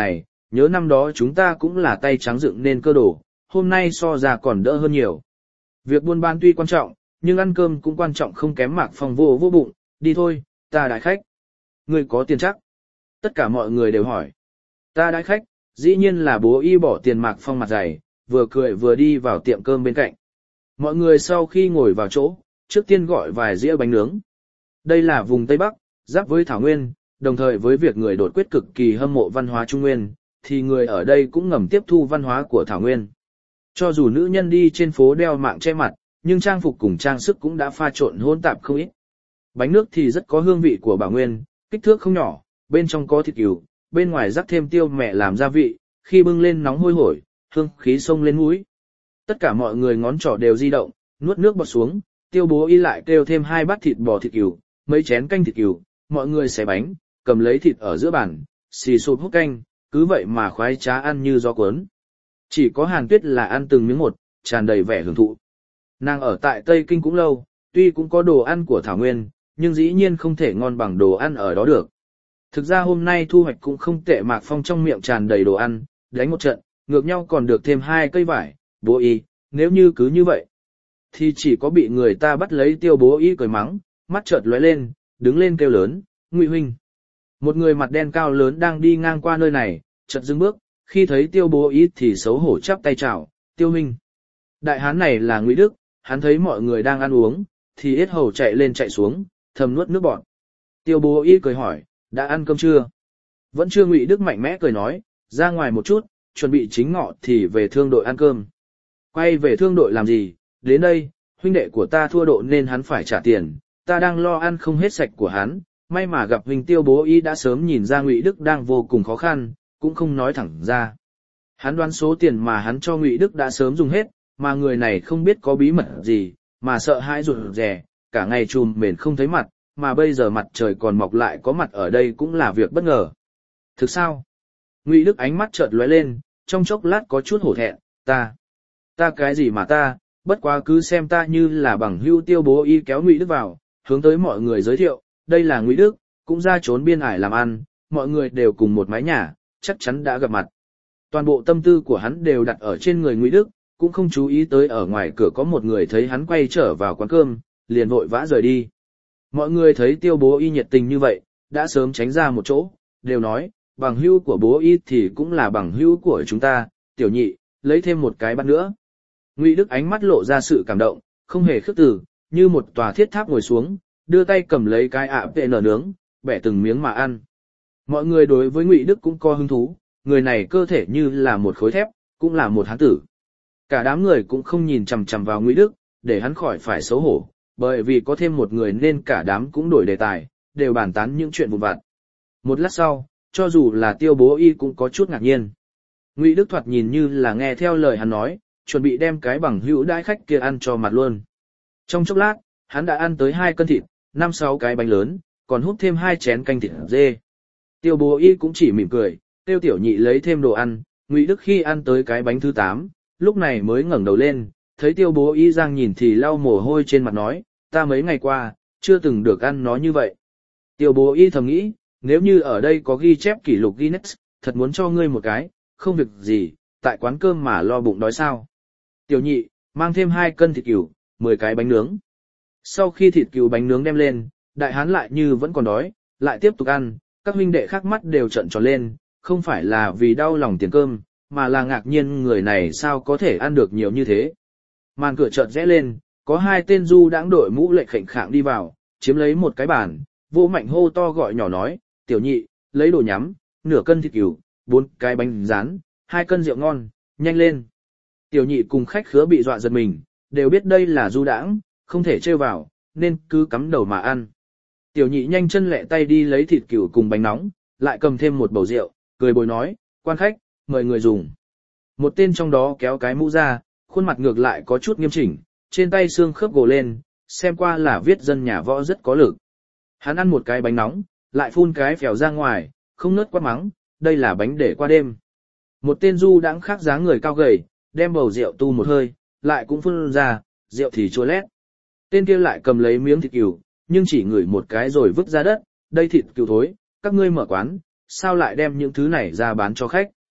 nhớ năm đó chúng ta cũng là tay trắng dựng nên cơ đồ, hôm nay so ra còn đỡ hơn nhiều. Việc buôn bán tuy quan trọng, nhưng ăn cơm cũng quan trọng không kém Mạc Phong vô vô bụng, đi thôi, ta đãi khách. Ngươi có tiền chắc? Tất cả mọi người đều hỏi. Ta đãi khách, dĩ nhiên là bố y bỏ tiền. Mạc Phong mặt dày, vừa cười vừa đi vào tiệm cơm bên cạnh. Mọi người sau khi ngồi vào chỗ, trước tiên gọi vài dĩa bánh nướng. Đây là vùng Tây Bắc, giáp với Thảo Nguyên, đồng thời với việc người đột quyết cực kỳ hâm mộ văn hóa Trung Nguyên, thì người ở đây cũng ngầm tiếp thu văn hóa của Thảo Nguyên. Cho dù nữ nhân đi trên phố đeo mạng che mặt, nhưng trang phục cùng trang sức cũng đã pha trộn hỗn tạp không ít. Bánh nước thì rất có hương vị của Bảo Nguyên, kích thước không nhỏ, bên trong có thịt cừu, bên ngoài rắc thêm tiêu mẹ làm gia vị, khi bưng lên nóng hôi hổi, hương khí xông lên mũi. Tất cả mọi người ngón trỏ đều di động, nuốt nước bọt xuống, Tiêu Bố Y lại kêu thêm hai bát thịt bò thịt cừu, mấy chén canh thịt cừu, mọi người xé bánh, cầm lấy thịt ở giữa bàn, xì xụp hút canh, cứ vậy mà khoái trá ăn như gió cuốn. Chỉ có Hàn Tuyết là ăn từng miếng một, tràn đầy vẻ hưởng thụ. Nàng ở tại Tây Kinh cũng lâu, tuy cũng có đồ ăn của Thảo Nguyên, nhưng dĩ nhiên không thể ngon bằng đồ ăn ở đó được. Thực ra hôm nay thu hoạch cũng không tệ. Mạc Phong trong miệng tràn đầy đồ ăn, đánh một trận, ngược nhau còn được thêm hai cây vải. Bố Y, nếu như cứ như vậy, thì chỉ có bị người ta bắt lấy. Tiêu Bố Y cười mắng, mắt chợt lóe lên, đứng lên kêu lớn, Ngụy huynh. Một người mặt đen cao lớn đang đi ngang qua nơi này, chợt dừng bước, khi thấy Tiêu Bố Y thì xấu hổ chắp tay chào, Tiêu huynh. Đại hán này là Ngụy Đức, hắn thấy mọi người đang ăn uống, thì yết hầu chạy lên chạy xuống, thầm nuốt nước bọt. Tiêu Bố Y cười hỏi, đã ăn cơm chưa? Vẫn chưa. Ngụy Đức mạnh mẽ cười nói, ra ngoài một chút, chuẩn bị chính ngọ thì về thương đội ăn cơm. Quay về thương đội làm gì? Đến đây, huynh đệ của ta thua độ nên hắn phải trả tiền, ta đang lo ăn không hết sạch của hắn. May mà gặp huynh. Tiêu Bố Y đã sớm nhìn ra Ngụy Đức đang vô cùng khó khăn, cũng không nói thẳng ra. Hắn đoán số tiền mà hắn cho Ngụy Đức đã sớm dùng hết, mà người này không biết có bí mật gì, mà sợ hãi rụt rè, cả ngày trùm mền không thấy mặt, mà bây giờ mặt trời còn mọc lại có mặt ở đây cũng là việc bất ngờ. Thực sao? Ngụy Đức ánh mắt chợt lóe lên, trong chốc lát có chút hổ thẹn, ta, ta cái gì mà ta, bất quá cứ xem ta như là bằng hữu. Tiêu Bố Y kéo Ngụy Đức vào, hướng tới mọi người giới thiệu, đây là Ngụy Đức, cũng ra trốn biên ải làm ăn, mọi người đều cùng một mái nhà, chắc chắn đã gặp mặt. Toàn bộ tâm tư của hắn đều đặt ở trên người Ngụy Đức, cũng không chú ý tới ở ngoài cửa có một người thấy hắn quay trở vào quán cơm, liền vội vã rời đi. Mọi người thấy Tiêu Bố Y nhiệt tình như vậy, đã sớm tránh ra một chỗ, đều nói, bằng hữu của Bố Y thì cũng là bằng hữu của chúng ta, Tiểu Nhị, lấy thêm một cái bát nữa. Ngụy Đức ánh mắt lộ ra sự cảm động, không hề khước từ, như một tòa thiết tháp ngồi xuống, đưa tay cầm lấy cái ạ pê nở nướng, bẻ từng miếng mà ăn. Mọi người đối với Ngụy Đức cũng có hứng thú, người này cơ thể như là một khối thép, cũng là một hán tử. Cả đám người cũng không nhìn chằm chằm vào Ngụy Đức, để hắn khỏi phải xấu hổ, bởi vì có thêm một người nên cả đám cũng đổi đề tài, đều bàn tán những chuyện vụn vặt. Một lát sau, cho dù là Tiêu Bố Y cũng có chút ngạc nhiên. Ngụy Đức thoạt nhìn như là nghe theo lời hắn nói, chuẩn bị đem cái bằng hữu đãi khách kia ăn cho mặt luôn. Trong chốc lát, hắn đã ăn tới hai cân thịt, năm sáu cái bánh lớn, còn hút thêm hai chén canh thịt dê. Tiêu Bố Y cũng chỉ mỉm cười, Tiêu Tiểu Nhị lấy thêm đồ ăn. Ngụy Đức khi ăn tới cái bánh thứ tám, lúc này mới ngẩng đầu lên, thấy Tiêu Bố Y giang nhìn thì lau mồ hôi trên mặt nói, ta mấy ngày qua, chưa từng được ăn nó như vậy. Tiêu Bố Y thầm nghĩ, nếu như ở đây có ghi chép kỷ lục Guinness, thật muốn cho ngươi một cái, không việc gì, tại quán cơm mà lo bụng đói sao. Tiểu Nhị, mang thêm hai cân thịt cừu, mười cái bánh nướng. Sau khi thịt cừu bánh nướng đem lên, đại hán lại như vẫn còn đói, lại tiếp tục ăn, các huynh đệ khác mắt đều trợn tròn lên, không phải là vì đau lòng tiền cơm, mà là ngạc nhiên người này sao có thể ăn được nhiều như thế. Màn cửa chợt rẽ lên, có hai tên du đãng đội mũ lệ khệnh khạng đi vào, chiếm lấy một cái bàn, vô mạnh hô to gọi nhỏ nói, Tiểu Nhị, lấy đồ nhắm, nửa cân thịt cừu, bốn cái bánh rán, hai cân rượu ngon, nhanh lên. Tiểu Nhị cùng khách khứa bị dọa giật mình, đều biết đây là du đãng, không thể trêu vào, nên cứ cắm đầu mà ăn. Tiểu Nhị nhanh chân lẹ tay đi lấy thịt cừu cùng bánh nóng, lại cầm thêm một bầu rượu, cười bồi nói, quan khách, mời người dùng. Một tên trong đó kéo cái mũ ra, khuôn mặt ngược lại có chút nghiêm chỉnh, trên tay xương khớp gồ lên, xem qua là viết dân nhà võ rất có lực. Hắn ăn một cái bánh nóng, lại phun cái phèo ra ngoài, không nớt quát mắng, đây là bánh để qua đêm. Một tên du đãng khác dáng người cao gầy, đem bầu rượu tu một hơi, lại cũng phun ra, rượu thì chua lét. Tên kia lại cầm lấy miếng thịt cừu, nhưng chỉ ngửi một cái rồi vứt ra đất, đây thịt cừu thối, các ngươi mở quán, sao lại đem những thứ này ra bán cho khách.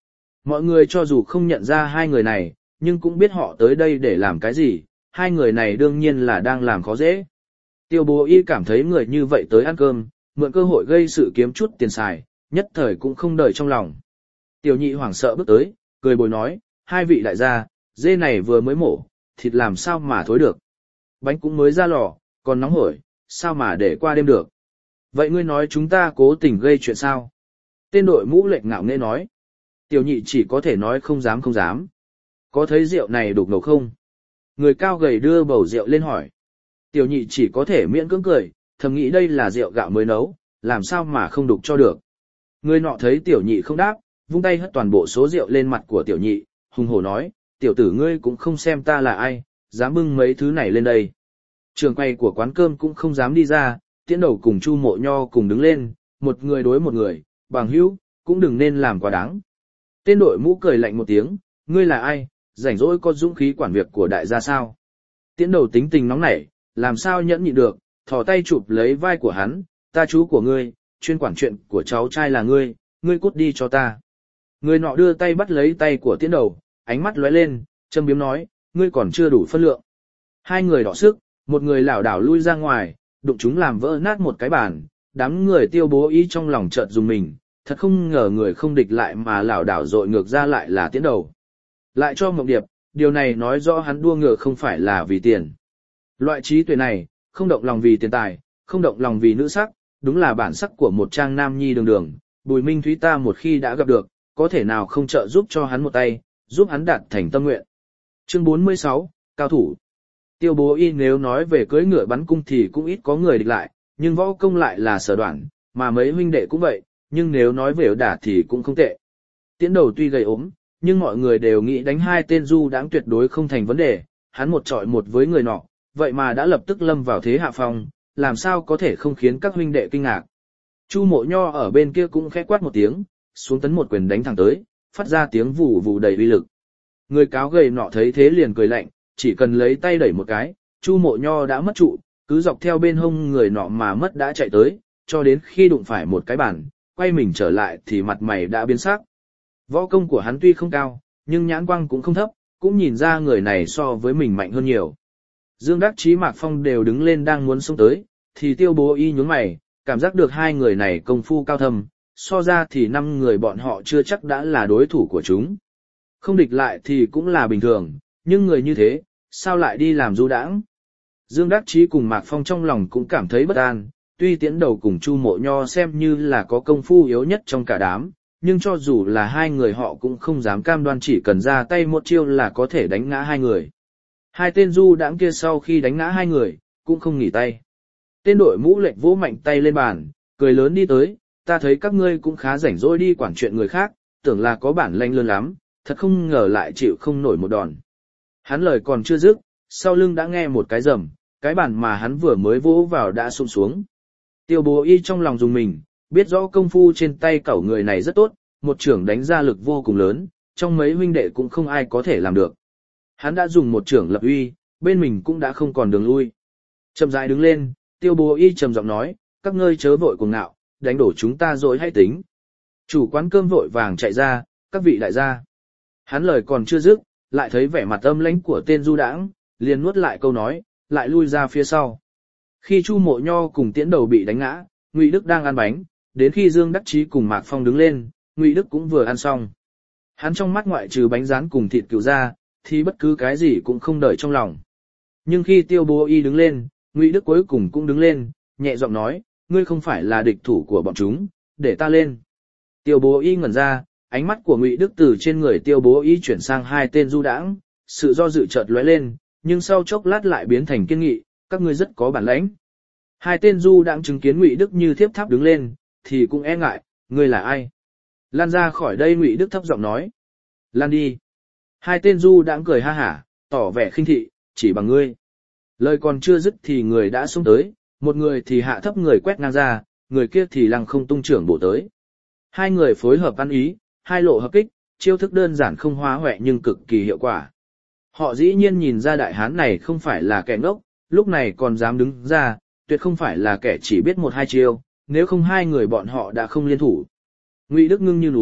Mọi người cho dù không nhận ra hai người này, nhưng cũng biết họ tới đây để làm cái gì, hai người này đương nhiên là đang làm khó dễ. Tiêu bố y cảm thấy người như vậy tới ăn cơm, mượn cơ hội gây sự kiếm chút tiền xài, nhất thời cũng không đợi trong lòng. Tiểu nhị hoảng sợ bước tới, cười bồi nói, hai vị đại gia, dê này vừa mới mổ, thịt làm sao mà thối được. Bánh cũng mới ra lò, còn nóng hổi, sao mà để qua đêm được. Vậy ngươi nói chúng ta cố tình gây chuyện sao? Tên đội mũ lệnh ngạo nghễ nói. Tiểu nhị chỉ có thể nói không dám không dám. Có thấy rượu này đục ngầu không? Người cao gầy đưa bầu rượu lên hỏi. Tiểu nhị chỉ có thể miễn cưỡng cười, thầm nghĩ đây là rượu gạo mới nấu, làm sao mà không đục cho được. Người nọ thấy tiểu nhị không đáp, vung tay hất toàn bộ số rượu lên mặt của tiểu nhị, hùng hổ nói, tiểu tử ngươi cũng không xem ta là ai, dám bưng mấy thứ này lên đây. Trường quay của quán cơm cũng không dám đi ra, Tiễn Đầu cùng Chu Mộ Nho cùng đứng lên, một người đối một người, bằng hữu, cũng đừng nên làm quá đáng. Tên đội mũ cười lạnh một tiếng, ngươi là ai, rảnh rỗi có dũng khí quản việc của đại gia sao? Tiễn Đầu tính tình nóng nảy, làm sao nhẫn nhịn được, thò tay chụp lấy vai của hắn, ta chú của ngươi, chuyên quản chuyện của cháu trai là ngươi, ngươi cút đi cho ta. Người nọ đưa tay bắt lấy tay của Tiễn Đầu, ánh mắt lóe lên, châm biếm nói, ngươi còn chưa đủ phân lượng. Hai người đỏ sức, một người lảo đảo lui ra ngoài, đụng chúng làm vỡ nát một cái bàn, đám người Tiêu Bố Y trong lòng chợt dùng mình, thật không ngờ người không địch lại mà lảo đảo dội ngược ra lại là Tiễn Đầu. Lại cho Mộng Điệp, điều này nói rõ hắn đua ngựa không phải là vì tiền. Loại trí tuệ này, không động lòng vì tiền tài, không động lòng vì nữ sắc, đúng là bản sắc của một trang nam nhi đường đường, Bùi Minh Thúy ta một khi đã gặp được, có thể nào không trợ giúp cho hắn một tay, giúp hắn đạt thành tâm nguyện. Chương bốn mươi sáu, Cao thủ. Tiêu Bố Y nếu nói về cưỡi ngựa bắn cung thì cũng ít có người địch lại, nhưng võ công lại là sở đoạn, mà mấy huynh đệ cũng vậy, nhưng nếu nói về đả thì cũng không tệ. Tiễn Đầu tuy gầy ốm, nhưng mọi người đều nghĩ đánh hai tên du đãng tuyệt đối không thành vấn đề, hắn một trọi một với người nọ, vậy mà đã lập tức lâm vào thế hạ phong, làm sao có thể không khiến các huynh đệ kinh ngạc. Chu Mộ Nho ở bên kia cũng khẽ quát một tiếng, xuống tấn một quyền đánh thẳng tới, phát ra tiếng vù vù đầy uy lực. Người cáo gầy nọ thấy thế liền cười lạnh, chỉ cần lấy tay đẩy một cái, Chu Mộ Nho đã mất trụ, cứ dọc theo bên hông người nọ mà mất đã chạy tới, cho đến khi đụng phải một cái bàn, quay mình trở lại thì mặt mày đã biến sắc. Võ công của hắn tuy không cao, nhưng nhãn quang cũng không thấp, cũng nhìn ra người này so với mình mạnh hơn nhiều. Dương Đắc Chí Mạc Phong đều đứng lên đang muốn xông tới, thì Tiêu Bố Y nhướng mày, cảm giác được hai người này công phu cao thâm, so ra thì năm người bọn họ chưa chắc đã là đối thủ của chúng. Không địch lại thì cũng là bình thường, nhưng người như thế, sao lại đi làm du đãng? Dương Đắc Chí cùng Mạc Phong trong lòng cũng cảm thấy bất an, tuy Tiễn Đầu cùng Chu Mộ Nho xem như là có công phu yếu nhất trong cả đám, nhưng cho dù là hai người họ cũng không dám cam đoan chỉ cần ra tay một chiêu là có thể đánh ngã hai người. Hai tên du đãng kia sau khi đánh ngã hai người, cũng không nghỉ tay. Tên đội mũ lệnh vỗ mạnh tay lên bàn, cười lớn đi tới, ta thấy các ngươi cũng khá rảnh rỗi đi quản chuyện người khác, tưởng là có bản lĩnh lớn lắm, thật không ngờ lại chịu không nổi một đòn. Hắn lời còn chưa dứt, sau lưng đã nghe một cái rầm, cái bàn mà hắn vừa mới vỗ vào đã sụp xuống. Tiêu Bố Y trong lòng dùng mình, biết rõ công phu trên tay cẩu người này rất tốt, một chưởng đánh ra lực vô cùng lớn, trong mấy huynh đệ cũng không ai có thể làm được. Hắn đã dùng một chưởng lập uy, bên mình cũng đã không còn đường lui. Chậm rãi đứng lên, Tiêu Bố Y trầm giọng nói, các ngươi chớ vội cuồng ngạo, đánh đổ chúng ta rồi hãy tính. Chủ quán cơm vội vàng chạy ra, các vị đại gia. Hắn lời còn chưa dứt, lại thấy vẻ mặt âm lãnh của tên du đãng, liền nuốt lại câu nói, lại lui ra phía sau. Khi Chu Mộ Nho cùng Tiễn Đầu bị đánh ngã, Ngụy Đức đang ăn bánh, đến khi Dương Đắc Chí cùng Mạc Phong đứng lên, Ngụy Đức cũng vừa ăn xong. Hắn trong mắt ngoại trừ bánh rán cùng thịt cừu ra, thì bất cứ cái gì cũng không đợi trong lòng. Nhưng khi Tiêu Bố Y đứng lên, Ngụy Đức cuối cùng cũng đứng lên, nhẹ giọng nói, ngươi không phải là địch thủ của bọn chúng, để ta lên. Tiêu Bố Y ngẩn ra, ánh mắt của Ngụy Đức từ trên người Tiêu Bố Y chuyển sang hai tên du đãng, sự do dự chợt lóe lên, nhưng sau chốc lát lại biến thành kiên nghị, các ngươi rất có bản lĩnh. Hai tên du đãng chứng kiến Ngụy Đức như thiếp tháp đứng lên, thì cũng e ngại, ngươi là ai? Lan ra khỏi đây, Ngụy Đức thấp giọng nói. Lan đi. Hai tên du đãng cười ha hả, tỏ vẻ khinh thị, chỉ bằng ngươi. Lời còn chưa dứt thì người đã xông tới, một người thì hạ thấp người quét ngang ra, người kia thì lăng không tung trưởng bổ tới. Hai người phối hợp ăn ý, hai lộ hợp kích, chiêu thức đơn giản không hóa hoẹ nhưng cực kỳ hiệu quả. Họ dĩ nhiên nhìn ra đại hán này không phải là kẻ ngốc, lúc này còn dám đứng ra, tuyệt không phải là kẻ chỉ biết một hai chiêu, nếu không hai người bọn họ đã không liên thủ. Ngụy Đức ngưng như núi,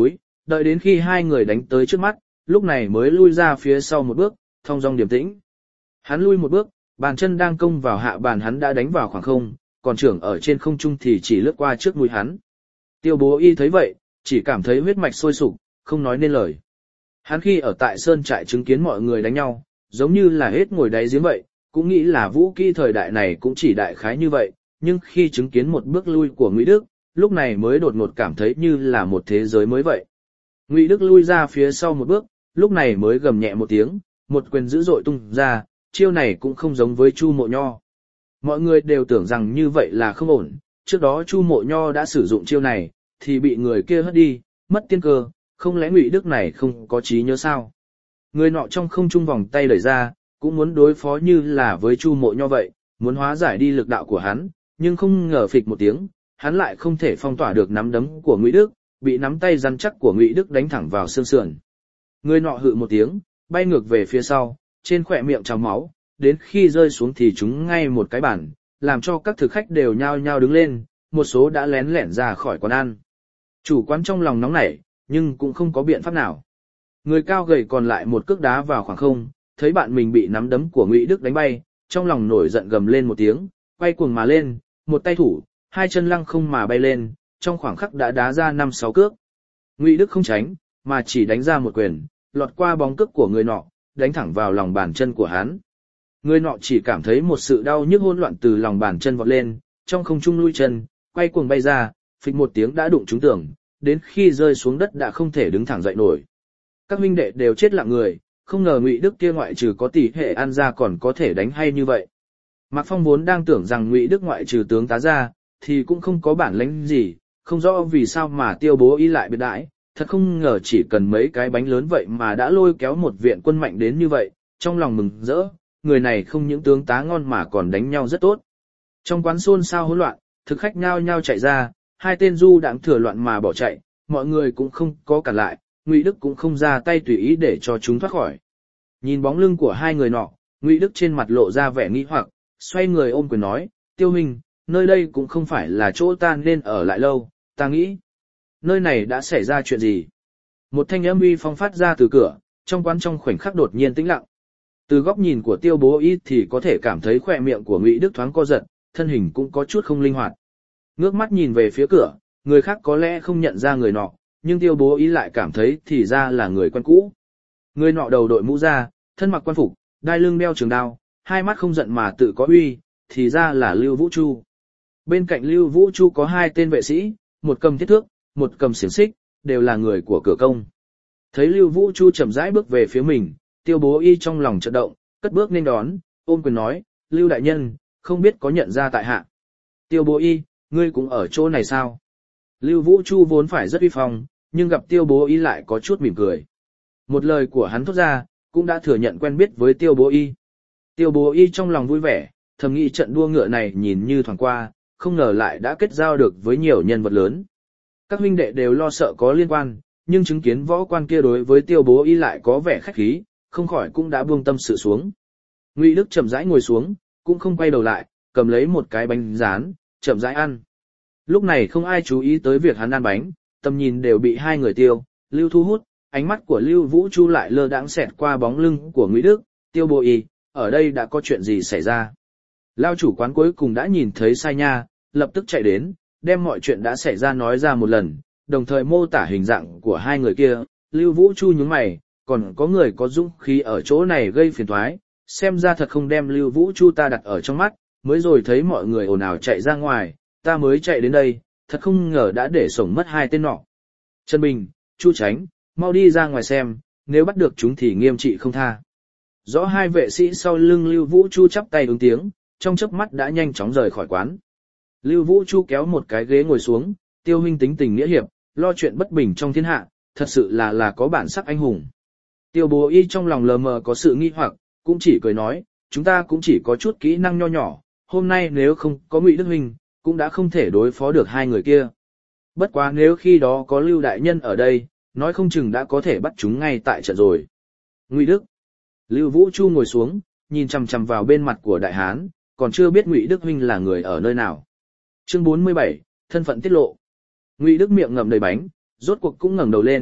đợi đến khi hai người đánh tới trước mắt, lúc này mới lui ra phía sau một bước, thong dong điềm tĩnh. Hắn lui một bước, bàn chân đang công vào hạ bàn hắn đã đánh vào khoảng không, còn trưởng ở trên không trung thì chỉ lướt qua trước mũi hắn. Tiêu Bố Y thấy vậy, chỉ cảm thấy huyết mạch sôi sục, không nói nên lời. Hắn khi ở tại sơn trại chứng kiến mọi người đánh nhau, giống như là hết ngồi đáy giếng vậy, cũng nghĩ là vũ kỹ thời đại này cũng chỉ đại khái như vậy, nhưng khi chứng kiến một bước lui của Ngụy Đức, lúc này mới đột ngột cảm thấy như là một thế giới mới vậy. Ngụy Đức lui ra phía sau một bước, lúc này mới gầm nhẹ một tiếng, một quyền dữ dội tung ra, chiêu này cũng không giống với Chu Mộ Nho. Mọi người đều tưởng rằng như vậy là không ổn, trước đó Chu Mộ Nho đã sử dụng chiêu này, thì bị người kia hất đi, mất tiên cơ, không lẽ Ngụy Đức này không có trí nhớ sao? Người nọ trong không trung vòng tay đẩy ra, cũng muốn đối phó như là với Chu Mộ Nho vậy, muốn hóa giải đi lực đạo của hắn, nhưng không ngờ phịch một tiếng, hắn lại không thể phong tỏa được nắm đấm của Ngụy Đức, bị nắm tay rắn chắc của Ngụy Đức đánh thẳng vào xương sườn. Người nọ hự một tiếng, bay ngược về phía sau, trên khóe miệng trào máu, đến khi rơi xuống thì trúng ngay một cái bàn, làm cho các thực khách đều nhao nhao đứng lên, một số đã lén lẻn ra khỏi quán ăn. Chủ quán trong lòng nóng nảy, nhưng cũng không có biện pháp nào. Người cao gầy còn lại một cước đá vào khoảng không, thấy bạn mình bị nắm đấm của Ngụy Đức đánh bay, trong lòng nổi giận gầm lên một tiếng, quay cuồng mà lên, một tay thủ, hai chân lăng không mà bay lên, trong khoảng khắc đã đá ra năm sáu cước. Ngụy Đức không tránh, mà chỉ đánh ra một quyền, lọt qua bóng cước của người nọ, đánh thẳng vào lòng bàn chân của hắn. Người nọ chỉ cảm thấy một sự đau nhức hỗn loạn từ lòng bàn chân vọt lên, trong không trung lui chân, quay cuồng bay ra, phịch một tiếng đã đụng trúng tường, đến khi rơi xuống đất đã không thể đứng thẳng dậy nổi. Các huynh đệ đều chết lặng người, không ngờ Ngụy Đức kia ngoại trừ có tỷ hệ ăn ra còn có thể đánh hay như vậy. Mạc Phong vốn đang tưởng rằng Ngụy Đức ngoại trừ tướng tá ra, thì cũng không có bản lĩnh gì, không rõ vì sao mà Tiêu Bố Y lại biệt đãi, thật không ngờ chỉ cần mấy cái bánh lớn vậy mà đã lôi kéo một viện quân mạnh đến như vậy, trong lòng mừng rỡ, người này không những tướng tá ngon mà còn đánh nhau rất tốt. Trong quán xôn xao hỗn loạn, thực khách nhao nhao chạy ra, hai tên du đãng thừa loạn mà bỏ chạy, mọi người cũng không có cản lại, Ngụy Đức cũng không ra tay tùy ý để cho chúng thoát khỏi. Nhìn bóng lưng của hai người nọ, Ngụy Đức trên mặt lộ ra vẻ nghi hoặc, xoay người ôm quyền nói, Tiêu huynh, nơi đây cũng không phải là chỗ ta nên ở lại lâu, ta nghĩ. Nơi này đã xảy ra chuyện gì? Một thanh âm uy phong phát ra từ cửa, trong quán trong khoảnh khắc đột nhiên tĩnh lặng. Từ góc nhìn của Tiêu Bố Y thì có thể cảm thấy khóe miệng của Ngụy Đức thoáng co giật, thân hình cũng có chút không linh hoạt. Ngước mắt nhìn về phía cửa, người khác có lẽ không nhận ra người nọ, nhưng Tiêu Bố Y lại cảm thấy thì ra là người quen cũ. Người nọ đầu đội mũ ra, thân mặc quan phục, đai lưng đeo trường đao, hai mắt không giận mà tự có uy, thì ra là Lưu Vũ Chu. Bên cạnh Lưu Vũ Chu có hai tên vệ sĩ, một cầm thiết thước, một cầm xiềng xích, đều là người của cửa công. Thấy Lưu Vũ Chu chậm rãi bước về phía mình, Tiêu Bố Y trong lòng chợt động, cất bước nên đón, ôm quyền nói, Lưu đại nhân, không biết có nhận ra tại hạ. Tiêu Bố Y, ngươi cũng ở chỗ này sao? Lưu Vũ Chu vốn phải rất uy phong, nhưng gặp Tiêu Bố Y lại có chút mỉm cười. Một lời của hắn thốt ra, cũng đã thừa nhận quen biết với Tiêu Bố Y. Tiêu Bố Y trong lòng vui vẻ, thầm nghĩ trận đua ngựa này nhìn như thoáng qua, không ngờ lại đã kết giao được với nhiều nhân vật lớn. Các huynh đệ đều lo sợ có liên quan, nhưng chứng kiến võ quan kia đối với Tiêu Bố Y lại có vẻ khách khí, không khỏi cũng đã buông tâm sự xuống. Ngụy Đức chậm rãi ngồi xuống, cũng không quay đầu lại, cầm lấy một cái bánh rán, chậm rãi ăn. Lúc này không ai chú ý tới việc hắn ăn bánh, tầm nhìn đều bị hai người Tiêu, Lưu thu hút, ánh mắt của Lưu Vũ Chu lại lơ đãng xẹt qua bóng lưng của Ngụy Đức, Tiêu Bố Y, ở đây đã có chuyện gì xảy ra? Lao chủ quán cuối cùng đã nhìn thấy Sai Nha, lập tức chạy đến, đem mọi chuyện đã xảy ra nói ra một lần, đồng thời mô tả hình dạng của hai người kia. Lưu Vũ Chu nhướng mày, còn có người có dũng khí ở chỗ này gây phiền toái, xem ra thật không đem Lưu Vũ Chu ta đặt ở trong mắt, mới rồi thấy mọi người ồn ào chạy ra ngoài, ta mới chạy đến đây, thật không ngờ đã để sổng mất hai tên nọ. Trần Bình, Chu Chánh, mau đi ra ngoài xem, nếu bắt được chúng thì nghiêm trị không tha. Rõ hai vệ sĩ sau lưng Lưu Vũ Chu chắp tay ứng tiếng, trong chớp mắt đã nhanh chóng rời khỏi quán. Lưu Vũ Chu kéo một cái ghế ngồi xuống, Tiêu huynh tính tình nghĩa hiệp, lo chuyện bất bình trong thiên hạ, thật sự là là có bản sắc anh hùng. Tiêu Bố Y trong lòng lờ mờ có sự nghi hoặc, cũng chỉ cười nói, chúng ta cũng chỉ có chút kỹ năng nho nhỏ, hôm nay nếu không có Ngụy Đức huynh, cũng đã không thể đối phó được hai người kia. Bất quá nếu khi đó có Lưu đại nhân ở đây, nói không chừng đã có thể bắt chúng ngay tại trận rồi. Ngụy Đức. Lưu Vũ Chu ngồi xuống, nhìn chằm chằm vào bên mặt của đại hán, còn chưa biết Ngụy Đức huynh là người ở nơi nào. Chương bốn mươi bảy, thân phận tiết lộ. Ngụy Đức miệng ngậm đầy bánh, rốt cuộc cũng ngẩng đầu lên,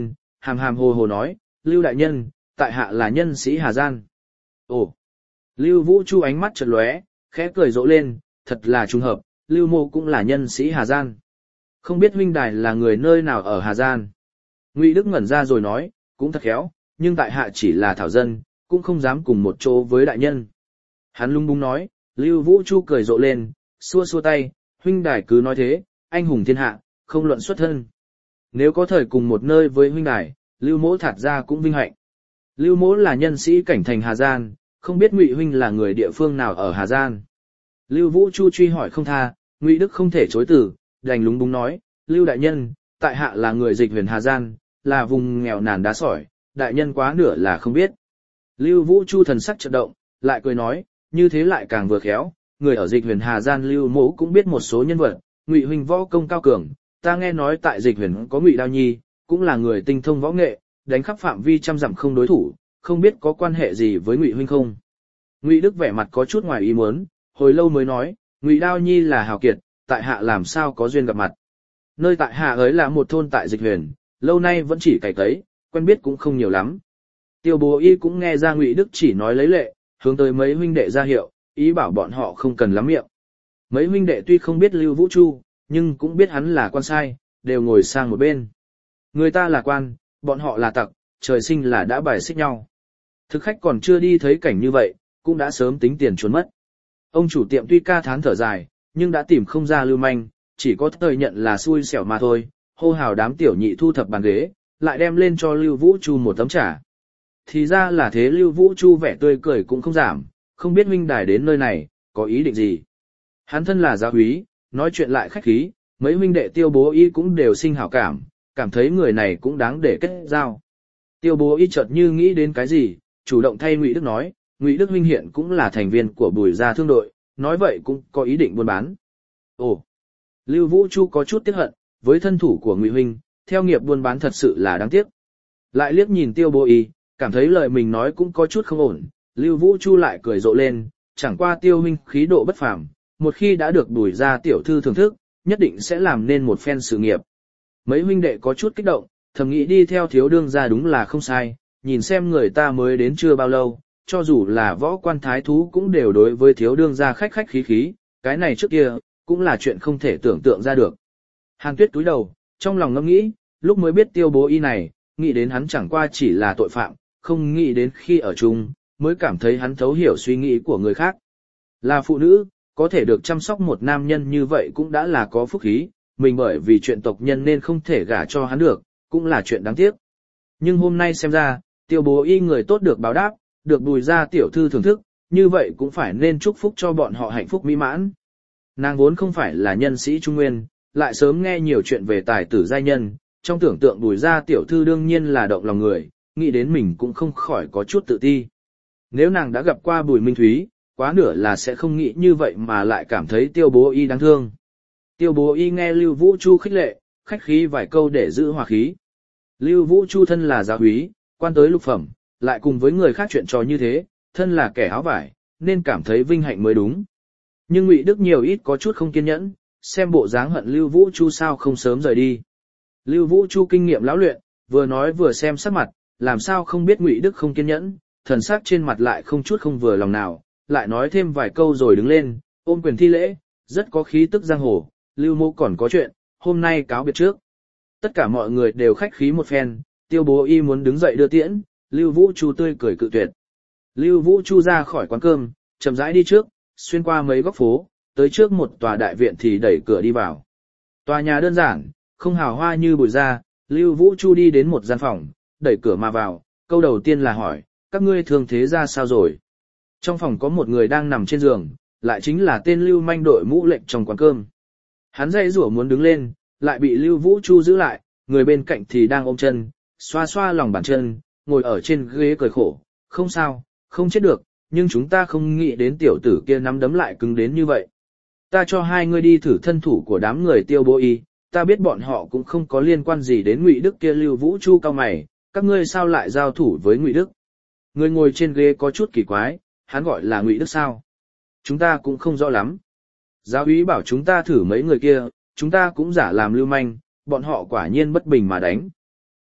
hàm hàm hồ hồ nói, Lưu đại nhân, tại hạ là nhân sĩ Hà Gian. Ồ! Lưu Vũ Chu ánh mắt chợt lóe, khẽ cười rộ lên, thật là trùng hợp, Lưu Mô cũng là nhân sĩ Hà Gian. Không biết huynh đài là người nơi nào ở Hà Gian. Ngụy Đức ngẩn ra rồi nói, cũng thật khéo, nhưng tại hạ chỉ là thảo dân, cũng không dám cùng một chỗ với đại nhân. Hắn lung búng nói, Lưu Vũ Chu cười rộ lên, xua xua tay, huynh đài cứ nói thế, anh hùng thiên hạ, không luận xuất thân. Nếu có thời cùng một nơi với huynh đài, Lưu Mỗ thạt ra cũng vinh hạnh. Lưu Mỗ là nhân sĩ cảnh thành Hà Gian, không biết Ngụy huynh là người địa phương nào ở Hà Gian. Lưu Vũ Chu truy hỏi không tha, Ngụy Đức không thể chối từ, đành lúng búng nói, Lưu đại nhân, tại hạ là người dịch huyền Hà Gian, là vùng nghèo nàn đá sỏi, đại nhân quá nửa là không biết. Lưu Vũ Chu thần sắc chợt động, lại cười nói, như thế lại càng vừa khéo, người ở dịch huyền Hà Gian Lưu Mỗ cũng biết một số nhân vật, Ngụy huynh võ công cao cường, ta nghe nói tại dịch huyền có Ngụy Đao Nhi, cũng là người tinh thông võ nghệ, đánh khắp phạm vi trăm dặm không đối thủ, không biết có quan hệ gì với Ngụy huynh không. Ngụy Đức vẻ mặt có chút ngoài ý muốn, hồi lâu mới nói, Ngụy Đao Nhi là hào kiệt, tại hạ làm sao có duyên gặp mặt. Nơi tại hạ ấy là một thôn tại dịch huyền, lâu nay vẫn chỉ cày cấy, quen biết cũng không nhiều lắm. Tiêu Bố Y cũng nghe ra Ngụy Đức chỉ nói lấy lệ, hướng tới mấy huynh đệ ra hiệu, ý bảo bọn họ không cần lắm miệng. Mấy huynh đệ tuy không biết Lưu Vũ Chu, nhưng cũng biết hắn là quan sai, đều ngồi sang một bên. Người ta là quan, bọn họ là tặc, trời sinh là đã bài xích nhau. Thực khách còn chưa đi thấy cảnh như vậy, cũng đã sớm tính tiền trốn mất. Ông chủ tiệm tuy ca thán thở dài, nhưng đã tìm không ra lưu manh, chỉ có thời nhận là xui xẻo mà thôi, hô hào đám tiểu nhị thu thập bàn ghế, lại đem lên cho Lưu Vũ Chu một tấm trà. Thì ra là thế, Lưu Vũ Chu vẻ tươi cười cũng không giảm, không biết huynh đài đến nơi này, có ý định gì. Hắn thân là gia úy, nói chuyện lại khách khí, mấy huynh đệ Tiêu Bố Y cũng đều sinh hảo cảm, cảm thấy người này cũng đáng để kết giao. Tiêu Bố Y chợt như nghĩ đến cái gì, chủ động thay Ngụy Đức nói, Ngụy Đức huynh hiện cũng là thành viên của Bùi gia thương đội, nói vậy cũng có ý định buôn bán. Ồ, Lưu Vũ Chu có chút tiếc hận, với thân thủ của Ngụy huynh, theo nghiệp buôn bán thật sự là đáng tiếc. Lại liếc nhìn Tiêu Bố Y, cảm thấy lời mình nói cũng có chút không ổn, Lưu Vũ Chu lại cười rộ lên, chẳng qua Tiêu huynh khí độ bất phàm, một khi đã được Bùi gia tiểu thư thưởng thức, nhất định sẽ làm nên một phen sự nghiệp. Mấy huynh đệ có chút kích động, thầm nghĩ đi theo thiếu đương gia đúng là không sai, nhìn xem người ta mới đến chưa bao lâu, cho dù là võ quan thái thú cũng đều đối với thiếu đương gia khách khách khí khí, cái này trước kia, cũng là chuyện không thể tưởng tượng ra được. Hàn Tuyết túi đầu, trong lòng ngẫm nghĩ, lúc mới biết Tiêu Bố Y này, nghĩ đến hắn chẳng qua chỉ là tội phạm, không nghĩ đến khi ở chung, mới cảm thấy hắn thấu hiểu suy nghĩ của người khác. Là phụ nữ, có thể được chăm sóc một nam nhân như vậy cũng đã là có phúc khí, mình bởi vì chuyện tộc nhân nên không thể gả cho hắn được, cũng là chuyện đáng tiếc. Nhưng hôm nay xem ra, Tiêu Bố Y người tốt được báo đáp, được Bùi gia tiểu thư thưởng thức, như vậy cũng phải nên chúc phúc cho bọn họ hạnh phúc mỹ mãn. Nàng vốn không phải là nhân sĩ trung nguyên, lại sớm nghe nhiều chuyện về tài tử giai nhân, trong tưởng tượng Bùi gia tiểu thư đương nhiên là động lòng người, nghĩ đến mình cũng không khỏi có chút tự ti. Nếu nàng đã gặp qua Bùi Minh Thúy, quá nửa là sẽ không nghĩ như vậy mà lại cảm thấy Tiêu Bố Y đáng thương. Tiêu Bố Y nghe Lưu Vũ Chu khích lệ, khách khí vài câu để giữ hòa khí. Lưu Vũ Chu thân là gia úy, quan tới lục phẩm, lại cùng với người khác chuyện trò như thế, thân là kẻ áo vải, nên cảm thấy vinh hạnh mới đúng. Nhưng Ngụy Đức nhiều ít có chút không kiên nhẫn, xem bộ dáng hận Lưu Vũ Chu sao không sớm rời đi. Lưu Vũ Chu kinh nghiệm lão luyện, vừa nói vừa xem sắc mặt, làm sao không biết Ngụy Đức không kiên nhẫn, thần sắc trên mặt lại không chút không vừa lòng nào, lại nói thêm vài câu rồi đứng lên, ôm quyền thi lễ, rất có khí tức giang hồ, Lưu Mô còn có chuyện, hôm nay cáo biệt trước. Tất cả mọi người đều khách khí một phen, Tiêu Bố Y muốn đứng dậy đưa tiễn, Lưu Vũ Chu tươi cười cự tuyệt. Lưu Vũ Chu ra khỏi quán cơm, chậm rãi đi trước, xuyên qua mấy góc phố, tới trước một tòa đại viện thì đẩy cửa đi vào. Tòa nhà đơn giản, không hào hoa như Bùi gia, Lưu Vũ Chu đi đến một gian phòng, đẩy cửa mà vào, câu đầu tiên là hỏi, các ngươi thường thế ra sao rồi? Trong phòng có một người đang nằm trên giường, lại chính là tên Lưu Manh đội mũ lệnh trong quán cơm. Hắn dãy rủa muốn đứng lên, lại bị Lưu Vũ Chu giữ lại, người bên cạnh thì đang ôm chân, xoa xoa lòng bàn chân, ngồi ở trên ghế cười khổ, không sao, không chết được, nhưng chúng ta không nghĩ đến tiểu tử kia nắm đấm lại cứng đến như vậy. Ta cho hai ngươi đi thử thân thủ của đám người Tiêu Bố Y, ta biết bọn họ cũng không có liên quan gì đến Ngụy Đức kia. Lưu Vũ Chu cao mày, các ngươi sao lại giao thủ với Ngụy Đức? Người ngồi trên ghế có chút kỳ quái, hắn gọi là Ngụy Đức sao? Chúng ta cũng không rõ lắm. Giáo úy bảo chúng ta thử mấy người kia, chúng ta cũng giả làm lưu manh, bọn họ quả nhiên bất bình mà đánh.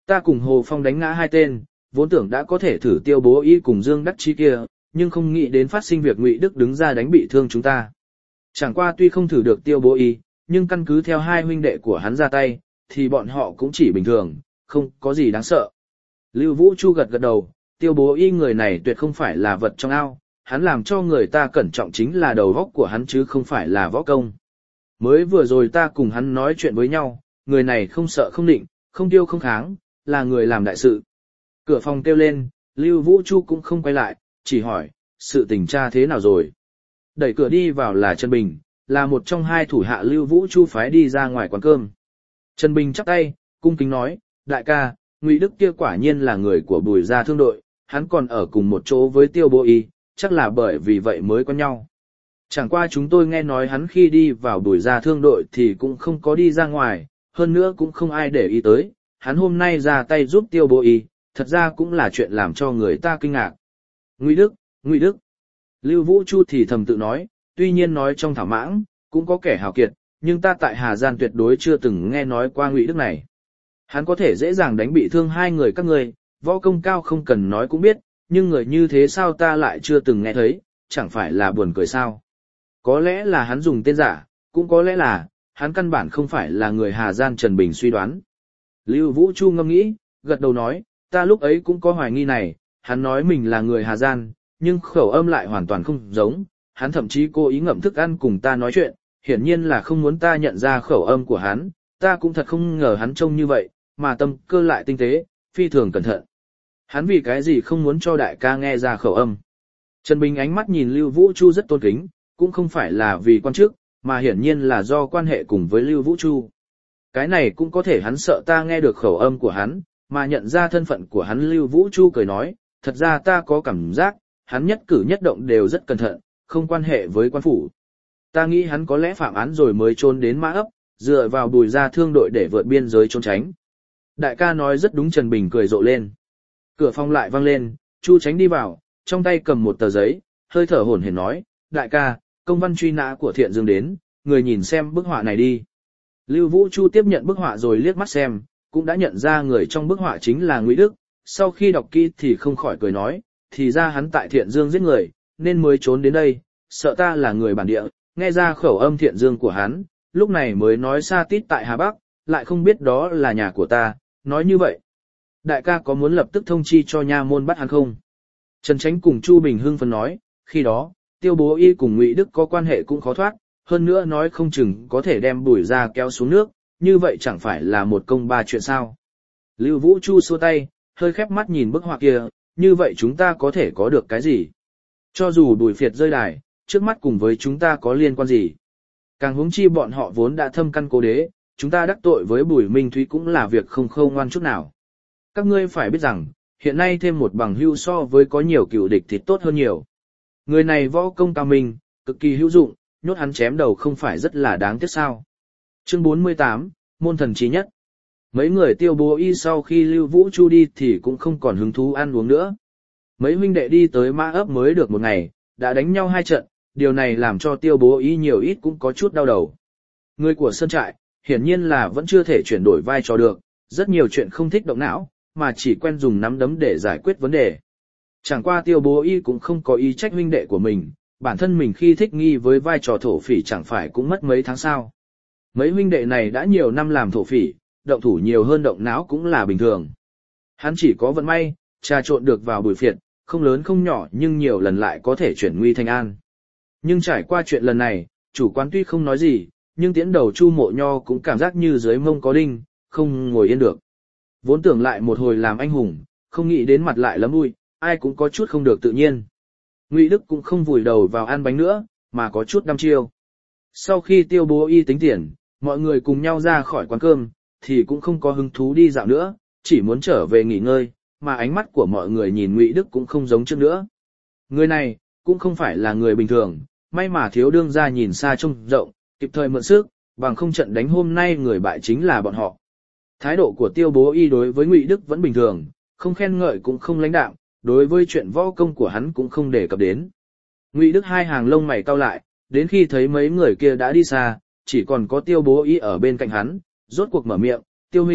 Ta cùng Hồ Phong đánh ngã hai tên, vốn tưởng đã có thể thử Tiêu Bố Y cùng Dương Đắc Chí kia, nhưng không nghĩ đến phát sinh việc Ngụy Đức đứng ra đánh bị thương chúng ta. Chẳng qua tuy không thử được Tiêu Bố Y, nhưng căn cứ theo hai huynh đệ của hắn ra tay, thì bọn họ cũng chỉ bình thường, không có gì đáng sợ. Lưu Vũ Chu gật gật đầu, Tiêu Bố Y người này tuyệt không phải là vật trong ao, hắn làm cho người ta cẩn trọng chính là đầu óc của hắn chứ không phải là võ công. Mới vừa rồi ta cùng hắn nói chuyện với nhau, người này không sợ không định, không tiêu không kháng, là người làm đại sự. Cửa phòng kêu lên, Lưu Vũ Chu cũng không quay lại, chỉ hỏi, sự tình tra thế nào rồi. Đẩy cửa đi vào là Trần Bình, là một trong hai thủ hạ Lưu Vũ Chu phái đi ra ngoài quán cơm. Trần Bình chắp tay, cung kính nói, đại ca, Ngụy Đức kia quả nhiên là người của Bùi gia thương đội, hắn còn ở cùng một chỗ với Tiêu Bố Y, chắc là bởi vì vậy mới quen nhau. Chẳng qua chúng tôi nghe nói hắn khi đi vào Bùi gia thương đội thì cũng không có đi ra ngoài, hơn nữa cũng không ai để ý tới, hắn hôm nay ra tay giúp Tiêu Bố Y, thật ra cũng là chuyện làm cho người ta kinh ngạc. Ngụy Đức, Ngụy Đức. Lưu Vũ Chu thì thầm tự nói, tuy nhiên nói trong thảo mãng, cũng có kẻ hào kiệt, nhưng ta tại Hà Giang tuyệt đối chưa từng nghe nói qua Ngụy Đức này. Hắn có thể dễ dàng đánh bị thương hai người các ngươi, võ công cao không cần nói cũng biết, nhưng người như thế sao ta lại chưa từng nghe thấy, chẳng phải là buồn cười sao. Có lẽ là hắn dùng tên giả, cũng có lẽ là, hắn căn bản không phải là người Hà Giang. Trần Bình suy đoán. Lưu Vũ Chu ngâm nghĩ, gật đầu nói, ta lúc ấy cũng có hoài nghi này, hắn nói mình là người Hà Giang, nhưng khẩu âm lại hoàn toàn không giống, hắn thậm chí cố ý ngậm thức ăn cùng ta nói chuyện, hiển nhiên là không muốn ta nhận ra khẩu âm của hắn, ta cũng thật không ngờ hắn trông như vậy, mà tâm cơ lại tinh tế, phi thường cẩn thận. Hắn vì cái gì không muốn cho đại ca nghe ra khẩu âm. Trần Bình ánh mắt nhìn Lưu Vũ Chu rất tôn kính, cũng không phải là vì quan chức, mà hiển nhiên là do quan hệ cùng với Lưu Vũ Chu. Cái này cũng có thể hắn sợ ta nghe được khẩu âm của hắn, mà nhận ra thân phận của hắn. Lưu Vũ Chu cười nói, thật ra ta có cảm giác, hắn nhất cử nhất động đều rất cẩn thận, không quan hệ với quan phủ. Ta nghĩ hắn có lẽ phạm án rồi mới trốn đến Mã Ấp, dựa vào Bùi gia thương đội để vượt biên giới trốn tránh. Đại ca nói rất đúng. Trần Bình cười rộ lên. Cửa phòng lại vang lên, Chu Tránh đi vào, trong tay cầm một tờ giấy, hơi thở hổn hển nói, đại ca, công văn truy nã của Thiện Dương đến, người nhìn xem bức họa này đi. Lưu Vũ Chu tiếp nhận bức họa rồi liếc mắt xem, cũng đã nhận ra người trong bức họa chính là Ngụy Đức, sau khi đọc kỹ thì không khỏi cười nói, thì ra hắn tại Thiện Dương giết người, nên mới trốn đến đây, sợ ta là người bản địa, nghe ra khẩu âm Thiện Dương của hắn, lúc này mới nói xa tít tại Hà Bắc, lại không biết đó là nhà của ta, nói như vậy. Đại ca có muốn lập tức thông chi cho nha môn bắt hắn không? Trần Chánh cùng Chu Bình hưng phấn nói, khi đó, Tiêu Bố Y cùng Ngụy Đức có quan hệ cũng khó thoát, hơn nữa nói không chừng có thể đem Bùi gia kéo xuống nước, như vậy chẳng phải là một công ba chuyện sao. Lưu Vũ Chu xua tay, hơi khép mắt nhìn bức họa kia, như vậy chúng ta có thể có được cái gì? Cho dù Bùi Phiệt rơi đài, trước mắt cùng với chúng ta có liên quan gì? Càng huống chi bọn họ vốn đã thâm căn cố đế, chúng ta đắc tội với Bùi Minh Thúy cũng là việc không khâu ngoan chút nào. Các ngươi phải biết rằng, hiện nay thêm một bằng hữu so với có nhiều cựu địch thì tốt hơn nhiều. Người này võ công cao minh, cực kỳ hữu dụng, nhốt hắn chém đầu không phải rất là đáng tiếc sao. Chương bốn mươi tám, môn thần chí nhất. Mấy người Tiêu Bố Y sau khi Lưu Vũ Chu đi thì cũng không còn hứng thú ăn uống nữa. Mấy huynh đệ đi tới Mã Ấp mới được một ngày, đã đánh nhau hai trận, điều này làm cho Tiêu Bố Y nhiều ít cũng có chút đau đầu. Người của Sơn Trại, hiển nhiên là vẫn chưa thể chuyển đổi vai trò được, rất nhiều chuyện không thích động não, mà chỉ quen dùng nắm đấm để giải quyết vấn đề. Chẳng qua Tiêu Bố Y cũng không có ý trách huynh đệ của mình, bản thân mình khi thích nghi với vai trò thổ phỉ chẳng phải cũng mất mấy tháng sao. Mấy huynh đệ này đã nhiều năm làm thổ phỉ, động thủ nhiều hơn động não cũng là bình thường. Hắn chỉ có vận may, trà trộn được vào Bùi Phiệt, không lớn không nhỏ nhưng nhiều lần lại có thể chuyển nguy thành an. Nhưng trải qua chuyện lần này, chủ quán tuy không nói gì, nhưng tiễn đầu Chu Mộ Nho cũng cảm giác như dưới mông có đinh, không ngồi yên được. Vốn tưởng lại một hồi làm anh hùng, không nghĩ đến mặt lại lấm ui, ai cũng có chút không được tự nhiên. Ngụy Đức cũng không vùi đầu vào ăn bánh nữa, mà có chút đăm chiêu. Sau khi Tiêu Bố Y tính tiền, mọi người cùng nhau ra khỏi quán cơm, thì cũng không có hứng thú đi dạo nữa, chỉ muốn trở về nghỉ ngơi, mà ánh mắt của mọi người nhìn Ngụy Đức cũng không giống trước nữa. Người này, cũng không phải là người bình thường, may mà thiếu đương gia nhìn xa trông rộng, kịp thời mượn sức, bằng không trận đánh hôm nay người bại chính là bọn họ. Thái độ của Tiêu Bố Y đối với Ngụy Đức vẫn bình thường, không khen ngợi cũng không lãnh đạm, đối với chuyện võ công của hắn cũng không đề cập đến. Ngụy Đức hai hàng lông mày cau lại, đến khi thấy mấy người kia đã đi xa, chỉ còn có Tiêu Bố Y ở bên cạnh hắn, rốt cuộc mở miệng, Tiêu huynh,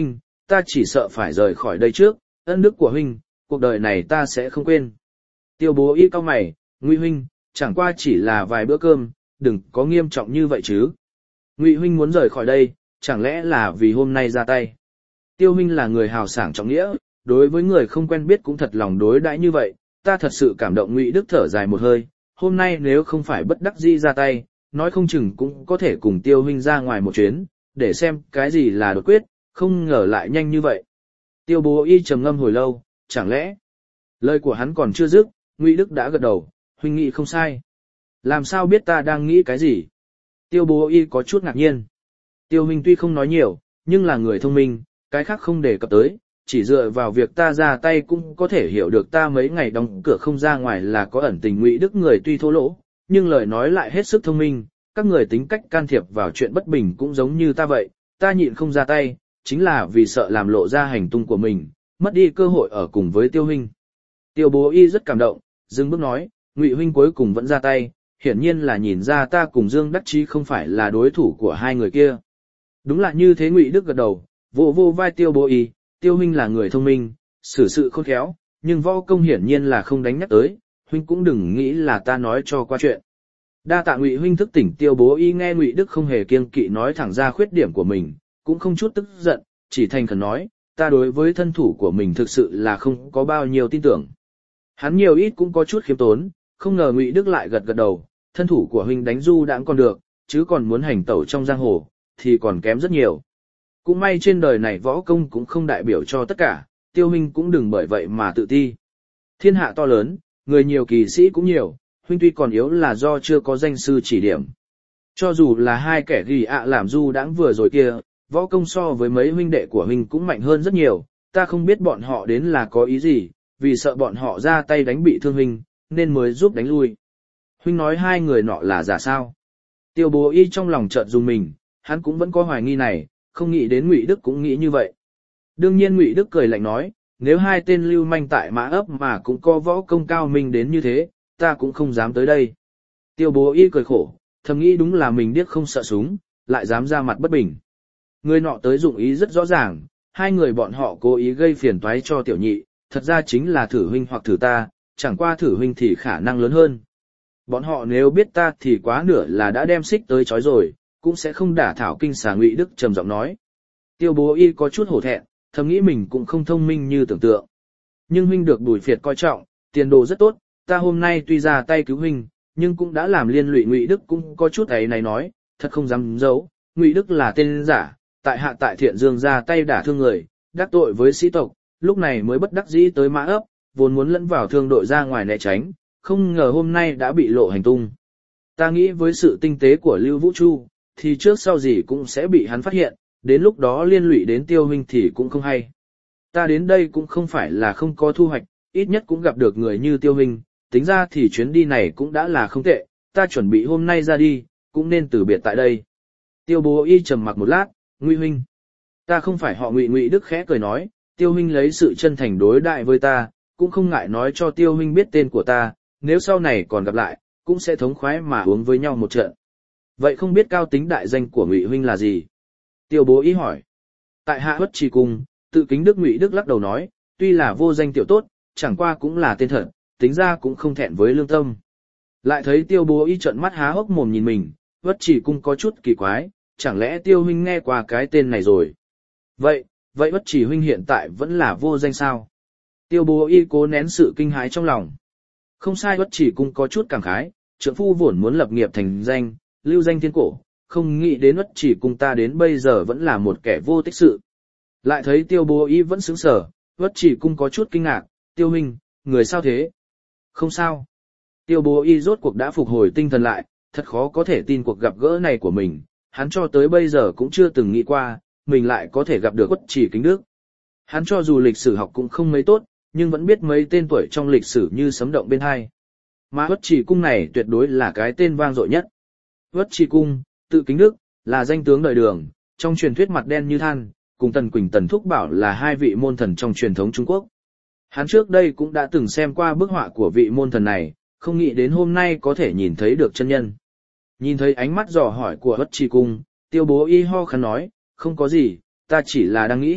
ta chỉ sợ phải rời khỏi đây trước, ân đức của huynh, cuộc đời này ta sẽ không quên. Tiêu Bố Y cau mày, Ngụy huynh, chẳng qua chỉ là vài bữa cơm, đừng có nghiêm trọng như vậy chứ. Ngụy huynh muốn rời khỏi đây, chẳng lẽ là vì hôm nay ra tay. Tiêu huynh là người hào sảng trọng nghĩa, đối với người không quen biết cũng thật lòng đối đãi như vậy, ta thật sự cảm động. Ngụy Đức thở dài một hơi, hôm nay nếu không phải bất đắc dĩ ra tay, nói không chừng cũng có thể cùng Tiêu huynh ra ngoài một chuyến, để xem cái gì là đột quyết, không ngờ lại nhanh như vậy. Tiêu Bố Y trầm ngâm hồi lâu, chẳng lẽ lời của hắn còn chưa dứt, Ngụy Đức đã gật đầu, huynh nghĩ không sai. Làm sao biết ta đang nghĩ cái gì? Tiêu Bố Y có chút ngạc nhiên. Tiêu huynh tuy không nói nhiều, nhưng là người thông minh, cái khác không đề cập tới, chỉ dựa vào việc ta ra tay cũng có thể hiểu được ta mấy ngày đóng cửa không ra ngoài là có ẩn tình. Ngụy Đức người tuy thô lỗ, nhưng lời nói lại hết sức thông minh, các người tính cách can thiệp vào chuyện bất bình cũng giống như ta vậy, ta nhịn không ra tay, chính là vì sợ làm lộ ra hành tung của mình, mất đi cơ hội ở cùng với Tiêu huynh. Tiêu Bố Y rất cảm động, dừng bước nói, Ngụy huynh cuối cùng vẫn ra tay, hiển nhiên là nhìn ra ta cùng Dương Đắc Chí không phải là đối thủ của hai người kia. Đúng là như thế. Ngụy Đức gật đầu, vỗ vô vai Tiêu Bố Y, Tiêu huynh là người thông minh, xử sự khôn khéo, nhưng võ công hiển nhiên là không đánh nhắc tới, huynh cũng đừng nghĩ là ta nói cho qua chuyện. Đa tạ Ngụy huynh thức tỉnh. Tiêu Bố Y nghe Ngụy Đức không hề kiêng kỵ nói thẳng ra khuyết điểm của mình, cũng không chút tức giận, chỉ thành khẩn nói, ta đối với thân thủ của mình thực sự là không có bao nhiêu tin tưởng. Hắn nhiều ít cũng có chút khiêm tốn, không ngờ Ngụy Đức lại gật gật đầu, thân thủ của huynh đánh du đãng còn được, chứ còn muốn hành tẩu trong giang hồ, thì còn kém rất nhiều. Cũng may trên đời này võ công cũng không đại biểu cho tất cả, Tiêu huynh cũng đừng bởi vậy mà tự ti. Thiên hạ to lớn, người nhiều kỳ sĩ cũng nhiều, huynh tuy còn yếu là do chưa có danh sư chỉ điểm. Cho dù là hai kẻ ghi ạ làm du đãng vừa rồi kia, võ công so với mấy huynh đệ của huynh cũng mạnh hơn rất nhiều, ta không biết bọn họ đến là có ý gì, vì sợ bọn họ ra tay đánh bị thương huynh, nên mới giúp đánh lui. Huynh nói hai người nọ là giả sao? Tiêu Bố Y trong lòng chợt dùng mình, hắn cũng vẫn có hoài nghi này, không nghĩ đến Ngụy Đức cũng nghĩ như vậy. Đương nhiên Ngụy Đức cười lạnh nói, nếu hai tên lưu manh tại Mã ấp mà cũng có võ công cao minh đến như thế, ta cũng không dám tới đây. Tiêu Bố Y cười khổ, thầm nghĩ đúng là mình điếc không sợ súng, lại dám ra mặt bất bình. Người nọ tới dụng ý rất rõ ràng, hai người bọn họ cố ý gây phiền toái cho tiểu nhị, thật ra chính là thử huynh hoặc thử ta, chẳng qua thử huynh thì khả năng lớn hơn. Bọn họ nếu biết ta thì quá nửa là đã đem xích tới chói rồi, cũng sẽ không đả thảo kinh xà. Ngụy Đức trầm giọng nói. Tiêu Bố Y có chút hổ thẹn, thầm nghĩ mình cũng không thông minh như tưởng tượng. Nhưng huynh được Bùi Phiệt coi trọng, tiền đồ rất tốt, ta hôm nay tuy ra tay cứu huynh, nhưng cũng đã làm liên lụy. Ngụy Đức cũng có chút ấy này nói, thật không dám giấu, Ngụy Đức là tên giả, tại hạ tại Thiện Dương ra tay đả thương người, đắc tội với sĩ tộc, lúc này mới bất đắc dĩ tới Mã ấp, vốn muốn lẫn vào thương đội ra ngoài né tránh, không ngờ hôm nay đã bị lộ hành tung. Ta nghĩ với sự tinh tế của Lưu Vũ Chu, thì trước sau gì cũng sẽ bị hắn phát hiện, đến lúc đó liên lụy đến Tiêu huynh thì cũng không hay. Ta đến đây cũng không phải là không có thu hoạch, ít nhất cũng gặp được người như Tiêu huynh, tính ra thì chuyến đi này cũng đã là không tệ, ta chuẩn bị hôm nay ra đi, cũng nên từ biệt tại đây. Tiêu Bố Y trầm mặc một lát, Ngụy huynh, ta không phải họ Ngụy. Ngụy Đức khẽ cười nói, Tiêu huynh lấy sự chân thành đối đại với ta, cũng không ngại nói cho Tiêu huynh biết tên của ta, nếu sau này còn gặp lại, cũng sẽ thống khoái mà uống với nhau một trận. Vậy không biết cao tính đại danh của Ngụy huynh là gì? Tiêu Bố Y hỏi. Tại hạ Uất Trì Cung, tự kính đức. Ngụy Đức lắc đầu nói, tuy là vô danh tiểu tốt, chẳng qua cũng là tên thật, tính ra cũng không thẹn với lương tâm. Lại thấy Tiêu Bố Y trợn mắt há hốc mồm nhìn mình, Uất Trì Cung có chút kỳ quái, chẳng lẽ Tiêu huynh nghe qua cái tên này rồi? Vậy, vậy Uất Trì huynh hiện tại vẫn là vô danh sao? Tiêu Bố Y cố nén sự kinh hãi trong lòng. Không sai. Uất Trì Cung có chút cảm khái, trượng phu vốn muốn lập nghiệp thành danh, lưu danh thiên cổ, không nghĩ đến Uất Trì Cung ta đến bây giờ vẫn là một kẻ vô tích sự. Lại thấy Tiêu Bố Y vẫn sững sờ, Uất Trì Cung có chút kinh ngạc, Tiêu huynh, người sao thế? Không sao. Tiêu Bố Y rốt cuộc đã phục hồi tinh thần lại, thật khó có thể tin cuộc gặp gỡ này của mình, hắn cho tới bây giờ cũng chưa từng nghĩ qua, mình lại có thể gặp được Uất Trì Kính Đức. Hắn cho dù lịch sử học cũng không mấy tốt, nhưng vẫn biết mấy tên tuổi trong lịch sử như sấm động bên hai. Mà Uất Trì Cung này tuyệt đối là cái tên vang dội nhất. Uất Trì Cung, tự Kính Đức, là danh tướng đời Đường, trong truyền thuyết mặt đen như than, cùng Tần Quỳnh Tần Thúc Bảo là hai vị môn thần trong truyền thống Trung Quốc. Hắn trước đây cũng đã từng xem qua bức họa của vị môn thần này, không nghĩ đến hôm nay có thể nhìn thấy được chân nhân. Nhìn thấy ánh mắt dò hỏi của Uất Trì Cung, Tiêu Bố Y ho khăn nói, không có gì, ta chỉ là đang nghĩ,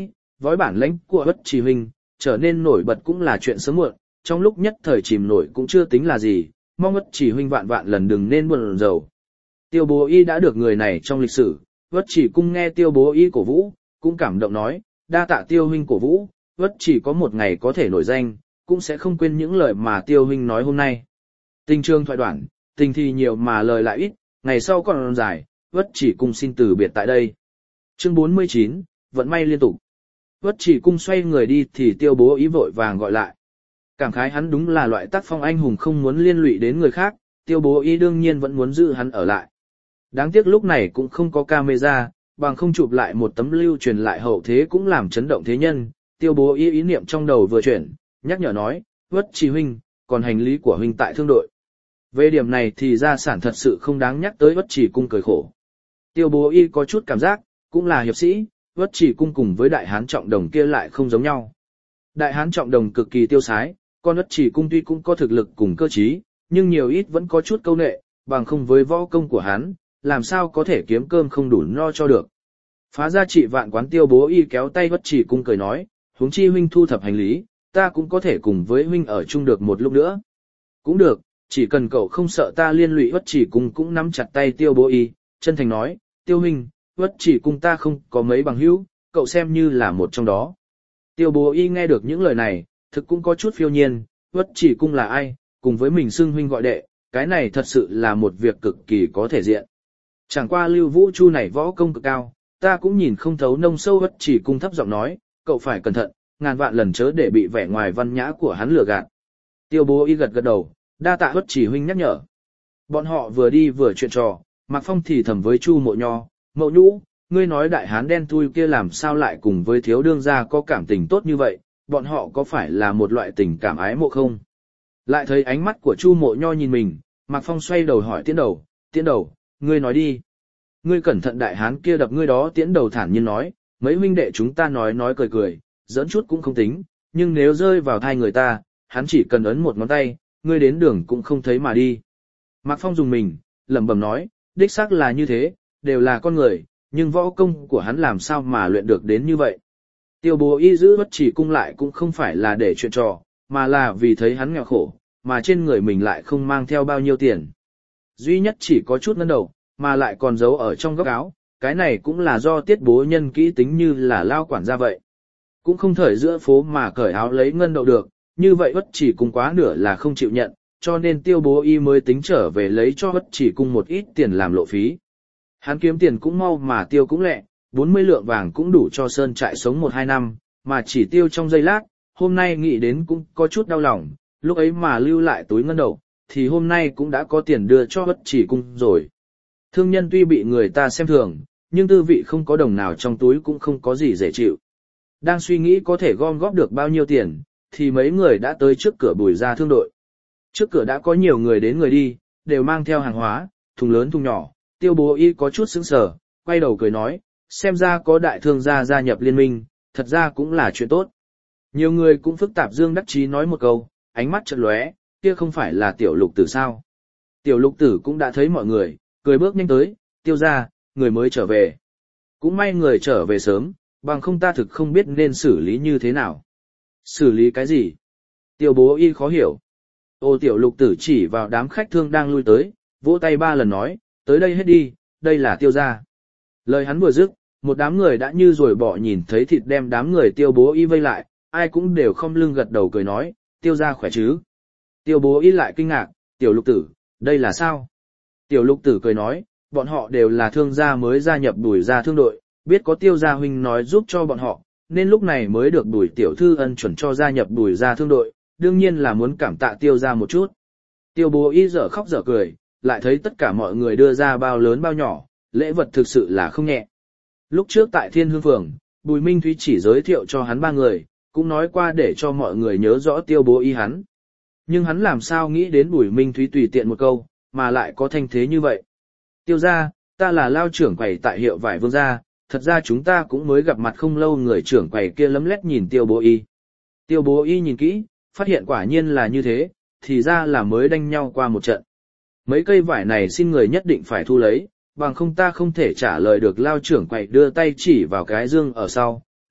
vói bản lãnh của Uất Chỉ huynh, trở nên nổi bật cũng là chuyện sớm muộn, trong lúc nhất thời chìm nổi cũng chưa tính là gì, mong Uất Chỉ huynh vạn vạn lần đừng nên buồn rầu. Tiêu Bố Y đã được người này trong lịch sử, Uất Chỉ cung nghe Tiêu Bố Y cổ vũ, cũng cảm động nói, đa tạ Tiêu huynh cổ vũ, Uất Chỉ có một ngày có thể nổi danh, cũng sẽ không quên những lời mà Tiêu huynh nói hôm nay. Tình trường thoại đoạn, tình thì nhiều mà lời lại ít, ngày sau còn dài, Uất Chỉ cung xin từ biệt tại đây. Chương bốn mươi chín, vận may liên tục. Uất Chỉ cung xoay người đi thì Tiêu Bố Y vội vàng gọi lại. Cảm khái hắn đúng là loại tác phong anh hùng không muốn liên lụy đến người khác, Tiêu Bố Y đương nhiên vẫn muốn giữ hắn ở lại. Đáng tiếc lúc này cũng không có camera, bằng không chụp lại một tấm lưu truyền lại hậu thế cũng làm chấn động thế nhân. Tiêu Bố Y ý niệm trong đầu vừa chuyển, nhắc nhở nói, Uất Chỉ huynh, còn hành lý của huynh tại thương đội. Về điểm này thì gia sản thật sự không đáng nhắc tới. Uất Chỉ cung cười khổ. Tiêu Bố Y có chút cảm giác, cũng là hiệp sĩ, Uất Chỉ cung cùng với Đại Hán Trọng Đồng kia lại không giống nhau. Đại Hán Trọng Đồng cực kỳ tiêu sái, còn Uất Chỉ cung tuy cũng có thực lực cùng cơ trí, nhưng nhiều ít vẫn có chút câu nệ, bằng không với võ công của hắn, làm sao có thể kiếm cơm không đủ no cho được. Phá ra trị vạn quán. Tiêu Bố Y kéo tay Uất Chỉ cung cười nói, huống chi huynh thu thập hành lý, ta cũng có thể cùng với huynh ở chung được một lúc nữa. Cũng được, chỉ cần cậu không sợ ta liên lụy. Uất Chỉ cung cũng nắm chặt tay Tiêu Bố Y, chân thành nói, Tiêu huynh, Uất Chỉ cung ta không có mấy bằng hữu, cậu xem như là một trong đó. Tiêu Bố Y nghe được những lời này, thực cũng có chút phiêu nhiên, Uất Chỉ cung là ai, cùng với mình xưng huynh gọi đệ, cái này thật sự là một việc cực kỳ có thể diện. Chẳng qua Lưu Vũ Chu này võ công cực cao, ta cũng nhìn không thấu nông sâu. Uất Chỉ cung thấp giọng nói, cậu phải cẩn thận, ngàn vạn lần chớ để bị vẻ ngoài văn nhã của hắn lừa gạt. Tiêu Bố Y gật gật đầu, đa tạ Uất Chỉ huynh nhắc nhở. Bọn họ vừa đi vừa chuyện trò, Mạc Phong thì thầm với Chu Mộ Nho, Mộ Nhũ, ngươi nói Đại Hán đen thui kia làm sao lại cùng với thiếu đương gia có cảm tình tốt như vậy, bọn họ có phải là một loại tình cảm ái mộ không? Lại thấy ánh mắt của Chu Mộ Nho nhìn mình, Mạc Phong xoay đầu hỏi Tiễn Đầu, Tiễn Đầu, ngươi nói đi. Ngươi cẩn thận Đại Hán kia đập ngươi đó. Tiễn Đầu thản nhiên nói, mấy huynh đệ chúng ta nói nói cười cười, giỡn chút cũng không tính, nhưng nếu rơi vào thai người ta, hắn chỉ cần ấn một ngón tay, ngươi đến đường cũng không thấy mà đi. Mạc Phong dùng mình, lẩm bẩm nói, đích xác là như thế, đều là con người, nhưng võ công của hắn làm sao mà luyện được đến như vậy. Tiêu Bố Y giữ Uất Chỉ cung lại cũng không phải là để chuyện trò, mà là vì thấy hắn nghèo khổ, mà trên người mình lại không mang theo bao nhiêu tiền. Duy nhất chỉ có chút ngân đầu, mà lại còn giấu ở trong góc áo, cái này cũng là do Tiết Bố nhân kỹ tính như là lao quản gia vậy. Cũng không thể giữa phố mà cởi áo lấy ngân đậu được, như vậy Uất Chỉ cung quá nửa là không chịu nhận, cho nên Tiêu Bố Y mới tính trở về lấy cho Uất Chỉ cung một ít tiền làm lộ phí. Hắn kiếm tiền cũng mau mà tiêu cũng lẹ, bốn mươi lượng vàng cũng đủ cho sơn trại sống một hai năm, mà chỉ tiêu trong giây lát, hôm nay nghĩ đến cũng có chút đau lòng, lúc ấy mà lưu lại túi ngân đậu, thì hôm nay cũng đã có tiền đưa cho Uất Chỉ cung rồi. Thương nhân tuy bị người ta xem thường, nhưng tư vị không có đồng nào trong túi cũng không có gì dễ chịu. Đang suy nghĩ có thể gom góp được bao nhiêu tiền, thì mấy người đã tới trước cửa Bùi Gia thương đội. Trước cửa đã có nhiều người đến người đi, đều mang theo hàng hóa, thùng lớn thùng nhỏ. Tiêu Bố Y có chút sững sờ, quay đầu cười nói, xem ra có đại thương gia gia nhập liên minh, thật ra cũng là chuyện tốt. Nhiều người cũng phức tạp dương đắc chí nói một câu, ánh mắt chợt lóe, kia không phải là Tiểu Lục Tử sao? Tiểu Lục Tử cũng đã thấy mọi người, cười bước nhanh tới, Tiêu gia, người mới trở về. Cũng may người trở về sớm, bằng không ta thực không biết nên xử lý như thế nào. Xử lý cái gì? Tiêu Bố Y khó hiểu. Ô Tiểu Lục Tử chỉ vào đám khách thương đang lui tới, vỗ tay ba lần nói, tới đây hết đi, đây là Tiêu gia. Lời hắn vừa dứt, một đám người đã như rồi bỏ nhìn thấy thịt đem đám người Tiêu Bố Y vây lại, ai cũng đều không lưng gật đầu cười nói, Tiêu gia khỏe chứ. Tiêu Bố Y lại kinh ngạc, Tiểu Lục Tử, đây là sao? Tiểu Lục Tử cười nói, bọn họ đều là thương gia mới gia nhập Bùi Gia thương đội, biết có Tiêu gia huynh nói giúp cho bọn họ, nên lúc này mới được Bùi tiểu thư ân chuẩn cho gia nhập Bùi Gia thương đội, đương nhiên là muốn cảm tạ Tiêu gia một chút. Tiêu Bố Y dở khóc dở cười, lại thấy tất cả mọi người đưa ra bao lớn bao nhỏ, lễ vật thực sự là không nhẹ. Lúc trước tại Thiên Hương Phường, Bùi Minh Thúy chỉ giới thiệu cho hắn ba người, cũng nói qua để cho mọi người nhớ rõ Tiêu Bố Y hắn. Nhưng hắn làm sao nghĩ đến Bùi Minh Thúy tùy tiện một câu, mà lại có thanh thế như vậy. Tiêu gia, ta là lao trưởng quầy tại hiệu vải Vương gia, thật ra chúng ta cũng mới gặp mặt không lâu. Người trưởng quầy kia lấm lét nhìn Tiêu Bố Y. Tiêu Bố Y nhìn kỹ, phát hiện quả nhiên là như thế, thì ra là mới đánh nhau qua một trận. Mấy cây vải này xin người nhất định phải thu lấy, bằng không ta không thể trả lời được. Lao trưởng quầy đưa tay chỉ vào cái dương ở sau,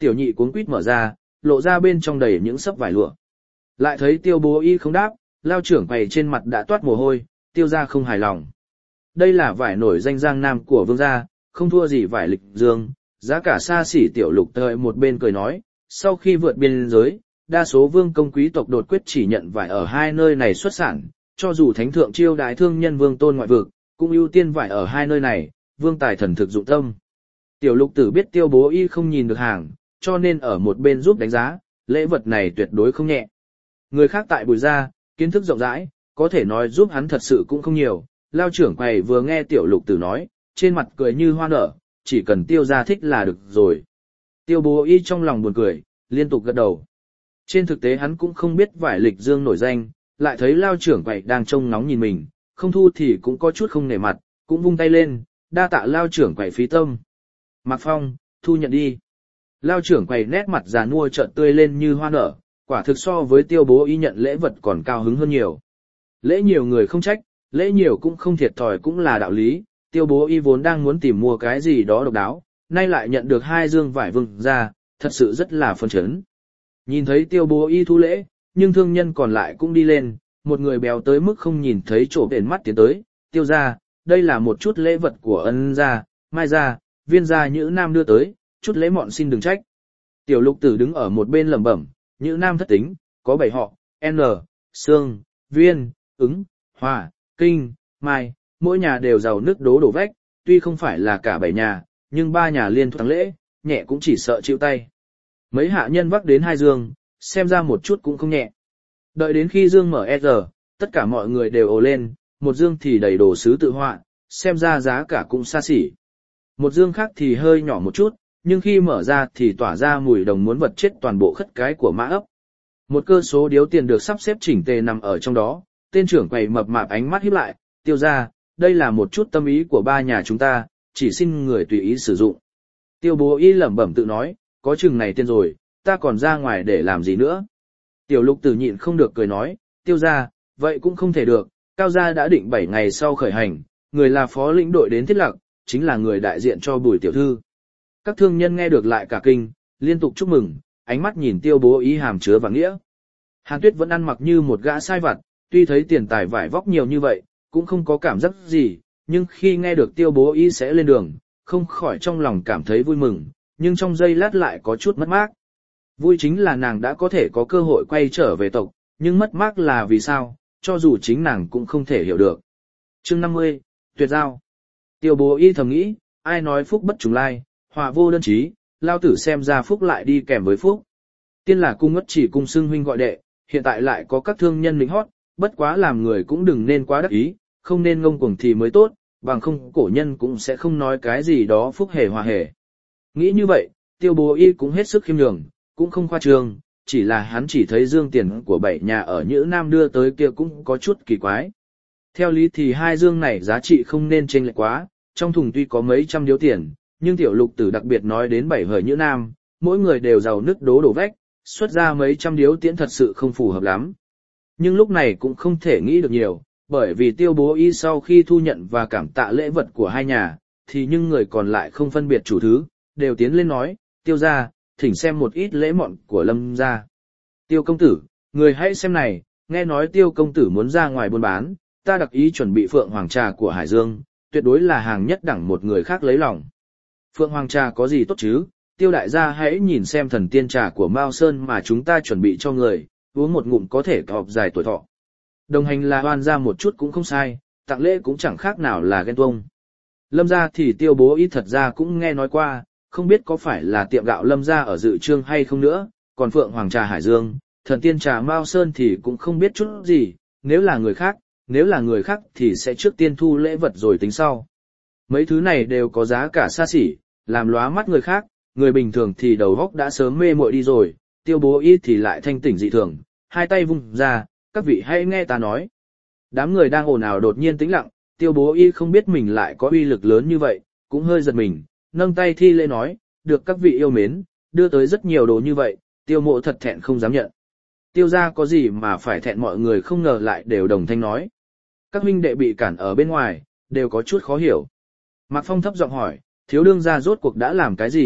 tiểu nhị cuống quýt mở ra, lộ ra bên trong đầy những sấp vải lụa. Lại thấy tiêu bố y không đáp, lao trưởng quầy trên mặt đã toát mồ hôi, tiêu ra không hài lòng. Đây là vải nổi danh Giang Nam của vương gia, không thua gì vải lịch dương, giá cả xa xỉ. Tiểu lục thời một bên cười nói, sau khi vượt biên giới, đa số vương công quý tộc đột quyết chỉ nhận vải ở hai nơi này xuất sản, cho dù thánh thượng chiêu đại thương nhân vương tôn ngoại vực, cũng ưu tiên vải ở hai nơi này, vương tài thần thực dụng tâm. Tiểu lục tử biết tiêu bố y không nhìn được hàng, cho nên ở một bên giúp đánh giá, lễ vật này tuyệt đối không nhẹ. Người khác tại Bùi gia, kiến thức rộng rãi, có thể nói giúp hắn thật sự cũng không nhiều. Lao trưởng quầy vừa nghe tiểu lục tử nói, trên mặt cười như hoa nở, chỉ cần tiêu gia thích là được rồi. Tiêu bố y trong lòng buồn cười, liên tục gật đầu. Trên thực tế hắn cũng không biết vải lịch dương nổi danh, lại thấy lao trưởng quầy đang trông nóng nhìn mình, không thu thì cũng có chút không nể mặt, cũng vung tay lên, đa tạ lao trưởng quầy phí tâm. Mạc Phong, thu nhận đi. Lao trưởng quầy nét mặt già nua chợt tươi lên như hoa nở, quả thực so với tiêu bố y nhận lễ vật còn cao hứng hơn nhiều. Lễ nhiều người không trách, lễ nhiều cũng không thiệt thòi cũng là đạo lý, tiêu bố y vốn đang muốn tìm mua cái gì đó độc đáo, nay lại nhận được hai dương vải vương ra, thật sự rất là phấn chấn. Nhìn thấy tiêu bố y thu lễ, nhưng thương nhân còn lại cũng đi lên, một người béo tới mức không nhìn thấy chỗ đền mắt tiến tới, tiêu ra, đây là một chút lễ vật của ân gia, mai gia, viên gia Nhữ Nam đưa tới, chút lễ mọn xin đừng trách. Tiểu lục tử đứng ở một bên lẩm bẩm, Nhữ Nam thất tính, có bảy họ, N, Sương, Viên, Ứng, Hòa, Kinh, Mai, mỗi nhà đều giàu nước đố đổ vách, tuy không phải là cả bảy nhà, nhưng ba nhà liên thắng lễ, nhẹ cũng chỉ sợ chịu tay. Mấy hạ nhân vác đến hai dương, xem ra một chút cũng không nhẹ. Đợi đến khi dương mở R, tất cả mọi người đều ồ lên, một dương thì đầy đồ sứ tự họa, xem ra giá cả cũng xa xỉ. Một dương khác thì hơi nhỏ một chút, nhưng khi mở ra thì tỏa ra mùi đồng muốn vật chết toàn bộ khất cái của mã ấp. Một cơ số điếu tiền được sắp xếp chỉnh tề nằm ở trong đó, tên trưởng quầy mập mạp ánh mắt híp lại, tiêu ra, đây là một chút tâm ý của ba nhà chúng ta, chỉ xin người tùy ý sử dụng. Tiêu bố y lẩm bẩm tự nói, có chừng này tiền rồi, ta còn ra ngoài để làm gì nữa. Tiểu lục tử nhịn không được cười nói, tiêu ra, vậy cũng không thể được, cao gia đã định bảy ngày sau khởi hành, người là phó lĩnh đội đến thiết lập, chính là người đại diện cho Bùi tiểu thư. Các thương nhân nghe được lại cả kinh, liên tục chúc mừng, ánh mắt nhìn tiêu bố ý hàm chứa và nghĩa. Hàn Tuyết vẫn ăn mặc như một gã sai vặt, tuy thấy tiền tài vải vóc nhiều như vậy, cũng không có cảm giác gì, nhưng khi nghe được tiêu bố ý sẽ lên đường, không khỏi trong lòng cảm thấy vui mừng, nhưng trong giây lát lại có chút mất mát. Vui chính là nàng đã có thể có cơ hội quay trở về tộc, nhưng mất mát là vì sao, cho dù chính nàng cũng không thể hiểu được. Chương năm mươi, tuyệt giao. Tiêu bố y thầm nghĩ, ai nói phúc bất trùng lai, hòa vô đơn chí, lao tử xem ra phúc lại đi kèm với phúc. Tiên là cung ngất chỉ cung xưng huynh gọi đệ, hiện tại lại có các thương nhân lính hót, bất quá làm người cũng đừng nên quá đắc ý, không nên ngông cuồng thì mới tốt, bằng không cổ nhân cũng sẽ không nói cái gì đó phúc hề hòa hề. Nghĩ như vậy, tiêu bố y cũng hết sức khiêm nhường, cũng không khoa trương, chỉ là hắn chỉ thấy dương tiền của bảy nhà ở Nhữ Nam đưa tới kia cũng có chút kỳ quái. Theo lý thì hai dương này giá trị không nên chênh lệch quá, trong thùng tuy có mấy trăm điếu tiền, nhưng tiểu lục tử đặc biệt nói đến bảy hời Nhữ Nam, mỗi người đều giàu nứt đố đổ vách, xuất ra mấy trăm điếu tiễn thật sự không phù hợp lắm. Nhưng lúc này cũng không thể nghĩ được nhiều, bởi vì tiêu bố y sau khi thu nhận và cảm tạ lễ vật của hai nhà, thì những người còn lại không phân biệt chủ thứ, đều tiến lên nói, tiêu gia, thỉnh xem một ít lễ mọn của Lâm gia. Tiêu công tử, người hãy xem này, nghe nói tiêu công tử muốn ra ngoài buôn bán, ta đặc ý chuẩn bị phượng hoàng trà của Hải Dương, tuyệt đối là hàng nhất đẳng một người khác lấy lòng. Phượng hoàng trà có gì tốt chứ, tiêu đại gia hãy nhìn xem thần tiên trà của Mao Sơn mà chúng ta chuẩn bị cho người, uống một ngụm có thể cọp dài tuổi thọ. Đồng hành là oan ra một chút cũng không sai, tặng lễ cũng chẳng khác nào là ghen tuông. Lâm gia thì tiêu bố ít thật ra cũng nghe nói qua, không biết có phải là tiệm gạo Lâm gia ở dự trương hay không nữa, còn Phượng Hoàng trà Hải Dương, thần tiên trà Mao Sơn thì cũng không biết chút gì, nếu là người khác, nếu là người khác thì sẽ trước tiên thu lễ vật rồi tính sau. Mấy thứ này đều có giá cả xa xỉ, làm lóa mắt người khác, người bình thường thì đầu óc đã sớm mê muội đi rồi, tiêu bố ít thì lại thanh tỉnh dị thường, hai tay vung ra, các vị hãy nghe ta nói. Đám người đang ồn ào đột nhiên tĩnh lặng, tiêu bố y không biết mình lại có uy lực lớn như vậy, cũng hơi giật mình, nâng tay thi lễ nói, được các vị yêu mến, đưa tới rất nhiều đồ như vậy, tiêu mộ thật thẹn không dám nhận. Tiêu gia có gì mà phải thẹn, mọi người không ngờ lại đều đồng thanh nói. Các huynh đệ bị cản ở bên ngoài, đều có chút khó hiểu. Mạc Phong thấp giọng hỏi, thiếu đương gia rốt cuộc đã làm cái gì,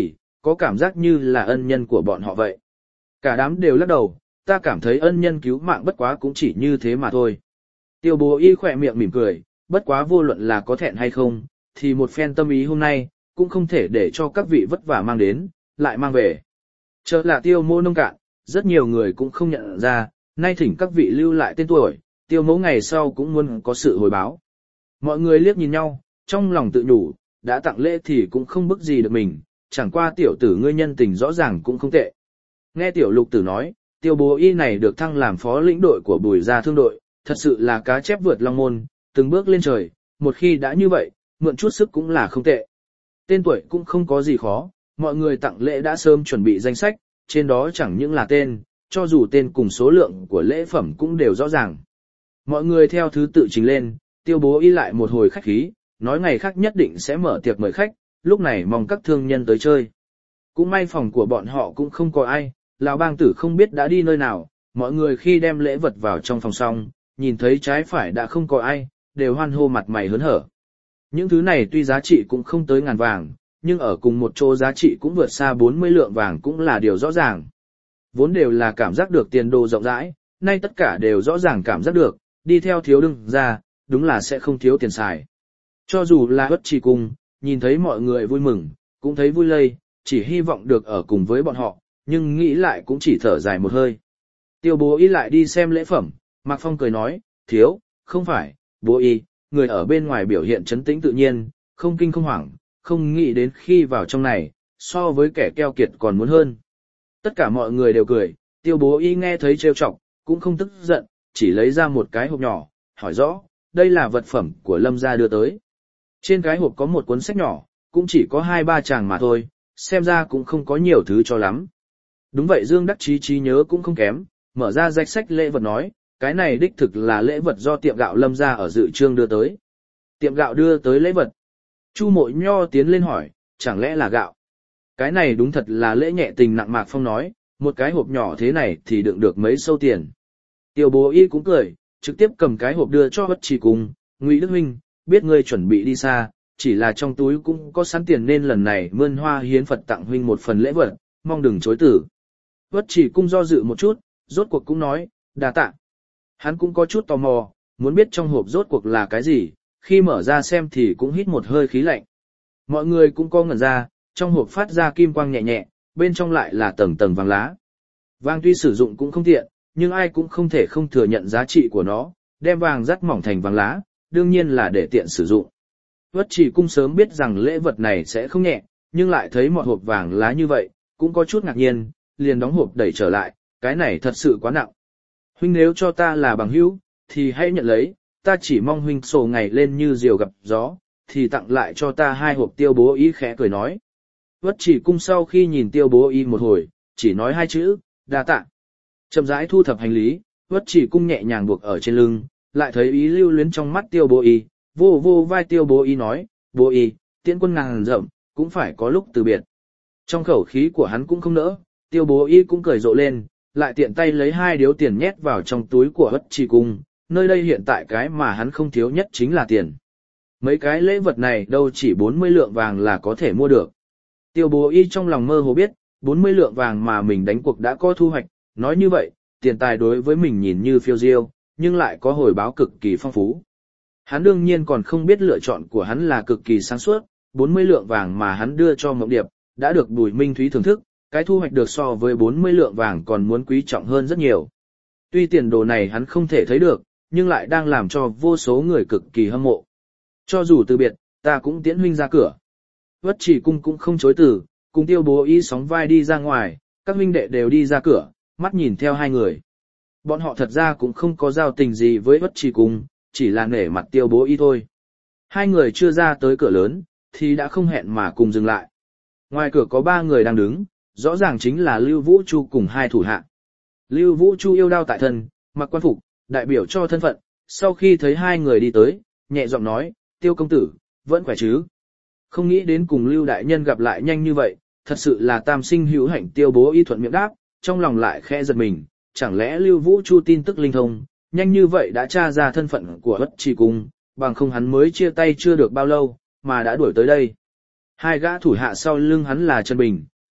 có cảm giác như là ân nhân của bọn họ vậy. Cả đám đều lắc đầu, ta cảm thấy ân nhân cứu mạng bất quá cũng chỉ như thế mà thôi. Tiêu bố y khỏe miệng mỉm cười, bất quá vô luận là có thẹn hay không, thì một phen tâm ý hôm nay, cũng không thể để cho các vị vất vả mang đến, lại mang về. Chớ là tiêu mô nông cạn, rất nhiều người cũng không nhận ra, nay thỉnh các vị lưu lại tên tuổi, tiêu mẫu ngày sau cũng muốn có sự hồi báo. Mọi người liếc nhìn nhau, trong lòng tự nhủ, đã tặng lễ thì cũng không bức gì được mình, chẳng qua tiểu tử ngươi nhân tình rõ ràng cũng không tệ. Nghe tiểu lục tử nói, tiêu bố y này được thăng làm phó lĩnh đội của Bùi gia thương đội, thật sự là cá chép vượt long môn, từng bước lên trời, một khi đã như vậy, mượn chút sức cũng là không tệ. Tên tuổi cũng không có gì khó, mọi người tặng lễ đã sớm chuẩn bị danh sách, trên đó chẳng những là tên, cho dù tên cùng số lượng của lễ phẩm cũng đều rõ ràng. Mọi người theo thứ tự trình lên, tiêu bố y lại một hồi khách khí, nói ngày khác nhất định sẽ mở tiệc mời khách, lúc này mong các thương nhân tới chơi. Cũng may phòng của bọn họ cũng không có ai, lão bang tử không biết đã đi nơi nào, mọi người khi đem lễ vật vào trong phòng xong, nhìn thấy trái phải đã không có ai, đều hoan hô mặt mày hớn hở. Những thứ này tuy giá trị cũng không tới ngàn vàng, nhưng ở cùng một chỗ giá trị cũng vượt xa bốn mươi lượng vàng cũng là điều rõ ràng. Vốn đều là cảm giác được tiền đồ rộng rãi, nay tất cả đều rõ ràng cảm giác được, đi theo thiếu đương ra, đúng là sẽ không thiếu tiền xài. Cho dù là Bất Chỉ Cung, nhìn thấy mọi người vui mừng, cũng thấy vui lây, chỉ hy vọng được ở cùng với bọn họ, nhưng nghĩ lại cũng chỉ thở dài một hơi. Tiêu bố y lại đi xem lễ phẩm, Mạc Phong cười nói, thiếu, không phải, bố y, người ở bên ngoài biểu hiện trấn tĩnh tự nhiên, không kinh không hoảng, không nghĩ đến khi vào trong này, so với kẻ keo kiệt còn muốn hơn. Tất cả mọi người đều cười, tiêu bố y nghe thấy trêu chọc, cũng không tức giận, chỉ lấy ra một cái hộp nhỏ, hỏi rõ, đây là vật phẩm của Lâm gia đưa tới. Trên cái hộp có một cuốn sách nhỏ, cũng chỉ có hai ba tràng mà thôi, xem ra cũng không có nhiều thứ cho lắm. Đúng vậy, Dương Đắc Chí trí nhớ cũng không kém, mở ra danh sách lễ vật nói, cái này đích thực là lễ vật do tiệm gạo Lâm gia ở Dự Trương đưa tới. Tiệm gạo đưa tới lễ vật. Chu Mộ Nho tiến lên hỏi, chẳng lẽ là gạo? Cái này đúng thật là lễ nhẹ tình nặng. Mạc Phong nói, một cái hộp nhỏ thế này thì đựng được mấy sâu tiền. Tiêu bố y cũng cười, trực tiếp cầm cái hộp đưa cho Bất Chỉ Cung, Ngụy Đức Huynh, biết ngươi chuẩn bị đi xa, chỉ là trong túi cũng có sẵn tiền nên lần này mươn hoa hiến Phật tặng huynh một phần lễ vật, mong đừng chối từ. Bất Chỉ Cung do dự một chút, rốt cuộc cũng nói, đa tạ. Hắn cũng có chút tò mò, muốn biết trong hộp rốt cuộc là cái gì, khi mở ra xem thì cũng hít một hơi khí lạnh. Mọi người cũng có ngẩn ra, trong hộp phát ra kim quang nhẹ nhẹ, bên trong lại là tầng tầng vàng lá. Vàng tuy sử dụng cũng không tiện, nhưng ai cũng không thể không thừa nhận giá trị của nó, đem vàng dắt mỏng thành vàng lá, đương nhiên là để tiện sử dụng. Bất Chỉ Cung sớm biết rằng lễ vật này sẽ không nhẹ, nhưng lại thấy một hộp vàng lá như vậy, cũng có chút ngạc nhiên, liền đóng hộp đẩy trở lại, cái này thật sự quá nặng. Huynh nếu cho ta là bằng hữu, thì hãy nhận lấy, ta chỉ mong huynh sổ ngày lên như diều gặp gió, thì tặng lại cho ta hai hộp. Tiêu bố y khẽ cười nói. Bất Chỉ Cung sau khi nhìn tiêu bố y một hồi, chỉ nói hai chữ, đa tạ. Chậm rãi thu thập hành lý, Bất Chỉ Cung nhẹ nhàng buộc ở trên lưng, lại thấy ý lưu luyến trong mắt tiêu bố y, vô vô vai tiêu bố y nói, bố y, tiễn quân ngàn dặm, cũng phải có lúc từ biệt. Trong khẩu khí của hắn cũng không nỡ, tiêu bố y cũng cười rộ lên, lại tiện tay lấy hai điếu tiền nhét vào trong túi của Bất Chỉ Cung, nơi đây hiện tại cái mà hắn không thiếu nhất chính là tiền. Mấy cái lễ vật này đâu chỉ bốn mươi lượng vàng là có thể mua được. Tiêu bố y trong lòng mơ hồ biết, bốn mươi lượng vàng mà mình đánh cuộc đã có thu hoạch, nói như vậy, tiền tài đối với mình nhìn như phiêu diêu, nhưng lại có hồi báo cực kỳ phong phú. Hắn đương nhiên còn không biết lựa chọn của hắn là cực kỳ sáng suốt, bốn mươi lượng vàng mà hắn đưa cho Mộng Điệp, đã được Bùi Minh Thúy thưởng thức, cái thu hoạch được so với bốn mươi lượng vàng còn muốn quý trọng hơn rất nhiều. Tuy tiền đồ này hắn không thể thấy được, nhưng lại đang làm cho vô số người cực kỳ hâm mộ. Cho dù từ biệt, ta cũng tiễn huynh ra cửa. Bất Chỉ Cung cũng không chối từ, cùng tiêu bố y sóng vai đi ra ngoài, các huynh đệ đều đi ra cửa, mắt nhìn theo hai người. Bọn họ thật ra cũng không có giao tình gì với Bất Chỉ Cung, chỉ là nể mặt tiêu bố y thôi. Hai người chưa ra tới cửa lớn, thì đã không hẹn mà cùng dừng lại. Ngoài cửa có ba người đang đứng, rõ ràng chính là Lưu Vũ Chu cùng hai thủ hạ. Lưu Vũ Chu yêu đao tại thân, mặc quan phục, đại biểu cho thân phận, sau khi thấy hai người đi tới, nhẹ giọng nói, tiêu công tử, vẫn khỏe chứ? Không nghĩ đến cùng Lưu đại nhân gặp lại nhanh như vậy, thật sự là tam sinh hữu hạnh. Tiêu bố y thuận miệng đáp, trong lòng lại khẽ giật mình, chẳng lẽ Lưu Vũ Chu tin tức linh thông, nhanh như vậy đã tra ra thân phận của Bất Chỉ Cung, bằng không hắn mới chia tay chưa được bao lâu, mà đã đuổi tới đây. Hai gã thủ hạ sau lưng hắn là Trần Bình,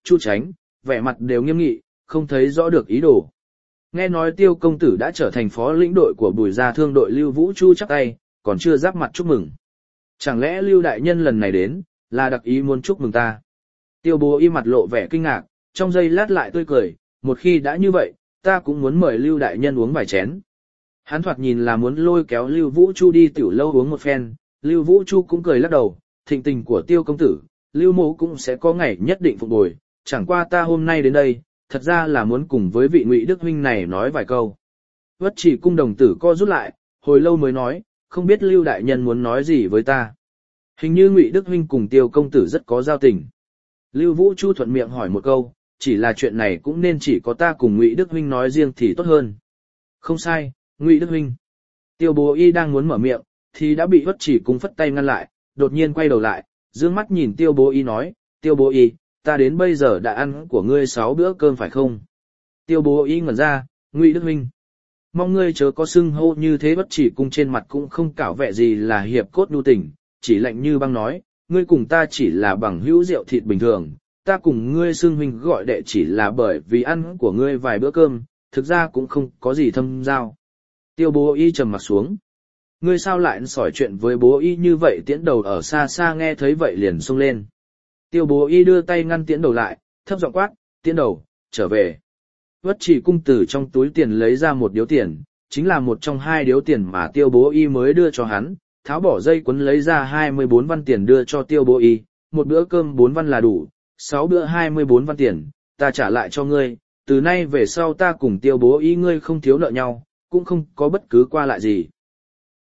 Chu Tránh, vẻ mặt đều nghiêm nghị, không thấy rõ được ý đồ. Nghe nói Tiêu công tử đã trở thành phó lĩnh đội của Bùi gia thương đội Lưu Vũ Chu chắp tay, còn chưa giáp mặt chúc mừng. Chẳng lẽ Lưu đại nhân lần này đến, là đặc ý muốn chúc mừng ta? Tiêu Bố Y mặt lộ vẻ kinh ngạc, trong giây lát lại tươi cười, một khi đã như vậy, ta cũng muốn mời Lưu đại nhân uống vài chén. Hắn thoạt nhìn là muốn lôi kéo Lưu Vũ Chu đi tiểu lâu uống một phen, Lưu Vũ Chu cũng cười lắc đầu, thịnh tình của Tiêu công tử, Lưu mộ cũng sẽ có ngày nhất định phục bồi, chẳng qua ta hôm nay đến đây, thật ra là muốn cùng với vị Ngụy Đức huynh này nói vài câu. Vất Chỉ cung đồng tử co rút lại, hồi lâu mới nói, không biết Lưu đại nhân muốn nói gì với ta. Hình như Ngụy Đức huynh cùng Tiêu công tử rất có giao tình. Lưu Vũ Chu thuận miệng hỏi một câu, chỉ là chuyện này cũng nên chỉ có ta cùng Ngụy Đức huynh nói riêng thì tốt hơn. Không sai, Ngụy Đức huynh. Tiêu Bố Y đang muốn mở miệng, thì đã bị Vất Chỉ cung phất tay ngăn lại, đột nhiên quay đầu lại, dương mắt nhìn Tiêu Bố Y nói, Tiêu Bố Y, ta đến bây giờ đã ăn của ngươi sáu bữa cơm phải không? Tiêu Bố Y ngẩn ra, Ngụy Đức huynh, mong ngươi chớ có xưng hô như thế. Vất Chỉ cung trên mặt cũng không cảo vẻ gì là hiệp cốt nhu tình, chỉ lạnh như băng nói, ngươi cùng ta chỉ là bằng hữu rượu thịt bình thường, ta cùng ngươi xưng huynh gọi đệ chỉ là bởi vì ăn của ngươi vài bữa cơm, thực ra cũng không có gì thâm giao. Tiêu Bố Y trầm mặt xuống. Ngươi sao lại sỏi chuyện với Bố Y như vậy? Tiễn đầu ở xa xa nghe thấy vậy liền xông lên. Tiêu Bố Y đưa tay ngăn Tiễn đầu lại, thấp giọng quát, Tiễn đầu, trở về. Vất Chỉ cung từ trong túi tiền lấy ra một điếu tiền, chính là một trong hai điếu tiền mà Tiêu Bố Y mới đưa cho hắn, tháo bỏ dây quấn lấy ra hai mươi bốn văn tiền đưa cho Tiêu Bố Y, một bữa cơm bốn văn là đủ, sáu bữa hai mươi bốn văn tiền, ta trả lại cho ngươi, từ nay về sau ta cùng Tiêu Bố Y ngươi không thiếu nợ nhau, cũng không có bất cứ qua lại gì.